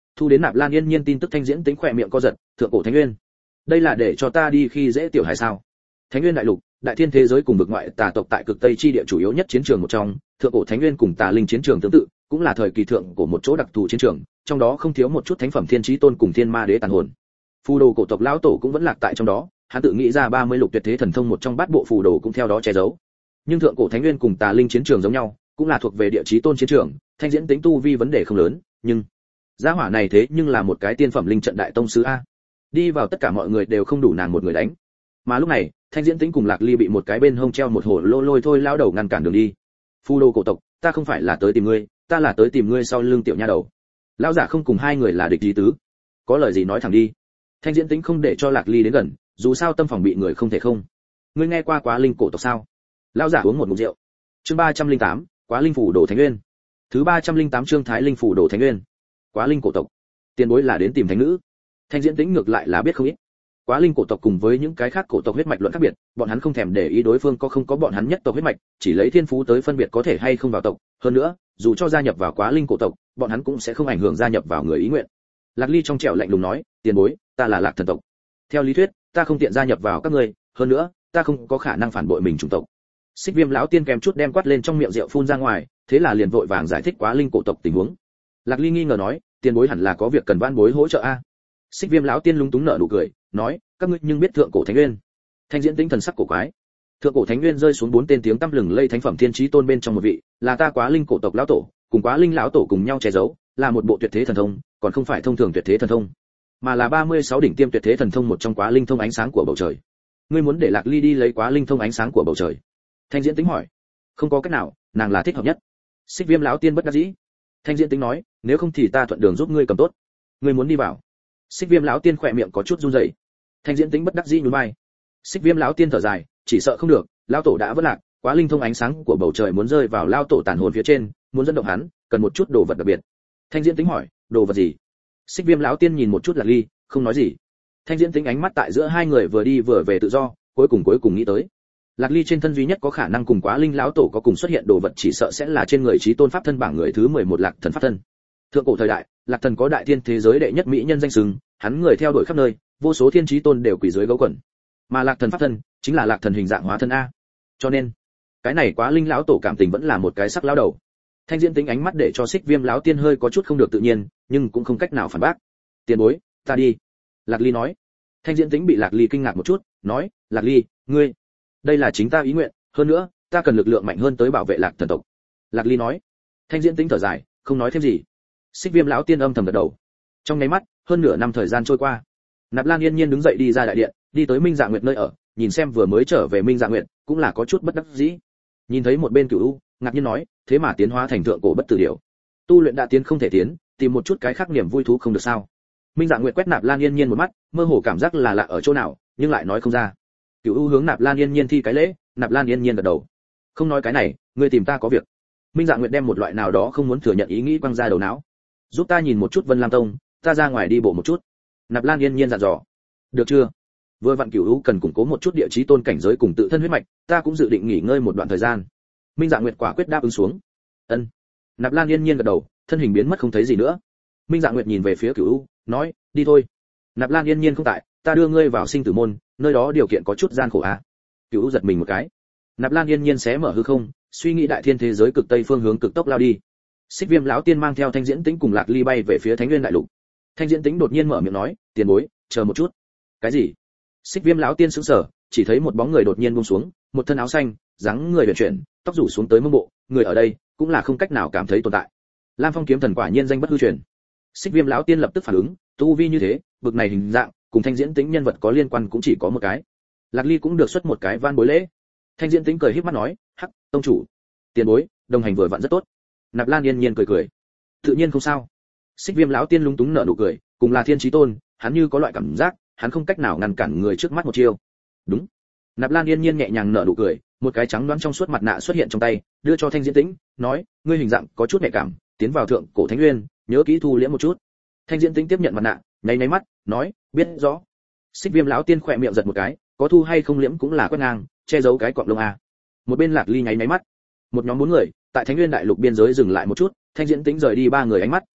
thu đến Nạp Lan Yên Nhiên tin tức, Thanh Diễn Tĩnh khỏe miệng co giật. Thượng cổ Thánh Nguyên, đây là để cho ta đi khi dễ tiểu hải sao? Thánh Nguyên đại lục, đại thiên thế giới cùng vực ngoại tà tộc tại cực tây chi địa chủ yếu nhất chiến trường một trong, thượng cổ Thánh Nguyên cùng tà linh chiến trường tương tự, cũng là thời kỳ thượng cổ một chỗ đặc thù chiến trường, trong đó không thiếu một chút thánh phẩm thiên chí tôn cùng thiên ma đế tàn hồn. Phù đồ cổ tộc lão tổ cũng vẫn lạc tại trong đó, hắn tự nghĩ ra 30 lục tuyệt thế thần thông một trong bát bộ phù đồ cũng theo đó che giấu. Nhưng thượng cổ Thánh Nguyên cùng tà linh chiến trường giống nhau, cũng là thuộc về địa chí tôn chiến trường, Thanh Diễn Tĩnh tu vi vấn đề không lớn, nhưng gia hỏa này thế nhưng là một cái tiên phẩm linh trận đại tông sứ a. Đi vào tất cả mọi người đều không đủ nàng một người đánh. Mà lúc này, Thanh Diễn Tĩnh cùng Lạc Ly bị một cái bên hông treo một hồ lô lôi thôi lao đầu ngăn cản đường đi. Phù đồ cổ tộc, ta không phải là tới tìm ngươi, ta là tới tìm ngươi sau lưng tiểu nha đầu. Lão giả không cùng hai người là địch ý tứ, có lời gì nói thẳng đi. Thanh Diễn Tĩnh không để cho Lạc Ly đến gần, dù sao tâm phòng bị người không thể không. Ngươi nghe qua Quá Linh cổ tộc sao? Lão giả uống một ngụm rượu. Chương 308, Quá Linh phủ đồ Thánh Nguyên. Thứ 308 chương Thái Linh phủ đồ Thánh Nguyên. Quá Linh cổ tộc, tiền bối là đến tìm thánh nữ. Thanh Diễn Tĩnh ngược lại là biết không ít. Quá Linh cổ tộc cùng với những cái khác cổ tộc huyết mạch luận khác biệt, bọn hắn không thèm để ý đối phương có không có bọn hắn nhất tộc huyết mạch, chỉ lấy thiên phú tới phân biệt có thể hay không vào tộc. Hơn nữa, dù cho gia nhập vào Quá Linh cổ tộc, bọn hắn cũng sẽ không ảnh hưởng gia nhập vào người ý nguyện. Lạc Ly trong trẻo lạnh lùng nói, tiền bối, ta là Lạc thần tộc. Theo lý thuyết, ta không tiện gia nhập vào các ngươi, hơn nữa, ta không có khả năng phản bội mình chủng tộc. Xích Viêm lão tiên kèm chút đem quát lên trong miệng rượu phun ra ngoài, thế là liền vội vàng giải thích Quá Linh cổ tộc tình huống. Lạc Ly nghi ngờ nói, tiền bối hẳn là có việc cần van bối hỗ trợ a. Xích Viêm lão tiên lúng túng nở nụ cười, nói, các ngươi nhưng biết thượng cổ Thánh Nguyên. Thanh Diễn Tĩnh thần sắc cổ quái. Thượng cổ Thánh Nguyên rơi xuống 4 tên tiếng tăm lừng lây thánh phẩm thiên chí tôn bên trong một vị, là ta Quá Linh cổ tộc lão tổ, cùng Quá Linh lão tổ cùng nhau che giấu, là một bộ tuyệt thế thần thông, còn không phải thông thường tuyệt thế thần thông, mà là 36 đỉnh tiêm tuyệt thế thần thông một trong Quá Linh thông ánh sáng của bầu trời. Ngươi muốn để Lạc Ly đi lấy Quá Linh thông ánh sáng của bầu trời? Thanh Diễn Tĩnh hỏi. Không có cách nào, nàng là thích hợp nhất. Xích Viêm lão tiên bất đắc dĩ. Thanh Diễn Tĩnh nói, nếu không thì ta thuận đường giúp ngươi cầm tốt. Ngươi muốn đi vào? Xích Viêm lão tiên khỏe miệng có chút run rẩy. Thanh Diễn Tĩnh bất đắc dĩ nhún vai. Xích Viêm lão tiên thở dài, chỉ sợ không được, lão tổ đã vất lạc, Quá Linh thông ánh sáng của bầu trời muốn rơi vào lão tổ tàn hồn phía trên, muốn dẫn động hắn, cần một chút đồ vật đặc biệt. Thanh Diễn Tĩnh hỏi, đồ vật gì? Xích Viêm lão tiên nhìn một chút Lạc Ly, không nói gì. Thanh Diễn Tĩnh ánh mắt tại giữa hai người vừa đi vừa về tự do, cuối cùng nghĩ tới, Lạc Ly trên thân duy nhất có khả năng cùng Quá Linh lão tổ có cùng xuất hiện đồ vật chỉ sợ sẽ là trên người chí tôn pháp thân bảng người thứ 11 Lạc thần pháp thân. Thượng cổ thời đại, Lạc thần có đại thiên thế giới đệ nhất mỹ nhân danh xưng, hắn người theo đuổi khắp nơi, vô số thiên chí tôn đều quỳ dưới gấu quần. Mà Lạc thần pháp thân chính là Lạc thần hình dạng hóa thân a. Cho nên, cái này Quá Linh lão tổ cảm tình vẫn là một cái sắc lão đầu. Thanh Diễn Tĩnh ánh mắt để cho Xích Viêm lão tiên hơi có chút không được tự nhiên, nhưng cũng không cách nào phản bác. Tiền bối, ta đi. Lạc Ly nói. Thanh Diễn Tĩnh bị Lạc Ly kinh ngạc một chút, nói, Lạc Ly, ngươi, đây là chính ta ý nguyện, hơn nữa, ta cần lực lượng mạnh hơn tới bảo vệ Lạc thần tộc. Lạc Ly nói. Thanh Diễn Tĩnh thở dài, không nói thêm gì. Xích Viêm lão tiên âm thầm gật đầu. Trong nháy mắt, hơn nửa năm thời gian trôi qua. Nạp Lan Yên Nhiên đứng dậy đi ra đại điện, đi tới Minh Dạ Nguyệt nơi ở, nhìn xem vừa mới trở về Minh Dạ Nguyệt, cũng là có chút bất đắc dĩ. Nhìn thấy một bên Cửu U, ngạc nhiên nói, thế mà tiến hóa thành thượng cổ bất tử điểu. Tu luyện đã tiến không thể tiến, tìm một chút cái khác niềm vui thú không được sao? Minh Dạ Nguyệt quét Nạp Lan Yên Nhiên một mắt, mơ hồ cảm giác là lạ ở chỗ nào, nhưng lại nói không ra. Cửu U hướng Nạp Lan Yên Nhiên thi cái lễ, Nạp Lan Yên Nhiên gật đầu. Không nói cái này, ngươi tìm ta có việc. Minh Dạ Nguyệt đem một loại nào đó không muốn thừa nhận ý nghĩ quăng ra đầu não. Giúp ta nhìn một chút Vân Lam Tông, ta ra ngoài đi bộ một chút. Nạp Lan Yên Nhiên dặn dò. Được chưa? Vừa vặn Cửu U cần củng cố một chút địa chí tôn cảnh giới cùng tự thân huyết mạch, ta cũng dự định nghỉ ngơi một đoạn thời gian. Minh Dạ Nguyệt quả quyết đáp ứng xuống. Ân. Nạp Lan Yên Nhiên gật đầu, thân hình biến mất không thấy gì nữa. Minh Dạ Nguyệt nhìn về phía Cửu U, nói, đi thôi. Nạp Lan Yên Nhiên không tại, ta đưa ngươi vào sinh tử môn, nơi đó điều kiện có chút gian khổ à? Cửu U giật mình một cái. Nạp Lan Yên Nhiên xé mở hư không, suy nghĩ đại thiên thế giới cực tây phương hướng cực tốc lao đi. Xích Viêm lão tiên mang theo Thanh Diễn Tĩnh cùng Lạc Ly bay về phía Thánh Nguyên đại lục. Thanh Diễn Tĩnh đột nhiên mở miệng nói, tiền bối, chờ một chút. Cái gì? Xích Viêm lão tiên sững sờ, chỉ thấy một bóng người đột nhiên buông xuống, một thân áo xanh, dáng người huyền chuyển, tóc rủ xuống tới mông bộ, người ở đây cũng là không cách nào cảm thấy tồn tại. Lam Phong kiếm thần quả nhiên danh bất hư truyền. Xích Viêm lão tiên lập tức phản ứng, tu vi như thế, bực này hình dạng, cùng Thanh Diễn Tĩnh nhân vật có liên quan cũng chỉ có một cái. Lạc Ly cũng được xuất một cái van bối lễ. Thanh Diễn Tĩnh cười híp mắt nói, hắc, tông chủ, tiền bối, đồng hành vừa vặn rất tốt. Nạp Lan Yên Nhiên cười cười, tự nhiên không sao. Xích Viêm lão tiên lúng túng nở nụ cười, cùng là thiên chí tôn, hắn như có loại cảm giác, hắn không cách nào ngăn cản người trước mắt một chiêu. Đúng. Nạp Lan Yên Nhiên nhẹ nhàng nở nụ cười, một cái trắng đoán trong suốt mặt nạ xuất hiện trong tay, đưa cho Thanh Diễn Tĩnh, nói, ngươi hình dạng có chút nhạy cảm, tiến vào thượng cổ Thánh Nguyên, nhớ kỹ thu liễm một chút. Thanh Diễn Tĩnh tiếp nhận mặt nạ, nháy nháy mắt, nói, biết rõ. Xích Viêm lão tiên khỏe miệng giật một cái, có thu hay không liễm cũng là quét ngang, che giấu cái cọp lông a. Một bên Lạc Ly nháy nháy mắt. Một nhóm 4 người, tại Thánh Nguyên đại lục biên giới dừng lại một chút, Thanh Diễn Tĩnh rời đi 3 người ánh mắt,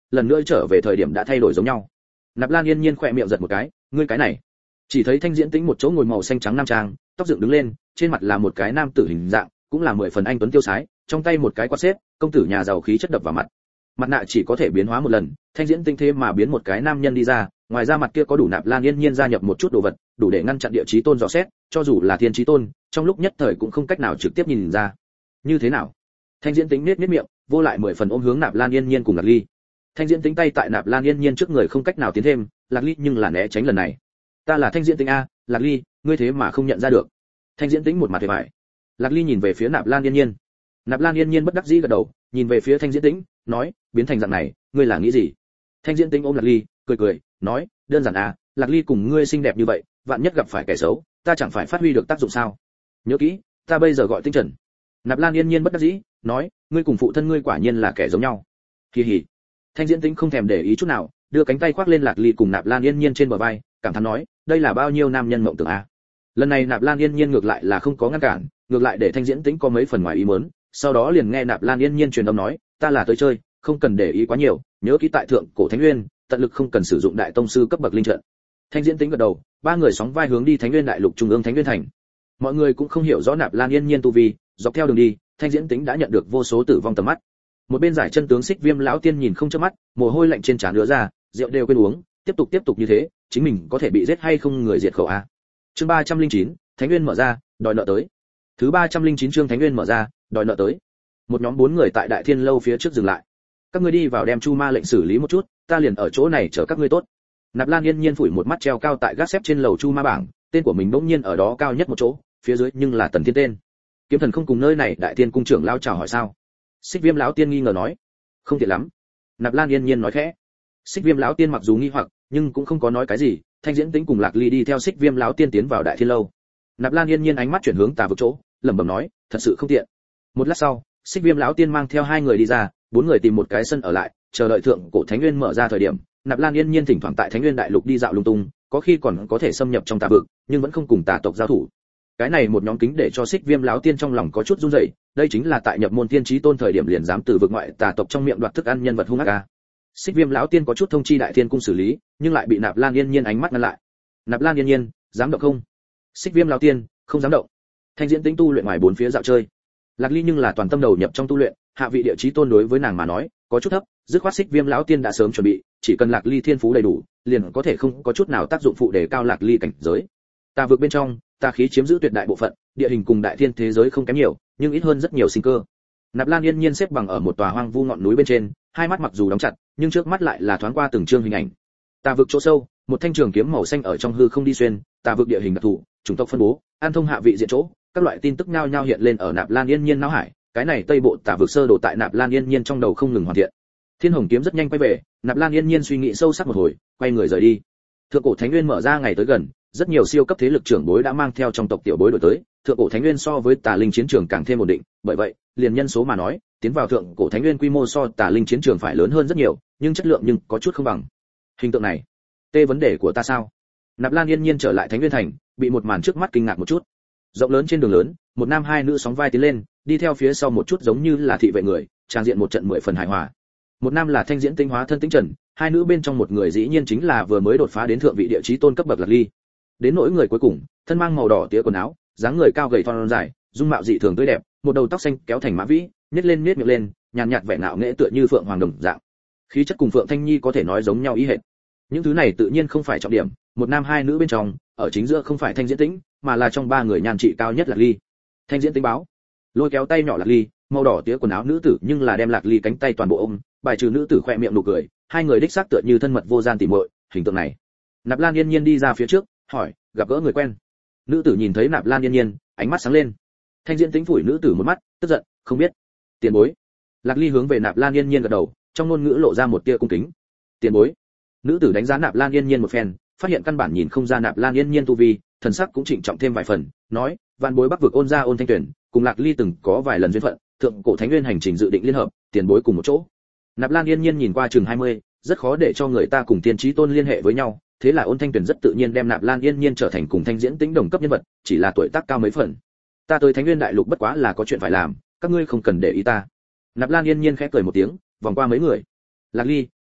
lần nữa trở về thời điểm đã thay đổi giống nhau. Nạp Lan Yên Nhiên khỏe miệng giật một cái, ngươi cái này. Chỉ thấy Thanh Diễn Tĩnh một chỗ ngồi màu xanh trắng nam trang, tóc dựng đứng lên, trên mặt là một cái nam tử hình dạng, cũng là 10 phần anh tuấn tiêu sái, trong tay một cái quạt xếp, công tử nhà giàu khí chất đập vào mặt. Mặt nạ chỉ có thể biến hóa một lần, Thanh Diễn Tĩnh thế mà biến một cái nam nhân đi ra, ngoài ra mặt kia có đủ Nạp Lan Yên Nhiên gia nhập một chút đồ vật, đủ để ngăn chặn địa chí tôn dò xét, cho dù là thiên chí tôn, trong lúc nhất thời cũng không cách nào trực tiếp nhìn ra. Như thế nào? Thanh Diễn Tĩnh nhếch miệng, vô lại 10 phần ôm hướng Nạp Lan Yên Nhiên cùng Lạc Ly. Thanh Diễn Tĩnh tay tại Nạp Lan Yên Nhiên trước người không cách nào tiến thêm, Lạc Ly nhưng là né tránh lần này. Ta là Thanh Diễn Tĩnh a, Lạc Ly, ngươi thế mà không nhận ra được. Thanh Diễn Tĩnh một mặt vẻ vải. Lạc Ly nhìn về phía Nạp Lan Yên Nhiên. Nạp Lan Yên Nhiên bất đắc dĩ gật đầu, nhìn về phía Thanh Diễn Tĩnh, nói, biến thành dạng này, ngươi là nghĩ gì? Thanh Diễn Tĩnh ôm Lạc Ly, cười cười, nói, đơn giản à, Lạc Ly cùng ngươi xinh đẹp như vậy, vạn nhất gặp phải kẻ xấu, ta chẳng phải phát huy được tác dụng sao? Nhớ kỹ, ta bây giờ gọi Tinh Trần. Nạp Lan Yên Nhiên bất đắc dĩ, nói, ngươi cùng phụ thân ngươi quả nhiên là kẻ giống nhau. Kỳ hỉ. Thanh Diễn Tĩnh không thèm để ý chút nào, đưa cánh tay khoác lên Lạc Ly cùng Nạp Lan Yên Nhiên trên bờ vai, cảm thán nói, đây là bao nhiêu nam nhân mộng tưởng a. Lần này Nạp Lan Yên Nhiên ngược lại là không có ngăn cản, ngược lại để Thanh Diễn Tĩnh có mấy phần ngoài ý muốn, sau đó liền nghe Nạp Lan Yên Nhiên truyền âm nói, ta là tới chơi, không cần để ý quá nhiều, nhớ kỹ tại thượng cổ Thánh Nguyên, tận lực không cần sử dụng đại tông sư cấp bậc linh trận. Thanh Diễn Tĩnh gật đầu, ba người sóng vai hướng đi Thánh Nguyên đại lục trung ương Thánh Nguyên thành. Mọi người cũng không hiểu rõ Nạp Lan Yên Nhiên tu vi, dọc theo đường đi, Thanh Diễn Tĩnh đã nhận được vô số tử vong tầm mắt. Một bên giải chân tướng Xích Viêm lão tiên nhìn không chớp mắt, mồ hôi lạnh trên trán ứa ra, rượu đều quên uống, tiếp tục như thế, chính mình có thể bị giết hay không người diệt khẩu a. Chương 309, Thánh Nguyên mở ra, đòi nợ tới. Thứ 309 chương Thánh Nguyên mở ra, đòi nợ tới. Một nhóm 4 người tại Đại Thiên lâu phía trước dừng lại. Các ngươi đi vào đem Chu Ma lệnh xử lý một chút, ta liền ở chỗ này chờ các ngươi tốt. Nạp Lan Yên Nhiên phủi một mắt treo cao tại gác xếp trên lầu Chu Ma bảng, tên của mình bỗng nhiên ở đó cao nhất một chỗ, phía dưới nhưng là Tần Thiên tên. Kiếm Thần không cùng nơi này Đại Thiên cung trưởng lão chào hỏi sao? Xích Viêm lão tiên nghi ngờ nói. Không tiện lắm. Nạp Lan Yên Nhiên nói khẽ. Xích Viêm lão tiên mặc dù nghi hoặc, nhưng cũng không có nói cái gì. Thanh Diễn Tĩnh cùng Lạc Ly đi theo Xích Viêm lão tiên tiến vào Đại Thiên lâu. Nạp Lan Yên Nhiên ánh mắt chuyển hướng Tà vực chỗ, lẩm bẩm nói, thật sự không tiện. Một lát sau, Xích Viêm lão tiên mang theo 2 người đi ra, 4 người tìm một cái sân ở lại, chờ đợi thượng cổ Thánh Nguyên mở ra thời điểm. Nạp Lan Yên Nhiên thỉnh thoảng tại Thánh Nguyên đại lục đi dạo lung tung, có khi còn có thể xâm nhập trong Tà vực, nhưng vẫn không cùng Tà tộc giao thủ. Cái này một nhóm kính để cho Xích Viêm lão tiên trong lòng có chút run rẩy, đây chính là tại nhập môn tiên chí tôn thời điểm liền dám từ vực ngoại Tà tộc trong miệng đoạt thức ăn nhân vật hung ác a. Xích Viêm lão tiên có chút thông chi Đại Thiên cung xử lý, nhưng lại bị Nạp Lan Yên Nhiên ánh mắt ngăn lại. Nạp Lan Yên Nhiên, dám động không? Xích Viêm lão tiên, không dám động. Thanh Diễn Tĩnh tu luyện ngoài bốn phía dạo chơi. Lạc Ly nhưng là toàn tâm đầu nhập trong tu luyện, hạ vị địa chí tôn đối với nàng mà nói, có chút thấp, dứt khoát Xích Viêm lão tiên đã sớm chuẩn bị, chỉ cần Lạc Ly thiên phú đầy đủ, liền có thể không có chút nào tác dụng phụ để cao Lạc Ly cảnh giới. Tà vực bên trong, tà khí chiếm giữ tuyệt đại bộ phận, địa hình cùng đại thiên thế giới không kém nhiều, nhưng ít hơn rất nhiều sinh cơ. Nạp Lan Yên Nhiên xếp bằng ở một tòa hoang vu ngọn núi bên trên, hai mắt mặc dù đóng chặt, nhưng trước mắt lại là thoáng qua từng chương hình ảnh. Tà vực chỗ sâu, một thanh trường kiếm màu xanh ở trong hư không đi xuyên, tà vực địa hình đặc thù, chủng tộc phân bố, an thông hạ vị diện chỗ, các loại tin tức nhao nhao hiện lên ở Nạp Lan Yên Nhiên não hải, cái này tây bộ tà vực sơ đồ tại Nạp Lan Yên Nhiên trong đầu không ngừng hoàn thiện. Thiên Hồng kiếm rất nhanh quay về, Nạp Lan Yên Nhiên suy nghĩ sâu sắc một hồi, quay người rời đi. Thượng cổ Thánh Nguyên mở ra ngày tới gần, rất nhiều siêu cấp thế lực trưởng bối đã mang theo trong tộc tiểu bối đổi tới, thượng cổ Thánh Nguyên so với Tà Linh chiến trường càng thêm ổn định, bởi vậy, liền nhân số mà nói, tiến vào thượng cổ Thánh Nguyên quy mô so Tà Linh chiến trường phải lớn hơn rất nhiều, nhưng chất lượng nhưng có chút không bằng. Hình tượng này, tê vấn đề của ta sao? Nạp Lan Yên Nhiên trở lại Thánh Nguyên thành, bị một màn trước mắt kinh ngạc một chút. Rộng lớn trên đường lớn, một nam hai nữ sóng vai tiến lên, đi theo phía sau một chút giống như là thị vệ người, trang diện một trận 10 phần hài hòa. Một nam là Thanh Diễn Tinh hóa thân Tĩnh Trần, hai nữ bên trong một người dĩ nhiên chính là vừa mới đột phá đến thượng vị địa chí tôn cấp bậc Lạc Ly. Đến nỗi người cuối cùng, thân mang màu đỏ tía quần áo, dáng người cao gầy thon dài, dung mạo dị thường tươi đẹp, một đầu tóc xanh kéo thành mã vĩ, nhếch lên miệng lên, nhàn nhạt vẻ ngạo nghễ tựa như phượng hoàng đồng dạng. Khí chất cùng Phượng Thanh Nhi có thể nói giống nhau ý hệt. Những thứ này tự nhiên không phải trọng điểm, một nam hai nữ bên trong, ở chính giữa không phải Thanh Diễn Tĩnh, mà là trong ba người nhan trị cao nhất Lạc Ly. Thanh Diễn Tĩnh báo, lôi kéo tay nhỏ Lạc Ly, màu đỏ tía quần áo nữ tử nhưng là đem Lạc Ly cánh tay toàn bộ ôm, bài trừ nữ tử khỏe miệng nụ cười, hai người đích xác tựa như thân mật vô gian tỉ muội, hình tượng này. Nạp Lan Yên Nhiên đi ra phía trước, hỏi, gặp gỡ người quen. Nữ tử nhìn thấy Nạp Lan Yên Nhiên, ánh mắt sáng lên. Thanh Diễn Tĩnh phủi nữ tử một mắt, tức giận, không biết. Tiền bối. Lạc Ly hướng về Nạp Lan Yên Nhiên gật đầu, trong ngôn ngữ lộ ra một tia cung kính. Tiền bối. Nữ tử đánh giá Nạp Lan Yên Nhiên một phen, phát hiện căn bản nhìn không ra Nạp Lan Yên Nhiên tu vi, thần sắc cũng trịnh trọng thêm vài phần, nói, vạn bối Bắc vực Ôn gia Ôn Thanh Tuyển, cùng Lạc Ly từng có vài lần duyên phận, thượng cổ Thánh Nguyên hành trình dự định liên hợp, tiền bối cùng một chỗ. Nạp Lan Yên Nhiên nhìn qua chừng 20, rất khó để cho người ta cùng tiên chí tôn liên hệ với nhau, thế là Ôn Thanh Tuyển rất tự nhiên đem Nạp Lan Yên Nhiên trở thành cùng Thanh Diễn Tĩnh đồng cấp nhân vật, chỉ là tuổi tác cao mấy phần. Ta tới Thánh Nguyên đại lục bất quá là có chuyện phải làm, các ngươi không cần để ý ta. Nạp Lan Yên Nhiên khẽ cười một tiếng, vòng qua mấy người. Lạc Ly,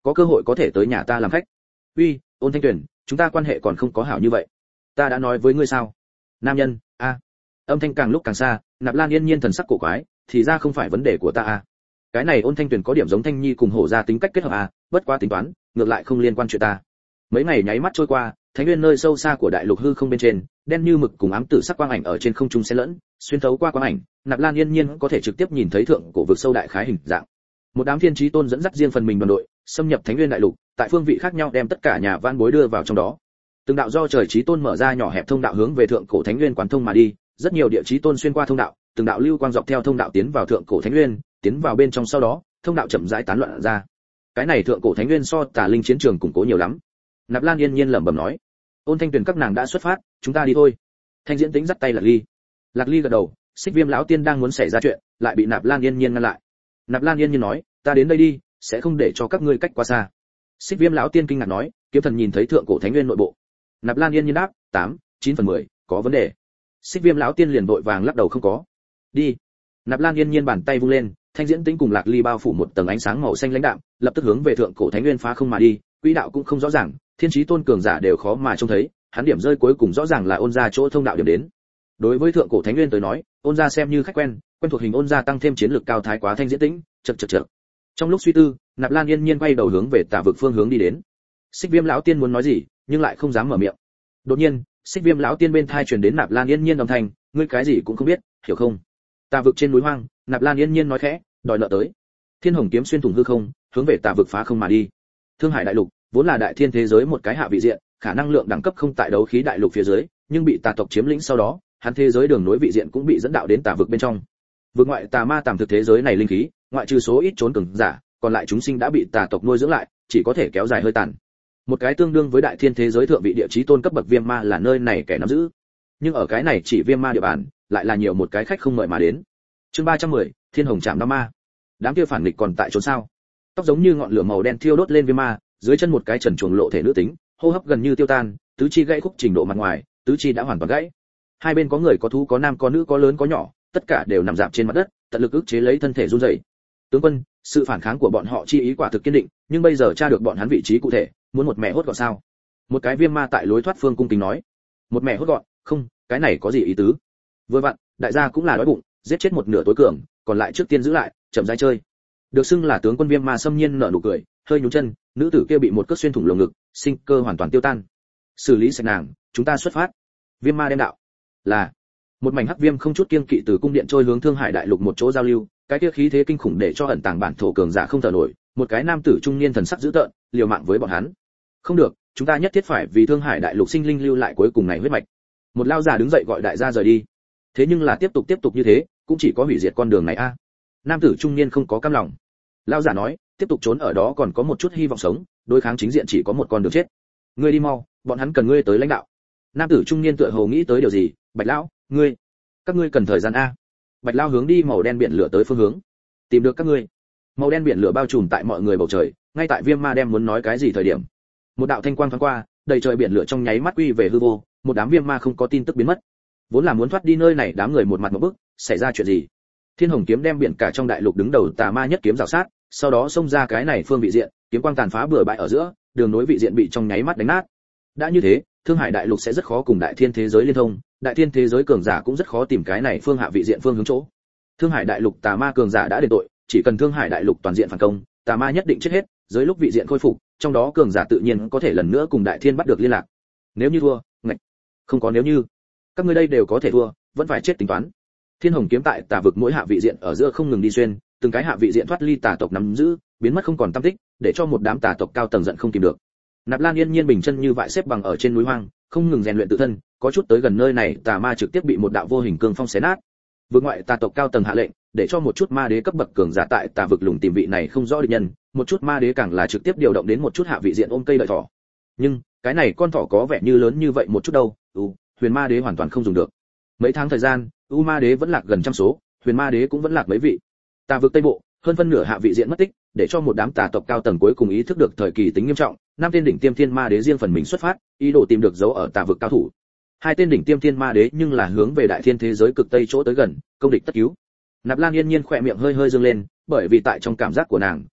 có cơ hội có thể tới nhà ta làm khách. Uy, Ôn Thanh Tuyền, chúng ta quan hệ còn không có hảo như vậy. Ta đã nói với ngươi sao? Nam nhân, a. Âm thanh càng lúc càng xa, Nạp Lan Yên Nhiên thần sắc cổ quái, thì ra không phải vấn đề của ta a. Cái này Ôn Thanh Tuyền có điểm giống Thanh Nhi cùng Hổ gia tính cách kết hợp a, bất quá tính toán, ngược lại không liên quan chuyện ta. Mấy ngày nháy mắt trôi qua, Thánh Nguyên nơi sâu xa của đại lục hư không bên trên, đen như mực cùng ám tử sắc quang ảnh ở trên không trung xen lẫn, xuyên thấu qua quang ảnh, Nạp Lan Yên Nhiên có thể trực tiếp nhìn thấy thượng cổ vực sâu đại khái hình dạng. Một đám thiên chí tôn dẫn dắt riêng phần mình đoàn đội, xâm nhập Thánh Nguyên đại lục, tại phương vị khác nhau đem tất cả nhà vãn bối đưa vào trong đó. Từng đạo do trời chí tôn mở ra nhỏ hẹp thông đạo hướng về thượng cổ Thánh Nguyên quán thông mà đi, rất nhiều địa chí tôn xuyên qua thông đạo, từng đạo lưu quang dọc theo thông đạo tiến vào thượng cổ Thánh Nguyên, tiến vào bên trong sau đó, thông đạo chậm rãi tán loạn ra. Cái này thượng cổ Thánh Nguyên so Tà Linh chiến trường củng cố nhiều lắm. Nạp Lan Yên Nhiên lẩm bẩm nói, Ôn Thanh Tuyền các nàng đã xuất phát, chúng ta đi thôi. Thanh Diễn Tĩnh dắt tay Lạc Ly gật đầu, Xích Viêm lão tiên đang muốn xảy ra chuyện, lại bị Nạp Lan Yên Nhiên ngăn lại. Nạp Lan Yên Nhiên nói, ta đến đây đi, sẽ không để cho các ngươi cách quá xa. Xích Viêm lão tiên kinh ngạc nói, Kiếm Thần nhìn thấy thượng cổ Thánh Nguyên nội bộ. Nạp Lan Yên Nhiên đáp, 8/9/10, có vấn đề. Xích Viêm lão tiên liền vội vàng lắc đầu không có. Đi. Nạp Lan Yên Nhiên bàn tay vung lên, Thanh Diễn Tĩnh cùng Lạc Ly bao phủ một tầng ánh sáng màu xanh lãnh đạm, lập tức hướng về thượng cổ Thánh Nguyên phá không mà đi, quỹ đạo cũng không rõ ràng, thiên chí tôn cường giả đều khó mà trông thấy, hắn điểm rơi cuối cùng rõ ràng là Ôn gia chỗ thông đạo điểm đến. Đối với thượng cổ Thánh Nguyên tới nói, Ôn gia xem như khách quen thuộc hình Ôn gia tăng thêm chiến lược cao thái quá Thanh Diễn Tĩnh, chậc. Trong lúc suy tư, Nạp Lan Yên Nhiên quay đầu hướng về Tà vực phương hướng đi đến. Xích Viêm lão tiên muốn nói gì, nhưng lại không dám mở miệng. Đột nhiên, Xích Viêm lão tiên bên tai truyền đến Nạp Lan Yên Nhiên âm thanh, ngươi cái gì cũng không biết, hiểu không? Tà vực trên núi hoang, Nạp Lan Yên Nhiên nói khẽ, đòi nợ tới. Thiên Hồng kiếm xuyên thủng hư không, hướng về Tà vực phá không mà đi. Thương Hải đại lục vốn là đại thiên thế giới một cái hạ vị diện, khả năng lượng đẳng cấp không tại đấu khí đại lục phía dưới, nhưng bị tà tộc chiếm lĩnh sau đó, hắn thế giới đường nối vị diện cũng bị dẫn đạo đến Tà vực bên trong. Vực ngoại tà ma tạm thực thế giới này linh khí, ngoại trừ số ít trốn cường giả, còn lại chúng sinh đã bị tà tộc nuôi dưỡng lại, chỉ có thể kéo dài hơi tàn. Một cái tương đương với đại thiên thế giới thượng vị địa chí tôn cấp bậc viêm ma là nơi này kẻ nắm giữ. Nhưng ở cái này chỉ viêm ma địa bàn, lại là nhiều một cái khách không mời mà đến. Chương 310, Thiên Hồng Trảm Đao Ma. Đám kia phản nghịch còn tại trốn sao? Tóc giống như ngọn lửa màu đen thiêu đốt lên viêm ma, dưới chân một cái trần truồng lộ thể nữ tính, hô hấp gần như tiêu tan, tứ chi gãy khúc trình độ mặt ngoài, tứ chi đã hoàn toàn gãy. Hai bên có người có thú có nam có nữ có lớn có nhỏ, tất cả đều nằm rạp trên mặt đất, tận lực ức chế lấy thân thể run rẩy. Tướng quân, sự phản kháng của bọn họ chi ý quả thực kiên định, nhưng bây giờ tra được bọn hắn vị trí cụ thể, muốn một mẹ hốt gọn sao? Một cái viêm ma tại lối thoát phương cung kính nói. Một mẹ hốt gọn? Không, cái này có gì ý tứ? Vừa vặn, đại gia cũng là đói bụng, giết chết một nửa tối cường, còn lại trước tiên giữ lại, chậm rãi chơi. Được xưng là tướng quân viêm ma xâm nhiên nở nụ cười, hơi nhún chân, nữ tử kia bị một cước xuyên thủng lồng ngực, sinh cơ hoàn toàn tiêu tan. Xử lý sạch nàng, chúng ta xuất phát. Viêm ma đem đạo. Là một mảnh hắc viêm không chút kiêng kỵ từ cung điện trôi hướng Thương Hải đại lục một chỗ giao lưu, cái kia khí thế kinh khủng để cho ẩn tàng bản thổ cường giả không thở nổi, một cái nam tử trung niên thần sắc dữ tợn, liều mạng với bọn hắn. Không được, chúng ta nhất thiết phải vì Thương Hải đại lục sinh linh lưu lại cuối cùng này huyết mạch. Một lao giả đứng dậy gọi đại gia rời đi. Thế nhưng là tiếp tục như thế, cũng chỉ có hủy diệt con đường này a. Nam tử trung niên không có cam lòng. Lao giả nói, tiếp tục trốn ở đó còn có một chút hy vọng sống, đối kháng chính diện chỉ có một con đường chết. Ngươi đi mau, bọn hắn cần ngươi tới lãnh đạo. Nam tử trung niên tựa hồ nghĩ tới điều gì, Bạch lão, các ngươi cần thời gian a. Bạch lão hướng đi màu đen biển lửa tới phương hướng. Tìm được các ngươi. Màu đen biển lửa bao trùm tại mọi người bầu trời, ngay tại viêm ma đem muốn nói cái gì thời điểm, một đạo thanh quang thoáng qua, đầy trời biển lửa trong nháy mắt quy về hư vô, một đám viêm ma không có tin tức biến mất. Vốn là muốn thoát đi nơi này, đám người một mặt một bức, xảy ra chuyện gì? Thiên Hồng kiếm đem biển cả trong đại lục đứng đầu tà ma nhất kiếm rào sát, sau đó xông ra cái này phương vị diện, kiếm quang tàn phá bừa bãi ở giữa, đường nối vị diện bị trong nháy mắt đánh nát. Đã như thế, Thương Hải đại lục sẽ rất khó cùng đại thiên thế giới liên thông, đại thiên thế giới cường giả cũng rất khó tìm cái này phương hạ vị diện phương hướng chỗ. Thương Hải đại lục tà ma cường giả đã đền tội, chỉ cần Thương Hải đại lục toàn diện phản công, tà ma nhất định chết hết, dưới lúc vị diện khôi phục, trong đó cường giả tự nhiên có thể lần nữa cùng đại thiên bắt được liên lạc. Nếu như thua, ngạch, không có nếu như. Các ngươi đây đều có thể thua, vẫn phải chết tính toán. Thiên Hồng kiếm tại tà vực mỗi hạ vị diện ở giữa không ngừng đi xuyên, từng cái hạ vị diện thoát ly tà tộc nắm giữ, biến mất không còn tăm tích, để cho một đám tà tộc cao tầng giận không tìm được. Nạp Lan Yên Nhiên bình chân như vậy xếp bằng ở trên núi hoang, không ngừng rèn luyện tự thân, có chút tới gần nơi này, tà ma trực tiếp bị một đạo vô hình cương phong xé nát. Vực ngoại tà tộc cao tầng hạ lệnh, để cho một chút ma đế cấp bậc cường giả tại tà vực lùng tìm vị này không rõ địch nhân, một chút ma đế càng là trực tiếp điều động đến một chút hạ vị diện ôm cây đợi thỏ. Nhưng, cái này con thỏ có vẻ như lớn như vậy một chút đâu, huyền ma đế hoàn toàn không dùng được. Mấy tháng thời gian, ma đế vẫn lạc gần trăm số, huyền ma đế cũng vẫn lạc mấy vị. Tà vực Tây Bộ, hơn phân nửa hạ vị diện mất tích, để cho một đám tà tộc cao tầng cuối cùng ý thức được thời kỳ tính nghiêm trọng, năm tên đỉnh tiêm thiên ma đế riêng phần mình xuất phát, ý đồ tìm được dấu ở tà vực cao thủ. Hai tên đỉnh tiêm thiên ma đế nhưng là hướng về đại thiên thế giới cực tây chỗ tới gần, công địch tất cứu. Nạp Lan Yên Nhiên khỏe miệng hơi hơi dương lên, bởi vì tại trong cảm giác của nàng,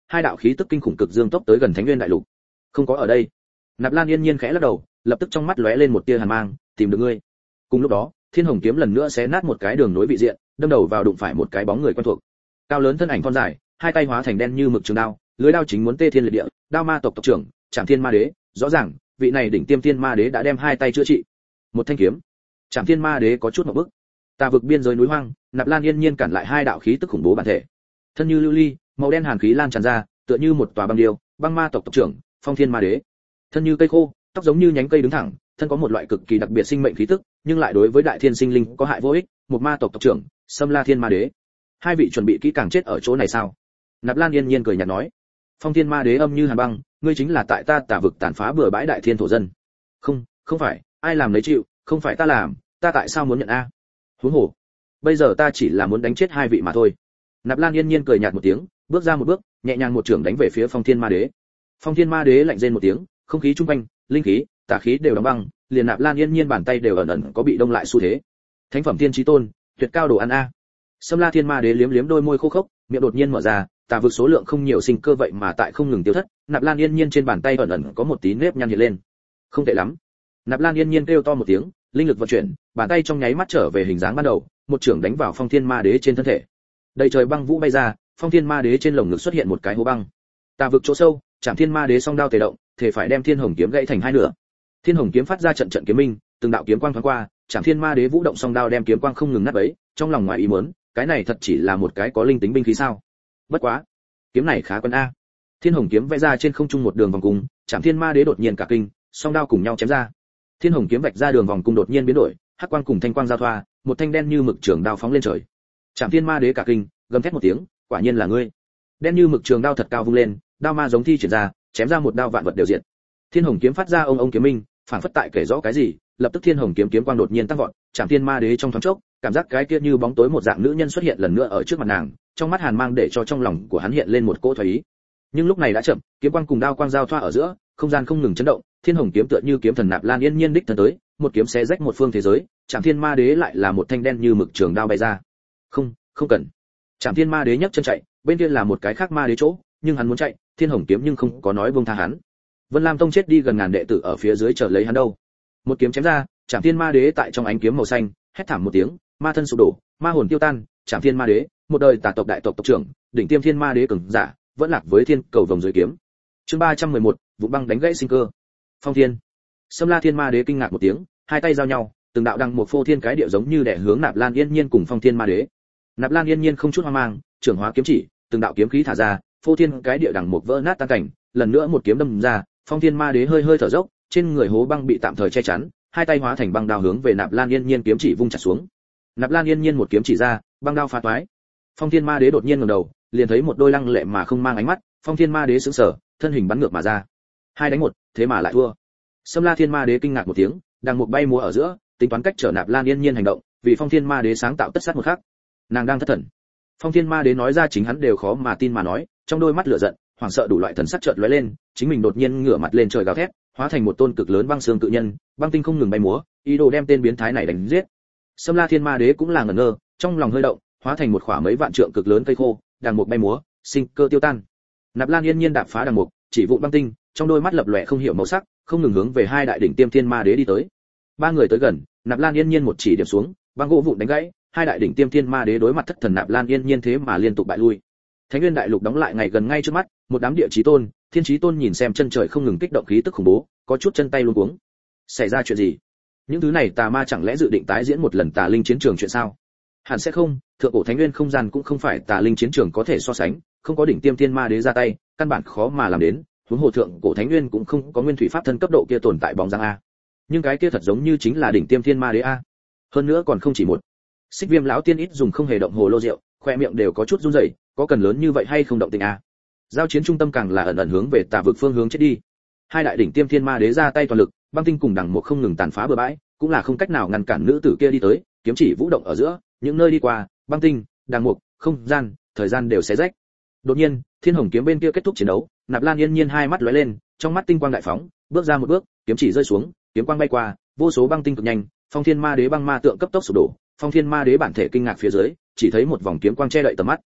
hai đạo khí tức kinh khủng cực dương tốc tới gần Thánh Nguyên đại lục. Không có ở đây. Nạp Lan Yên Nhiên khẽ lắc đầu, lập tức trong mắt lóe lên một tia hàn mang, tìm được ngươi. Cùng lúc đó, Thiên Hồng kiếm lần nữa xé nát một cái đường nối vị diện, đâm đầu vào đụng phải một cái bóng người quen thuộc. Cao lớn thân ảnh thon dài, hai tay hóa thành đen như mực trường đao, lưỡi đao chính muốn tê thiên liệt địa, đao ma tộc tộc trưởng, Trảm Thiên Ma Đế, rõ ràng, vị này đỉnh tiêm Thiên Ma Đế đã đem hai tay chữa trị. Một thanh kiếm. Trảm Thiên Ma Đế có chút ngộp bức. Tà vực biên giới núi hoang, Nạp Lan Yên Nhiên cản lại hai đạo khí tức khủng bố bản thể. Thân như lưu ly, màu đen hàn khí lan tràn ra, tựa như một tòa băng điêu, băng ma tộc tộc trưởng, Phong Thiên Ma Đế. Thân như cây khô, tóc giống như nhánh cây đứng thẳng, thân có một loại cực kỳ đặc biệt sinh mệnh khí tức, nhưng lại đối với đại thiên sinh linh có hại vô ích, một ma tộc tộc trưởng, Sâm La Thiên Ma Đế. Hai vị chuẩn bị kỹ càng chết ở chỗ này sao? Nạp Lan Yên Nhiên cười nhạt nói. Phong Thiên Ma Đế âm như hàn băng, ngươi chính là tại ta Tà vực tàn phá bừa bãi đại thiên thổ dân. Không, không phải, ai làm lấy chịu, không phải ta làm, ta tại sao muốn nhận a? Huống hồ, bây giờ ta chỉ là muốn đánh chết hai vị mà thôi. Nạp Lan Yên Nhiên cười nhạt một tiếng, bước ra một bước, nhẹ nhàng một chưởng đánh về phía Phong Thiên Ma Đế. Phong Thiên Ma Đế lạnh rên một tiếng, không khí trung quanh, linh khí, tà khí đều đóng băng, liền Nạp Lan Yên Nhiên bàn tay đều ẩn ẩn có bị đông lại xu thế. Thánh phẩm thiên chí tôn, tuyệt cao đồ ăn a. Sâm La Thiên Ma Đế liếm liếm đôi môi khô khốc, miệng đột nhiên mở ra, tà vực số lượng không nhiều sinh cơ vậy mà tại không ngừng tiêu thất, Nạp Lan Yên Nhiên trên bàn tay ẩn ẩn có một tí nếp nhăn hiện lên. Không tệ lắm. Nạp Lan Yên Nhiên kêu to một tiếng, linh lực vận chuyển, bàn tay trong nháy mắt trở về hình dáng ban đầu, một chưởng đánh vào Phong Thiên Ma Đế trên thân thể. Đầy trời băng vũ bay ra, Phong Thiên Ma Đế trên lồng ngực xuất hiện một cái hố băng. Tà vực chỗ sâu, Trảm Thiên Ma Đế song đao tề động, thể phải đem Thiên Hồng kiếm gãy thành hai nửa. Thiên Hồng kiếm phát ra trận trận kiếm minh, từng đạo kiếm quang thoáng qua, Trảm Thiên Ma Đế vũ động song đao đem kiếm quang không ngừng nát bấy, trong lòng ngoài ý muốn, cái này thật chỉ là một cái có linh tính binh khí sao? Bất quá, kiếm này khá quân a. Thiên Hồng kiếm vẽ ra trên không trung một đường vòng cung, Trảm Thiên Ma Đế đột nhiên cả kinh, song đao cùng nhau chém ra. Thiên Hồng kiếm vạch ra đường vòng cung đột nhiên biến đổi, hắc quang cùng thanh quang giao thoa, một thanh đen như mực trường đao phóng lên trời. Trảm Thiên Ma Đế cả kinh, gầm thét một tiếng, quả nhiên là ngươi. Đen như mực trường đao thật cao vung lên, đao ma giống thi triển ra, chém ra một đao vạn vật đều diệt. Thiên Hồng kiếm phát ra ông kiếm minh, phản phất tại kể rõ cái gì, lập tức Thiên Hồng kiếm kiếm quang đột nhiên tăng vọt, Trảm Thiên Ma Đế trong thoáng chốc, cảm giác cái kia như bóng tối một dạng nữ nhân xuất hiện lần nữa ở trước mặt nàng, trong mắt hàn mang để cho trong lòng của hắn hiện lên một cỗ thoái ý. Nhưng lúc này đã chậm, kiếm quang cùng đao quang giao thoa ở giữa, không gian không ngừng chấn động, Thiên Hồng kiếm tựa như kiếm thần Nạp Lan Yên Nhiên đích thân tới, một kiếm xé rách một phương thế giới, Trảm Thiên Ma Đế lại là một thanh đen như mực trường đao bay ra. Không, không cần. Trảm Thiên Ma Đế nhấc chân chạy, bên kia là một cái khác ma đế chỗ, nhưng hắn muốn chạy, Thiên Hồng kiếm nhưng không có nói buông tha hắn. Vân Lam Tông chết đi gần ngàn đệ tử ở phía dưới chờ lấy hắn đâu. Một kiếm chém ra, Trảm Thiên Ma Đế tại trong ánh kiếm màu xanh, hét thảm một tiếng, ma thân sụp đổ, ma hồn tiêu tan, Trảm Thiên Ma Đế, một đời tà tộc đại tộc tộc trưởng, đỉnh tiêm Thiên Ma Đế cường giả, vẫn lạc với thiên cầu vòng dưới kiếm. Chương 311, vụ băng đánh gãy sinh cơ. Phong Thiên. Sâm La Thiên Ma Đế kinh ngạc một tiếng, hai tay giao nhau, từng đạo đăng một phô thiên cái điệu giống như đè hướng Nạp Lan Yên Nhiên cùng Phong Thiên Ma Đế. Nạp Lan Yên Nhiên không chút hoang mang, trưởng hóa kiếm chỉ, từng đạo kiếm khí thả ra, phô thiên cái địa đằng một vỡ nát tan cảnh, lần nữa một kiếm đâm ra, Phong Thiên Ma Đế hơi hơi thở dốc, trên người hố băng bị tạm thời che chắn, hai tay hóa thành băng đao hướng về Nạp Lan Yên Nhiên kiếm chỉ vung chặt xuống. Nạp Lan Yên Nhiên một kiếm chỉ ra, băng đao phá toái. Phong Thiên Ma Đế đột nhiên ngẩng đầu, liền thấy một đôi lăng lệ mà không mang ánh mắt, Phong Thiên Ma Đế sững sờ, thân hình bắn ngược mà ra. Hai đánh một, thế mà lại thua. Sâm La Thiên Ma Đế kinh ngạc một tiếng, đang một bay múa ở giữa, tính toán cách trở Nạp Lan Yên Nhiên hành động, vì Phong Thiên Ma Đế sáng tạo tất sát một khắc. Nàng đang thất thần. Phong Thiên Ma Đế nói ra chính hắn đều khó mà tin mà nói, trong đôi mắt lửa giận, hoảng sợ đủ loại thần sắc chợt lóe lên, chính mình đột nhiên ngửa mặt lên trời gào thét, hóa thành một tôn cực lớn băng xương cự nhân, băng tinh không ngừng bay múa, ý đồ đem tên biến thái này đánh giết. Sâm La Thiên Ma Đế cũng là ngẩn ngơ, trong lòng hơi động, hóa thành một khỏa mấy vạn trượng cực lớn cây khô, đằng mục bay múa, sinh cơ tiêu tan. Nạp Lan Yên Nhiên đạp phá đằng mục, chỉ vụn băng tinh, trong đôi mắt lập lòe không hiểu màu sắc, không ngừng hướng về hai đại đỉnh tiêm Thiên Ma Đế đi tới. Ba người tới gần, Nạp Lan Yên Nhiên một chỉ điểm xuống, băng gỗ vụn đánh gãy, hai đại đỉnh tiêm Thiên Ma Đế đối mặt thất thần Nạp Lan Yên Nhiên thế mà liên tục bại lui. Thánh Nguyên đại lục đóng lại ngày gần ngay trước mắt, một đám địa chí tôn, thiên chí tôn nhìn xem chân trời không ngừng kích động khí tức khủng bố, có chút chân tay luống cuống. Xảy ra chuyện gì? Những thứ này tà ma chẳng lẽ dự định tái diễn một lần tà linh chiến trường chuyện sao? Hẳn sẽ không, thượng cổ Thánh Nguyên không gian cũng không phải tà linh chiến trường có thể so sánh, không có đỉnh tiêm Thiên Ma Đế ra tay, căn bản khó mà làm đến, huống hồ thượng cổ Thánh Nguyên cũng không có nguyên thủy pháp thân cấp độ kia tồn tại bóng dáng a. Nhưng cái kia thật giống như chính là đỉnh tiêm Thiên Ma Đế a. Hơn nữa còn không chỉ một. Xích Viêm lão tiên ít dùng không hề động hồ lô rượu, khoe miệng đều có chút run rẩy, có cần lớn như vậy hay không động tình a? Giao chiến trung tâm càng là ẩn ẩn hướng về tà vực phương hướng chết đi. Hai đại đỉnh tiêm Thiên Ma Đế ra tay toàn lực, băng tinh cùng đằng một không ngừng tàn phá bừa bãi, cũng là không cách nào ngăn cản nữ tử kia đi tới, kiếm chỉ vũ động ở giữa, những nơi đi qua, băng tinh, đằng một, không gian, thời gian đều xé rách. Đột nhiên, Thiên Hồng kiếm bên kia kết thúc chiến đấu, Nạp Lan Yên Nhiên hai mắt lóe lên, trong mắt tinh quang đại phóng, bước ra một bước, kiếm chỉ rơi xuống, kiếm quang bay qua, vô số băng tinh cực nhanh, Phong Thiên Ma Đế băng ma tượng cấp tốc sụp đổ, Phong Thiên Ma Đế bản thể kinh ngạc phía dưới, chỉ thấy một vòng kiếm quang che đậy tầm mắt.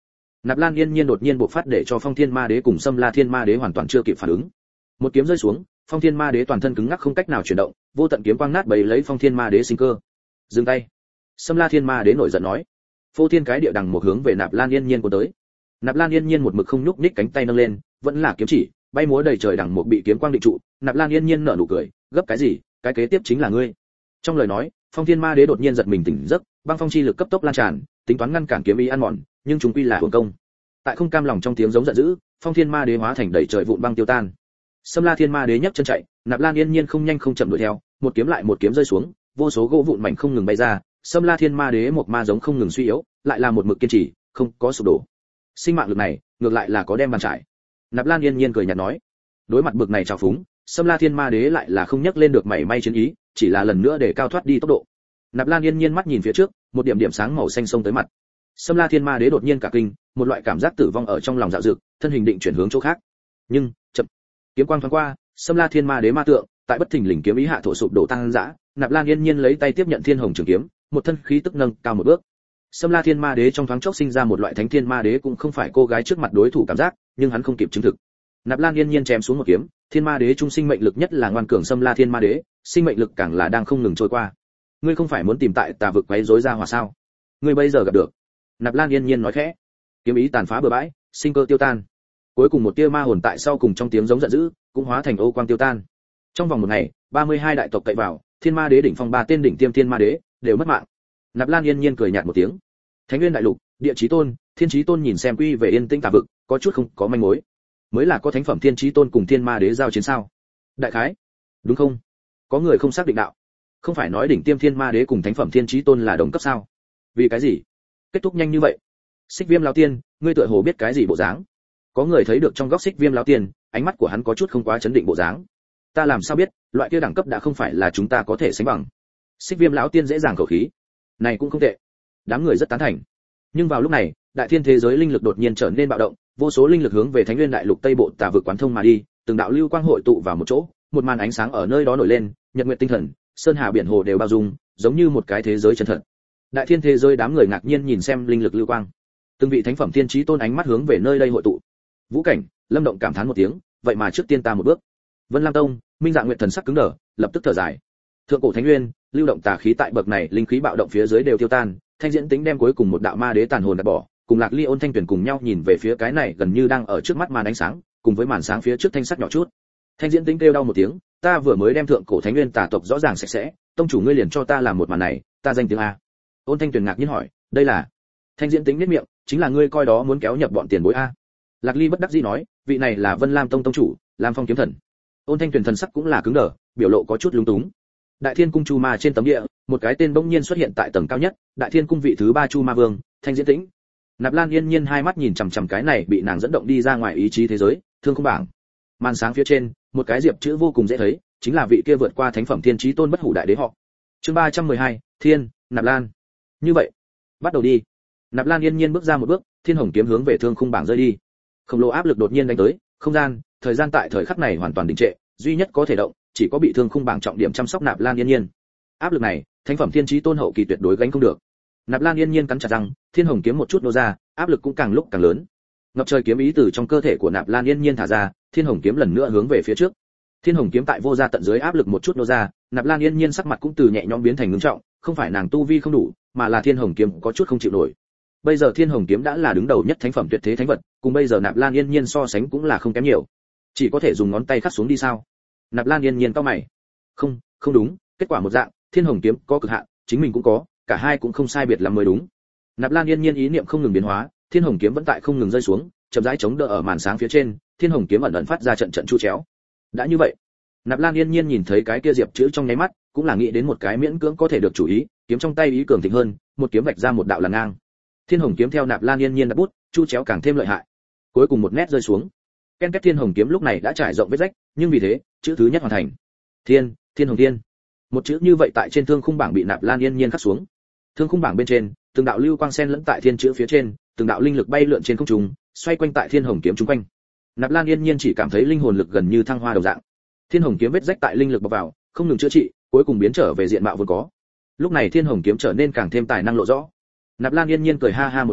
Nạp Lan Yên Nhiên đột nhiên bộc phát để cho Phong Thiên Ma Đế cùng Sâm La Thiên Ma Đế hoàn toàn chưa kịp phản ứng. Một kiếm rơi xuống, Phong Thiên Ma Đế toàn thân cứng ngắc không cách nào chuyển động, vô tận kiếm quang nát bấy lấy Phong Thiên Ma Đế sinh cơ. Dừng tay. Sâm La Thiên Ma Đế nổi giận nói. Phô thiên cái địa đằng một hướng về Nạp Lan Yên Nhiên của tới. Nạp Lan Yên Nhiên một mực không nhúc nhích cánh tay nâng lên, vẫn là kiếm chỉ, bay múa đầy trời đằng một bị kiếm quang định trụ. Nạp Lan Yên Nhiên nở nụ cười, gấp cái gì, cái kế tiếp chính là ngươi. Trong lời nói, Phong Thiên Ma Đế đột nhiên giật mình tỉnh giấc, băng phong chi lực cấp tốc lan tràn, tính toán ngăn cản kiếm ý ăn mòn, nhưng chúng quy là hưởng công. Tại không cam lòng trong tiếng giống giận dữ, Phong Thiên Ma Đế hóa thành đầy trời vụn băng tiêu tan. Sâm La Thiên Ma Đế nhấc chân chạy, Nạp Lan Yên Nhiên không nhanh không chậm đuổi theo, một kiếm lại một kiếm rơi xuống, vô số gỗ vụn mảnh không ngừng bay ra, Sâm La Thiên Ma Đế một ma giống không ngừng suy yếu, lại là một mực kiên trì, không có sụp đổ. Sinh mạng lực này, ngược lại là có đem bàn trải. Nạp Lan Yên Nhiên cười nhạt nói, đối mặt bực này trào phúng, Sâm La Thiên Ma Đế lại là không nhấc lên được mảy may chiến ý, chỉ là lần nữa để cao thoát đi tốc độ. Nạp Lan Yên Nhiên mắt nhìn phía trước, một điểm điểm sáng màu xanh xông tới mặt. Sâm La Thiên Ma Đế đột nhiên cả kinh, một loại cảm giác tử vong ở trong lòng dạo dực, thân hình định chuyển hướng chỗ khác. Nhưng, chậm. Kiếm quang thoáng qua, Sâm La Thiên Ma Đế ma tượng, tại bất thình lình kiếm ý hạ thổ sụp đổ tăng dã, Nạp Lan Yên Nhiên lấy tay tiếp nhận Thiên Hồng trường kiếm, một thân khí tức nâng cao một bước. Sâm La Thiên Ma Đế trong thoáng chốc sinh ra một loại Thánh Thiên Ma Đế cũng không phải cô gái trước mặt đối thủ cảm giác, nhưng hắn không kịp chứng thực. Nạp Lan Yên Nhiên chém xuống một kiếm, Thiên Ma Đế trung sinh mệnh lực nhất là ngoan cường Sâm La Thiên Ma Đế, sinh mệnh lực càng là đang không ngừng trôi qua. Ngươi không phải muốn tìm tại Tà vực quấy rối ra hòa sao? Ngươi bây giờ gặp được. Nạp Lan Yên Nhiên nói khẽ. Kiếm ý tàn phá bừa bãi, sinh cơ tiêu tan. Cuối cùng một tia ma hồn tại sau cùng trong tiếng giống giận dữ, cũng hóa thành ô quang tiêu tan. Trong vòng một ngày, 32 đại tộc cậy vào, Thiên Ma Đế đỉnh phong 3 tên đỉnh tiêm Thiên Ma Đế đều mất mạng. Nạp Lan Yên Nhiên cười nhạt một tiếng. Thánh Nguyên đại lục, Địa Chí Tôn, Thiên Chí Tôn nhìn xem quy về yên tĩnh Tà vực, có chút không có manh mối. Mới là có thánh phẩm Thiên Chí Tôn cùng Thiên Ma Đế giao chiến sao? Đại khái, đúng không? Có người không xác định đạo. Không phải nói đỉnh tiêm Thiên Ma Đế cùng thánh phẩm Thiên Chí Tôn là đồng cấp sao? Vì cái gì? Kết thúc nhanh như vậy? Xích Viêm lão tiên, ngươi tựa hồ biết cái gì bộ dáng? Có người thấy được trong góc Xích Viêm lão tiên, ánh mắt của hắn có chút không quá chấn định bộ dáng. Ta làm sao biết, loại kia đẳng cấp đã không phải là chúng ta có thể sánh bằng. Xích Viêm lão tiên dễ dàng khẩu khí. Này cũng không tệ. Đám người rất tán thành. Nhưng vào lúc này, đại thiên thế giới linh lực đột nhiên trở nên bạo động, vô số linh lực hướng về Thánh Nguyên đại lục Tây bộ Tà vực quán thông mà đi, từng đạo lưu quang hội tụ vào một chỗ, một màn ánh sáng ở nơi đó nổi lên, nhật nguyệt tinh thần, sơn hà biển hồ đều bao dung, giống như một cái thế giới chân thật. Đại thiên thế giới đám người ngạc nhiên nhìn xem linh lực lưu quang. Từng vị thánh phẩm thiên chí tôn ánh mắt hướng về nơi đây hội tụ. Vũ Cảnh, Lâm Động cảm thán một tiếng, vậy mà trước tiên ta một bước. Vân Lam Tông, Minh Dạ Nguyệt thần sắc cứng đờ, lập tức thở dài. Thượng cổ Thánh Nguyên, lưu động tà khí tại bậc này, linh khí bạo động phía dưới đều tiêu tan, Thanh Diễn Tính đem cuối cùng một đạo ma đế tàn hồn đặt bỏ, cùng Lạc Ly Ôn Thanh Tuyển cùng nhau nhìn về phía cái này gần như đang ở trước mắt màn ánh sáng, cùng với màn sáng phía trước thanh sắc nhỏ chút. Thanh Diễn Tính kêu đau một tiếng, ta vừa mới đem thượng cổ Thánh Nguyên tà tộc rõ ràng sạch sẽ, tông chủ ngươi liền cho ta làm một màn này, ta danh tiếng a. Ôn Thanh Tuyển ngạc nhiên hỏi, đây là? Thanh Diễn Tính nhếch miệng, chính là ngươi coi đó muốn kéo nhập bọn tiền bối a. Lạc Ly bất đắc dĩ nói, vị này là Vân Lam Tông tông chủ, Lam Phong kiếm thần. Ôn Thanh Tuyển thần sắc cũng là cứng đờ, biểu lộ có chút lúng túng. Đại Thiên cung Chu Ma trên tấm địa, một cái tên bỗng nhiên xuất hiện tại tầng cao nhất, Đại Thiên cung vị thứ 3 Chu Ma Vương, Thanh Diễn Tĩnh. Nạp Lan Yên Nhiên hai mắt nhìn chằm chằm cái này bị nàng dẫn động đi ra ngoài ý chí thế giới, thương không bảng. Màn sáng phía trên, một cái diệp chữ vô cùng dễ thấy, chính là vị kia vượt qua thánh phẩm Thiên Chí Tôn bất hủ đại đế họ. Chương 312, Thiên, Nạp Lan. Như vậy, bắt đầu đi. Nạp Lan Yên Nhiên bước ra một bước, Thiên Hồng kiếm hướng về thương khung bảng rơi đi. Khổng lồ áp lực đột nhiên đánh tới, không gian, thời gian tại thời khắc này hoàn toàn đình trệ, duy nhất có thể động, chỉ có bị thương khung bảng trọng điểm chăm sóc Nạp Lan Yên Nhiên. Áp lực này, thánh phẩm Thiên Chí Tôn hậu kỳ tuyệt đối gánh không được. Nạp Lan Yên Nhiên cắn chặt răng, Thiên Hồng kiếm một chút nô ra, áp lực cũng càng lúc càng lớn. Ngập trời kiếm ý từ trong cơ thể của Nạp Lan Yên Nhiên thả ra, Thiên Hồng kiếm lần nữa hướng về phía trước. Thiên Hồng kiếm tại vô gia tận dưới áp lực một chút nô ra, Nạp Lan Yên Nhiên sắc mặt cũng từ nhẹ nhõm biến thành ngưng trọng, không phải nàng tu vi không đủ, mà là Thiên Hồng kiếm có chút không chịu nổi. Bây giờ Thiên Hồng kiếm đã là đứng đầu nhất thánh phẩm tuyệt thế thánh vật, cùng bây giờ Nạp Lan Yên Nhiên so sánh cũng là không kém nhiều. Chỉ có thể dùng ngón tay khắc xuống đi sao? Nạp Lan Yên Nhiên cau mày. Không, không đúng, kết quả một dạng, Thiên Hồng kiếm có cực hạn, chính mình cũng có, cả hai cũng không sai biệt lắm mới đúng. Nạp Lan Yên Nhiên ý niệm không ngừng biến hóa, Thiên Hồng kiếm vẫn tại không ngừng rơi xuống, chậm rãi chống đỡ ở màn sáng phía trên, Thiên Hồng kiếm ẩn ẩn phát ra trận trận chu chéo. Đã như vậy, Nạp Lan Yên Nhiên nhìn thấy cái kia diệp chữ trong nháy mắt, cũng là nghĩ đến một cái miễn cưỡng có thể được chủ ý, kiếm trong tay ý cường thịnh hơn, một kiếm vạch ra một đạo làn ngang. Thiên Hồng kiếm theo Nạp Lan Yên Nhiên đặt bút, chu chéo càng thêm lợi hại. Cuối cùng một nét rơi xuống. Ken két Thiên Hồng kiếm lúc này đã trải rộng vết rách, nhưng vì thế, chữ thứ nhất hoàn thành. Thiên, Thiên Hồng Thiên. Một chữ như vậy tại trên thương khung bảng bị Nạp Lan Yên Nhiên khắc xuống. Thương khung bảng bên trên, từng đạo lưu quang xen lẫn tại thiên chữ phía trên, từng đạo linh lực bay lượn trên không trung, xoay quanh tại Thiên Hồng kiếm trung quanh. Nạp Lan Yên Nhiên chỉ cảm thấy linh hồn lực gần như thăng hoa đồng dạng. Thiên Hồng kiếm vết rách tại linh lực bọc vào, không ngừng chữa trị, cuối cùng biến trở về diện mạo vốn có. Lúc này Thiên Hồng kiếm trở nên càng thêm tài năng lộ rõ. Nạp Lan Yên Nhiên cười ha ha một tiếng,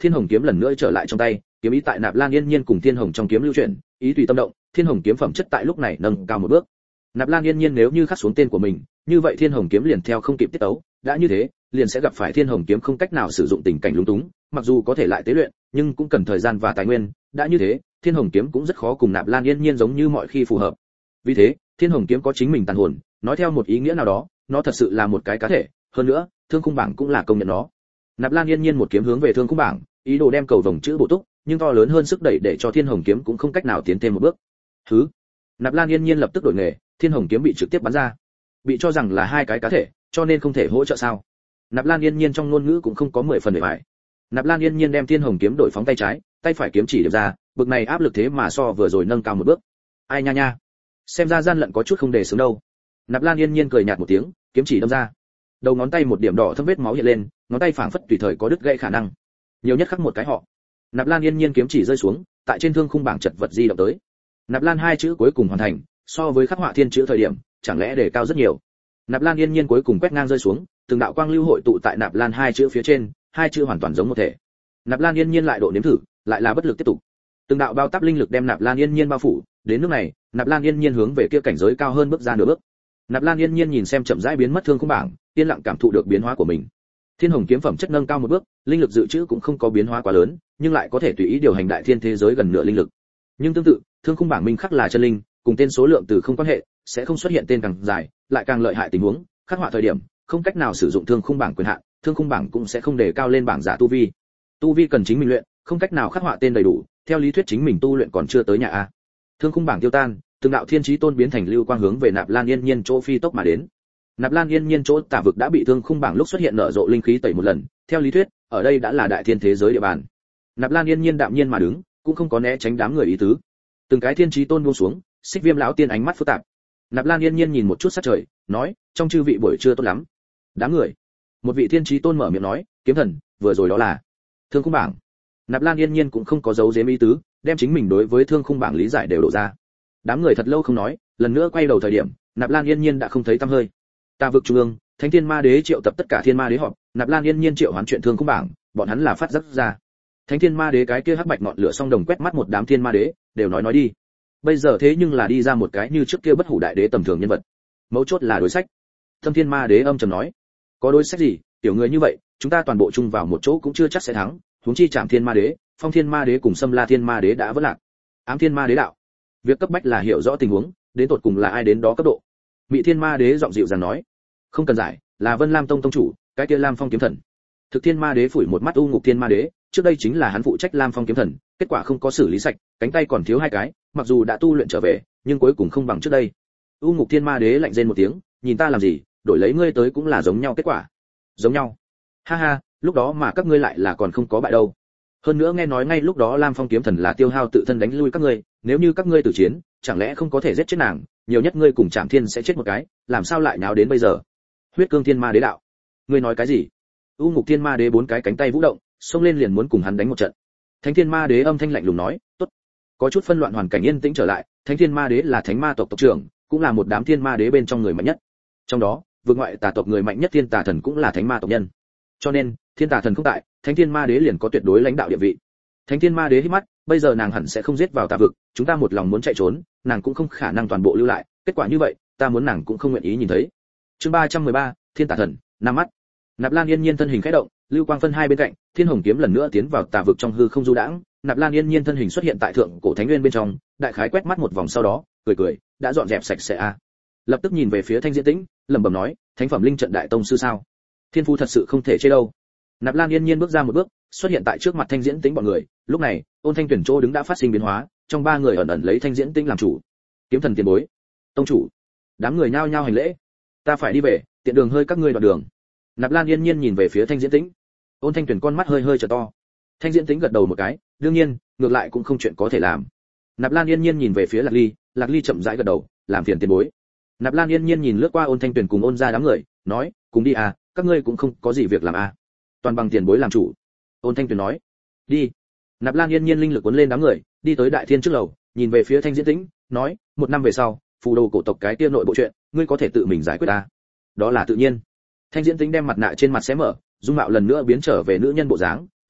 Thiên Hồng kiếm lần nữa trở lại trong tay, kiếm ý tại Nạp Lan Yên Nhiên cùng Thiên Hồng trong kiếm lưu chuyển, ý tùy tâm động, Thiên Hồng kiếm phẩm chất tại lúc này nâng cao một bước. Nạp Lan Yên Nhiên nếu như khắc xuống tên của mình, như vậy Thiên Hồng kiếm liền theo không kịp tiết tấu, đã như thế, liền sẽ gặp phải Thiên Hồng kiếm không cách nào sử dụng tình cảnh lúng túng, mặc dù có thể lại tế luyện, nhưng cũng cần thời gian và tài nguyên, đã như thế, Thiên Hồng kiếm cũng rất khó cùng Nạp Lan Yên Nhiên giống như mọi khi phù hợp. Vì thế, Thiên Hồng kiếm có chính mình tàn hồn, nói theo một ý nghĩa nào đó, nó thật sự là một cái cá thể, hơn nữa, Thương Khung bảng cũng là công nhận nó. Nạp Lan Yên Nhiên một kiếm hướng về Thương Khung bảng, ý đồ đem cầu vồng chữ bổ túc, nhưng to lớn hơn sức đẩy để cho Thiên Hồng kiếm cũng không cách nào tiến thêm một bước. Hứ. Nạp Lan Yên Nhiên lập tức đổi nghề, Thiên Hồng kiếm bị trực tiếp bắn ra. Bị cho rằng là hai cái cá thể, cho nên không thể hỗ trợ sao? Nạp Lan Yên Nhiên trong ngôn ngữ cũng không có 10 phần để bại. Nạp Lan Yên Nhiên đem Thiên Hồng kiếm đổi phóng tay trái, tay phải kiếm chỉ điểm ra, bực này áp lực thế mà so vừa rồi nâng cao một bước. Ai nha nha, xem ra gian lận có chút không để sướng đâu. Nạp Lan Yên Nhiên cười nhạt một tiếng, kiếm chỉ đâm ra. Đầu ngón tay một điểm đỏ thâm vết máu hiện lên, ngón tay phảng phất tùy thời có đứt gãy khả năng. Nhiều nhất khắc một cái họ. Nạp Lan Yên Nhiên kiếm chỉ rơi xuống, tại trên thương khung bảng chật vật di động tới. Nạp Lan hai chữ cuối cùng hoàn thành, so với khắc họa thiên chữ thời điểm, chẳng lẽ đề cao rất nhiều. Nạp Lan Yên Nhiên cuối cùng quét ngang rơi xuống, từng đạo quang lưu hội tụ tại Nạp Lan hai chữ phía trên, hai chữ hoàn toàn giống một thể. Nạp Lan Yên Nhiên lại độ nếm thử, lại là bất lực tiếp tục. Từng đạo bao táp linh lực đem Nạp Lan Yên Nhiên bao phủ, đến nước này, Nạp Lan Yên Nhiên hướng về kia cảnh giới cao hơn bước ra nửa bước. Nạp Lan Yên Nhiên nhìn xem chậm rãi biến mất thương khung bảng, yên lặng cảm thụ được biến hóa của mình. Thiên Hồng kiếm phẩm chất nâng cao một bước, linh lực dự trữ cũng không có biến hóa quá lớn, nhưng lại có thể tùy ý điều hành đại thiên thế giới gần nửa linh lực. Nhưng tương tự, thương khung bảng minh khắc là chân linh, cùng tên số lượng từ không quan hệ, sẽ không xuất hiện tên càng dài, lại càng lợi hại tình huống, khắc họa thời điểm, không cách nào sử dụng thương khung bảng quyền hạn, thương khung bảng cũng sẽ không đề cao lên bảng giả tu vi. Tu vi cần chính mình luyện, không cách nào khắc họa tên đầy đủ, theo lý thuyết chính mình tu luyện còn chưa tới nhà a. Thương khung bảng tiêu tan, từng đạo thiên chí tôn biến thành lưu quang hướng về Nạp Lan Yên Nhiên chỗ phi tốc mà đến. Nạp Lan Yên Nhiên chỗ tả vực đã bị thương khung bảng lúc xuất hiện nở rộ linh khí tẩy một lần, theo lý thuyết, ở đây đã là đại thiên thế giới địa bàn. Nạp Lan Yên Nhiên đạm nhiên mà đứng, cũng không có né tránh đám người ý tứ. Từng cái thiên chí tôn buông xuống, Xích Viêm lão tiên ánh mắt phức tạp. Nạp Lan Yên Nhiên nhìn một chút sát trời, nói, trong chư vị buổi trưa tốt lắm. Đám người. Một vị thiên chí tôn mở miệng nói, kiếm thần, vừa rồi đó là thương khung bảng. Nạp Lan Yên Nhiên cũng không có giấu giếm ý tứ, đem chính mình đối với thương khung bảng lý giải đều đổ ra. Đám người thật lâu không nói, lần nữa quay đầu thời điểm, Nạp Lan Yên Nhiên đã không thấy tăm hơi. Tà vực trung ương, Thánh Thiên Ma Đế triệu tập tất cả Thiên Ma Đế họp, Nạp Lan Yên Nhiên triệu hoán chuyện thương khung bảng, bọn hắn là phát giác ra. Thánh Thiên Ma Đế cái kia hắc bạch ngọn lửa song đồng quét mắt một đám Thiên Ma Đế, đều nói đi. Bây giờ thế nhưng là đi ra một cái như trước kia bất hủ đại đế tầm thường nhân vật. Mấu chốt là đối sách. Thâm Thiên Ma Đế âm trầm nói, có đối sách gì, tiểu người như vậy, chúng ta toàn bộ chung vào một chỗ cũng chưa chắc sẽ thắng, huống chi Trảm Thiên Ma Đế, Phong Thiên Ma Đế cùng Sâm La Thiên Ma Đế đã vỡ lạc. Ám Thiên Ma Đế đạo. Việc cấp bách là hiểu rõ tình huống, đến tột cùng là ai đến đó cấp độ. Mị Thiên Ma Đế giọng dịu dàng nói, không cần giải, là Vân Lam Tông tông chủ, cái kia Lam Phong kiếm thần. Thực Thiên Ma Đế phủi một mắt U Ngục Thiên Ma Đế, trước đây chính là hắn phụ trách Lam Phong kiếm thần, kết quả không có xử lý sạch, cánh tay còn thiếu hai cái, mặc dù đã tu luyện trở về, nhưng cuối cùng không bằng trước đây. U Ngục Thiên Ma Đế lạnh rên một tiếng, nhìn ta làm gì, đổi lấy ngươi tới cũng là giống nhau kết quả. Giống nhau. Ha ha, lúc đó mà các ngươi lại là còn không có bại đâu. Hơn nữa nghe nói ngay lúc đó Lam Phong kiếm thần là tiêu hao tự thân đánh lui các ngươi, nếu như các ngươi tử chiến, chẳng lẽ không có thể giết chết nàng, nhiều nhất ngươi cùng Trảm Thiên sẽ chết một cái, làm sao lại nháo đến bây giờ? Huyết Cương Thiên Ma Đế đạo. Ngươi nói cái gì? U Ngục Thiên Ma Đế bốn cái cánh tay vũ động, xông lên liền muốn cùng hắn đánh một trận. Thánh Thiên Ma Đế âm thanh lạnh lùng nói, "Tốt." Có chút phân loạn hoàn cảnh yên tĩnh trở lại, Thánh Thiên Ma Đế là thánh ma tộc tộc trưởng, cũng là một đám thiên ma đế bên trong người mạnh nhất. Trong đó, vượt ngoại tà tộc người mạnh nhất Thiên Tà Thần cũng là thánh ma tộc nhân. Cho nên, Thiên Tà Thần không tại, Thánh Thiên Ma Đế liền có tuyệt đối lãnh đạo địa vị. Thánh Thiên Ma Đế hít mắt, bây giờ nàng hẳn sẽ không giết vào tà vực, chúng ta một lòng muốn chạy trốn, nàng cũng không khả năng toàn bộ lưu lại, kết quả như vậy, ta muốn nàng cũng không nguyện ý nhìn thấy. Chương 313, Thiên Tà Thần, năm mắt. Nạp Lan Yên Nhiên thân hình khẽ động, lưu quang phân hai bên cạnh, Thiên Hồng kiếm lần nữa tiến vào tà vực trong hư không du đãng, Nạp Lan Yên Nhiên thân hình xuất hiện tại thượng cổ thánh nguyên bên trong, đại khái quét mắt một vòng sau đó, cười, đã dọn dẹp sạch sẽ a. Lập tức nhìn về phía Thanh Diễn Tĩnh, lẩm bẩm nói, thánh phẩm linh trận đại tông sư sao? Thiên phú thật sự không thể chê đâu. Nạp Lan Yên Nhiên bước ra một bước, xuất hiện tại trước mặt Thanh Diễn Tĩnh bọn người, lúc này, Ôn Thanh Tuyển chỗ đứng đã phát sinh biến hóa, trong ba người ẩn ẩn lấy Thanh Diễn Tĩnh làm chủ. Kiếm thần tiền bối, tông chủ. Đám người nhao nhao hành lễ. Ta phải đi về, tiện đường hơi các ngươi đoạn đường. Nạp Lan Yên Nhiên nhìn về phía Thanh Diễn Tĩnh. Ôn Thanh Tuyển con mắt hơi trợ to. Thanh Diễn Tĩnh gật đầu một cái, đương nhiên, ngược lại cũng không chuyện có thể làm. Nạp Lan Yên Nhiên nhìn về phía Lạc Ly chậm rãi gật đầu, làm phiền tiền bối. Nạp Lan Yên Nhiên nhìn lướt qua Ôn Thanh Tuyển cùng Ôn gia đám người, nói, cùng đi à, các ngươi cũng không có gì việc làm à. Toàn bằng tiền bối làm chủ. Ôn Thanh Tuyển nói, đi. Nạp Lan Yên Nhiên linh lực cuốn lên đám người, đi tới đại thiên trước lầu, nhìn về phía Thanh Diễn Tĩnh, nói, một năm về sau, phù đồ cổ tộc cái kia nội bộ chuyện, ngươi có thể tự mình giải quyết à? Đó là tự nhiên. Thanh Diễn Tĩnh đem mặt nạ trên mặt xé mở, dung mạo lần nữa biến trở về nữ nhân bộ dáng,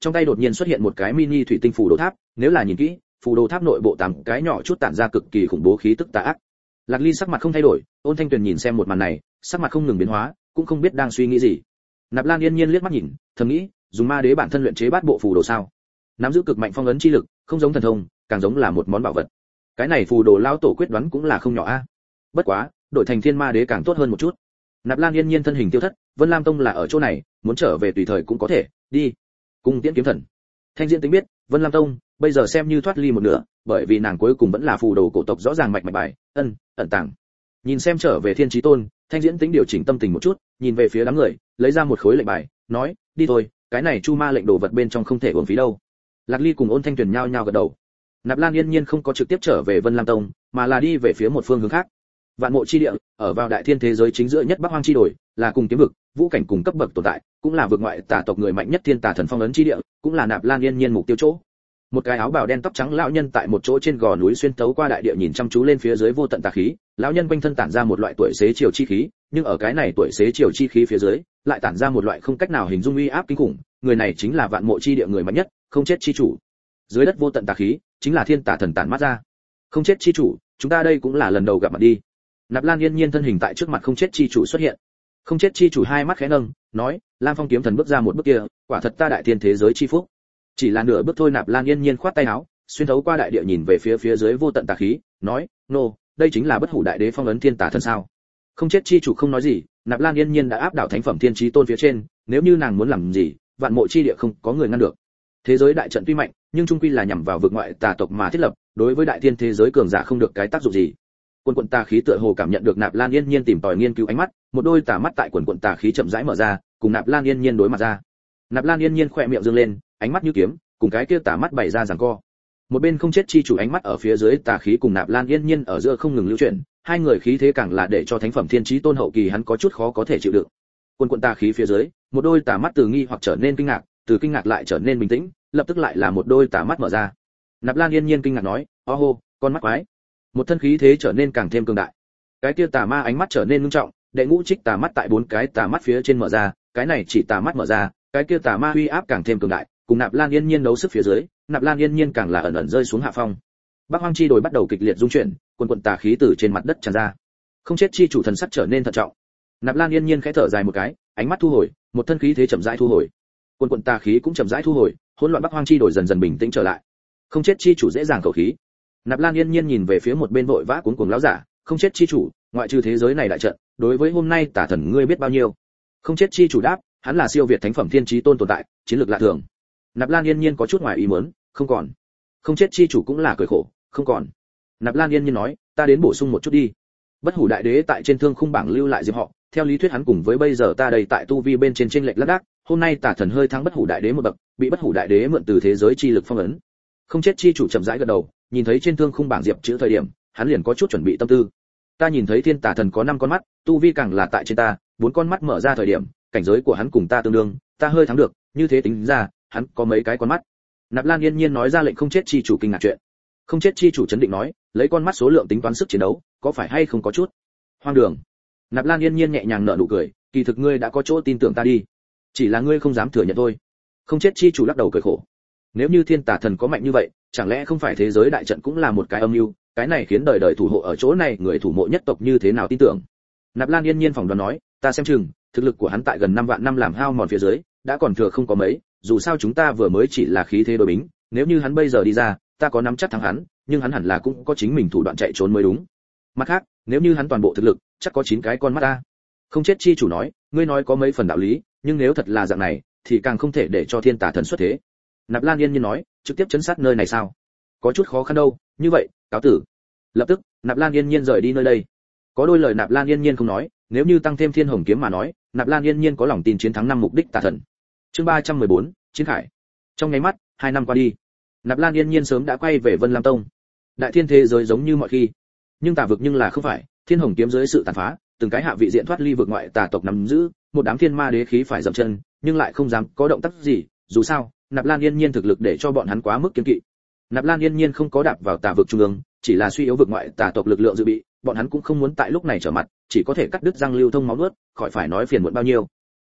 trong tay đột nhiên xuất hiện một cái mini thủy tinh phù đồ tháp, nếu là nhìn kỹ, phù đồ tháp nội bộ 8 cái nhỏ chút tản ra cực kỳ khủng bố khí tức tà ác. Lạc Ly sắc mặt không thay đổi, Ôn Thanh Tuyền nhìn xem một màn này, sắc mặt không ngừng biến hóa, cũng không biết đang suy nghĩ gì. Nạp Lan Yên Nhiên liếc mắt nhìn, thầm nghĩ, dùng ma đế bản thân luyện chế bát bộ phù đồ sao? Nắm giữ cực mạnh phong ấn chi lực, không giống thần thông, càng giống là một món bảo vật. Cái này phù đồ lao tổ quyết đoán cũng là không nhỏ a. Bất quá, đổi thành thiên ma đế càng tốt hơn một chút. Nạp Lan Yên Nhiên thân hình tiêu thất, Vân Lam Tông là ở chỗ này, muốn trở về tùy thời cũng có thể, đi. Cung Tiễn kiếm thần. Thanh Diễn tính biết, Vân Lam Tông bây giờ xem như thoát ly một nửa, bởi vì nàng cuối cùng vẫn là phù đồ cổ tộc rõ ràng mạch bài, ẩn tàng. Nhìn xem trở về Thiên Chí Tôn, Thanh Diễn tính điều chỉnh tâm tình một chút, nhìn về phía đám người, lấy ra một khối lệnh bài, nói, đi thôi, cái này Chu Ma lệnh đồ vật bên trong không thể uổng phí đâu. Lạc Ly cùng Ôn Thanh Tuyền nhao nhao gật đầu. Nạp Lan Yên Nhiên không có trực tiếp trở về Vân Lam Tông, mà là đi về phía một phương hướng khác. Vạn Mộ chi địa, ở vào đại thiên thế giới chính giữa nhất Bắc Hoang chi đồi, là cùng kiếm vực, vũ cảnh cùng cấp bậc tồn tại, cũng là vực ngoại tà tộc người mạnh nhất thiên tà thần phong ấn chi địa, cũng là Nạp Lan Yên Nhiên mục tiêu chỗ. Một cái áo bào đen tóc trắng lão nhân tại một chỗ trên gò núi xuyên tấu qua đại địa nhìn chăm chú lên phía dưới vô tận tà khí, lão nhân quanh thân tản ra một loại tuổi xế chiều chi khí, nhưng ở cái này tuổi xế chiều chi khí phía dưới, lại tản ra một loại không cách nào hình dung uy áp kinh khủng, người này chính là Vạn Mộ chi địa người mạnh nhất, không chết chi chủ. Dưới đất vô tận tà khí, chính là thiên tà thần tản mát ra. Không chết chi chủ, chúng ta đây cũng là lần đầu gặp mặt đi. Nạp Lan Yên Nhiên thân hình tại trước mặt không chết chi chủ xuất hiện. Không chết chi chủ hai mắt khẽ nâng, nói, Lam Phong kiếm thần bước ra một bước kia, quả thật ta đại thiên thế giới chi phúc. Chỉ là nửa bước thôi. Nạp Lan Yên Nhiên khoát tay áo, xuyên thấu qua đại địa nhìn về phía dưới vô tận tà khí, nói, nô, đây chính là bất hủ đại đế phong ấn thiên tà thân sao? Không chết chi chủ không nói gì, Nạp Lan Yên Nhiên đã áp đảo thánh phẩm thiên chí tôn phía trên, nếu như nàng muốn làm gì, Vạn Mộ chi địa không có người ngăn được. Thế giới đại trận tuy mạnh, nhưng trung quy là nhằm vào vực ngoại tà tộc mà thiết lập, đối với đại thiên thế giới cường giả không được cái tác dụng gì. Quần tà khí tựa hồ cảm nhận được Nạp Lan Yên Nhiên tìm tòi nghiên cứu ánh mắt, một đôi tà mắt tại quần tà khí chậm rãi mở ra, cùng Nạp Lan Yên Nhiên đối mặt ra. Nạp Lan Yên Nhiên khỏe miệng dương lên, ánh mắt như kiếm, cùng cái kia tà mắt bày ra giằng co. Một bên không chết chi chủ ánh mắt ở phía dưới tà khí cùng Nạp Lan Yên Nhiên ở giữa không ngừng lưu chuyển, hai người khí thế càng là để cho thánh phẩm thiên chí tôn hậu kỳ hắn có chút khó có thể chịu đựng. Quần tà khí phía dưới, một đôi tà mắt từ nghi hoặc trở nên kinh ngạc, từ kinh ngạc lại trở nên bình tĩnh, lập tức lại là một đôi tà mắt mở ra. Nạp Lan Yên Nhiên kinh ngạc nói, "Ô-hô, con mắt quái." Một thân khí thế trở nên càng thêm cường đại. Cái kia tà ma ánh mắt trở nên nghiêm trọng, đệ ngũ trích tà mắt tại 4 cái tà mắt phía trên mở ra, cái này chỉ tà mắt mở ra, cái kia tà ma uy áp càng thêm cường đại, cùng Nạp Lan Yên Nhiên đấu sức phía dưới, Nạp Lan Yên Nhiên càng là ẩn ẩn rơi xuống hạ phong. Bắc Hoang chi đồi bắt đầu kịch liệt rung chuyển, quần tà khí từ trên mặt đất tràn ra. Không chết chi chủ thần sắc trở nên thận trọng. Nạp Lan Yên Nhiên khẽ thở dài một cái, ánh mắt thu hồi, một thân khí thế chậm rãi thu hồi. Quần tà khí cũng chậm rãi thu hồi, hỗn loạn Bắc Hoang chi đồi dần dần bình tĩnh trở lại. Không chết chi chủ dễ dàng khẩu khí. Nạp Lan Yên Nhiên nhìn về phía một bên vội vã cuống cuồng lão giả, "Không chết chi chủ, ngoại trừ thế giới này đại trận, đối với hôm nay tà thần ngươi biết bao nhiêu?" Không chết chi chủ đáp, hắn là siêu việt thánh phẩm thiên chí tôn tồn tại, chiến lược lạ thường. Nạp Lan Yên Nhiên có chút ngoài ý muốn, "Không còn." Không chết chi chủ cũng là cười khổ, "Không còn." Nạp Lan Yên Nhiên nói, "Ta đến bổ sung một chút đi. Bất hủ đại đế tại trên thương khung bảng lưu lại diệp họ, theo lý thuyết hắn cùng với bây giờ ta đây tại tu vi bên trên chênh lệch lác đác, hôm nay tà thần hơi thắng bất hủ đại đế một bậc, bị bất hủ đại đế mượn từ thế giới chi lực phong ấn." Không chết chi chủ chậm rãi gật đầu, nhìn thấy trên thương khung bảng diệp chữ thời điểm, hắn liền có chút chuẩn bị tâm tư. "Ta nhìn thấy thiên tà thần có 5 con mắt, tu vi càng là tại trên ta, 4 con mắt mở ra thời điểm, cảnh giới của hắn cùng ta tương đương, ta hơi thắng được, như thế tính ra, hắn có mấy cái con mắt?" Nạp Lan Yên Nhiên nói ra lệnh không chết chi chủ kinh ngạc chuyện. Không chết chi chủ chấn định nói, lấy con mắt số lượng tính toán sức chiến đấu, có phải hay không có chút hoang đường. Nạp Lan Yên Nhiên nhẹ nhàng nở nụ cười, "Kỳ thực ngươi đã có chỗ tin tưởng ta đi, chỉ là ngươi không dám thừa nhận thôi." Không chết chi chủ lắc đầu cười khổ. Nếu như thiên tà thần có mạnh như vậy, chẳng lẽ không phải thế giới đại trận cũng là một cái âm mưu, cái này khiến đời đời thủ hộ ở chỗ này người thủ mộ nhất tộc như thế nào tin tưởng. Nạp Lan Yên Nhiên phỏng đoán nói, "Ta xem chừng, thực lực của hắn tại gần 5 vạn năm làm hao mòn phía dưới, đã còn thừa không có mấy, dù sao chúng ta vừa mới chỉ là khí thế đối bính, nếu như hắn bây giờ đi ra, ta có nắm chắc thắng hắn, nhưng hắn hẳn là cũng có chính mình thủ đoạn chạy trốn mới đúng. Mặt khác, nếu như hắn toàn bộ thực lực, chắc có 9 cái con mắt ta." Không chết chi chủ nói, "Ngươi nói có mấy phần đạo lý, nhưng nếu thật là dạng này, thì càng không thể để cho thiên tà thần xuất thế." Nạp Lan Yên Nhiên nói, "Trực tiếp chấn sát nơi này sao? Có chút khó khăn đâu, như vậy, cáo tử." Lập tức, Nạp Lan Yên Nhiên rời đi nơi đây. Có đôi lời Nạp Lan Yên Nhiên không nói, nếu như tăng thêm Thiên Hồng kiếm mà nói, Nạp Lan Yên Nhiên có lòng tin chiến thắng 5 mục đích tà thần. Chương 314, chiến khải. Trong nháy mắt, 2 năm qua đi, Nạp Lan Yên Nhiên sớm đã quay về Vân Lam Tông. Đại thiên thế giới giống như mọi khi, nhưng tà vực nhưng là không phải, Thiên Hồng kiếm dưới sự tàn phá, từng cái hạ vị diện thoát ly vực ngoại tà tộc nắm giữ, một đám thiên ma đế khí phải dậm chân, nhưng lại không dám có động tác gì, dù sao, Nạp Lan Yên Nhiên thực lực để cho bọn hắn quá mức kiêng kỵ. Nạp Lan Yên Nhiên không có đạp vào tà vực trung ương, chỉ là suy yếu vực ngoại tà tộc lực lượng dự bị, bọn hắn cũng không muốn tại lúc này trở mặt, chỉ có thể cắt đứt răng lưu thông máu nuốt, khỏi phải nói phiền muộn bao nhiêu.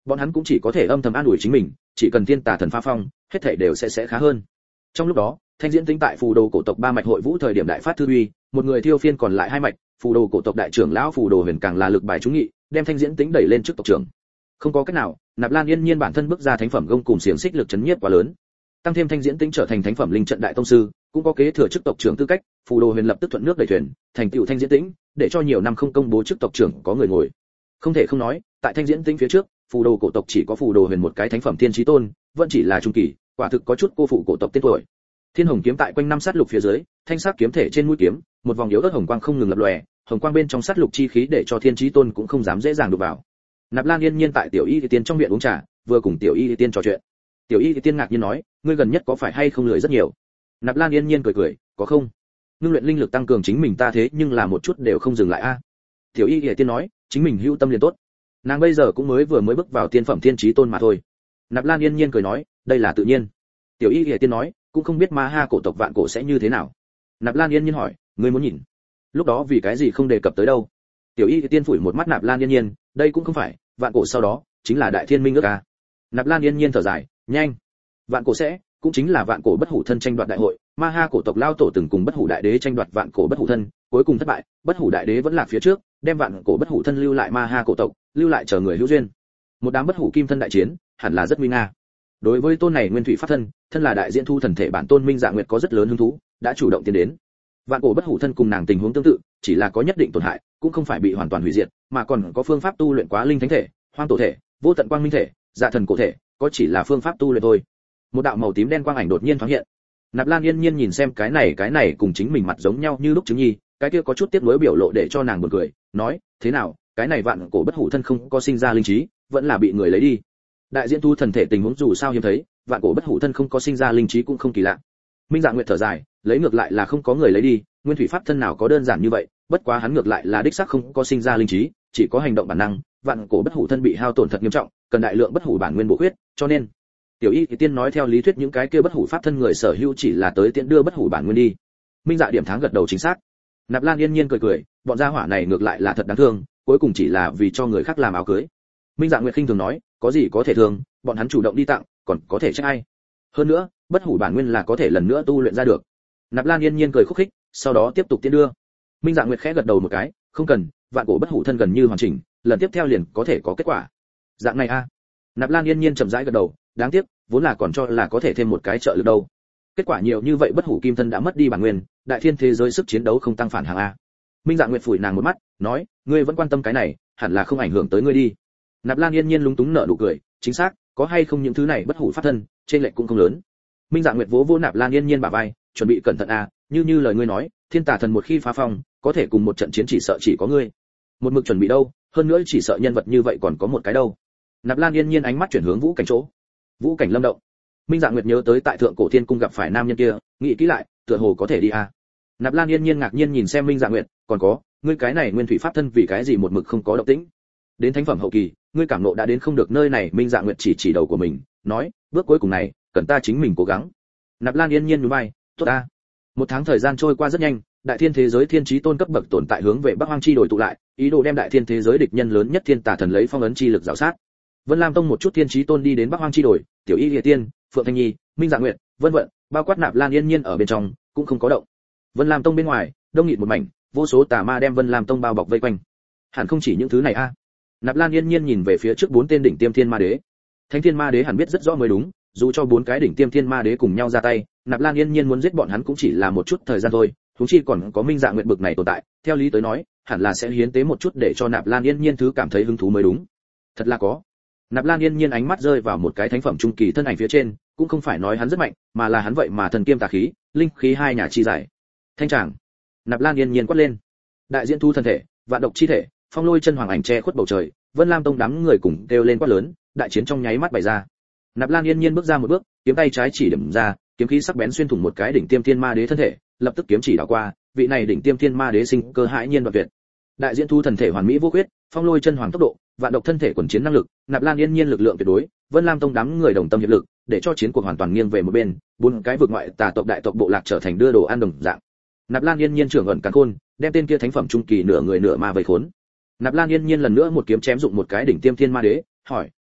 Bọn hắn cũng chỉ có thể âm thầm an ủi chính mình, chỉ cần thiên tà thần phá phong, hết thảy đều sẽ khá hơn. Trong lúc đó, Thanh Diễn Tĩnh tại phù đồ cổ tộc ba mạch hội vũ thời điểm đại phát thư uy, một người thiêu phiên còn lại hai mạch, phù đồ cổ tộc đại trưởng lão phù đồ huyền càng là lực bài trúng nghị, đem Thanh Diễn Tĩnh đẩy lên trước tộc trưởng. Không có cách nào, Nạp Lan Yên Nhiên bản thân bước ra thánh phẩm gông cùng xiềng xích lực chấn nhiếp quá lớn, tăng thêm Thanh Diễn Tĩnh trở thành thánh phẩm linh trận đại tông sư, cũng có kế thừa chức tộc trưởng tư cách, phù đồ huyền lập tức thuận nước đẩy thuyền, thành tựu Thanh Diễn Tĩnh, để cho nhiều năm không công bố chức tộc trưởng có người ngồi. Không thể không nói, tại Thanh Diễn Tĩnh phía trước, phù đồ cổ tộc chỉ có phù đồ huyền một cái thánh phẩm thiên chí tôn, vẫn chỉ là trung kỳ, quả thực có chút cô phụ cổ tộc tên tuổi. Thiên hồng kiếm tại quanh năm sát lục phía dưới, thanh sắc kiếm thể trên mũi kiếm, một vòng yếu ớt hồng quang không ngừng lập lòe, hồng quang bên trong sát lục chi khí để cho thiên chí tôn cũng không dám dễ dàng đụng vào. Nạp Lan Yên Nhiên tại tiểu y tiên trong viện uống trà, vừa cùng tiểu y tiên trò chuyện. Tiểu y tiên ngạc nhiên nói, ngươi gần nhất có phải hay không lười rất nhiều? Nạp Lan Yên Nhiên cười cười, có không? Ngưng luyện linh lực tăng cường chính mình ta thế nhưng là một chút đều không dừng lại a. Tiểu y tiên nói, chính mình hữu tâm liền tốt. Nàng bây giờ cũng mới bước vào tiên phẩm thiên chí tôn mà thôi. Nạp Lan Yên Nhiên cười nói, đây là tự nhiên. Tiểu y tiên nói, cũng không biết ma ha cổ tộc vạn cổ sẽ như thế nào. Nạp Lan Yên Nhiên hỏi, ngươi muốn nhìn? Lúc đó vì cái gì không đề cập tới đâu? Tiểu y tiên phủi một mắt Nạp Lan Yên Nhiên, đây cũng không phải, vạn cổ sau đó chính là đại thiên minh ước a. Nạp Lan Yên Nhiên thở dài, nhanh. Vạn cổ sẽ, cũng chính là vạn cổ bất hủ thân tranh đoạt đại hội, ma ha cổ tộc lao tổ từng cùng bất hủ đại đế tranh đoạt vạn cổ bất hủ thân, cuối cùng thất bại, bất hủ đại đế vẫn lạc phía trước, đem vạn cổ bất hủ thân lưu lại ma ha cổ tộc, lưu lại chờ người hữu duyên. Một đám bất hủ kim thân đại chiến, hẳn là rất nguy nga. Đối với tôn này nguyên thủy pháp thân, thân là đại diện thu thần thể bản tôn Minh Dạ Nguyệt có rất lớn hứng thú, đã chủ động tiến đến. Vạn cổ bất hủ thân cùng nàng tình huống tương tự, chỉ là có nhất định tổn hại, cũng không phải bị hoàn toàn hủy diệt, mà còn có phương pháp tu luyện quá linh thánh thể, hoang tổ thể, vô tận quang minh thể, dạ thần cổ thể, có chỉ là phương pháp tu luyện thôi. Một đạo màu tím đen quang ảnh đột nhiên thoáng hiện. Nạp Lan Yên Nhiên nhìn xem cái này cùng chính mình mặt giống nhau như lúc chứng nhi, cái kia có chút tiếc nuối biểu lộ để cho nàng buồn cười, nói, thế nào, cái này vạn cổ bất hủ thân không có sinh ra linh trí, vẫn là bị người lấy đi. Đại diện thu thần thể tình huống dù sao hiếm thấy, vạn cổ bất hủ thân không có sinh ra linh trí cũng không kỳ lạ. Minh Dạ Nguyệt thở dài, lấy ngược lại là không có người lấy đi, nguyên thủy pháp thân nào có đơn giản như vậy, bất quá hắn ngược lại là đích xác không có sinh ra linh trí, chỉ có hành động bản năng, vạn cổ bất hủ thân bị hao tổn thật nghiêm trọng, cần đại lượng bất hủ bản nguyên bổ khuyết, cho nên tiểu y thì tiên nói theo lý thuyết những cái kia bất hủ pháp thân người sở hữu chỉ là tới tiện đưa bất hủ bản nguyên đi. Minh Dạ điểm tháng gật đầu chính xác. Nạp Lan Yên Nhiên cười cười, bọn gia hỏa này ngược lại là thật đáng thương, cuối cùng chỉ là vì cho người khác làm áo cưới. Minh Dạ Nguyệt khinh thường nói, có gì có thể thương, bọn hắn chủ động đi tặng, còn có thể trách ai? Hơn nữa, bất hủ bản nguyên là có thể lần nữa tu luyện ra được. Nạp Lan Yên Nhiên cười khúc khích, sau đó tiếp tục tiến đưa. Minh Dạ Nguyệt khẽ gật đầu một cái, không cần, vạn cổ bất hủ thân gần như hoàn chỉnh, lần tiếp theo liền có thể có kết quả. Dạng này a. Nạp Lan Yên Nhiên chậm rãi gật đầu, đáng tiếc, vốn là còn cho là có thể thêm một cái trợ lực đâu. Kết quả nhiều như vậy bất hủ kim thân đã mất đi bản nguyên, đại thiên thế giới sức chiến đấu không tăng phản hàng a. Minh Dạ Nguyệt phủi nàng một mắt, nói, ngươi vẫn quan tâm cái này, hẳn là không ảnh hưởng tới ngươi đi. Nạp Lan Yên Nhiên lúng túng nở nụ cười, chính xác, có hay không những thứ này bất hủ pháp thân, trên lệch cũng không lớn. Minh Dạ Nguyệt vỗ vỗ Nạp Lan Yên Nhiên bả vai, chuẩn bị cẩn thận a, như lời ngươi nói, thiên tà thần một khi phá phong, có thể cùng một trận chiến chỉ sợ chỉ có ngươi. Một mực chuẩn bị đâu, hơn nữa chỉ sợ nhân vật như vậy còn có một cái đâu. Nạp Lan Yên Nhiên ánh mắt chuyển hướng Vũ Cảnh chỗ. Vũ Cảnh lâm động. Minh Dạ Nguyệt nhớ tới tại thượng cổ thiên cung gặp phải nam nhân kia, nghĩ kỹ lại, tựa hồ có thể đi a. Nạp Lan Yên Nhiên ngạc nhiên nhìn xem Minh Dạ Nguyệt, còn có, ngươi cái này nguyên thủy pháp thân vì cái gì một mực không có động tĩnh? Đến thánh phẩm hậu kỳ, ngươi cảm nộ đã đến không được nơi này. Minh Dạ Nguyệt chỉ đầu của mình, nói, bước cuối cùng này, cần ta chính mình cố gắng. Nạp Lan Yên Nhiên nhún vai, tốt a. Một tháng thời gian trôi qua rất nhanh, đại thiên thế giới thiên chí tôn cấp bậc tồn tại hướng về Bắc Hoang chi đổi tụ lại, ý đồ đem đại thiên thế giới địch nhân lớn nhất thiên tà thần lấy phong ấn chi lực rào sát. Vân Lam Tông một chút thiên chí tôn đi đến Bắc Hoang chi đổi, Tiểu Y Lệ Tiên, Phượng Thanh Nhi, Minh Dạ Nguyệt, Vân Vận, bao quát Nạp Lan Yên Nhiên ở bên trong, cũng không có động. Vân Lam Tông bên ngoài, đông nghịt một mảnh, vô số tà ma đem Vân Lam Tông bao bọc vây quanh. Hẳn không chỉ những thứ này a. Nạp Lan Yên Nhiên nhìn về phía trước bốn tên đỉnh tiêm thiên ma đế. Thánh thiên ma đế hẳn biết rất rõ mới đúng, dù cho bốn cái đỉnh tiêm thiên ma đế cùng nhau ra tay, Nạp Lan Yên Nhiên muốn giết bọn hắn cũng chỉ là một chút thời gian thôi, huống chi còn có Minh Dạ Nguyệt bực này tồn tại, theo lý tới nói, hẳn là sẽ hiến tế một chút để cho Nạp Lan Yên Nhiên thứ cảm thấy hứng thú mới đúng. Thật là có. Nạp Lan Yên Nhiên ánh mắt rơi vào một cái thánh phẩm trung kỳ thân ảnh phía trên, cũng không phải nói hắn rất mạnh, mà là hắn vậy mà thần kiêm tà khí, linh khí hai nhà chi giải. Thanh tràng. Nạp Lan Yên Nhiên quát lên. Đại diện thu thân thể, vạn độc chi thể, phong lôi chân hoàng ảnh che khuất bầu trời, Vân Lam Tông đám người cùng kêu lên quát lớn, đại chiến trong nháy mắt bày ra. Nạp Lan Yên Nhiên bước ra một bước, kiếm tay trái chỉ điểm ra, kiếm khí sắc bén xuyên thủng một cái đỉnh tiêm thiên ma đế thân thể, lập tức kiếm chỉ đảo qua, vị này đỉnh tiêm thiên ma đế sinh cơ hãi nhiên và tuyệt. Đại diện thu thần thể hoàn mỹ vô khuyết, phong lôi chân hoàng tốc độ, vạn độc thân thể quần chiến năng lực, Nạp Lan Yên Nhiên lực lượng tuyệt đối, Vân Lam Tông đám người đồng tâm hiệp lực, để cho chiến cuộc hoàn toàn nghiêng về một bên, bốn cái vực ngoại tà tộc đại tộc bộ lạc trở thành đưa đồ ăn đồng dạng. Nạp Lan Yên Nhiên trưởng ẩn càn khôn, đem tên kia thánh phẩm trung kỳ nửa người nửa ma vây khốn. Nạp Lan Yên Nhiên lần nữa một kiếm chém dụng một cái đỉnh tiêm thiên ma đế, hỏi,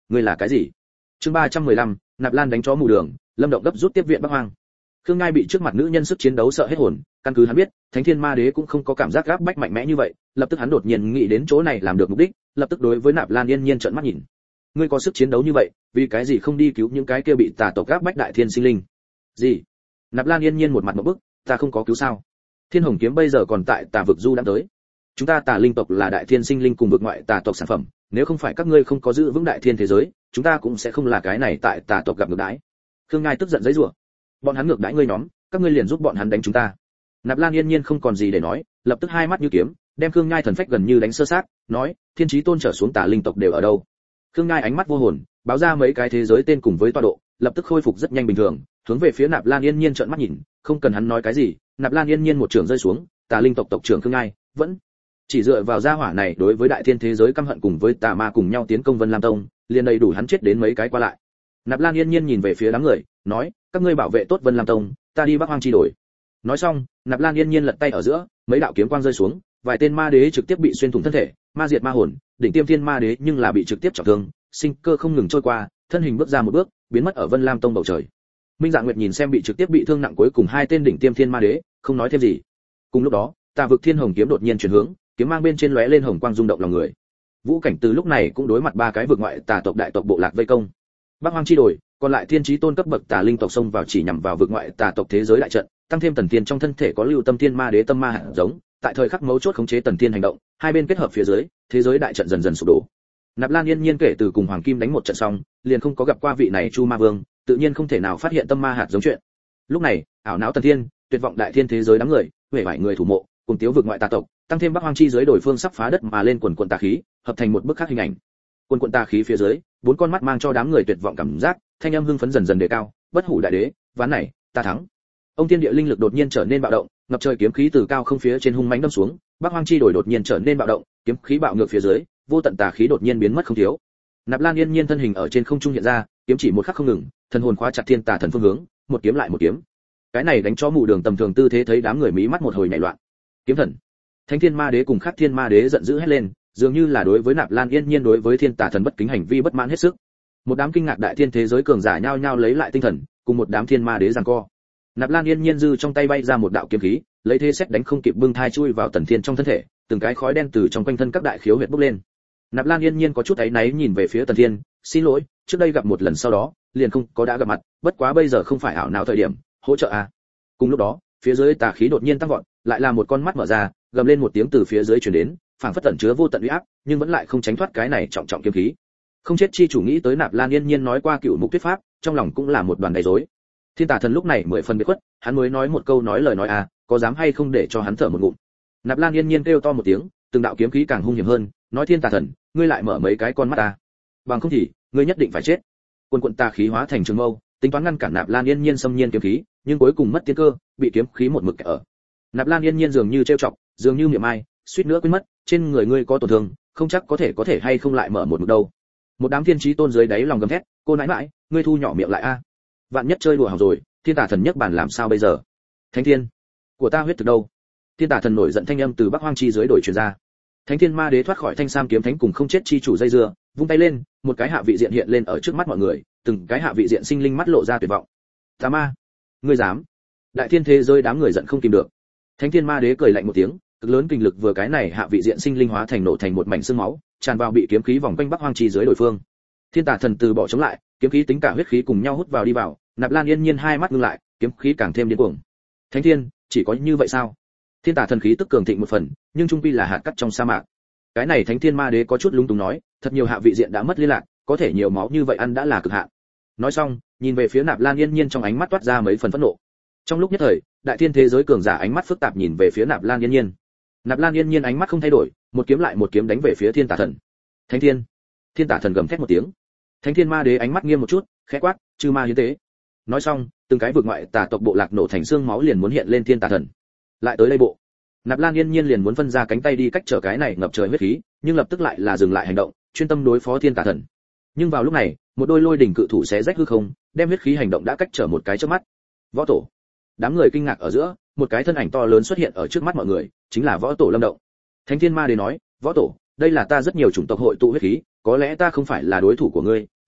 ngươi là cái gì? Chương 315, Nạp Lan đánh chó mù đường, Lâm Động gấp rút tiếp viện Bắc Hoang. Khương Ngai bị trước mặt nữ nhân sức chiến đấu sợ hết hồn, căn cứ hắn biết, Thánh Thiên Ma Đế cũng không có cảm giác gáp bách mạnh mẽ như vậy, lập tức hắn đột nhiên nghĩ đến chỗ này làm được mục đích, lập tức đối với Nạp Lan Yên Nhiên trợn mắt nhìn. Ngươi có sức chiến đấu như vậy, vì cái gì không đi cứu những cái kia bị tà tộc gáp bách đại thiên sinh linh? Gì? Nạp Lan Yên Nhiên một mặt ngộp bức, ta không có cứu sao? Thiên Hồng kiếm bây giờ còn tại Tà vực du đang tới. Chúng ta Tà linh tộc là đại thiên sinh linh cùng vực ngoại tà tộc sản phẩm, nếu không phải các ngươi không có giữ vững đại thiên thế giới, chúng ta cũng sẽ không là cái này tại tà tộc gặp ngược đãi. Khương Ngai tức giận giãy giụa. Bọn hắn ngược đãi ngươi nhóm, các ngươi liền giúp bọn hắn đánh chúng ta. Nạp Lan Yên Nhiên không còn gì để nói, lập tức hai mắt như kiếm, đem Khương Ngai thần phách gần như đánh sơ sát, nói, Thiên Chí Tôn trở xuống Tà linh tộc đều ở đâu? Khương Ngai ánh mắt vô hồn, báo ra mấy cái thế giới tên cùng với tọa độ, lập tức khôi phục rất nhanh bình thường, hướng về phía Nạp Lan Yên Nhiên trợn mắt nhìn, không cần hắn nói cái gì, Nạp Lan Yên Nhiên một trường rơi xuống, Tà linh tộc tộc trưởng Khương Ngai vẫn chỉ dựa vào gia hỏa này đối với đại thiên thế giới căm hận cùng với tà ma cùng nhau tiến công Vân Lam Tông, liền đầy đủ hắn chết đến mấy cái qua lại. Nạp Lan Yên Nhiên nhìn về phía đám người, nói, các ngươi bảo vệ tốt Vân Lam Tông, ta đi Bắc Hoang chi đổi. Nói xong, Nạp Lan Yên Nhiên lật tay ở giữa, mấy đạo kiếm quang rơi xuống, vài tên ma đế trực tiếp bị xuyên thủng thân thể, ma diệt ma hồn, đỉnh tiêm thiên ma đế nhưng là bị trực tiếp trọng thương, sinh cơ không ngừng trôi qua, thân hình bước ra một bước, biến mất ở Vân Lam Tông bầu trời. Minh Dạ Nguyệt nhìn xem bị trực tiếp bị thương nặng cuối cùng hai tên đỉnh tiêm thiên ma đế, không nói thêm gì. Cùng lúc đó, Tà vực Thiên Hồng kiếm đột nhiên chuyển hướng, kiếm mang bên trên lóe lên hồng quang rung động lòng người. Vũ Cảnh từ lúc này cũng đối mặt ba cái vực ngoại tà tộc đại tộc bộ lạc vây công. Bắc Hoang chi đổi, còn lại Thiên Chí Tôn cấp bậc tà linh tộc xông vào chỉ nhằm vào vực ngoại tà tộc thế giới đại trận, tăng thêm Tần Thiên trong thân thể có lưu tâm thiên ma đế tâm ma hạt giống, tại thời khắc mấu chốt khống chế Tần Thiên hành động, hai bên kết hợp phía dưới, thế giới đại trận dần dần sụp đổ. Nạp Lan Yên Nhiên kể từ cùng Hoàng Kim đánh một trận xong, liền không có gặp qua vị này Chu Ma Vương, tự nhiên không thể nào phát hiện tâm ma hạt giống chuyện. Lúc này, ảo não Tần Thiên, tuyệt vọng đại thiên thế giới đám người, huệ vải người thủ mộ, cùng tiếu vực ngoại tà tộc, tăng thêm Bắc Hoang chi giới đổi phương sắp phá đất mà lên quần quần tà khí, hợp thành một bức khác hình ảnh. Quần quần tà khí phía dưới, bốn con mắt mang cho đám người tuyệt vọng cảm giác, thanh âm hưng phấn dần dần đề cao, bất hủ đại đế, ván này, ta thắng. Ông thiên địa linh lực đột nhiên trở nên bạo động, ngập trời kiếm khí từ cao không phía trên hung mãnh đâm xuống, Bắc Hoang chi đổi đột nhiên trở nên bạo động, kiếm khí bạo ngược phía dưới, vô tận tà khí đột nhiên biến mất không thiếu. Nạp Lan Yên Nhiên thân hình ở trên không trung hiện ra, kiếm chỉ một khắc không ngừng, thần hồn khóa chặt thiên tà thần phương hướng, một kiếm lại một kiếm. Cái này đánh cho mù đường tầm thường tư thế thấy đám người mí mắt một hồi nhảy loạn. Kiếm thần, Thánh Thiên Ma Đế cùng Khắc Thiên Ma Đế giận dữ hét lên, dường như là đối với Nạp Lan Yên Nhiên đối với thiên tà thần bất kính hành vi bất mãn hết sức. Một đám kinh ngạc đại thiên thế giới cường giả nhao nhao lấy lại tinh thần, cùng một đám thiên ma đế giằng co. Nạp Lan Yên Nhiên dư trong tay bay ra một đạo kiếm khí, lấy thế xét đánh không kịp bưng thai chui vào Tần Thiên trong thân thể, từng cái khói đen từ trong quanh thân các đại khiếu huyệt bốc lên. Nạp Lan Yên Nhiên có chút áy náy nhìn về phía Tần Thiên, xin lỗi, trước đây gặp một lần sau đó, liền không có đã gặp mặt, bất quá bây giờ không phải ảo nào thời điểm, hỗ trợ à. Cùng lúc đó, phía dưới tà khí đột nhiên tăng vọt, lại là một con mắt mở ra, gầm lên một tiếng từ phía dưới truyền đến, phảng phất tẩn chứa vô tận uy áp, nhưng vẫn lại không tránh thoát cái này trọng trọng kiếm khí. Không chết chi chủ nghĩ tới Nạp Lan Yên Nhiên nói qua cựu mục thuyết pháp, trong lòng cũng là một đoàn đầy rối. Thiên tà thần lúc này mười phần biệt khuất, hắn mới nói một câu nói lời nói à, có dám hay không để cho hắn thở một ngụm. Nạp Lan Yên Nhiên kêu to một tiếng, từng đạo kiếm khí càng hung hiểm hơn, nói thiên tà thần, ngươi lại mở mấy cái con mắt ta, bằng không thì ngươi nhất định phải chết. Quân quận tà khí hóa thành trường mâu, tính toán ngăn cản Nạp Lan Yên Nhiên xâm nhiên kiếm khí, nhưng cuối cùng mất tiên cơ, bị kiếm khí một mực kẹp ở. Nạp Lan Yên Nhiên dường như trêu chọc, dường như miệng ai, suýt nữa quên mất, trên người ngươi có tổn thương, không chắc có thể hay không lại mở một mực đâu. Một đám thiên chí tôn dưới đáy lòng gầm thét, cô nãi nãi, ngươi thu nhỏ miệng lại a. Vạn nhất chơi đùa hỏng rồi, thiên tà thần nhấc bàn làm sao bây giờ? Thánh thiên, của ta huyết thực đâu? Thiên tà thần nổi giận thanh âm từ Bắc Hoang chi dưới đổi truyền ra. Thánh thiên ma đế thoát khỏi thanh sam kiếm thánh cùng không chết chi chủ dây dưa, vung tay lên, một cái hạ vị diện hiện lên ở trước mắt mọi người, từng cái hạ vị diện sinh linh mắt lộ ra tuyệt vọng. Tà ma, ngươi dám? Đại thiên thế giới đám người giận không kìm được. Thánh thiên ma đế cười lạnh một tiếng, cực lớn kinh lực vừa cái này hạ vị diện sinh linh hóa thành nổ thành một mảnh xương máu, tràn vào bị kiếm khí vòng quanh Bắc Hoang chi dưới đối phương. Thiên tà thần từ bỏ chống lại, kiếm khí tính cả huyết khí cùng nhau hút vào đi vào, Nạp Lan Yên Nhiên hai mắt ngưng lại, kiếm khí càng thêm điên cuồng. Thánh thiên, chỉ có như vậy sao? Thiên tà thần khí tức cường thịnh một phần, nhưng trung quy là hạt cát trong sa mạc. Cái này Thánh thiên ma đế có chút lúng túng nói, thật nhiều hạ vị diện đã mất liên lạc, có thể nhiều máu như vậy ăn đã là cực hạn. Nói xong, nhìn về phía Nạp Lan Yên Nhiên trong ánh mắt toát ra mấy phần phẫn nộ. Trong lúc nhất thời, đại thiên thế giới cường giả ánh mắt phức tạp nhìn về phía Nạp Lan Yên Nhiên. Nạp Lan Yên Nhiên ánh mắt không thay đổi, một kiếm lại một kiếm đánh về phía thiên tà thần. Thánh thiên, thiên tà thần gầm thét một tiếng. Thánh thiên ma đế ánh mắt nghiêm một chút, khẽ quát, chư ma hiến tế. Nói xong, từng cái vực ngoại tà tộc bộ lạc nổ thành xương máu liền muốn hiện lên thiên tà thần. Lại tới đây bộ. Nạp Lan Yên Nhiên liền muốn phân ra cánh tay đi cách trở cái này ngập trời huyết khí, nhưng lập tức lại là dừng lại hành động, chuyên tâm đối phó thiên tà thần. Nhưng vào lúc này, một đôi lôi đỉnh cự thủ xé rách hư không, đem huyết khí hành động đã cách trở một cái trước mắt. Võ tổ. Đám người kinh ngạc ở giữa, một cái thân ảnh to lớn xuất hiện ở trước mắt mọi người, chính là Võ tổ Lâm Động. Thánh thiên ma đế nói, Võ tổ, đây là ta rất nhiều chủng tộc hội tụ huyết khí, có lẽ ta không phải là đối thủ của ngươi,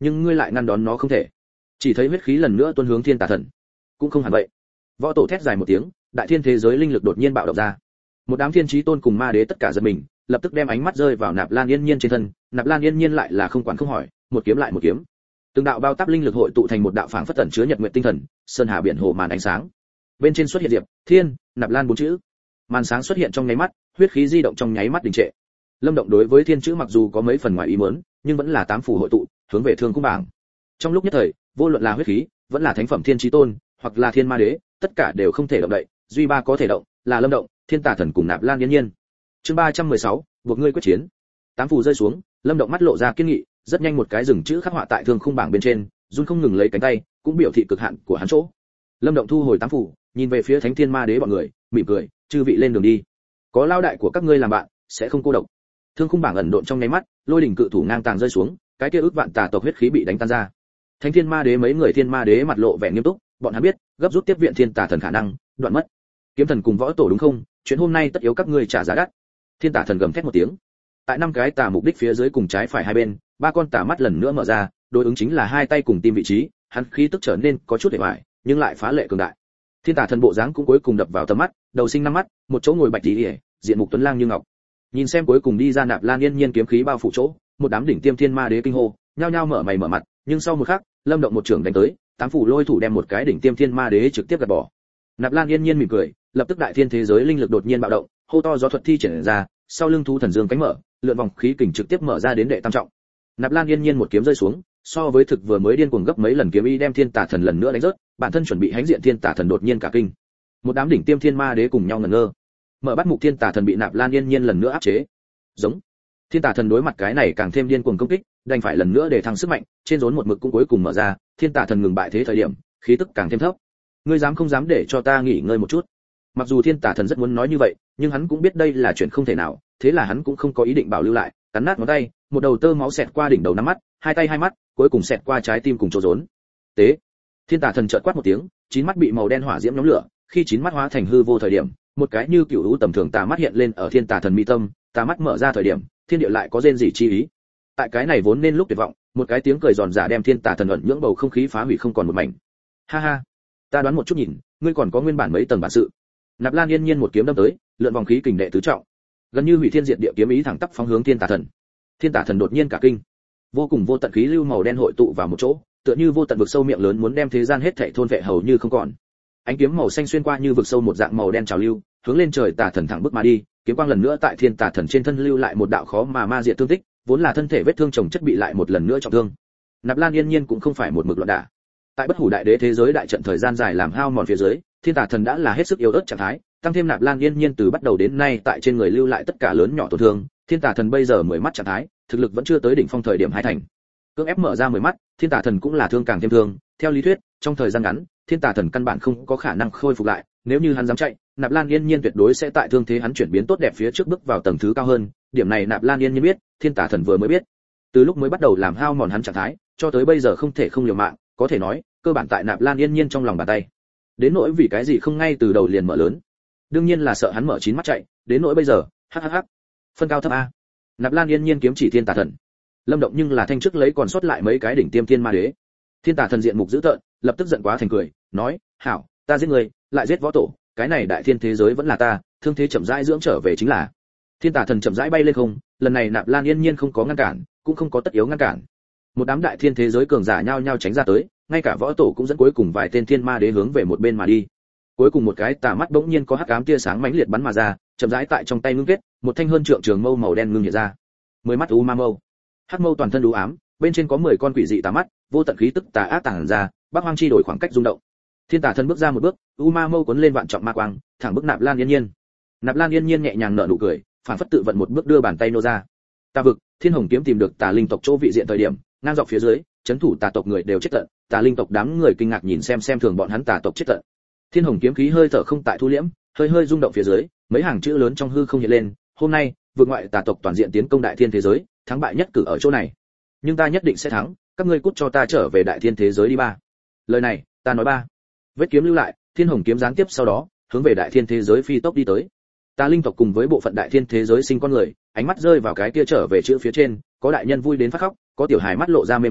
nhưng ngươi lại ngăn đón nó không thể. Chỉ thấy huyết khí lần nữa tuôn hướng thiên tà thần. Cũng không hẳn vậy. Võ tổ thét dài một tiếng, đại thiên thế giới linh lực đột nhiên bạo động ra. Một đám thiên chí tôn cùng ma đế tất cả giật mình, lập tức đem ánh mắt rơi vào Nạp Lan Yên Nhiên trên thân. Nạp Lan Yên Nhiên lại là không quản không hỏi, một kiếm lại một kiếm. Từng đạo bao táp linh lực hội tụ thành một đạo phảng phất tẩn chứa nhật nguyện tinh thần, sơn hà biển hồ màn ánh sáng. Bên trên xuất hiện Diệp, Thiên, Nạp Lan bốn chữ. Màn sáng xuất hiện trong nháy mắt, huyết khí di động trong nháy mắt đình trệ. Lâm Động đối với thiên chữ mặc dù có mấy phần ngoài ý muốn, nhưng vẫn là tám phù hội tụ, hướng về thương khung bảng. Trong lúc nhất thời, vô luận là huyết khí, vẫn là thánh phẩm thiên chí tôn, hoặc là thiên ma đế, tất cả đều không thể động đậy, duy ba có thể động, là Lâm Động, Thiên Tà Thần cùng Nạp Lan Yên Nhiên. Chương 316, buộc ngươi quyết chiến. Tám phù rơi xuống, Lâm Động mắt lộ ra kiên nghị, rất nhanh một cái rừng chữ khắc họa tại thương khung bảng bên trên, run không ngừng lấy cánh tay, cũng biểu thị cực hạn của hắn chỗ. Lâm Động thu hồi tám phù, nhìn về phía Thánh Thiên Ma Đế bọn người, mỉm cười, chư vị lên đường đi. Có lao đại của các ngươi làm bạn, sẽ không cô độc. Thương khung bảng ẩn độn trong nháy mắt, lôi đỉnh cự thủ ngang tàng rơi xuống, cái kia ước vạn tà tộc huyết khí bị đánh tan ra. Thánh Thiên Ma Đế mấy người Thiên Ma Đế mặt lộ vẻ nghiêm túc, bọn hắn biết, gấp rút tiếp viện Thiên Tà Thần khả năng đoạn mất. Kiếm Thần cùng Võ Tổ đúng không? Chuyện hôm nay tất yếu các ngươi trả giá đắt. Thiên Tà Thần gầm thét một tiếng. Tại năm cái tà mục đích phía dưới cùng trái phải hai bên, ba con tà mắt lần nữa mở ra, đối ứng chính là hai tay cùng tim vị trí, hắn khí tức trở nên có chút để hoài, nhưng lại phá lệ cường đại. Thiên Tà Thần bộ dáng cũng cuối cùng đập vào tầm mắt, đầu sinh năm mắt, một chỗ ngồi bạch tí, diện mục tuấn lang như ngọc. Nhìn xem cuối cùng đi ra Nạp Lan Yên Nhiên kiếm khí bao phủ chỗ, một đám đỉnh tiêm Thiên Ma Đế kinh hô, nhao nhao mở mày mở mặt, nhưng sau một khắc, Lâm Động một trường đánh tới, tám phủ lôi thủ đem một cái đỉnh tiêm Thiên Ma Đế trực tiếp gạt bỏ. Nạp Lan Yên Nhiên mỉm cười, lập tức đại thiên thế giới linh lực đột nhiên bạo động, hô to gió thuật thi triển ra, sau lưng thú thần dương cánh mở, lượn vòng khí kình trực tiếp mở ra đến đệ tam trọng. Nạp Lan Yên Nhiên một kiếm rơi xuống, so với thực vừa mới điên cuồng gấp mấy lần kiếm y đem Thiên Tà Thần lần nữa đánh rớt, bản thân chuẩn bị hãnh diện Thiên Tà Thần đột nhiên cả kinh. Một đám đỉnh tiêm Thiên Ma Đế cùng nhau ngẩn ngơ. Mở bắt mục Thiên Tà Thần bị Nạp Lan Yên Nhiên lần nữa áp chế. Giống. Thiên Tà Thần đối mặt cái này càng thêm điên cuồng công kích, đành phải lần nữa để thăng sức mạnh, trên rốn một mực cũng cuối cùng mở ra, Thiên Tà Thần ngừng bại thế thời điểm, khí tức càng thêm thấp. Ngươi dám không dám để cho ta nghỉ ngơi một chút? Mặc dù Thiên Tà Thần rất muốn nói như vậy, nhưng hắn cũng biết đây là chuyện không thể nào, thế là hắn cũng không có ý định bảo lưu lại, cắn nát ngón tay, một đầu tơ máu xẹt qua đỉnh đầu năm mắt, hai tay hai mắt, cuối cùng xẹt qua trái tim cùng chỗ rốn. Tế. Thiên Tà Thần chợt quát một tiếng, chín mắt bị màu đen hỏa diễm nhóm lửa, khi chín mắt hóa thành hư vô thời điểm, một cái như cựu u tầm thường tà mắt hiện lên ở Thiên Tà Thần mi tâm, tà mắt mở ra thời điểm, thiên địa lại có rên rỉ chi ý. Tại cái này vốn nên lúc tuyệt vọng, một cái tiếng cười giòn giả đem Thiên Tà Thần ẩn nhưỡng bầu không khí phá hủy không còn một mảnh. Ha ha, ta đoán một chút nhìn, ngươi còn có nguyên bản mấy tầng bản sự. Nạp Lan Yên Nhiên một kiếm đâm tới, lượn vòng khí kình đệ tứ trọng, gần như hủy thiên diệt địa kiếm ý thẳng tắp phóng hướng Thiên Tà Thần. Thiên Tà Thần đột nhiên cả kinh, vô cùng vô tận khí lưu màu đen hội tụ vào một chỗ, tựa như vô tận vực sâu miệng lớn muốn đem thế gian hết thảy thôn vệ hầu như không còn. Ánh kiếm màu xanh xuyên qua như vực sâu một dạng màu đen trào lưu, hướng lên trời Tà Thần thẳng bước mà đi, kiếm quang lần nữa tại Thiên Tà Thần trên thân lưu lại một đạo khó mà ma diệt thương tích, vốn là thân thể vết thương chồng chất bị lại một lần nữa trọng thương. Nạp Lan Yên Nhiên cũng không phải một mực loạn đả. Tại bất hủ đại đế thế giới đại trận thời gian dài làm hao mòn phía dưới, Thiên Tà Thần đã là hết sức yếu ớt trạng thái, tăng thêm Nạp Lan Yên Nhiên từ bắt đầu đến nay tại trên người lưu lại tất cả lớn nhỏ tổn thương, Thiên Tà Thần bây giờ 10 mắt trạng thái, thực lực vẫn chưa tới đỉnh phong thời điểm hai thành. Cưỡng ép mở ra 10 mắt, Thiên Tà Thần cũng là thương càng thêm thương, theo lý thuyết, trong thời gian ngắn, Thiên Tà Thần căn bản không có khả năng khôi phục lại, nếu như hắn dám chạy, Nạp Lan Yên Nhiên tuyệt đối sẽ tại thương thế hắn chuyển biến tốt đẹp phía trước bước vào tầng thứ cao hơn, điểm này Nạp Lan Yên Nhiên biết, Thiên Tà Thần vừa mới biết. Từ lúc mới bắt đầu làm hao mòn hắn trạng thái, cho tới bây giờ không thể không liều mạng, có thể nói, cơ bản tại Nạp Lan Yên Nhiên trong lòng bàn tay. Đến nỗi vì cái gì không ngay từ đầu liền mở lớn, đương nhiên là sợ hắn mở chín mắt chạy, đến nỗi bây giờ, hắc. Phân cao thấp a. Nạp Lan Yên Nhiên kiếm chỉ Thiên Tà Thần. Lâm Động nhưng là thanh trước lấy còn sót lại mấy cái đỉnh tiêm Thiên Ma Đế. Thiên Tà Thần diện mục dữ tợn, lập tức giận quá thành cười, nói: "Hảo, ta giết ngươi, lại giết Võ Tổ, cái này đại thiên thế giới vẫn là ta, thương thế chậm rãi dưỡng trở về chính là." Thiên Tà Thần chậm rãi bay lên không, lần này Nạp Lan Yên Nhiên không có ngăn cản, cũng không có tất yếu ngăn cản. Một đám đại thiên thế giới cường giả nhao nhao tránh ra tới, ngay cả Võ Tổ cũng dẫn cuối cùng vài tên Thiên Ma Đế hướng về một bên mà đi. Cuối cùng một cái tà mắt bỗng nhiên có hắc ám tia sáng mãnh liệt bắn mà ra, chậm rãi tại trong tay ngưng kết, một thanh hơn trượng trường mâu màu đen ngưng hiện ra. 10 mắt u ma mâu. Hắc mâu toàn thân u ám, bên trên có 10 con quỷ dị tà mắt, vô tận khí tức tà ác tàng ra, Bắc Hoang chi đổi khoảng cách rung động. Thiên Tà Thần bước ra một bước, u ma mâu cuốn lên vạn trọng ma quang, thẳng bức Nạp Lan Yên Nhiên. Nạp Lan Yên Nhiên nhẹ nhàng nở nụ cười, phản phất tự vận một bước đưa bàn tay nô ra. Tà vực, Thiên Hồng kiếm tìm được tà linh tộc chỗ vị diện thời điểm, ngang dọc phía dưới, chấn thủ tà tộc người đều chết tận, tà linh tộc đám người kinh ngạc nhìn xem thường bọn hắn tà tộc chết tận. Thiên Hồng kiếm khí hơi thở không tại thu liễm, hơi hơi rung động phía dưới, mấy hàng chữ lớn trong hư không hiện lên, hôm nay, vượt ngoại tà tộc toàn diện tiến công đại thiên thế giới, thắng bại nhất cử ở chỗ này. Nhưng ta nhất định sẽ thắng, các ngươi cút cho ta trở về đại thiên thế giới đi ba. Lời này, ta nói ba. Vết kiếm lưu lại, Thiên Hồng kiếm gián tiếp sau đó, hướng về đại thiên thế giới phi tốc đi tới. Tà linh tộc cùng với bộ phận đại thiên thế giới sinh con người, ánh mắt rơi vào cái kia trở về chữ phía trên, có đại nhân vui đến phát khóc, có tiểu hài mắt lộ ra mê mang,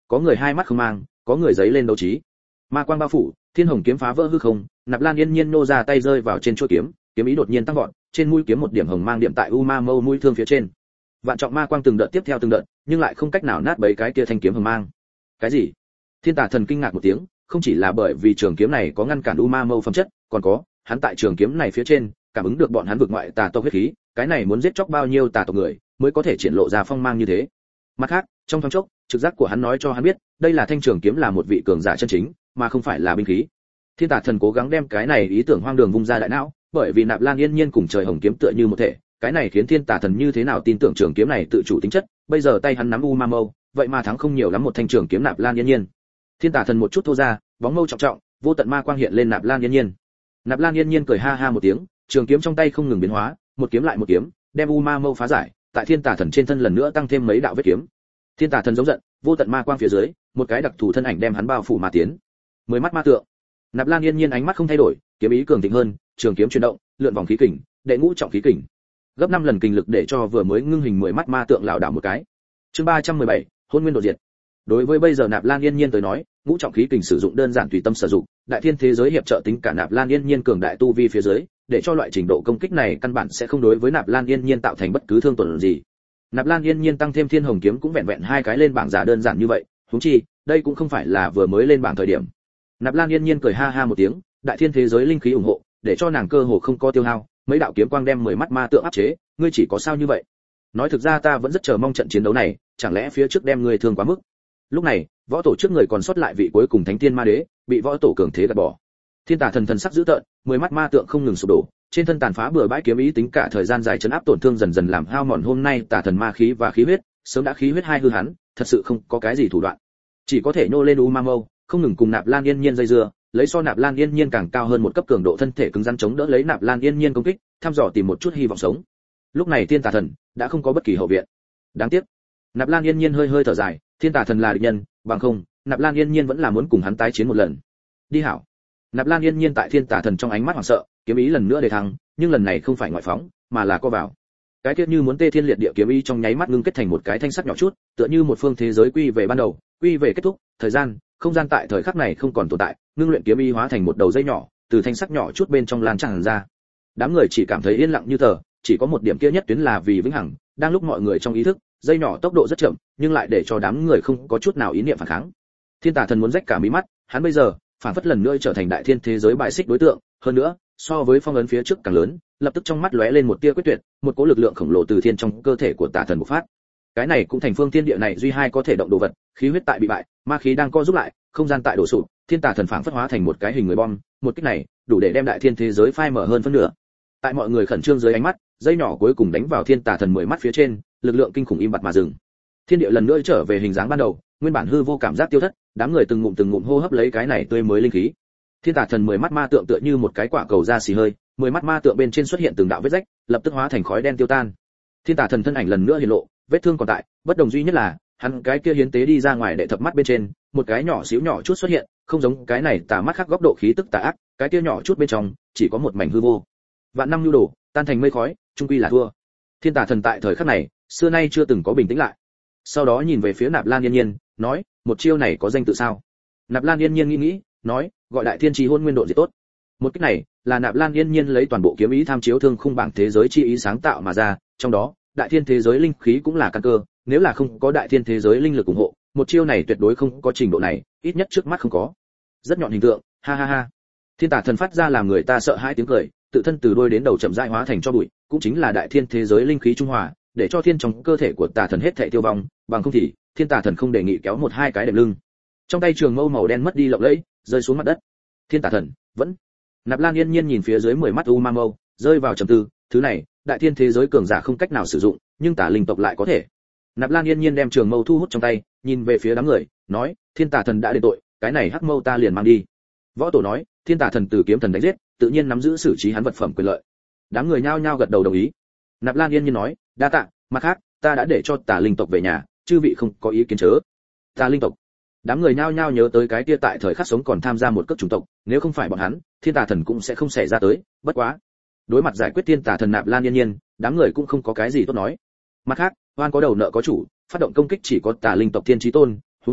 có người hai mắt không mang, có người giấy lên đấu trí. Ma quang bao phủ, thiên hồng kiếm phá vỡ hư không, Nạp Lan Yên Nhiên nô ra tay rơi vào trên chuôi kiếm, kiếm ý đột nhiên tăng vọt, trên mũi kiếm một điểm hồng mang điểm tại u ma mâu mũi thương phía trên. Vạn trọng ma quang từng đợt tiếp theo từng đợt, nhưng lại không cách nào nát bấy cái kia thanh kiếm hồng mang. Cái gì? Thiên Tà Thần kinh ngạc một tiếng, không chỉ là bởi vì trường kiếm này có ngăn cản u ma mâu phẩm chất, còn có, hắn tại trường kiếm này phía trên, cảm ứng được bọn hắn vượt ngoại tà tộc huyết khí, cái này muốn giết chóc bao nhiêu tà tộc người, mới có thể triển lộ ra phong mang như thế. Mặt khác, trong thoáng chốc, trực giác của hắn nói cho hắn biết, đây là thanh trường kiếm là một vị cường giả chân chính, mà không phải là binh khí. Thiên Tà Thần cố gắng đem cái này ý tưởng hoang đường vung ra đại não, bởi vì Nạp Lan Yên Nhiên cùng trời hồng kiếm tựa như một thể, cái này khiến Thiên Tà Thần như thế nào tin tưởng trường kiếm này tự chủ tính chất, bây giờ tay hắn nắm u ma mâu, vậy mà thắng không nhiều lắm một thanh trường kiếm Nạp Lan Yên Nhiên. Thiên Tà Thần một chút thô ra, bóng mâu trọng trọng, vô tận ma quang hiện lên Nạp Lan Yên Nhiên. Nạp Lan Yên Nhiên cười ha ha một tiếng, trường kiếm trong tay không ngừng biến hóa, một kiếm lại một kiếm, đem u ma mâu phá giải, tại Thiên Tà Thần trên thân lần nữa tăng thêm mấy đạo vết kiếm. Thiên Tà Thần giống giận, vô tận ma quang phía dưới, một cái đặc thù thân ảnh đem hắn bao phủ mà tiến. Mười mắt ma tượng. Nạp Lan Yên Nhiên ánh mắt không thay đổi, kiếm ý cường thịnh hơn, trường kiếm chuyển động, lượn vòng khí kình, đệ ngũ trọng khí kình. Gấp 5 lần kinh lực để cho vừa mới ngưng hình 10 mắt ma tượng lảo đảo một cái. Chương 317, hôn nguyên độ diệt. Đối với bây giờ Nạp Lan Yên Nhiên tới nói, ngũ trọng khí kình sử dụng đơn giản tùy tâm sử dụng, đại thiên thế giới hiệp trợ tính cả Nạp Lan Yên Nhiên cường đại tu vi phía dưới, để cho loại trình độ công kích này căn bản sẽ không đối với Nạp Lan Yên Nhiên tạo thành bất cứ thương tổn gì. Nạp Lan Yên Nhiên tăng thêm Thiên Hồng kiếm cũng vẹn vẹn hai cái lên bảng giả đơn giản như vậy, huống chi, đây cũng không phải là vừa mới lên bảng thời điểm. Nạp Lan Yên Nhiên cười ha ha một tiếng, đại thiên thế giới linh khí ủng hộ, để cho nàng cơ hồ không có tiêu hao, mấy đạo kiếm quang đem 10 mắt ma tượng áp chế, ngươi chỉ có sao như vậy? Nói thực ra ta vẫn rất chờ mong trận chiến đấu này, chẳng lẽ phía trước đem ngươi thương quá mức? Lúc này, võ tổ trước người còn sót lại vị cuối cùng Thánh Tiên Ma Đế, bị võ tổ cường thế gạt bỏ. Thiên Tà Thần thần sắc dữ tợn, 10 mắt ma tượng không ngừng sụp đổ, trên thân tàn phá bừa bãi kiếm ý tính cả thời gian dài chấn áp tổn thương dần dần làm hao mòn hôm nay Tà Thần ma khí và khí huyết, sớm đã khí huyết hai hư hắn, thật sự không có cái gì thủ đoạn, chỉ có thể nô lên u ma mâu, không ngừng cùng Nạp Lan Yên Nhiên dây dưa, lấy so Nạp Lan Yên Nhiên càng cao hơn một cấp cường độ thân thể cứng rắn chống đỡ lấy Nạp Lan Yên Nhiên công kích, thăm dò tìm một chút hy vọng sống. Lúc này Thiên Tà Thần đã không có bất kỳ hậu viện. Đáng tiếc, Nạp Lan Yên Nhiên hơi hơi thở dài, Thiên Tà Thần là địch nhân, bằng không, Nạp Lan Yên Nhiên vẫn là muốn cùng hắn tái chiến một lần. Đi hảo. Nạp Lan Yên Nhiên tại Thiên Tà Thần trong ánh mắt hoảng sợ, kiếm ý lần nữa đề thăng, nhưng lần này không phải ngoại phóng, mà là co vào. Cái tiết như muốn tê thiên liệt địa kiếm ý trong nháy mắt ngưng kết thành một cái thanh sắc nhỏ chút, tựa như một phương thế giới quy về ban đầu, quy về kết thúc, thời gian, không gian tại thời khắc này không còn tồn tại, ngưng luyện kiếm ý hóa thành một đầu dây nhỏ, từ thanh sắc nhỏ chút bên trong lan tràn ra. Đám người chỉ cảm thấy yên lặng như tờ, chỉ có một điểm kia nhất tuyến là vì vĩnh hằng, đang lúc mọi người trong ý thức, dây nhỏ tốc độ rất chậm, nhưng lại để cho đám người không có chút nào ý niệm phản kháng. Thiên Tà Thần muốn rách cả mí mắt, hắn bây giờ, phản phất lần nữa trở thành đại thiên thế giới bại xích đối tượng, hơn nữa, so với phong ấn phía trước càng lớn, lập tức trong mắt lóe lên một tia quyết tuyệt, một cỗ lực lượng khổng lồ từ thiên trong cơ thể của Tà Thần bộc phát. Cái này cũng thành phương thiên địa này duy hai có thể động đồ vật, khí huyết tại bị bại, ma khí đang co rút lại, không gian tại đổ sụp, Thiên Tà Thần phảng phất hóa thành một cái hình người bom, một kích này, đủ để đem đại thiên thế giới phai mở hơn phân nửa. Tại mọi người khẩn trương dưới ánh mắt, dây nhỏ cuối cùng đánh vào Thiên Tà Thần 10 mắt phía trên, lực lượng kinh khủng im bặt mà dừng. Thiên địa lần nữa trở về hình dáng ban đầu, nguyên bản hư vô cảm giác tiêu thất, đám người từng ngụm hô hấp lấy cái này tươi mới linh khí. Thiên Tà Thần 10 mắt ma tượng tựa như một cái quả cầu da xì hơi, 10 mắt ma tượng bên trên xuất hiện từng đạo vết rách, lập tức hóa thành khói đen tiêu tan. Thiên Tà Thần thân ảnh lần nữa hiện lộ, vết thương còn tại, bất đồng duy nhất là, hắn cái kia hiến tế đi ra ngoài đệ thập mắt bên trên, một cái nhỏ xíu nhỏ chút xuất hiện, không giống cái này tà mắt khác góc độ khí tức tà ác, cái kia nhỏ chút bên trong, chỉ có một mảnh hư vô. Vạn năm nhu đồ, tan thành mây khói, chung quy là thua. Thiên Tà Thần tại thời khắc này, xưa nay chưa từng có bình tĩnh lại. Sau đó nhìn về phía Nạp Lan Yên Nhiên, nói, một chiêu này có danh tự sao? Nạp Lan Yên Nhiên nghĩ, nói, gọi Đại Thiên Chí Hôn Nguyên Độ Diệt tốt. Một cách này, là Nạp Lan Yên Nhiên lấy toàn bộ kiếm ý tham chiếu thương khung bảng thế giới chi ý sáng tạo mà ra, trong đó, đại thiên thế giới linh khí cũng là căn cơ, nếu là không có đại thiên thế giới linh lực ủng hộ, một chiêu này tuyệt đối không có trình độ này, ít nhất trước mắt không có. Rất nhọn hình tượng, ha ha ha. Thiên Tà Thần phát ra làm người ta sợ hãi tiếng cười, tự thân từ đuôi đến đầu chậm rãi hóa thành cho bụi, cũng chính là đại thiên thế giới linh khí trung hòa, để cho thiên trong cơ thể của Tà Thần hết thảy tiêu vong, bằng không thì, Thiên Tà Thần không đề nghị kéo một hai cái đệm lưng. Trong tay trường mâu màu đen mất đi lộng lẫy, rơi xuống mặt đất. Thiên Tà Thần vẫn. Nạp Lan Yên Nhiên nhìn phía dưới 10 mắt u ma mâu, rơi vào trầm tư, thứ này, đại thiên thế giới cường giả không cách nào sử dụng, nhưng Tà linh tộc lại có thể. Nạp Lan Yên Nhiên đem trường mâu thu hút trong tay, nhìn về phía đám người, nói, Thiên Tà Thần đã đền tội, cái này hắc mâu ta liền mang đi. Võ Tổ nói, Thiên Tà Thần từ kiếm thần đánh giết, tự nhiên nắm giữ xử trí hắn vật phẩm quyền lợi. Đám người nhao nhao gật đầu đồng ý. Nạp Lan Yên Nhiên nói, đa tạ, mặt khác, ta đã để cho Tà linh tộc về nhà, chư vị không có ý kiến chớ. Tà linh tộc. Đám người nhao nhao nhớ tới cái kia tại thời khắc sống còn tham gia một cấp chủng tộc, nếu không phải bọn hắn, Thiên Tà Thần cũng sẽ không xảy ra tới, bất quá. Đối mặt giải quyết Thiên Tà Thần Nạp Lan Yên Nhiên, đám người cũng không có cái gì tốt nói. Mặt khác, oan có đầu nợ có chủ, phát động công kích chỉ có Tà linh tộc Thiên Chí Tôn, huống hồ,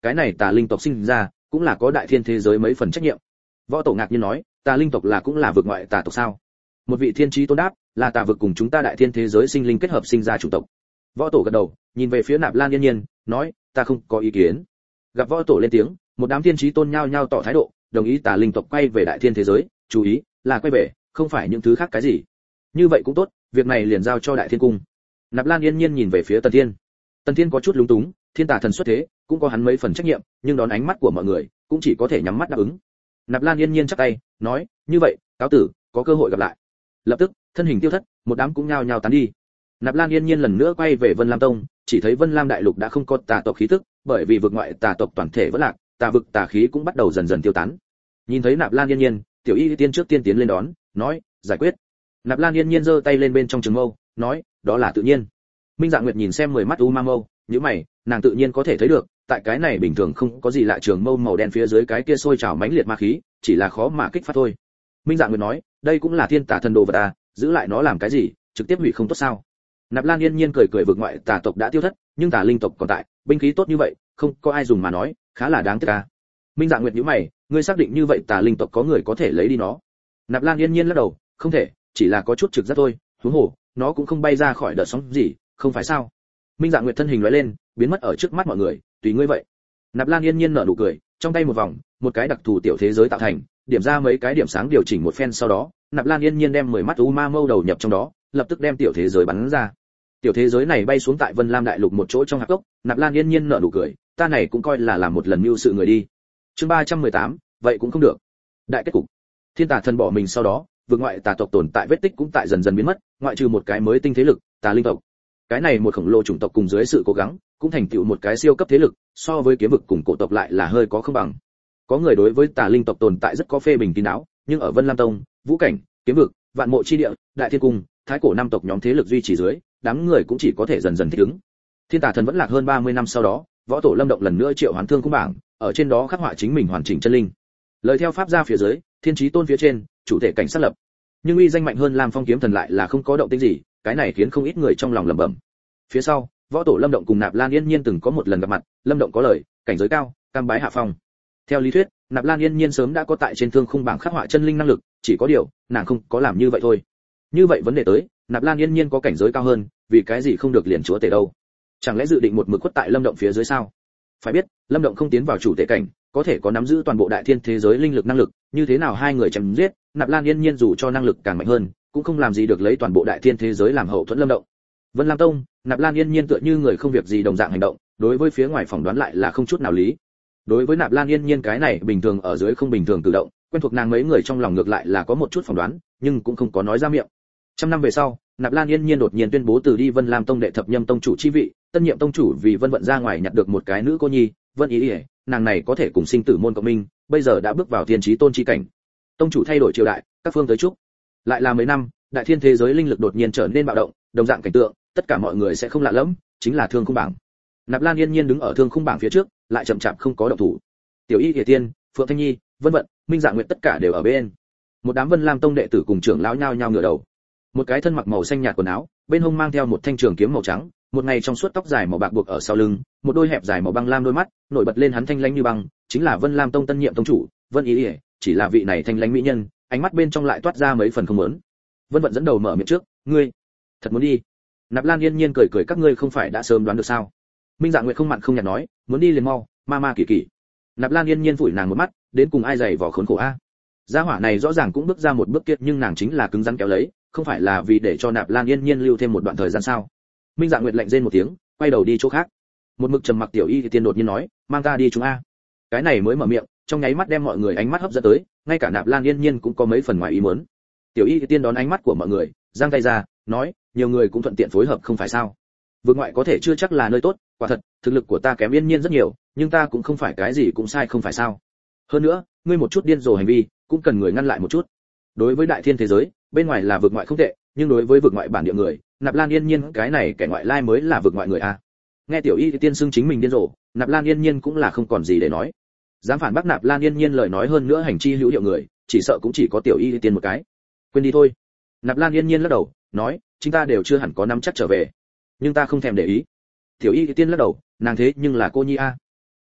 cái này tà linh tộc sinh ra cũng là có đại thiên thế giới mấy phần trách nhiệm. Võ Tổ ngạc nhiên nói, tà linh tộc là cũng là vực ngoại tà tộc sao? Một vị thiên trí tôn đáp, là tà vực cùng chúng ta đại thiên thế giới sinh linh kết hợp sinh ra chủ tộc. Võ Tổ gật đầu, nhìn về phía Nạp Lan Yên Nhiên, nói, ta không có ý kiến. Gặp Võ Tổ lên tiếng, một đám thiên trí tôn nhao nhao tỏ thái độ, đồng ý tà linh tộc quay về đại thiên thế giới, chú ý, là quay về, không phải những thứ khác cái gì. Như vậy cũng tốt, việc này liền giao cho đại thiên cung. Nạp Lan Yên Nhiên nhìn về phía Tần Thiên. Tần Thiên có chút lúng túng, thiên tà thần xuất thế, cũng có hắn mấy phần trách nhiệm, nhưng đón ánh mắt của mọi người, cũng chỉ có thể nhắm mắt đáp ứng. Nạp Lan Yên Nhiên chắp tay, nói, như vậy, cáo tử, có cơ hội gặp lại. Lập tức, thân hình tiêu thất, một đám cũng nhao nhao tán đi. Nạp Lan Yên Nhiên lần nữa quay về Vân Lam Tông, chỉ thấy Vân Lam đại lục đã không có tà tộc khí tức, bởi vì vực ngoại tà tộc toàn thể vỡ lạc, tà vực tà khí cũng bắt đầu dần dần tiêu tán. Nhìn thấy Nạp Lan Yên Nhiên, Tiểu Y tiên trước tiên tiến lên đón, nói, giải quyết. Nạp Lan Yên Nhiên giơ tay lên bên trong trường mâu, nói, đó là tự nhiên. Minh Dạ Nguyệt nhìn xem 10 mắt u ma mâu, nhíu mày, nàng tự nhiên có thể thấy được, tại cái này bình thường không có gì lạ trường mâu màu đen phía dưới cái kia sôi trào mãnh liệt ma khí, chỉ là khó mà kích phát thôi. Minh Dạ Nguyệt nói, đây cũng là thiên tà thần đồ vật à, giữ lại nó làm cái gì, trực tiếp hủy không tốt sao? Nạp Lan Yên Nhiên cười cười, vực ngoại tà tộc đã tiêu thất, nhưng tà linh tộc còn tại, binh khí tốt như vậy, không có ai dùng mà nói, khá là đáng tiếc à. Minh Dạ Nguyệt nhíu mày, ngươi xác định như vậy tà linh tộc có người có thể lấy đi nó? Nạp Lan Yên Nhiên lắc đầu, không thể, chỉ là có chút trực giác thôi, huống hồ, nó cũng không bay ra khỏi đợt sóng gì, không phải sao? Minh Dạ Nguyệt thân hình lóe lên, biến mất ở trước mắt mọi người, tùy ngươi vậy. Nạp Lan Yên Nhiên nở nụ cười, trong tay một vòng, một cái đặc thù tiểu thế giới tạo thành, điểm ra mấy cái điểm sáng điều chỉnh một phen, sau đó, Nạp Lan Yên Nhiên đem 10 mắt u ma mâu đầu nhập trong đó, lập tức đem tiểu thế giới bắn ra. Tiểu thế giới này bay xuống tại Vân Lam đại lục một chỗ trong hạp cốc, Nạp Lan Yên Nhiên nở nụ cười, ta này cũng coi là làm một lần mưu sự người đi. Chương 318, vậy cũng không được. Đại kết cục. Thiên tà thần bỏ mình sau đó, vực ngoại tà tộc tồn tại vết tích cũng tại dần dần biến mất, ngoại trừ một cái mới tinh thế lực, tà linh tộc. Cái này một khổng lồ chủng tộc cùng dưới sự cố gắng, cũng thành tựu một cái siêu cấp thế lực, so với kiếm vực cùng cổ tộc lại là hơi có không bằng. Có người đối với tà linh tộc tồn tại rất có phê bình kín đáo, nhưng ở Vân Lam Tông, Vũ Cảnh, Kiếm vực, Vạn Mộ chi địa, Đại Thiên cung, Thái cổ năm tộc nhóm thế lực duy trì dưới, đám người cũng chỉ có thể dần dần thích ứng. Thiên tà thần vẫn lạc hơn 30 năm sau đó, Võ Tổ Lâm Động lần nữa triệu hoán thương cung bảng, ở trên đó khắc họa chính mình hoàn chỉnh chân linh. Lời theo pháp ra phía dưới, Thiên Chí Tôn phía trên, chủ thể cảnh sát lập. Nhưng uy danh mạnh hơn Lam Phong kiếm thần lại là không có động tĩnh gì, cái này khiến không ít người trong lòng lẩm bẩm. Phía sau, Võ Tổ Lâm Động cùng Nạp Lan Yên Nhiên từng có một lần gặp mặt, Lâm Động có lời, cảnh giới cao, cam bái hạ phong. Theo lý thuyết, Nạp Lan Yên Nhiên sớm đã có tại trên thương khung bảng khắc họa chân linh năng lực, chỉ có điều, nàng không có làm như vậy thôi. Như vậy vấn đề tới, Nạp Lan Yên Nhiên có cảnh giới cao hơn, vì cái gì không được liền chúa tể đâu? Chẳng lẽ dự định một mực khuất tại Lâm Động phía dưới sao? Phải biết, Lâm Động không tiến vào chủ tể cảnh, có thể có nắm giữ toàn bộ đại thiên thế giới linh lực năng lực, như thế nào hai người chém giết, Nạp Lan Yên Nhiên dù cho năng lực càng mạnh hơn, cũng không làm gì được lấy toàn bộ đại thiên thế giới làm hậu thuẫn Lâm Động. Vân Lam Tông, Nạp Lan Yên Nhiên tựa như người không việc gì đồng dạng hành động, đối với phía ngoài phỏng đoán lại là không chút nào lý. Đối với Nạp Lan Yên Nhiên cái này bình thường ở dưới không bình thường tự động, quen thuộc nàng mấy người trong lòng ngược lại là có một chút phỏng đoán, nhưng cũng không có nói ra miệng. Trăm năm về sau, Nạp Lan Yên Nhiên đột nhiên tuyên bố từ đi Vân Lam Tông đệ thập nhâm tông chủ chi vị, tân nhiệm tông chủ vì Vân Vận ra ngoài nhặt được một cái nữ cô nhi, Vân Ý Ý, nàng này có thể cùng sinh tử môn cộng minh, bây giờ đã bước vào thiên chí tôn chi cảnh. Tông chủ thay đổi triều đại, các phương tới chúc. Lại là mấy năm, đại thiên thế giới linh lực đột nhiên trở nên bạo động, đồng dạng cảnh tượng, tất cả mọi người sẽ không lạ lẫm, chính là thương khung bảng. Nạp Lan Yên Nhiên đứng ở thương khung bảng phía trước, lại chậm chạp không có động thủ. Tiểu Y Kiệt Tiên, Phượng Thanh Nhi, Vân Vận, Minh Dạ Nguyệt tất cả đều ở bên. Một đám Vân Lam Tông đệ tử cùng trưởng lão nhao nhao ngửa đầu. Một cái thân mặc màu xanh nhạt quần áo, bên hông mang theo một thanh trường kiếm màu trắng, một ngày trong suốt tóc dài màu bạc buộc ở sau lưng, một đôi hẹp dài màu băng lam đôi mắt, nổi bật lên hắn thanh lãnh như băng, chính là Vân Lam Tông tân nhiệm tông chủ, Vân Ý Ý, chỉ là vị này thanh lãnh mỹ nhân, ánh mắt bên trong lại toát ra mấy phần không muốn. Vân Vận dẫn đầu mở miệng trước, ngươi thật muốn đi? Nạp Lan Yên Nhiên cười cười, các ngươi không phải đã sớm đoán được sao? Minh Dạ Nguyệt không mặn không nhạt nói, muốn đi liền mau, ma ma kỳ kỳ. Nạp Lan Yên Nhiên phủi nàng một mắt, đến cùng ai dày vò khốn khổ a? Gia hỏa này rõ ràng cũng bước ra một bước kia, nhưng nàng chính là cứng rắn kéo lấy, không phải là vì để cho Nạp Lan Yên Nhiên lưu thêm một đoạn thời gian sao? Minh Dạ Nguyệt lạnh rên một tiếng, quay đầu đi chỗ khác. Một mực trầm mặc Tiểu Y thì tiên đột nhiên nói, mang ta đi chúng a. Cái này mới mở miệng, trong nháy mắt đem mọi người ánh mắt hấp dẫn tới, ngay cả Nạp Lan Yên Nhiên cũng có mấy phần ngoài ý muốn. Tiểu Y thì tiên đón ánh mắt của mọi người, giang tay ra, nói, nhiều người cũng thuận tiện phối hợp không phải sao? Vực ngoại có thể chưa chắc là nơi tốt, quả thật, thực lực của ta kém Yên Nhiên rất nhiều, nhưng ta cũng không phải cái gì cũng sai không phải sao? Hơn nữa, ngươi một chút điên rồ hành vi, cũng cần người ngăn lại một chút. Đối với đại thiên thế giới, bên ngoài là vực ngoại không tệ, nhưng đối với vực ngoại bản địa người, Nạp Lan Yên Nhiên cái này kẻ ngoại lai mới là vực ngoại người a. Nghe Tiểu Y thì tiên xưng chính mình điên rồ, Nạp Lan Yên Nhiên cũng là không còn gì để nói. Dám phản bác Nạp Lan Yên Nhiên lời nói hơn nữa hành chi hữu hiệu người, chỉ sợ cũng chỉ có Tiểu Y thì tiên một cái. Quên đi thôi. Nạp Lan Yên Nhiên lắc đầu, nói, chúng ta đều chưa hẳn có nắm chắc trở về, nhưng ta không thèm để ý. Tiểu Y thì tiên lắc đầu, nàng thế nhưng là cô nhi a.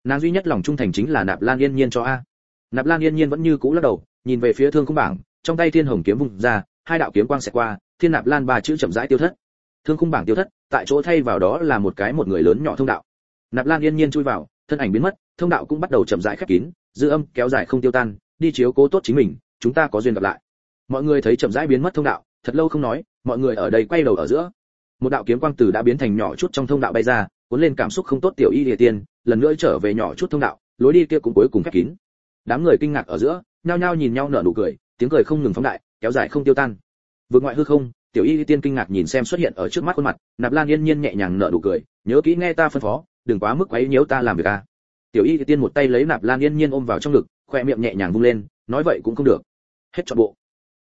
Nàng duy nhất lòng trung thành chính là Nạp Lan Yên Nhiên cho a. Nạp Lan Yên Nhiên vẫn như cũ lắc đầu, nhìn về phía Thương Khung bảng, trong tay Thiên Hồng kiếm vung ra, hai đạo kiếm quang xẹt qua, Thiên Nạp Lan ba chữ chậm rãi tiêu thất. Thương Khung bảng tiêu thất, tại chỗ thay vào đó là một người lớn nhỏ thông đạo. Nạp Lan Yên Nhiên chui vào, thân ảnh biến mất, thông đạo cũng bắt đầu chậm rãi khép kín, dư âm kéo dài không tiêu tan, đi chiếu cố tốt chính mình, chúng ta có duyên gặp lại. Mọi người thấy chậm rãi biến mất thông đạo, thật lâu không nói, mọi người ở đây quay đầu ở giữa. Một đạo kiếm quang từ đã biến thành nhỏ chút trong thông đạo bay ra, cuốn lên cảm xúc không tốt tiểu Y Lìa Tiên, lần nữa trở về nhỏ chút thông đạo, lối đi kia cũng cuối cùng khép kín. Đám người kinh ngạc ở giữa, nhao nhao nhìn nhau nở nụ cười, tiếng cười không ngừng phóng đại, kéo dài không tiêu tan. Vượt ngoại hư không, tiểu Y Lìa Tiên kinh ngạc nhìn xem xuất hiện ở trước mắt khuôn mặt, Nạp Lan Yên Nhiên nhẹ nhàng nở nụ cười, nhớ kỹ nghe ta phân phó, đừng quá mức quấy nhiễu ta làm việc a. Tiểu Y Lìa Tiên một tay lấy Nạp Lan Yên Nhiên ôm vào trong ngực, khoe miệng nhẹ nhàng vung lên, nói vậy cũng không được. Hết trọn bộ.